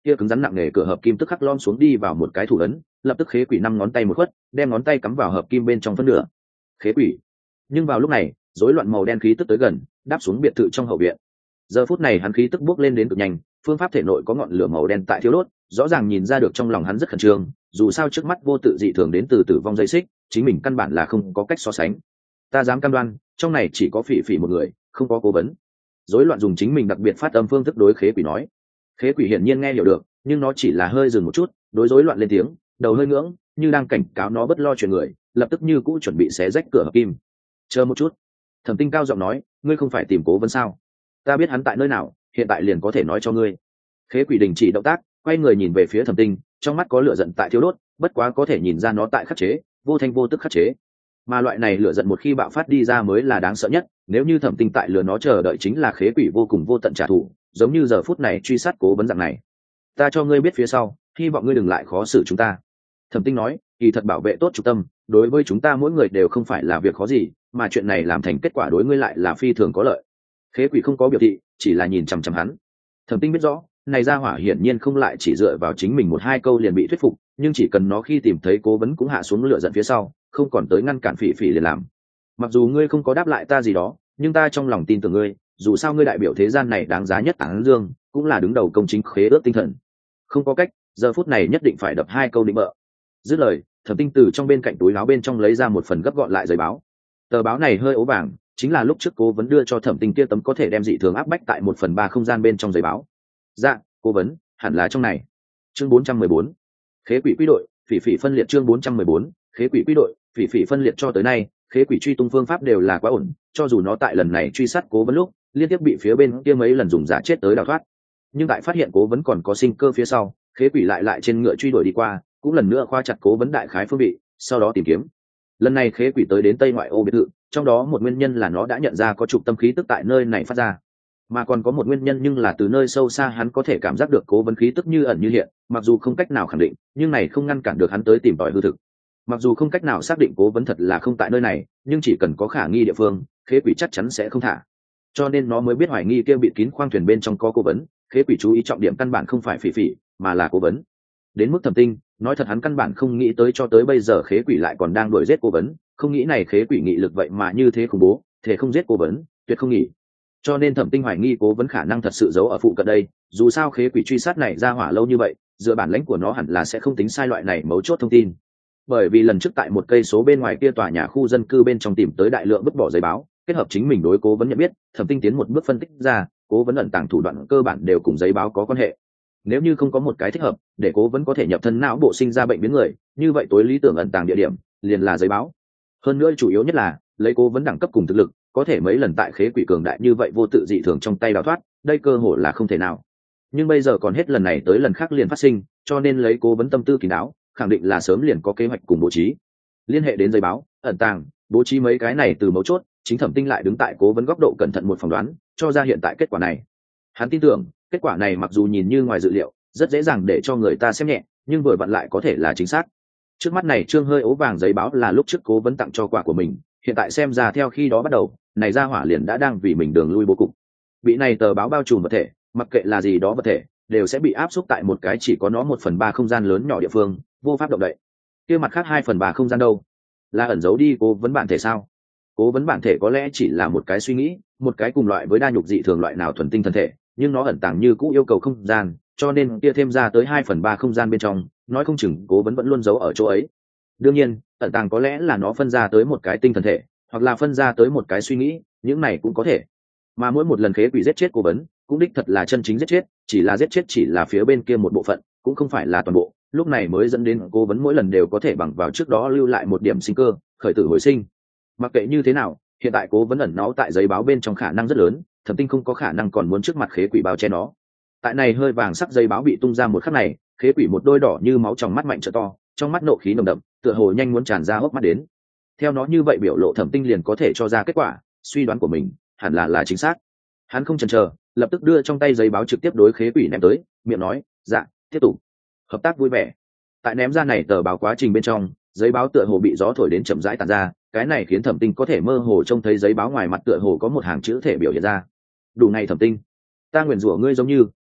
kia cứng rắn nặng nề cửa hợp kim tức khắc lom xuống đi vào một cái thủ ấn, lập tức khế quỷ 5 ngón tay một khuất, đem ngón tay cắm vào hợp kim bên trong phân nửa. Khế quỷ. Nhưng vào lúc này, rối loạn màu đen khí tức tới gần, đáp xuống biệt thự trong hậu viện. Giờ phút này hắn khí tức bước lên đến cực nhanh, phương pháp thể nội có ngọn lửa màu đen tại thiếu đốt, rõ ràng nhìn ra được trong lòng hắn rất khẩn trương, dù sao trước mắt vô tự dị thường đến từ tử vong dây xích, chính mình căn bản là không có cách so sánh. Ta dám cam đoan, trong này chỉ có Phỉ Phỉ một người, không có cố vấn. Rối loạn dùng chính mình đặc biệt phát âm phương thức đối khế quỷ nói. Khế quỷ hiển nhiên nghe hiểu được, nhưng nó chỉ là hơi dừng một chút, đối rối loạn lên tiếng, đầu hơi ngưỡng, như đang cảnh cáo nó bất lo chuyện người, lập tức như cũ chuẩn bị xé rách cửa hợp kim. Chờ một chút. Thẩm Tinh cao giọng nói, ngươi không phải tìm cố vấn sao? Ta biết hắn tại nơi nào, hiện tại liền có thể nói cho ngươi. Khế quỷ đình chỉ động tác, quay người nhìn về phía Thẩm Tinh, trong mắt có lửa giận tại thiêu đốt, bất quá có thể nhìn ra nó tại khắc chế, vô thanh vô tức khắc chế. Mà loại này lửa giận một khi bạo phát đi ra mới là đáng sợ nhất, nếu như Thẩm Tinh tại lừa nó chờ đợi chính là khế quỷ vô cùng vô tận trả thù, giống như giờ phút này truy sát cố vấn dạng này. Ta cho ngươi biết phía sau, hy vọng ngươi đừng lại khó xử chúng ta. Thẩm Tinh nói, kỳ thật bảo vệ tốt trung tâm, đối với chúng ta mỗi người đều không phải là việc khó gì, mà chuyện này làm thành kết quả đối ngươi lại là phi thường có lợi. Khế quỷ không có biểu thị, chỉ là nhìn chằm chằm hắn. Thẩm Tinh biết rõ, này ra hỏa hiển nhiên không lại chỉ dựa vào chính mình một hai câu liền bị thuyết phục, nhưng chỉ cần nó khi tìm thấy cố vấn cũng hạ xuống lửa giận phía sau, không còn tới ngăn cản Phỉ Phỉ liền làm. Mặc dù ngươi không có đáp lại ta gì đó, nhưng ta trong lòng tin tưởng ngươi, dù sao ngươi đại biểu thế gian này đáng giá nhất tán dương, cũng là đứng đầu công chính khế ước tinh thần. Không có cách, giờ phút này nhất định phải đập hai câu định bợ. Dứt lời, Thẩm Tinh từ trong bên cạnh túi áo bên trong lấy ra một phần gấp gọn lại giấy báo. Tờ báo này hơi ố vàng, chính là lúc trước cố vấn đưa cho Thẩm Tinh kia tấm có thể đem dị thường áp bách tại 1/3 không gian bên trong giấy báo. Dạ, cố vấn, hẳn là trong này. Chương 414. Khế quỷ quy đội, Phỉ Phỉ phân liệt. Chương 414. Khế quỷ quy đội, Phỉ Phỉ phân liệt. Cho tới nay, khế quỷ truy tung phương pháp đều là quá ổn, cho dù nó tại lần này truy sát cố vấn lúc liên tiếp bị phía bên kia mấy lần dùng giả chết tới đào thoát, nhưng tại phát hiện cố vấn còn có sinh cơ phía sau, khế quỷ lại trên ngựa truy đuổi đi qua, cũng lần nữa khóa chặt cố vấn đại khái phương vị, sau đó tìm kiếm. Lần này khế quỷ tới đến tây ngoại ô biệt thự, trong đó một nguyên nhân là nó đã nhận ra có trục tâm khí tức tại nơi này phát ra, mà còn có một nguyên nhân nhưng là từ nơi sâu xa hắn có thể cảm giác được cố vấn khí tức như ẩn như hiện, mặc dù không cách nào khẳng định, nhưng này không ngăn cản được hắn tới tìm tòi hư thực. Mặc dù không cách nào xác định cố vấn thật là không tại nơi này, nhưng chỉ cần có khả nghi địa phương, khế quỷ chắc chắn sẽ không thả. Cho nên nó mới biết hoài nghi kia bị kín khoang thuyền bên trong có cố vấn. Khế quỷ chú ý trọng điểm căn bản không phải Phỉ Phỉ, mà là cố vấn. Đến mức Thẩm Tinh, nói thật hắn căn bản không nghĩ tới cho tới bây giờ khế quỷ lại còn đang đuổi giết cố vấn, không nghĩ này khế quỷ nghị lực vậy mà như thế khủng bố, thể không giết cố vấn, tuyệt không nghỉ. Cho nên Thẩm Tinh hoài nghi cố vấn khả năng thật sự giấu ở phụ cận đây, dù sao khế quỷ truy sát này ra hỏa lâu như vậy, dựa bản lãnh của nó hẳn là sẽ không tính sai loại này mấu chốt thông tin. Bởi vì lần trước tại một cây số bên ngoài kia tòa nhà khu dân cư bên trong tìm tới đại lượng vứt bỏ giấy báo, kết hợp chính mình đối cố vấn nhận biết, Thẩm Tinh tiến một bước phân tích ra, cố vấn ẩn tàng thủ đoạn cơ bản đều cùng giấy báo có quan hệ. Nếu như không có một cái thích hợp để cố vấn có thể nhập thân não bộ sinh ra bệnh biến người, như vậy tối lý tưởng ẩn tàng địa điểm liền là giấy báo. Hơn nữa chủ yếu nhất là lấy cố vấn đẳng cấp cùng thực lực, có thể mấy lần tại khế quỷ cường đại như vậy vô tự dị thường trong tay đào thoát, đây cơ hội là không thể nào. Nhưng bây giờ còn hết lần này tới lần khác liền phát sinh, cho nên lấy cố vấn tâm tư kín đáo, khẳng định là sớm liền có kế hoạch cùng bố trí. Liên hệ đến giấy báo, ẩn tàng, bố trí mấy cái này từ mấu chốt, chính Thẩm Tinh lại đứng tại cố vấn góc độ cẩn thận một phỏng đoán, cho ra hiện tại kết quả này. Hắn tin tưởng, kết quả này mặc dù nhìn như ngoài dự liệu, rất dễ dàng để cho người ta xem nhẹ, nhưng vừa vặn lại có thể là chính xác. Trước mắt này trương hơi ố vàng giấy báo là lúc trước cố vấn tặng cho quà của mình, hiện tại xem ra theo khi đó bắt đầu, này ra hỏa liền đã đang vì mình đường lui bố cục. Bị này tờ báo bao trùm vật thể, mặc kệ là gì đó vật thể, đều sẽ bị áp xúc tại một cái chỉ có nó 1/3 không gian lớn nhỏ địa phương, vô pháp động đậy. Kia mặt khác 2/3 không gian đâu? Là ẩn giấu đi cố vấn bản thể sao? Cố vấn bản thể có lẽ chỉ là một cái suy nghĩ, một cái cùng loại với đa nhục dị thường loại nào thuần tinh thân thể, nhưng nó ẩn tàng như cũ yêu cầu không gian, cho nên kia thêm ra tới 2/3 không gian bên trong, nói không chừng cố vấn vẫn luôn giấu ở chỗ ấy. Đương nhiên, ẩn tàng có lẽ là nó phân ra tới một cái tinh thần thể, hoặc là phân ra tới một cái suy nghĩ, những này cũng có thể. Mà mỗi một lần khế quỷ giết chết cố vấn, cũng đích thật là chân chính giết chết, chỉ là giết chết chỉ là phía bên kia một bộ phận, cũng không phải là toàn bộ, lúc này mới dẫn đến cố vấn mỗi lần đều có thể bằng vào trước đó lưu lại một điểm sinh cơ, khởi tử hồi sinh. Mặc kệ như thế nào, hiện tại cố vấn ẩn náu tại giấy báo bên trong khả năng rất lớn, Thẩm Tinh không có khả năng còn muốn trước mặt khế quỷ bao che nó. Tại này hơi vàng sắc giấy báo bị tung ra một khắc này, khế quỷ một đôi đỏ như máu trong mắt mạnh trợ to, trong mắt nộ khí nồng đậm, tựa hồ nhanh muốn tràn ra hốc mắt đến. Theo nó như vậy biểu lộ, Thẩm Tinh liền có thể cho ra kết quả, suy đoán của mình hẳn là chính xác. Hắn không chần chờ, lập tức đưa trong tay giấy báo trực tiếp đối khế quỷ ném tới, miệng nói, dạ, tiếp tục, hợp tác vui vẻ. Tại ném ra này tờ báo quá trình bên trong, giấy báo tựa hồ bị gió thổi đến chậm rãi tàn ra, cái này khiến Thẩm Tinh có thể mơ hồ trông thấy giấy báo ngoài mặt tựa hồ có một hàng chữ thể biểu hiện ra. Đủ này Thẩm Tinh, ta nguyền rủa ngươi giống như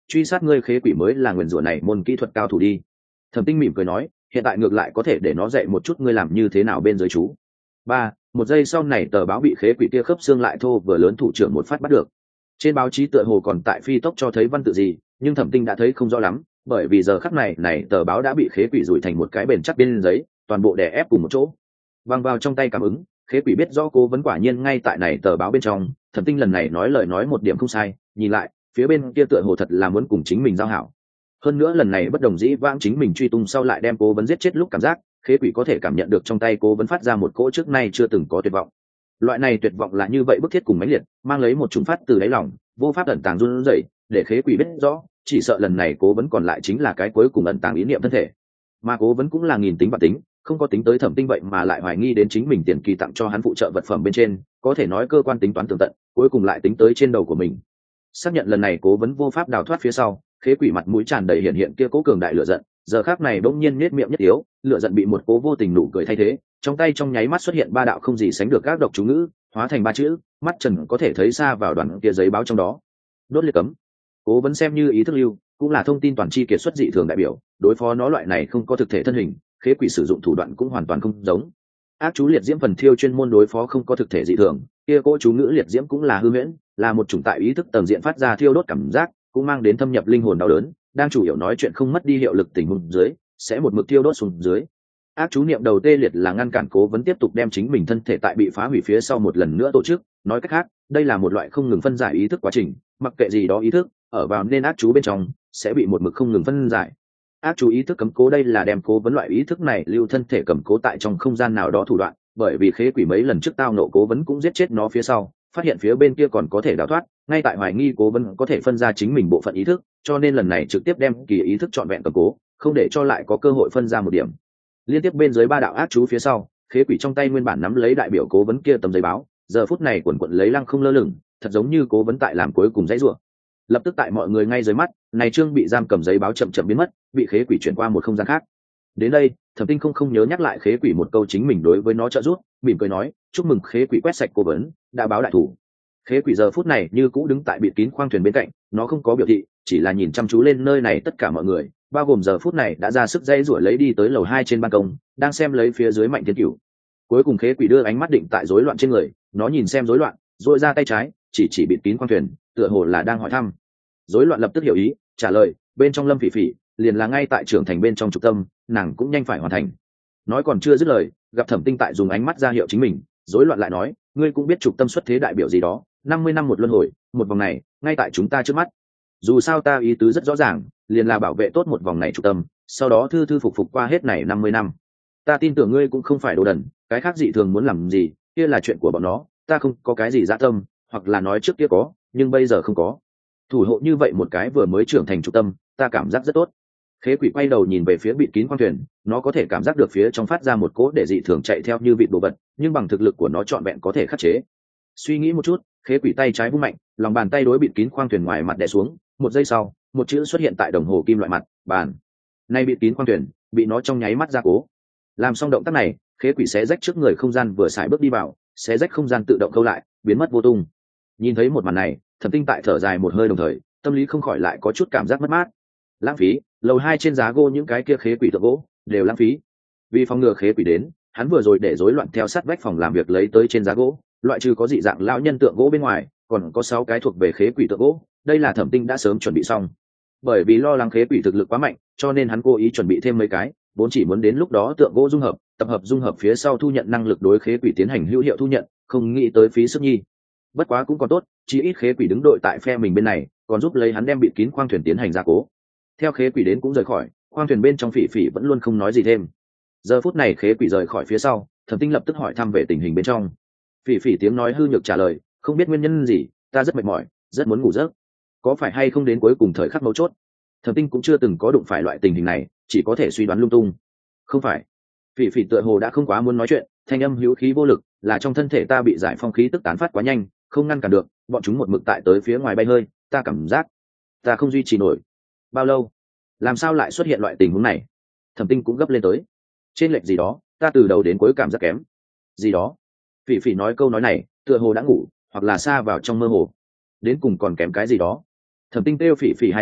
truy sát ngươi khế quỷ mới là nguyền rủa này môn kỹ thuật cao thủ đi. Thẩm Tinh mỉm cười nói, hiện tại ngược lại có thể để nó dạy một chút ngươi làm như thế nào bên dưới chú. Một giây sau này tờ báo bị khế quỷ kia khớp xương lại thô vừa lớn thủ trưởng một phát bắt được. Trên báo chí tựa hồ còn tại phi tốc cho thấy văn tự gì, nhưng Thẩm Tinh đã thấy không rõ lắm, bởi vì giờ khắc này tờ báo đã bị khế quỷ rủi thành một cái bền chắc bên giấy, toàn bộ đè ép cùng một chỗ. Văng vào trong tay cảm ứng, khế quỷ biết rõ Cố Vấn quả nhiên ngay tại này tờ báo bên trong. Thẩm Tinh lần này nói lời nói một điểm không sai, nhìn lại phía bên kia tựa hồ thật là muốn cùng chính mình giao hảo. Hơn nữa lần này bất đồng dĩ vãng chính mình truy tung sau lại đem Cố Vấn giết chết lúc cảm giác, khế quỷ có thể cảm nhận được trong tay Cố Vấn phát ra một cỗ trước nay chưa từng có tuyệt vọng. Loại này tuyệt vọng là như vậy bức thiết cùng mãnh liệt, mang lấy một chủng phát từ đáy lòng, vô pháp ẩn tàng run rẩy, để khế quỷ biết rõ, chỉ sợ lần này Cố Vấn còn lại chính là cái cuối cùng ẩn tàng ý niệm thân thể. Mà Cố Vấn cũng là nghìn tính vạn tính, không có tính tới Thẩm Tinh vậy mà lại hoài nghi đến chính mình tiền kỳ tặng cho hắn phụ trợ vật phẩm bên trên, có thể nói cơ quan tính toán tường tận, cuối cùng lại tính tới trên đầu của mình. Xác nhận lần này Cố Vấn vô pháp đào thoát phía sau, khế quỷ mặt mũi tràn đầy hiện kia cố cường đại lửa giận, giờ khắc này bỗng nhiên nhếch miệng nhất yếu, lửa giận bị một cố vô tình nụ cười thay thế, trong tay trong nháy mắt xuất hiện ba đạo không gì sánh được các độc chú ngữ, hóa thành ba chữ, mắt trần có thể thấy xa vào đoàn kia giấy báo trong đó. Đốt liệt cấm. Cố Vấn xem như ý thức lưu, cũng là thông tin toàn chi kiệt xuất dị thường đại biểu, đối phó nó loại này không có thực thể thân hình, khế quỷ sử dụng thủ đoạn cũng hoàn toàn không giống. Ác chú liệt diễm phần thiêu chuyên môn đối phó không có thực thể dị thường, kia cỗ chú ngữ liệt diễm cũng là hư huyễn, là một chủng tại ý thức tầng diện phát ra thiêu đốt cảm giác, cũng mang đến thâm nhập linh hồn đau đớn, đang chủ yếu nói chuyện không mất đi hiệu lực tình huống dưới, sẽ một mực thiêu đốt xuống dưới. Ác chú niệm đầu tê liệt là ngăn cản Cố Vấn tiếp tục đem chính mình thân thể tại bị phá hủy phía sau một lần nữa tổ chức, nói cách khác, đây là một loại không ngừng phân giải ý thức quá trình, mặc kệ gì đó ý thức ở vào nên ác chú bên trong sẽ bị một mực không ngừng phân giải. Ác chú ý thức cấm cố đây là đem Cố Vấn loại ý thức này lưu thân thể cầm cố tại trong không gian nào đó thủ đoạn, bởi vì khế quỷ mấy lần trước tao nộ Cố Vấn cũng giết chết nó phía sau, phát hiện phía bên kia còn có thể đào thoát, ngay tại hoài nghi Cố Vấn có thể phân ra chính mình bộ phận ý thức, cho nên lần này trực tiếp đem kỳ ý thức trọn vẹn cầm cố, không để cho lại có cơ hội phân ra một điểm. Liên tiếp bên dưới ba đạo ác chú phía sau, khế quỷ trong tay nguyên bản nắm lấy đại biểu Cố Vấn kia tấm giấy báo, giờ phút này quần quật lấy lăng không lơ lửng, thật giống như Cố Vấn tại làm cuối cùng dãy rủa. Lập tức tại mọi người ngay dưới mắt, này trương bị giam cầm giấy báo chậm chậm biến mất, bị khế quỷ chuyển qua một không gian khác. Đến đây, Thẩm Tinh không nhớ nhắc lại khế quỷ một câu chính mình đối với nó trợ giúp, mỉm cười nói, chúc mừng khế quỷ quét sạch Cố Vấn, đã báo đại thủ. Khế quỷ giờ phút này như cũ đứng tại bịt kín khoang thuyền bên cạnh, nó không có biểu thị, chỉ là nhìn chăm chú lên nơi này tất cả mọi người, bao gồm giờ phút này đã ra sức dây rủa lấy đi tới lầu 2 trên ban công, đang xem lấy phía dưới Mạnh Thiên Cửu. Cuối cùng khế quỷ đưa ánh mắt định tại rối loạn trên người, nó nhìn xem rối loạn, rồi ra tay trái, chỉ bịt kín khoang thuyền, tựa hồ là đang hỏi thăm. Rối loạn lập tức hiểu ý, trả lời, bên trong Lâm Phỉ Phỉ, liền là ngay tại trưởng thành bên trong trục tâm, nàng cũng nhanh phải hoàn thành. Nói còn chưa dứt lời, gặp Thẩm Tinh tại dùng ánh mắt ra hiệu chính mình, rối loạn lại nói, ngươi cũng biết trục tâm xuất thế đại biểu gì đó, 50 năm một luân hồi, một vòng này, ngay tại chúng ta trước mắt. Dù sao ta ý tứ rất rõ ràng, liền là bảo vệ tốt một vòng này trục tâm, sau đó thư phục qua hết này 50 năm. Ta tin tưởng ngươi cũng không phải đồ đần, cái khác dị thường muốn làm gì, kia là chuyện của bọn nó, ta không có cái gì dã tâm, hoặc là nói trước kia có, nhưng bây giờ không có. Thủ hộ như vậy một cái vừa mới trưởng thành trục tâm, ta cảm giác rất tốt. Khế quỷ quay đầu nhìn về phía bịt kín khoang thuyền, nó có thể cảm giác được phía trong phát ra một cỗ để dị thường chạy theo như vịt đồ vật, nhưng bằng thực lực của nó trọn vẹn có thể khắc chế. Suy nghĩ một chút, khế quỷ tay trái vung mạnh, lòng bàn tay đối bịt kín khoang thuyền ngoài mặt đè xuống, một giây sau, một chữ xuất hiện tại đồng hồ kim loại mặt, bàn. Nay bịt kín khoang thuyền, bị nó trong nháy mắt gia cố. Làm xong động tác này, khế quỷ xé rách trước người không gian vừa xài bước đi vào, xé rách không gian tự động câu lại, biến mất vô tung. Nhìn thấy một màn này, Thẩm Tinh tại thở dài một hơi đồng thời, tâm lý không khỏi lại có chút cảm giác mất mát. Lãng phí, lầu 2 trên giá gỗ những cái kia khế quỷ tượng gỗ đều lãng phí. Vì phòng ngừa khế quỷ đến, hắn vừa rồi để rối loạn theo sát vách phòng làm việc lấy tới trên giá gỗ, loại trừ có dị dạng lão nhân tượng gỗ bên ngoài, còn có 6 cái thuộc về khế quỷ tượng gỗ, đây là Thẩm Tinh đã sớm chuẩn bị xong. Bởi vì lo lắng khế quỷ thực lực quá mạnh, cho nên hắn cố ý chuẩn bị thêm mấy cái, vốn chỉ muốn đến lúc đó tượng gỗ dung hợp, tập hợp dung hợp phía sau thu nhận năng lực đối khế quỷ tiến hành hữu hiệu thu nhận, không nghĩ tới phí sức nhi. Bất quá cũng còn tốt, chí ít khế quỷ đứng đội tại phe mình bên này, còn giúp lấy hắn đem bịt kín khoang thuyền tiến hành gia cố. Theo khế quỷ đến cũng rời khỏi, khoang thuyền bên trong Phỉ Phỉ vẫn luôn không nói gì thêm. Giờ phút này khế quỷ rời khỏi phía sau, Thẩm Tinh lập tức hỏi thăm về tình hình bên trong. Phỉ Phỉ tiếng nói hư nhược trả lời, không biết nguyên nhân gì, ta rất mệt mỏi, rất muốn ngủ giấc. Có phải hay không đến cuối cùng thời khắc mấu chốt? Thẩm Tinh cũng chưa từng có đụng phải loại tình hình này, chỉ có thể suy đoán lung tung. Không phải. Phỉ Phỉ tựa hồ đã không quá muốn nói chuyện, thanh âm hữu khí vô lực, là trong thân thể ta bị giải phong khí tức tán phát quá nhanh, không ngăn cản được, bọn chúng một mực tại tới phía ngoài bay hơi, ta cảm giác ta không duy trì nổi. Bao lâu? Làm sao lại xuất hiện loại tình huống này? Thẩm Tinh cũng gấp lên tới. Trên lệch gì đó, ta từ đầu đến cuối cảm giác kém. Gì đó? Phỉ Phỉ nói câu nói này, tựa hồ đã ngủ, hoặc là xa vào trong mơ hồ. Đến cùng còn kém cái gì đó? Thẩm Tinh kêu Phỉ Phỉ 2 tiếng,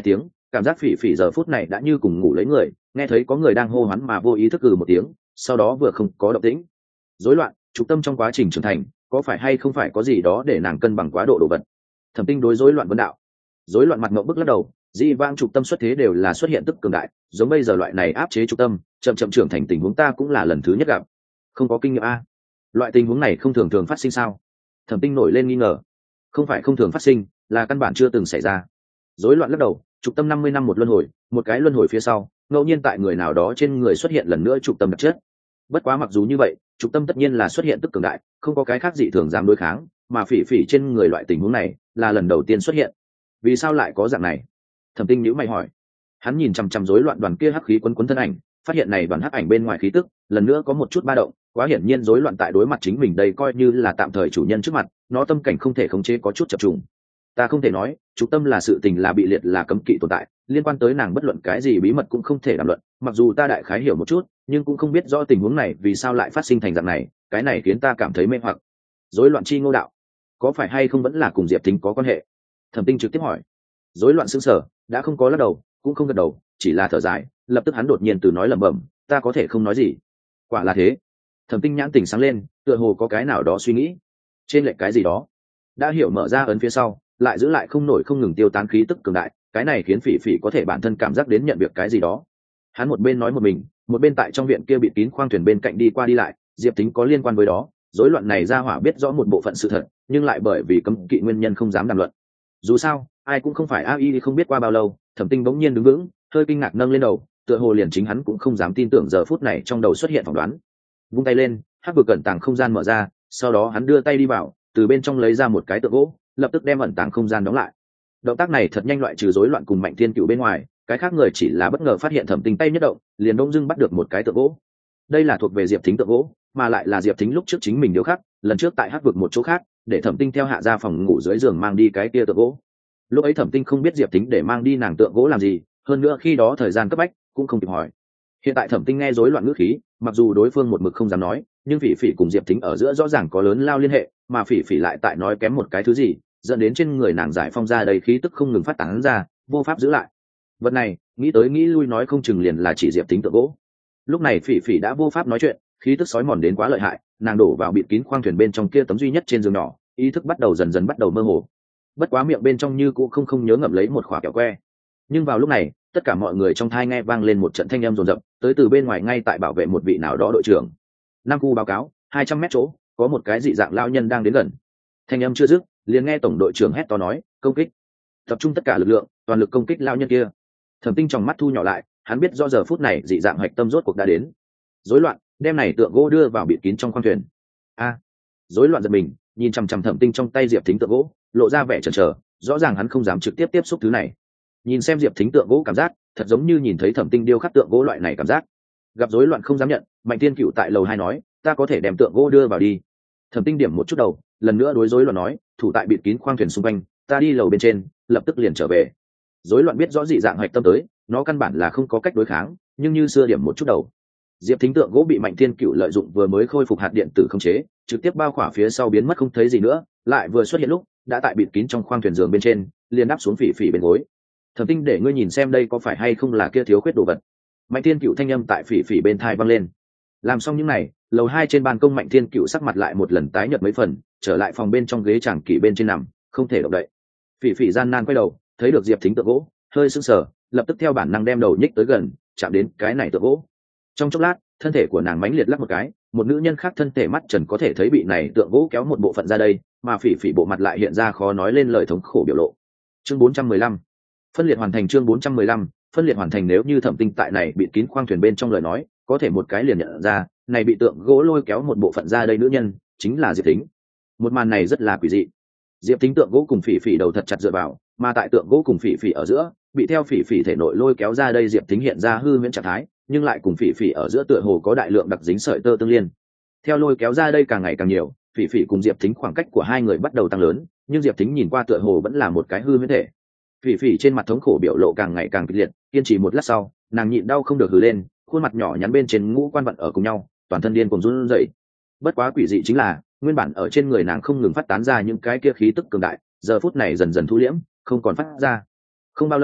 cảm giác phỉ phỉ giờ phút này đã như cùng ngủ lấy người, nghe thấy có người đang hô hoán mà vô ý thức một tiếng, sau đó vừa không có động tĩnh. Rối loạn trục tâm trong quá trình trưởng thành, có phải hay không phải có gì đó để nàng cân bằng quá độ đồ vật? Thẩm Tinh đối rối loạn vấn đạo. Rối loạn mặt ngậm bức lắc đầu, dị vang trục tâm xuất thế đều là xuất hiện tức cường đại, giống bây giờ loại này áp chế trục tâm chậm chậm trưởng thành tình huống ta cũng là lần thứ nhất gặp, không có kinh nghiệm a. Loại tình huống này không thường thường phát sinh sao? Thẩm Tinh nổi lên nghi ngờ. Không phải không thường phát sinh, là căn bản chưa từng xảy ra. Rối loạn lắc đầu, trục tâm 50 năm một luân hồi, một cái luân hồi phía sau ngẫu nhiên tại người nào đó trên người xuất hiện lần nữa trục tâm đặc chất. Bất quá mặc dù như vậy, trục tâm tất nhiên là xuất hiện tức cường đại, không có cái khác dị thường dám đối kháng, mà phỉ phỉ trên người loại tình huống này là lần đầu tiên xuất hiện. Vì sao lại có dạng này? Thẩm Tinh nhíu mày hỏi. Hắn nhìn chằm chằm rối loạn đoàn kia hắc khí quấn quấn thân ảnh, phát hiện này đoàn hắc ảnh bên ngoài khí tức lần nữa có một chút ba động, quá hiển nhiên rối loạn tại đối mặt chính mình đây coi như là tạm thời chủ nhân trước mặt, nó tâm cảnh không thể khống chế có chút chập trùng. Ta không thể nói trục tâm là sự tình là bị liệt là cấm kỵ tồn tại, liên quan tới nàng bất luận cái gì bí mật cũng không thể đàm luận, mặc dù ta đại khái hiểu một chút nhưng cũng không biết rõ tình huống này vì sao lại phát sinh thành dạng này, cái này khiến ta cảm thấy mê hoặc. Rối loạn chi ngô đạo, có phải hay không vẫn là cùng Diệp Thính có quan hệ? Thẩm Tinh trực tiếp hỏi. Rối loạn sững sờ, đã không có lắc đầu cũng không gật đầu, chỉ là thở dài, lập tức hắn đột nhiên từ nói lẩm bẩm, ta có thể không nói gì. Quả là thế. Thẩm Tinh nhãn tình sáng lên, tựa hồ có cái nào đó suy nghĩ. Trên lệch cái gì đó? Đã hiểu mở ra ấn phía sau, lại giữ lại không nổi không ngừng tiêu tán khí tức cường đại, cái này khiến phỉ phỉ có thể bản thân cảm giác đến nhận việc cái gì đó. Hắn một bên nói một mình, một bên tại trong viện kia bịt kín khoang thuyền bên cạnh đi qua đi lại, Diệp Tính có liên quan với đó, rối loạn này ra hỏa biết rõ một bộ phận sự thật, nhưng lại bởi vì cấm kỵ nguyên nhân không dám đàm luận. Dù sao ai cũng không phải AI, không biết qua bao lâu Thẩm Tinh bỗng nhiên đứng vững, hơi kinh ngạc nâng lên đầu, tựa hồ liền chính hắn cũng không dám tin tưởng giờ phút này trong đầu xuất hiện phỏng đoán. Vung tay lên, hắc vực cẩn tàng không gian mở ra, sau đó hắn đưa tay đi vào, từ bên trong lấy ra một cái tượng gỗ, lập tức đem ẩn tàng không gian đóng lại. Động tác này thật nhanh, loại trừ rối loạn cùng Mạnh Thiên Cửu bên ngoài, cái khác người chỉ là bất ngờ phát hiện Thẩm Tinh tay nhất động, liền đông dưng bắt được một cái tượng gỗ. Đây là thuộc về Diệp Thính tượng gỗ, mà lại là Diệp Thính lúc trước chính mình điêu khắc, lần trước tại hắc vực một chỗ khác, để Thẩm Tinh theo hạ ra phòng ngủ dưới giường mang đi cái kia tượng gỗ. Lúc ấy Thẩm Tinh không biết Diệp Thính để mang đi nàng tượng gỗ làm gì, hơn nữa khi đó thời gian cấp bách cũng không kịp hỏi. Hiện tại Thẩm Tinh nghe rối loạn ngữ khí, mặc dù đối phương một mực không dám nói, nhưng phỉ phỉ cùng Diệp Thính ở giữa rõ ràng có lớn lao liên hệ, mà phỉ phỉ lại tại nói kém một cái thứ gì, dẫn đến trên người nàng giải phong ra đầy khí tức không ngừng phát tán ra, vô pháp giữ lại. Vật này nghĩ tới nghĩ lui nói không chừng liền là chỉ Diệp Thính tượng gỗ. Lúc này phỉ phỉ đã vô pháp nói chuyện, khí tức sói mòn đến quá lợi hại, nàng đổ vào bịt kín khoang thuyền bên trong kia tấm duy nhất trên giường nhỏ, ý thức bắt đầu dần dần bắt đầu mơ hồ. Bất quá miệng bên trong như cũng không nhớ ngậm lấy một khỏa kẹo que. Nhưng vào lúc này tất cả mọi người trong thai nghe vang lên một trận thanh âm rồn rập, tới từ bên ngoài ngay tại bảo vệ một vị nào đó đội trưởng. Nam khu báo cáo 200 mét chỗ có một cái dị dạng lao nhân đang đến gần. Thanh âm chưa dứt, liền nghe tổng đội trưởng hét to nói, công kích, tập trung tất cả lực lượng toàn lực công kích lao nhân kia. Thẩm Tinh trong mắt thu nhỏ lại, hắn biết do giờ phút này dị dạng hạch tâm rốt cuộc đã đến. Rối loạn đem này tượng gỗ đưa vào bịt kín trong khoang thuyền. Rối loạn giật mình, nhìn chằm chằm Thẩm Tinh trong tay Diệp Thính tượng gỗ, lộ ra vẻ chần chờ, rõ ràng hắn không dám trực tiếp tiếp xúc thứ này. Nhìn xem Diệp Thính tượng gỗ cảm giác thật giống như nhìn thấy Thẩm Tinh điêu khắc tượng gỗ loại này cảm giác. Gặp rối loạn không dám nhận, Mạnh Thiên Cửu tại lầu 2 nói, ta có thể đem tượng gỗ đưa vào đi. Thẩm Tinh điểm một chút đầu, lần nữa đối rối loạn nói, thủ tại bịt kín khoang thuyền xung quanh, ta đi lầu bên trên, lập tức liền trở về. Rối loạn biết rõ dị dạng hạch tâm tới, nó căn bản là không có cách đối kháng, nhưng như xưa điểm một chút đầu. Diệp Thính tượng gỗ bị Mạnh Thiên Cửu lợi dụng vừa mới khôi phục hạt điện tử không chế, trực tiếp bao khỏa phía sau biến mất không thấy gì nữa, lại vừa xuất hiện lúc đã tại bịt kín trong khoang thuyền giường bên trên, liền đáp xuống phỉ phỉ bên gối. Thẩm Tinh để ngươi nhìn xem đây có phải hay không là kia thiếu khuyết đồ vật. Mạnh Thiên Cửu thanh âm tại phỉ phỉ bên thai vang lên. Làm xong những này, lầu 2 trên ban công Mạnh Thiên Cửu sắc mặt lại một lần tái nhợt mấy phần, trở lại phòng bên trong ghế chàng kỷ bên trên nằm, không thể động đậy. Phỉ phỉ gian nan quay đầu, thấy được Diệp Thính tượng gỗ, hơi sững sờ, lập tức theo bản năng đem đầu nhích tới gần, chạm đến cái này tượng gỗ. Trong chốc lát, thân thể của nàng mãnh liệt lắc một cái, một nữ nhân khác thân thể mắt trần có thể thấy bị này tượng gỗ kéo một bộ phận ra đây, mà phỉ phỉ bộ mặt lại hiện ra khó nói lên lời thống khổ biểu lộ. Chương 415 phân liệt hoàn thành. Chương 415 phân liệt hoàn thành. Nếu như Thẩm Tinh tại này bị kín khoang thuyền bên trong lời nói, có thể một cái liền nhận ra, này bị tượng gỗ lôi kéo một bộ phận ra đây nữ nhân chính là Diệp Thính. Một màn này rất là quỷ dị. Diệp Thính tượng gỗ cùng phỉ phỉ đầu thật chặt dựa vào, mà tại tượng gỗ cùng phỉ phỉ ở giữa, bị theo phỉ phỉ thể nội lôi kéo ra đây Diệp Thính hiện ra hư huyễn trạng thái, nhưng lại cùng phỉ phỉ ở giữa tựa hồ có đại lượng đặc dính sợi tơ tương liên. Theo lôi kéo ra đây càng ngày càng nhiều, phỉ phỉ cùng Diệp Thính khoảng cách của hai người bắt đầu tăng lớn, nhưng Diệp Thính nhìn qua tựa hồ vẫn là một cái hư huyễn thể. Phỉ phỉ trên mặt thống khổ biểu lộ càng ngày càng kịch liệt, kiên trì một lát sau, nàng nhịn đau không được hừ lên, khuôn mặt nhỏ nhắn bên trên ngũ quan vận ở cùng nhau, toàn thân điên cuồng run rẩy. Bất quá quỷ dị chính là, nguyên bản ở trên người nàng không ngừng phát tán ra những cái kia khí tức cường đại, giờ phút này dần dần thu liễm, không còn phát ra. Không bao lâu,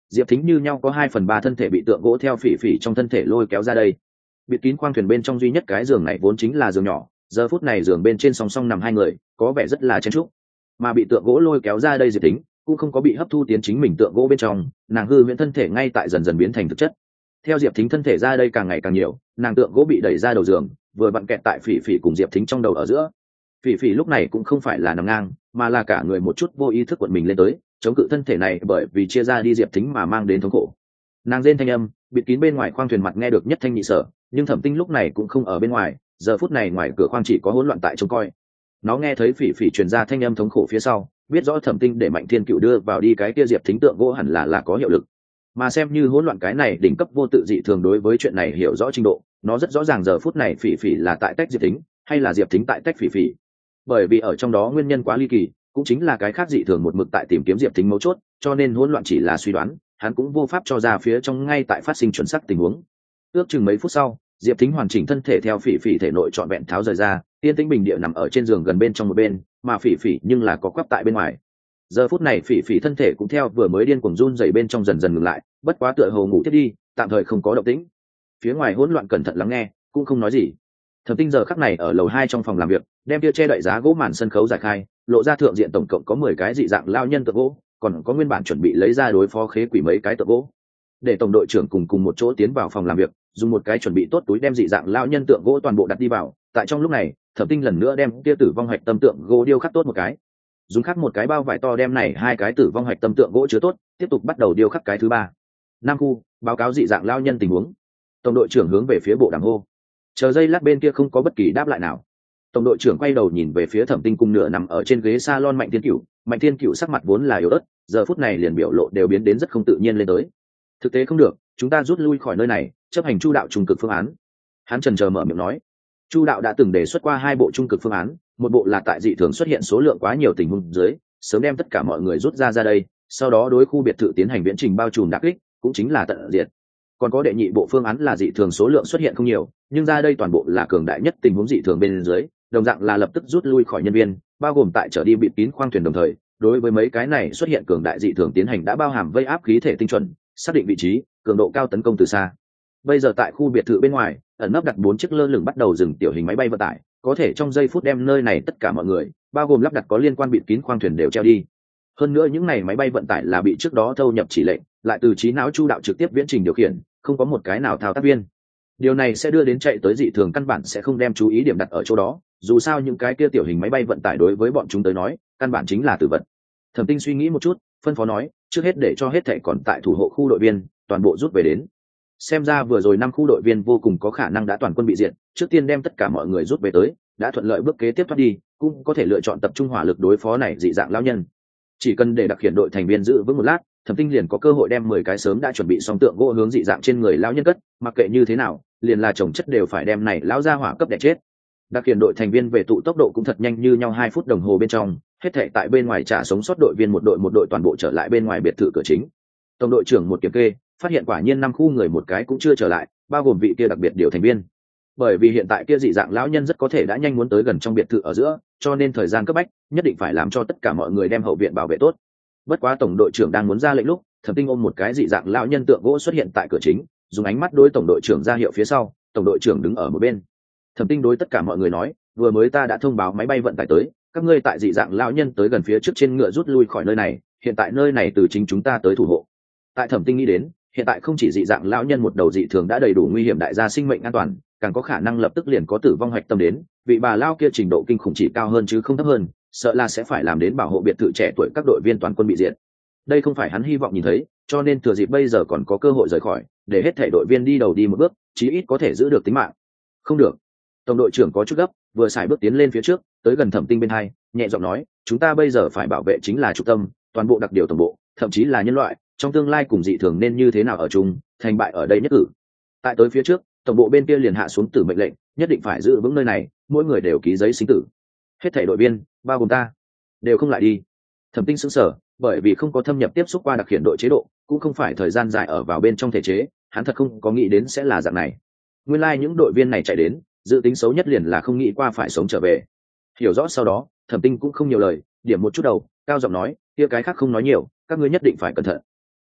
Diệp Thính như nhau có 2/3 thân thể bị tượng gỗ theo phỉ phỉ trong thân thể lôi kéo ra đây. Bịt kín khoang thuyền bên trong duy nhất cái giường này vốn chính là giường nhỏ, giờ phút này giường bên trên song song nằm hai người, có vẻ rất là chen chúc. Mà bị tượng gỗ lôi kéo ra đây Diệp Thính cũng không có bị hấp thu tiến chính mình tượng gỗ bên trong, nàng hư huyễn thân thể ngay tại dần dần biến thành thực chất. Theo Diệp Thính thân thể ra đây càng ngày càng nhiều, nàng tượng gỗ bị đẩy ra đầu giường, vừa vặn kẹt tại phỉ phỉ cùng Diệp Thính trong đầu ở giữa. Phỉ phỉ lúc này cũng không phải là nằm ngang, mà là cả người một chút vô ý thức cuộn mình lên tới, chống cự thân thể này bởi vì chia ra đi Diệp Thính mà mang đến thống khổ. Nàng rên thanh âm bịt kín bên ngoài khoang thuyền mặt nghe được nhất thanh nhị sở, nhưng Thẩm Tinh lúc này cũng không ở bên ngoài, giờ phút này ngoài cửa khoang chỉ có hỗn loạn tại trông coi. Nó nghe thấy phỉ phỉ truyền ra thanh âm thống khổ phía sau, biết rõ Thẩm Tinh để Mạnh Thiên Cựu đưa vào đi cái kia Diệp Thính tượng gỗ hẳn là có hiệu lực. Mà xem như hỗn loạn cái này đỉnh cấp vô tự dị thường đối với chuyện này hiểu rõ trình độ, nó rất rõ ràng giờ phút này phỉ phỉ là tại tách Diệp Thính hay là Diệp Thính tại tách phỉ phỉ. Bởi vì ở trong đó nguyên nhân quá ly kỳ, cũng chính là cái khác dị thường một mực tại tìm kiếm Diệp Thính mấu chốt, cho nên hỗn loạn chỉ là suy đoán, hắn cũng vô pháp cho ra phía trong ngay tại phát sinh chuẩn xác tình huống. Ước chừng mấy phút sau, Diệp Thính hoàn chỉnh thân thể theo phỉ phỉ thể nội trọn vẹn tháo rời ra, yên tĩnh bình địa nằm ở trên giường gần bên trong một bên, mà phỉ phỉ nhưng là có quắp tại bên ngoài. Giờ phút này phỉ phỉ thân thể cũng theo vừa mới điên cuồng run rẩy bên trong dần dần ngừng lại, bất quá tựa hồ ngủ thiết đi, tạm thời không có động tĩnh. Phía ngoài hỗn loạn cẩn thận lắng nghe, cũng không nói gì. Thẩm Tinh giờ khắc này ở lầu 2 trong phòng làm việc, đem kia che đậy giá gỗ màn sân khấu giải khai, lộ ra thượng diện tổng cộng có 10 cái dị dạng lao nhân tượng gỗ, còn có nguyên bản chuẩn bị lấy ra đối phó khế quỷ mấy cái tượng gỗ. Để tổng đội trưởng cùng một chỗ tiến vào phòng làm việc, dùng một cái chuẩn bị tốt túi đem dị dạng lao nhân tượng gỗ toàn bộ đặt đi vào. Tại trong lúc này, Thẩm Tinh lần nữa đem kia tử vong hạch tâm tượng gỗ điêu khắc tốt một cái, dùng khắc một cái bao vải to đem này hai cái tử vong hạch tâm tượng gỗ chứa tốt, tiếp tục bắt đầu điêu khắc cái thứ ba. Nam khu báo cáo dị dạng lao nhân tình huống. Tổng đội trưởng hướng về phía bộ đàm hô. Chờ giây lát bên kia không có bất kỳ đáp lại nào. Tổng đội trưởng quay đầu nhìn về phía Thẩm Tinh cùng nửa nằm ở trên ghế salon Mạnh Thiên Cửu. Mạnh Thiên Cửu sắc mặt vốn là yếu ớt, giờ phút này liền biểu lộ đều biến đến rất không tự nhiên lên tới. Thực tế không được, chúng ta rút lui khỏi nơi này, chấp hành chu đạo trung cực phương án. Hắn chần chờ mở miệng nói. Chu đạo đã từng đề xuất qua 2 bộ trung cực phương án, một bộ là tại dị thường xuất hiện số lượng quá nhiều tình huống dưới, sớm đem tất cả mọi người rút ra đây, sau đó đối khu biệt thự tiến hành viễn trình bao trùm đả kích, cũng chính là tận diệt. Còn có đệ nhị bộ phương án là dị thường số lượng xuất hiện không nhiều, nhưng ra đây toàn bộ là cường đại nhất tình huống dị thường bên dưới, đồng dạng là lập tức rút lui khỏi nhân viên, bao gồm tại trở đi bịt kín khoang thuyền đồng thời, đối với mấy cái này xuất hiện cường đại dị thường tiến hành đã bao hàm vây áp khí thể tinh chuẩn, xác định vị trí, cường độ cao tấn công từ xa. Bây giờ tại khu biệt thự bên ngoài, ẩn nấp đặt 4 chiếc lơ lửng bắt đầu dừng tiểu hình máy bay vận tải, có thể trong giây phút đem nơi này tất cả mọi người, bao gồm lắp đặt có liên quan bịt kín khoang thuyền đều treo đi. Hơn nữa những này máy bay vận tải là bị trước đó thâu nhập chỉ lệnh, lại từ trí não chu đạo trực tiếp viễn trình điều khiển, không có một cái nào thao tác viên. Điều này sẽ đưa đến chạy tới dị thường căn bản sẽ không đem chú ý điểm đặt ở chỗ đó, dù sao những cái kia tiểu hình máy bay vận tải đối với bọn chúng tới nói, căn bản chính là tử vật. Thẩm Tinh suy nghĩ một chút, phân phó nói, trước hết để cho hết thảy còn tại thủ hộ khu đội viên, toàn bộ rút về đến. Xem ra vừa rồi 5 khu đội viên vô cùng có khả năng đã toàn quân bị diệt, trước tiên đem tất cả mọi người rút về tới, đã thuận lợi bước kế tiếp thoát đi, cũng có thể lựa chọn tập trung hỏa lực đối phó này dị dạng lão nhân. Chỉ cần để đặc hiện đội thành viên giữ vững một lát, Thẩm Tinh liền có cơ hội đem 10 cái sớm đã chuẩn bị xong tượng gỗ hướng dị dạng trên người lão nhân cất, mặc kệ như thế nào, liền là chồng chất đều phải đem này lão ra hỏa cấp đẻ chết. Đặc hiện đội thành viên về tụ tốc độ cũng thật nhanh như nhau 2 phút đồng hồ bên trong, hết thảy tại bên ngoài trả sống sót đội viên một đội toàn bộ trở lại bên ngoài biệt thự cửa chính. Tổng đội trưởng một kiểm kê, phát hiện quả nhiên 5 khu người một cái cũng chưa trở lại, bao gồm vị kia đặc biệt điều thành viên. Bởi vì hiện tại kia dị dạng lão nhân rất có thể đã nhanh muốn tới gần trong biệt thự ở giữa, cho nên thời gian cấp bách, nhất định phải làm cho tất cả mọi người đem hậu viện bảo vệ tốt. Bất quá tổng đội trưởng đang muốn ra lệnh lúc, Thẩm Tinh ôm một cái dị dạng lão nhân tượng gỗ xuất hiện tại cửa chính, dùng ánh mắt đối tổng đội trưởng ra hiệu phía sau, tổng đội trưởng đứng ở một bên. Thẩm Tinh đối tất cả mọi người nói, vừa mới ta đã thông báo máy bay vận tải tới, các ngươi tại dị dạng lão nhân tới gần phía trước trên ngựa rút lui khỏi nơi này, hiện tại nơi này từ chính chúng ta tới thủ hộ. Tại Thẩm Tinh nghĩ đến, hiện tại không chỉ dị dạng lão nhân một đầu dị thường đã đầy đủ nguy hiểm đại gia sinh mệnh an toàn, càng có khả năng lập tức liền có tử vong hoạch tâm đến, vị bà lao kia trình độ kinh khủng chỉ cao hơn chứ không thấp hơn, sợ là sẽ phải làm đến bảo hộ biệt thự trẻ tuổi các đội viên toàn quân bị diệt. Đây không phải hắn hy vọng nhìn thấy, cho nên thừa dịp bây giờ còn có cơ hội rời khỏi, để hết thảy đội viên đi đầu đi một bước, chí ít có thể giữ được tính mạng. Không được. Tổng đội trưởng có chút gấp, vừa xài bước tiến lên phía trước, tới gần Thẩm Tinh bên hai, nhẹ giọng nói, chúng ta bây giờ phải bảo vệ chính là trung tâm, toàn bộ đặc điều tổng bộ, thậm chí là nhân loại, trong tương lai cùng dị thường nên như thế nào ở chung, thành bại ở đây nhất cử. Tại tới phía trước, tổng bộ bên kia liền hạ xuống tử mệnh lệnh, nhất định phải giữ vững nơi này, mỗi người đều ký giấy sinh tử. Hết thảy đội viên, bao gồm ta, đều không lại đi. Thẩm Tinh sững sờ, bởi vì không có thâm nhập tiếp xúc qua đặc hiện đội chế độ, cũng không phải thời gian dài ở vào bên trong thể chế, hắn thật không có nghĩ đến sẽ là dạng này. Nguyên lai những đội viên này chạy đến, dự tính xấu nhất liền là không nghĩ qua phải sống trở về. Hiểu rõ sau đó, Thẩm Tinh cũng không nhiều lời, điểm một chút đầu, cao giọng nói, kia cái khác không nói nhiều, các ngươi nhất định phải cẩn thận. Ân,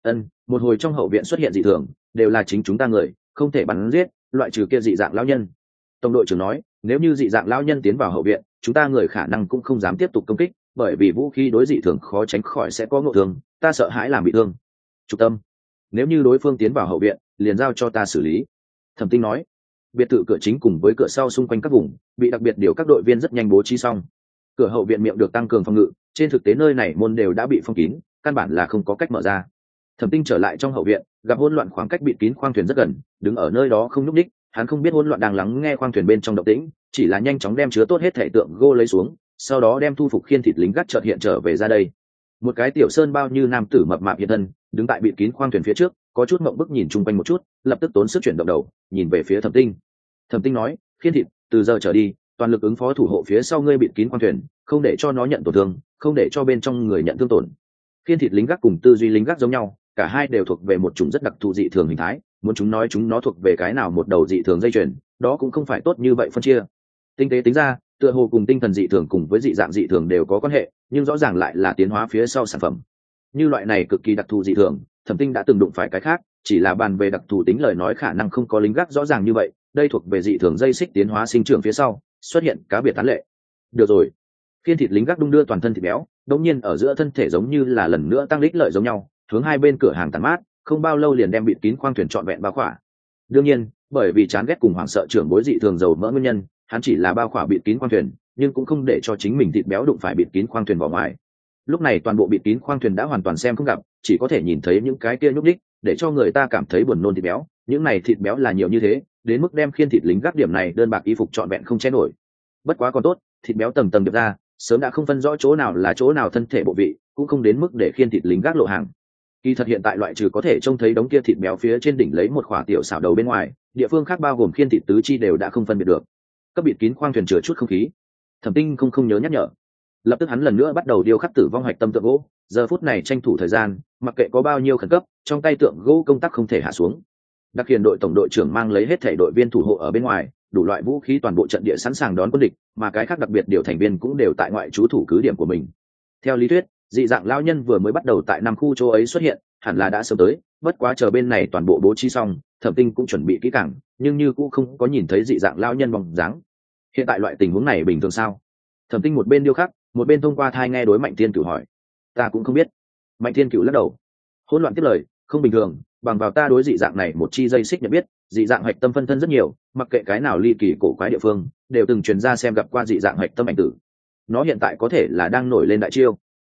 một hồi trong hậu viện xuất hiện dị thường, đều là chính chúng ta người, không thể bắn giết, loại trừ kia dị dạng lão nhân. Tổng đội trưởng nói, nếu như dị dạng lão nhân tiến vào hậu viện, chúng ta người khả năng cũng không dám tiếp tục công kích, bởi vì vũ khí đối dị thường khó tránh khỏi sẽ có ngộ thương, ta sợ hãi làm bị thương. Trục tâm, nếu như đối phương tiến vào hậu viện, liền giao cho ta xử lý. Thẩm Tinh nói. Biệt thự cửa chính cùng với cửa sau xung quanh các vùng bị đặc biệt điều các đội viên rất nhanh bố trí xong. Cửa hậu viện miệng được tăng cường phòng ngự, trên thực tế nơi này môn đều đã bị phong kín, căn bản là không có cách mở ra. Thẩm Tinh trở lại trong hậu viện, gặp hỗn loạn khoảng cách bịt kín khoang thuyền rất gần, đứng ở nơi đó không nhúc nhích, hắn không biết hỗn loạn đang lắng nghe khoang thuyền bên trong động tĩnh, chỉ là nhanh chóng đem chứa tốt hết thể tượng gô lấy xuống, sau đó đem thu phục khiên thịt lính gác chợt hiện trở về ra đây. Một cái tiểu sơn bao như nam tử mập mạp hiện thân, đứng tại bịt kín khoang thuyền phía trước, có chút ngậm bức nhìn chung quanh một chút, lập tức tốn sức chuyển động đầu, nhìn về phía Thẩm Tinh. Thẩm Tinh nói, khiên thịt, từ giờ trở đi, toàn lực ứng phó thủ hộ phía sau ngươi bịt kín khoang thuyền, không để cho nó nhận tổn thương, không để cho bên trong người nhận thương tổn. Khiên thịt lính gác cùng tư duy lính gác giống nhau, cả hai đều thuộc về một chủng rất đặc thù dị thường hình thái, muốn chúng nói chúng nó thuộc về cái nào một đầu dị thường dây chuyền, đó cũng không phải tốt như vậy phân chia. Tinh tế tính ra, tựa hồ cùng tinh thần dị thường cùng với dị dạng dị thường đều có quan hệ, nhưng rõ ràng lại là tiến hóa phía sau sản phẩm. Như loại này cực kỳ đặc thù dị thường, Thẩm Tinh đã từng đụng phải cái khác, chỉ là bàn về đặc thù tính lời nói khả năng không có lính gác rõ ràng như vậy, đây thuộc về dị thường dây xích tiến hóa sinh trưởng phía sau, xuất hiện cá biệt tán lệ. Được rồi. Khiên thịt lính gác đung đưa toàn thân thịt béo, đột nhiên ở giữa thân thể giống như là lần nữa tăng lích lợi giống nhau, hướng hai bên cửa hàng tàn mát, không bao lâu liền đem bịt kín khoang thuyền trọn vẹn bao khỏa. Đương nhiên, bởi vì chán ghét cùng hoảng sợ trưởng bối dị thường dầu mỡ nguyên nhân, hắn chỉ là bao khỏa bịt kín khoang thuyền, nhưng cũng không để cho chính mình thịt béo đụng phải bịt kín khoang thuyền vào ngoài. Lúc này toàn bộ bịt kín khoang thuyền đã hoàn toàn xem không gặp, chỉ có thể nhìn thấy những cái kia nhúc nhích, để cho người ta cảm thấy buồn nôn thịt béo. Những này thịt béo là nhiều như thế, đến mức đem khiên thịt lính gác điểm này đơn bạc y phục trọn vẹn không che nổi. Bất quá còn tốt, thịt béo tầng tầng điệp ra, sớm đã không phân rõ chỗ nào là chỗ nào thân thể bộ vị, cũng không đến mức để khiên thịt lính gác lộ hàng. Kỳ thật hiện tại loại trừ có thể trông thấy đống kia thịt béo phía trên đỉnh lấy một khỏa tiểu xảo đầu bên ngoài, địa phương khác bao gồm khiên thịt tứ chi đều đã không phân biệt được. Cấp bịt kín khoang thuyền chứa chút không khí. Thẩm Tinh không nhớ nhắc nhở. Lập tức hắn lần nữa bắt đầu điêu khắc tử vong hoạch tâm tượng gỗ, giờ phút này tranh thủ thời gian, mặc kệ có bao nhiêu khẩn cấp, trong tay tượng gỗ công tác không thể hạ xuống. Đặc hiện đội tổng đội trưởng mang lấy hết thể đội viên thủ hộ ở bên ngoài, đủ loại vũ khí toàn bộ trận địa sẵn sàng đón quân địch, mà cái khác đặc biệt điều thành viên cũng đều tại ngoại trú thủ cứ điểm của mình. Theo lý thuyết, dị dạng lão nhân vừa mới bắt đầu tại năm khu chỗ ấy xuất hiện, hẳn là đã sớm tới, bất quá chờ bên này toàn bộ bố trí xong, Thẩm Tinh cũng chuẩn bị kỹ càng, nhưng như cũng không có nhìn thấy dị dạng lão nhân bóng dáng. Hiện tại loại tình huống này bình thường sao? Thẩm Tinh một bên điêu khắc, một bên thông qua thai nghe đối Mạnh Thiên Cửu hỏi. Ta cũng không biết. Mạnh Thiên Cửu lắc đầu. Hỗn loạn tiếp lời, không bình thường, bằng vào ta đối dị dạng này một chi dây xích nhận biết, dị dạng hạch tâm phân thân rất nhiều, mặc kệ cái nào ly kỳ cổ quái địa phương, đều từng truyền ra xem gặp qua dị dạng hạch tâm ảnh tử. Nó hiện tại có thể là đang nổi lên đại chiêu.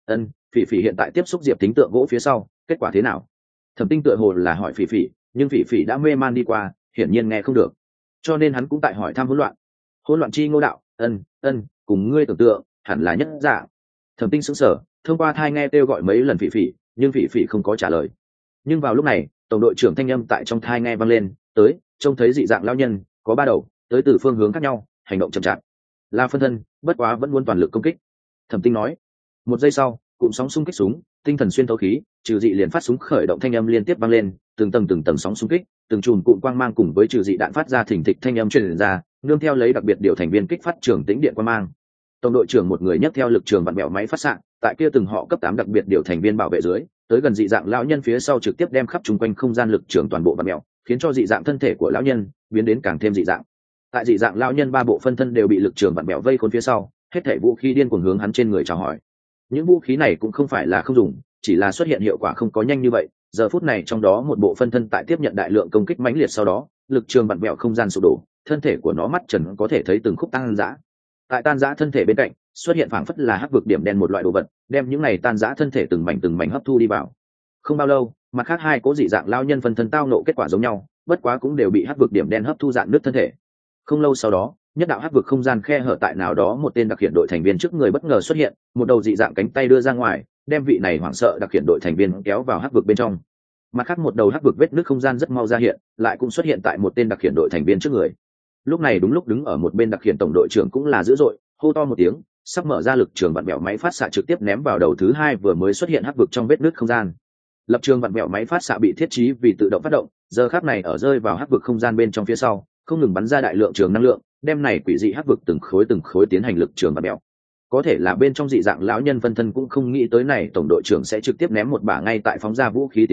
Phỉ Phỉ hiện tại tiếp xúc Diệp Tính tượng gỗ phía sau, kết quả thế nào? Thẩm Tinh tựa hồ là hỏi Phỉ Phỉ, nhưng Phỉ Phỉ đã mê man đi qua, hiển nhiên nghe không được, cho nên hắn cũng tại hỏi thăm hỗn loạn. Hỗn loạn chi Ngô đạo, cùng ngươi tưởng tượng, hẳn là nhất dạng. Thẩm Tinh sững sờ, thông qua thai nghe kêu gọi mấy lần Phỉ Phỉ, nhưng Phỉ Phỉ không có trả lời. Nhưng vào lúc này, tổng đội trưởng thanh âm tại trong thai nghe vang lên, tới, trông thấy dị dạng lão nhân, có ba đầu, tới từ phương hướng khác nhau, hành động chậm chạp. Là phân thân, bất quá vẫn muốn toàn lực công kích. Thẩm Tinh nói. Một giây sau, cụm sóng xung kích súng, tinh thần xuyên thấu khí, trừ dị liền phát súng khởi động thanh âm liên tiếp vang lên, từng tầng sóng xung kích, từng chùm cụm quang mang cùng với trừ dị đạn phát ra thình thịch thanh âm truyền ra, nương theo lấy đặc biệt điều thành viên kích phát trường tĩnh điện quang mang. Tổng đội trưởng một người nhấc theo lực trường vặn bẹo máy phát xạ, tại kia từng họ cấp 8 đặc biệt điều thành viên bảo vệ dưới, tới gần dị dạng lão nhân phía sau trực tiếp đem khắp chung quanh không gian lực trường toàn bộ vặn bẹo, khiến cho dị dạng thân thể của lão nhân biến đến càng thêm dị dạng. Tại dị dạng lão nhân ba bộ phân thân đều bị lực trường vặn bẹo vây khốn phía sau, hết thảy vũ khí điên cuồng hướng hắn trên người chào hỏi. Những vũ khí này cũng không phải là không dùng, chỉ là xuất hiện hiệu quả không có nhanh như vậy. Giờ phút này trong đó một bộ phân thân tại tiếp nhận đại lượng công kích mãnh liệt sau đó, lực trường vặn vẹo không gian sụp đổ, thân thể của nó mắt trần có thể thấy từng khúc tan rã. Tại tan rã thân thể bên cạnh, xuất hiện phảng phất là hắc vực điểm đen một loại đồ vật, đem những này tan rã thân thể từng mảnh hấp thu đi vào. Không bao lâu, mặt khác hai cố dị dạng lao nhân phân thân tao nộ kết quả giống nhau, bất quá cũng đều bị hắc vực điểm đen hấp thu dạn nước thân thể. Không lâu sau đó, nhất đạo hắc vực không gian khe hở tại nào đó một tên đặc hiện đội thành viên trước người bất ngờ xuất hiện, một đầu dị dạng cánh tay đưa ra ngoài, đem vị này hoảng sợ đặc hiện đội thành viên kéo vào hắc vực bên trong. Mặt khác một đầu hắc vực vết nước không gian rất mau ra hiện, lại cũng xuất hiện tại một tên đặc hiện đội thành viên trước người. Lúc này đúng lúc đứng ở một bên đặc hiện tổng đội trưởng cũng là dữ dội, hô to một tiếng, sắp mở ra lực trường vặn vẹo máy phát xạ trực tiếp ném vào đầu thứ hai vừa mới xuất hiện hắc vực trong vết nước không gian. Lập trường vặn vẹo máy phát xạ bị thiết trí vì tự động phát động, giờ khắc này ở rơi vào hắc vực không gian bên trong phía sau, không ngừng bắn ra đại lượng trường năng lượng, đem này quỷ dị hắc vực từng khối tiến hành lực trường vặn vẹo. Có thể là bên trong dị dạng lão nhân phân thân cũng không nghĩ tới này tổng đội trưởng sẽ trực tiếp ném một bả ngay tại phóng ra vũ khí tiến đến,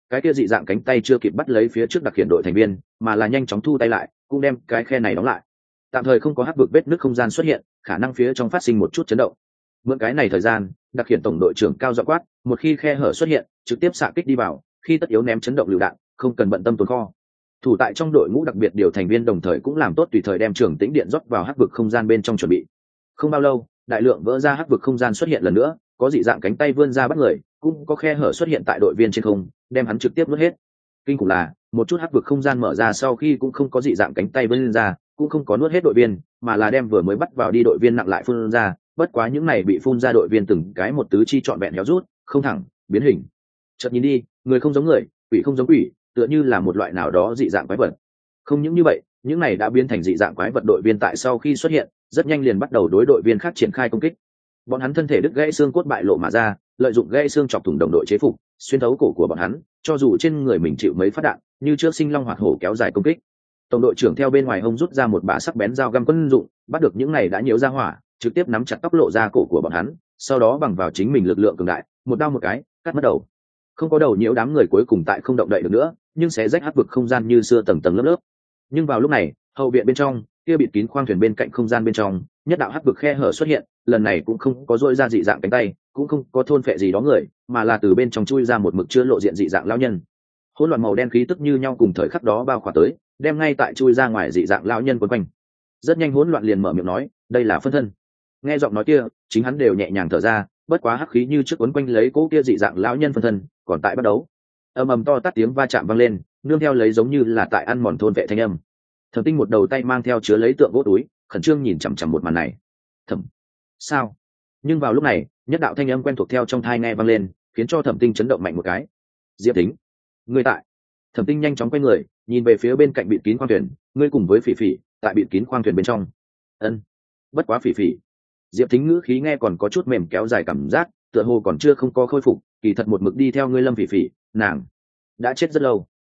cái kia dị dạng cánh tay chưa kịp bắt lấy phía trước đặc hiện đội thành viên, mà là nhanh chóng thu tay lại, cũng đem cái khe này đóng lại. Tạm thời không có hắc vực vết nứt không gian xuất hiện, khả năng phía trong phát sinh một chút chấn động. Mượn cái này thời gian, đặc hiện tổng đội trưởng cao giọng quát, một khi khe hở xuất hiện, trực tiếp xạ kích đi vào, khi tất yếu ném chấn động lựu đạn, không cần bận tâm tồn kho. Thủ tại trong đội ngũ đặc biệt điều thành viên đồng thời cũng làm tốt tùy thời đem trường tĩnh điện rót vào hắc vực không gian bên trong chuẩn bị. Không bao lâu, đại lượng vỡ ra hắc vực không gian xuất hiện lần nữa, có dị dạng cánh tay vươn ra bắt người, cũng có khe hở xuất hiện tại đội viên trên không, đem hắn trực tiếp nuốt hết. Kinh khủng là, một chút hắc vực không gian mở ra sau khi cũng không có dị dạng cánh tay vươn ra, cũng không có nuốt hết đội viên, mà là đem vừa mới bắt vào đi đội viên nặng lại phun ra, bất quá những này bị phun ra đội viên từng cái một tứ chi trọn vẹn héo rút, không thẳng, biến hình. Chợt nhìn đi, người không giống người, quỷ không giống quỷ, tựa như là một loại nào đó dị dạng quái vật. Không những như vậy, những này đã biến thành dị dạng quái vật đội viên tại sau khi xuất hiện, rất nhanh liền bắt đầu đối đội viên khác triển khai công kích. Bọn hắn thân thể đứt gãy xương cốt bại lộ mà ra, lợi dụng gãy xương chọc thủng đồng đội chế phục, xuyên thấu cổ của bọn hắn, cho dù trên người mình chịu mấy phát đạn, như trước sinh long hoạt hổ kéo dài công kích. Tổng đội trưởng theo bên ngoài hông rút ra một bả sắc bén dao găm quân dụng, bắt được những này đã nhiễu ra hỏa, trực tiếp nắm chặt tóc lộ ra cổ của bọn hắn, sau đó bằng vào chính mình lực lượng cường đại, một đao một cái, cắt mất đầu. Không có đầu nhiễu đám người cuối cùng tại không động đậy được nữa, nhưng sẽ rách hắc vực không gian như xưa tầng tầng lớp lớp. Nhưng vào lúc này, hậu viện bên trong, kia bịt kín khoang thuyền bên cạnh không gian bên trong, nhất đạo hắc vực khe hở xuất hiện, lần này cũng không có dội ra dị dạng cánh tay, cũng không có thôn phệ gì đó người, mà là từ bên trong chui ra một mực chưa lộ diện dị dạng lão nhân. Hỗn loạn màu đen khí tức như nhau cùng thời khắc đó bao khỏa tới, đem ngay tại chui ra ngoài dị dạng lão nhân quấn quanh. Rất nhanh hỗn loạn liền mở miệng nói, đây là phân thân. Nghe giọng nói kia, chính hắn đều nhẹ nhàng thở ra, bất quá hắc khí như trước quấn quanh lấy cỗ kia dị dạng lão nhân phân thân, còn tại bắt đấu. Ầm ầm to tát tiếng va chạm vang lên, nương theo lấy giống như là tại ăn mòn thôn vệ thanh âm. Thẩm Tinh một đầu tay mang theo chứa lấy tượng gỗ túi, khẩn trương nhìn chằm chằm một màn này. Thẩm, sao? Nhưng vào lúc này, nhất đạo thanh âm quen thuộc theo trong thai nghe vang lên, khiến cho Thẩm Tinh chấn động mạnh một cái. Diệp Tính, ngươi tại? Thẩm Tinh nhanh chóng quay người, nhìn về phía bên cạnh bịt kín khoang thuyền, ngươi cùng với Phỉ Phỉ tại bịt kín khoang thuyền bên trong. Ân, bất quá Phỉ Phỉ. Diệp Tính ngữ khí nghe còn có chút mềm kéo dài cảm giác, tựa hồ còn chưa không có khôi phục, kỳ thật một mực đi theo ngươi Lâm Phỉ Phỉ, nàng đã chết rất lâu.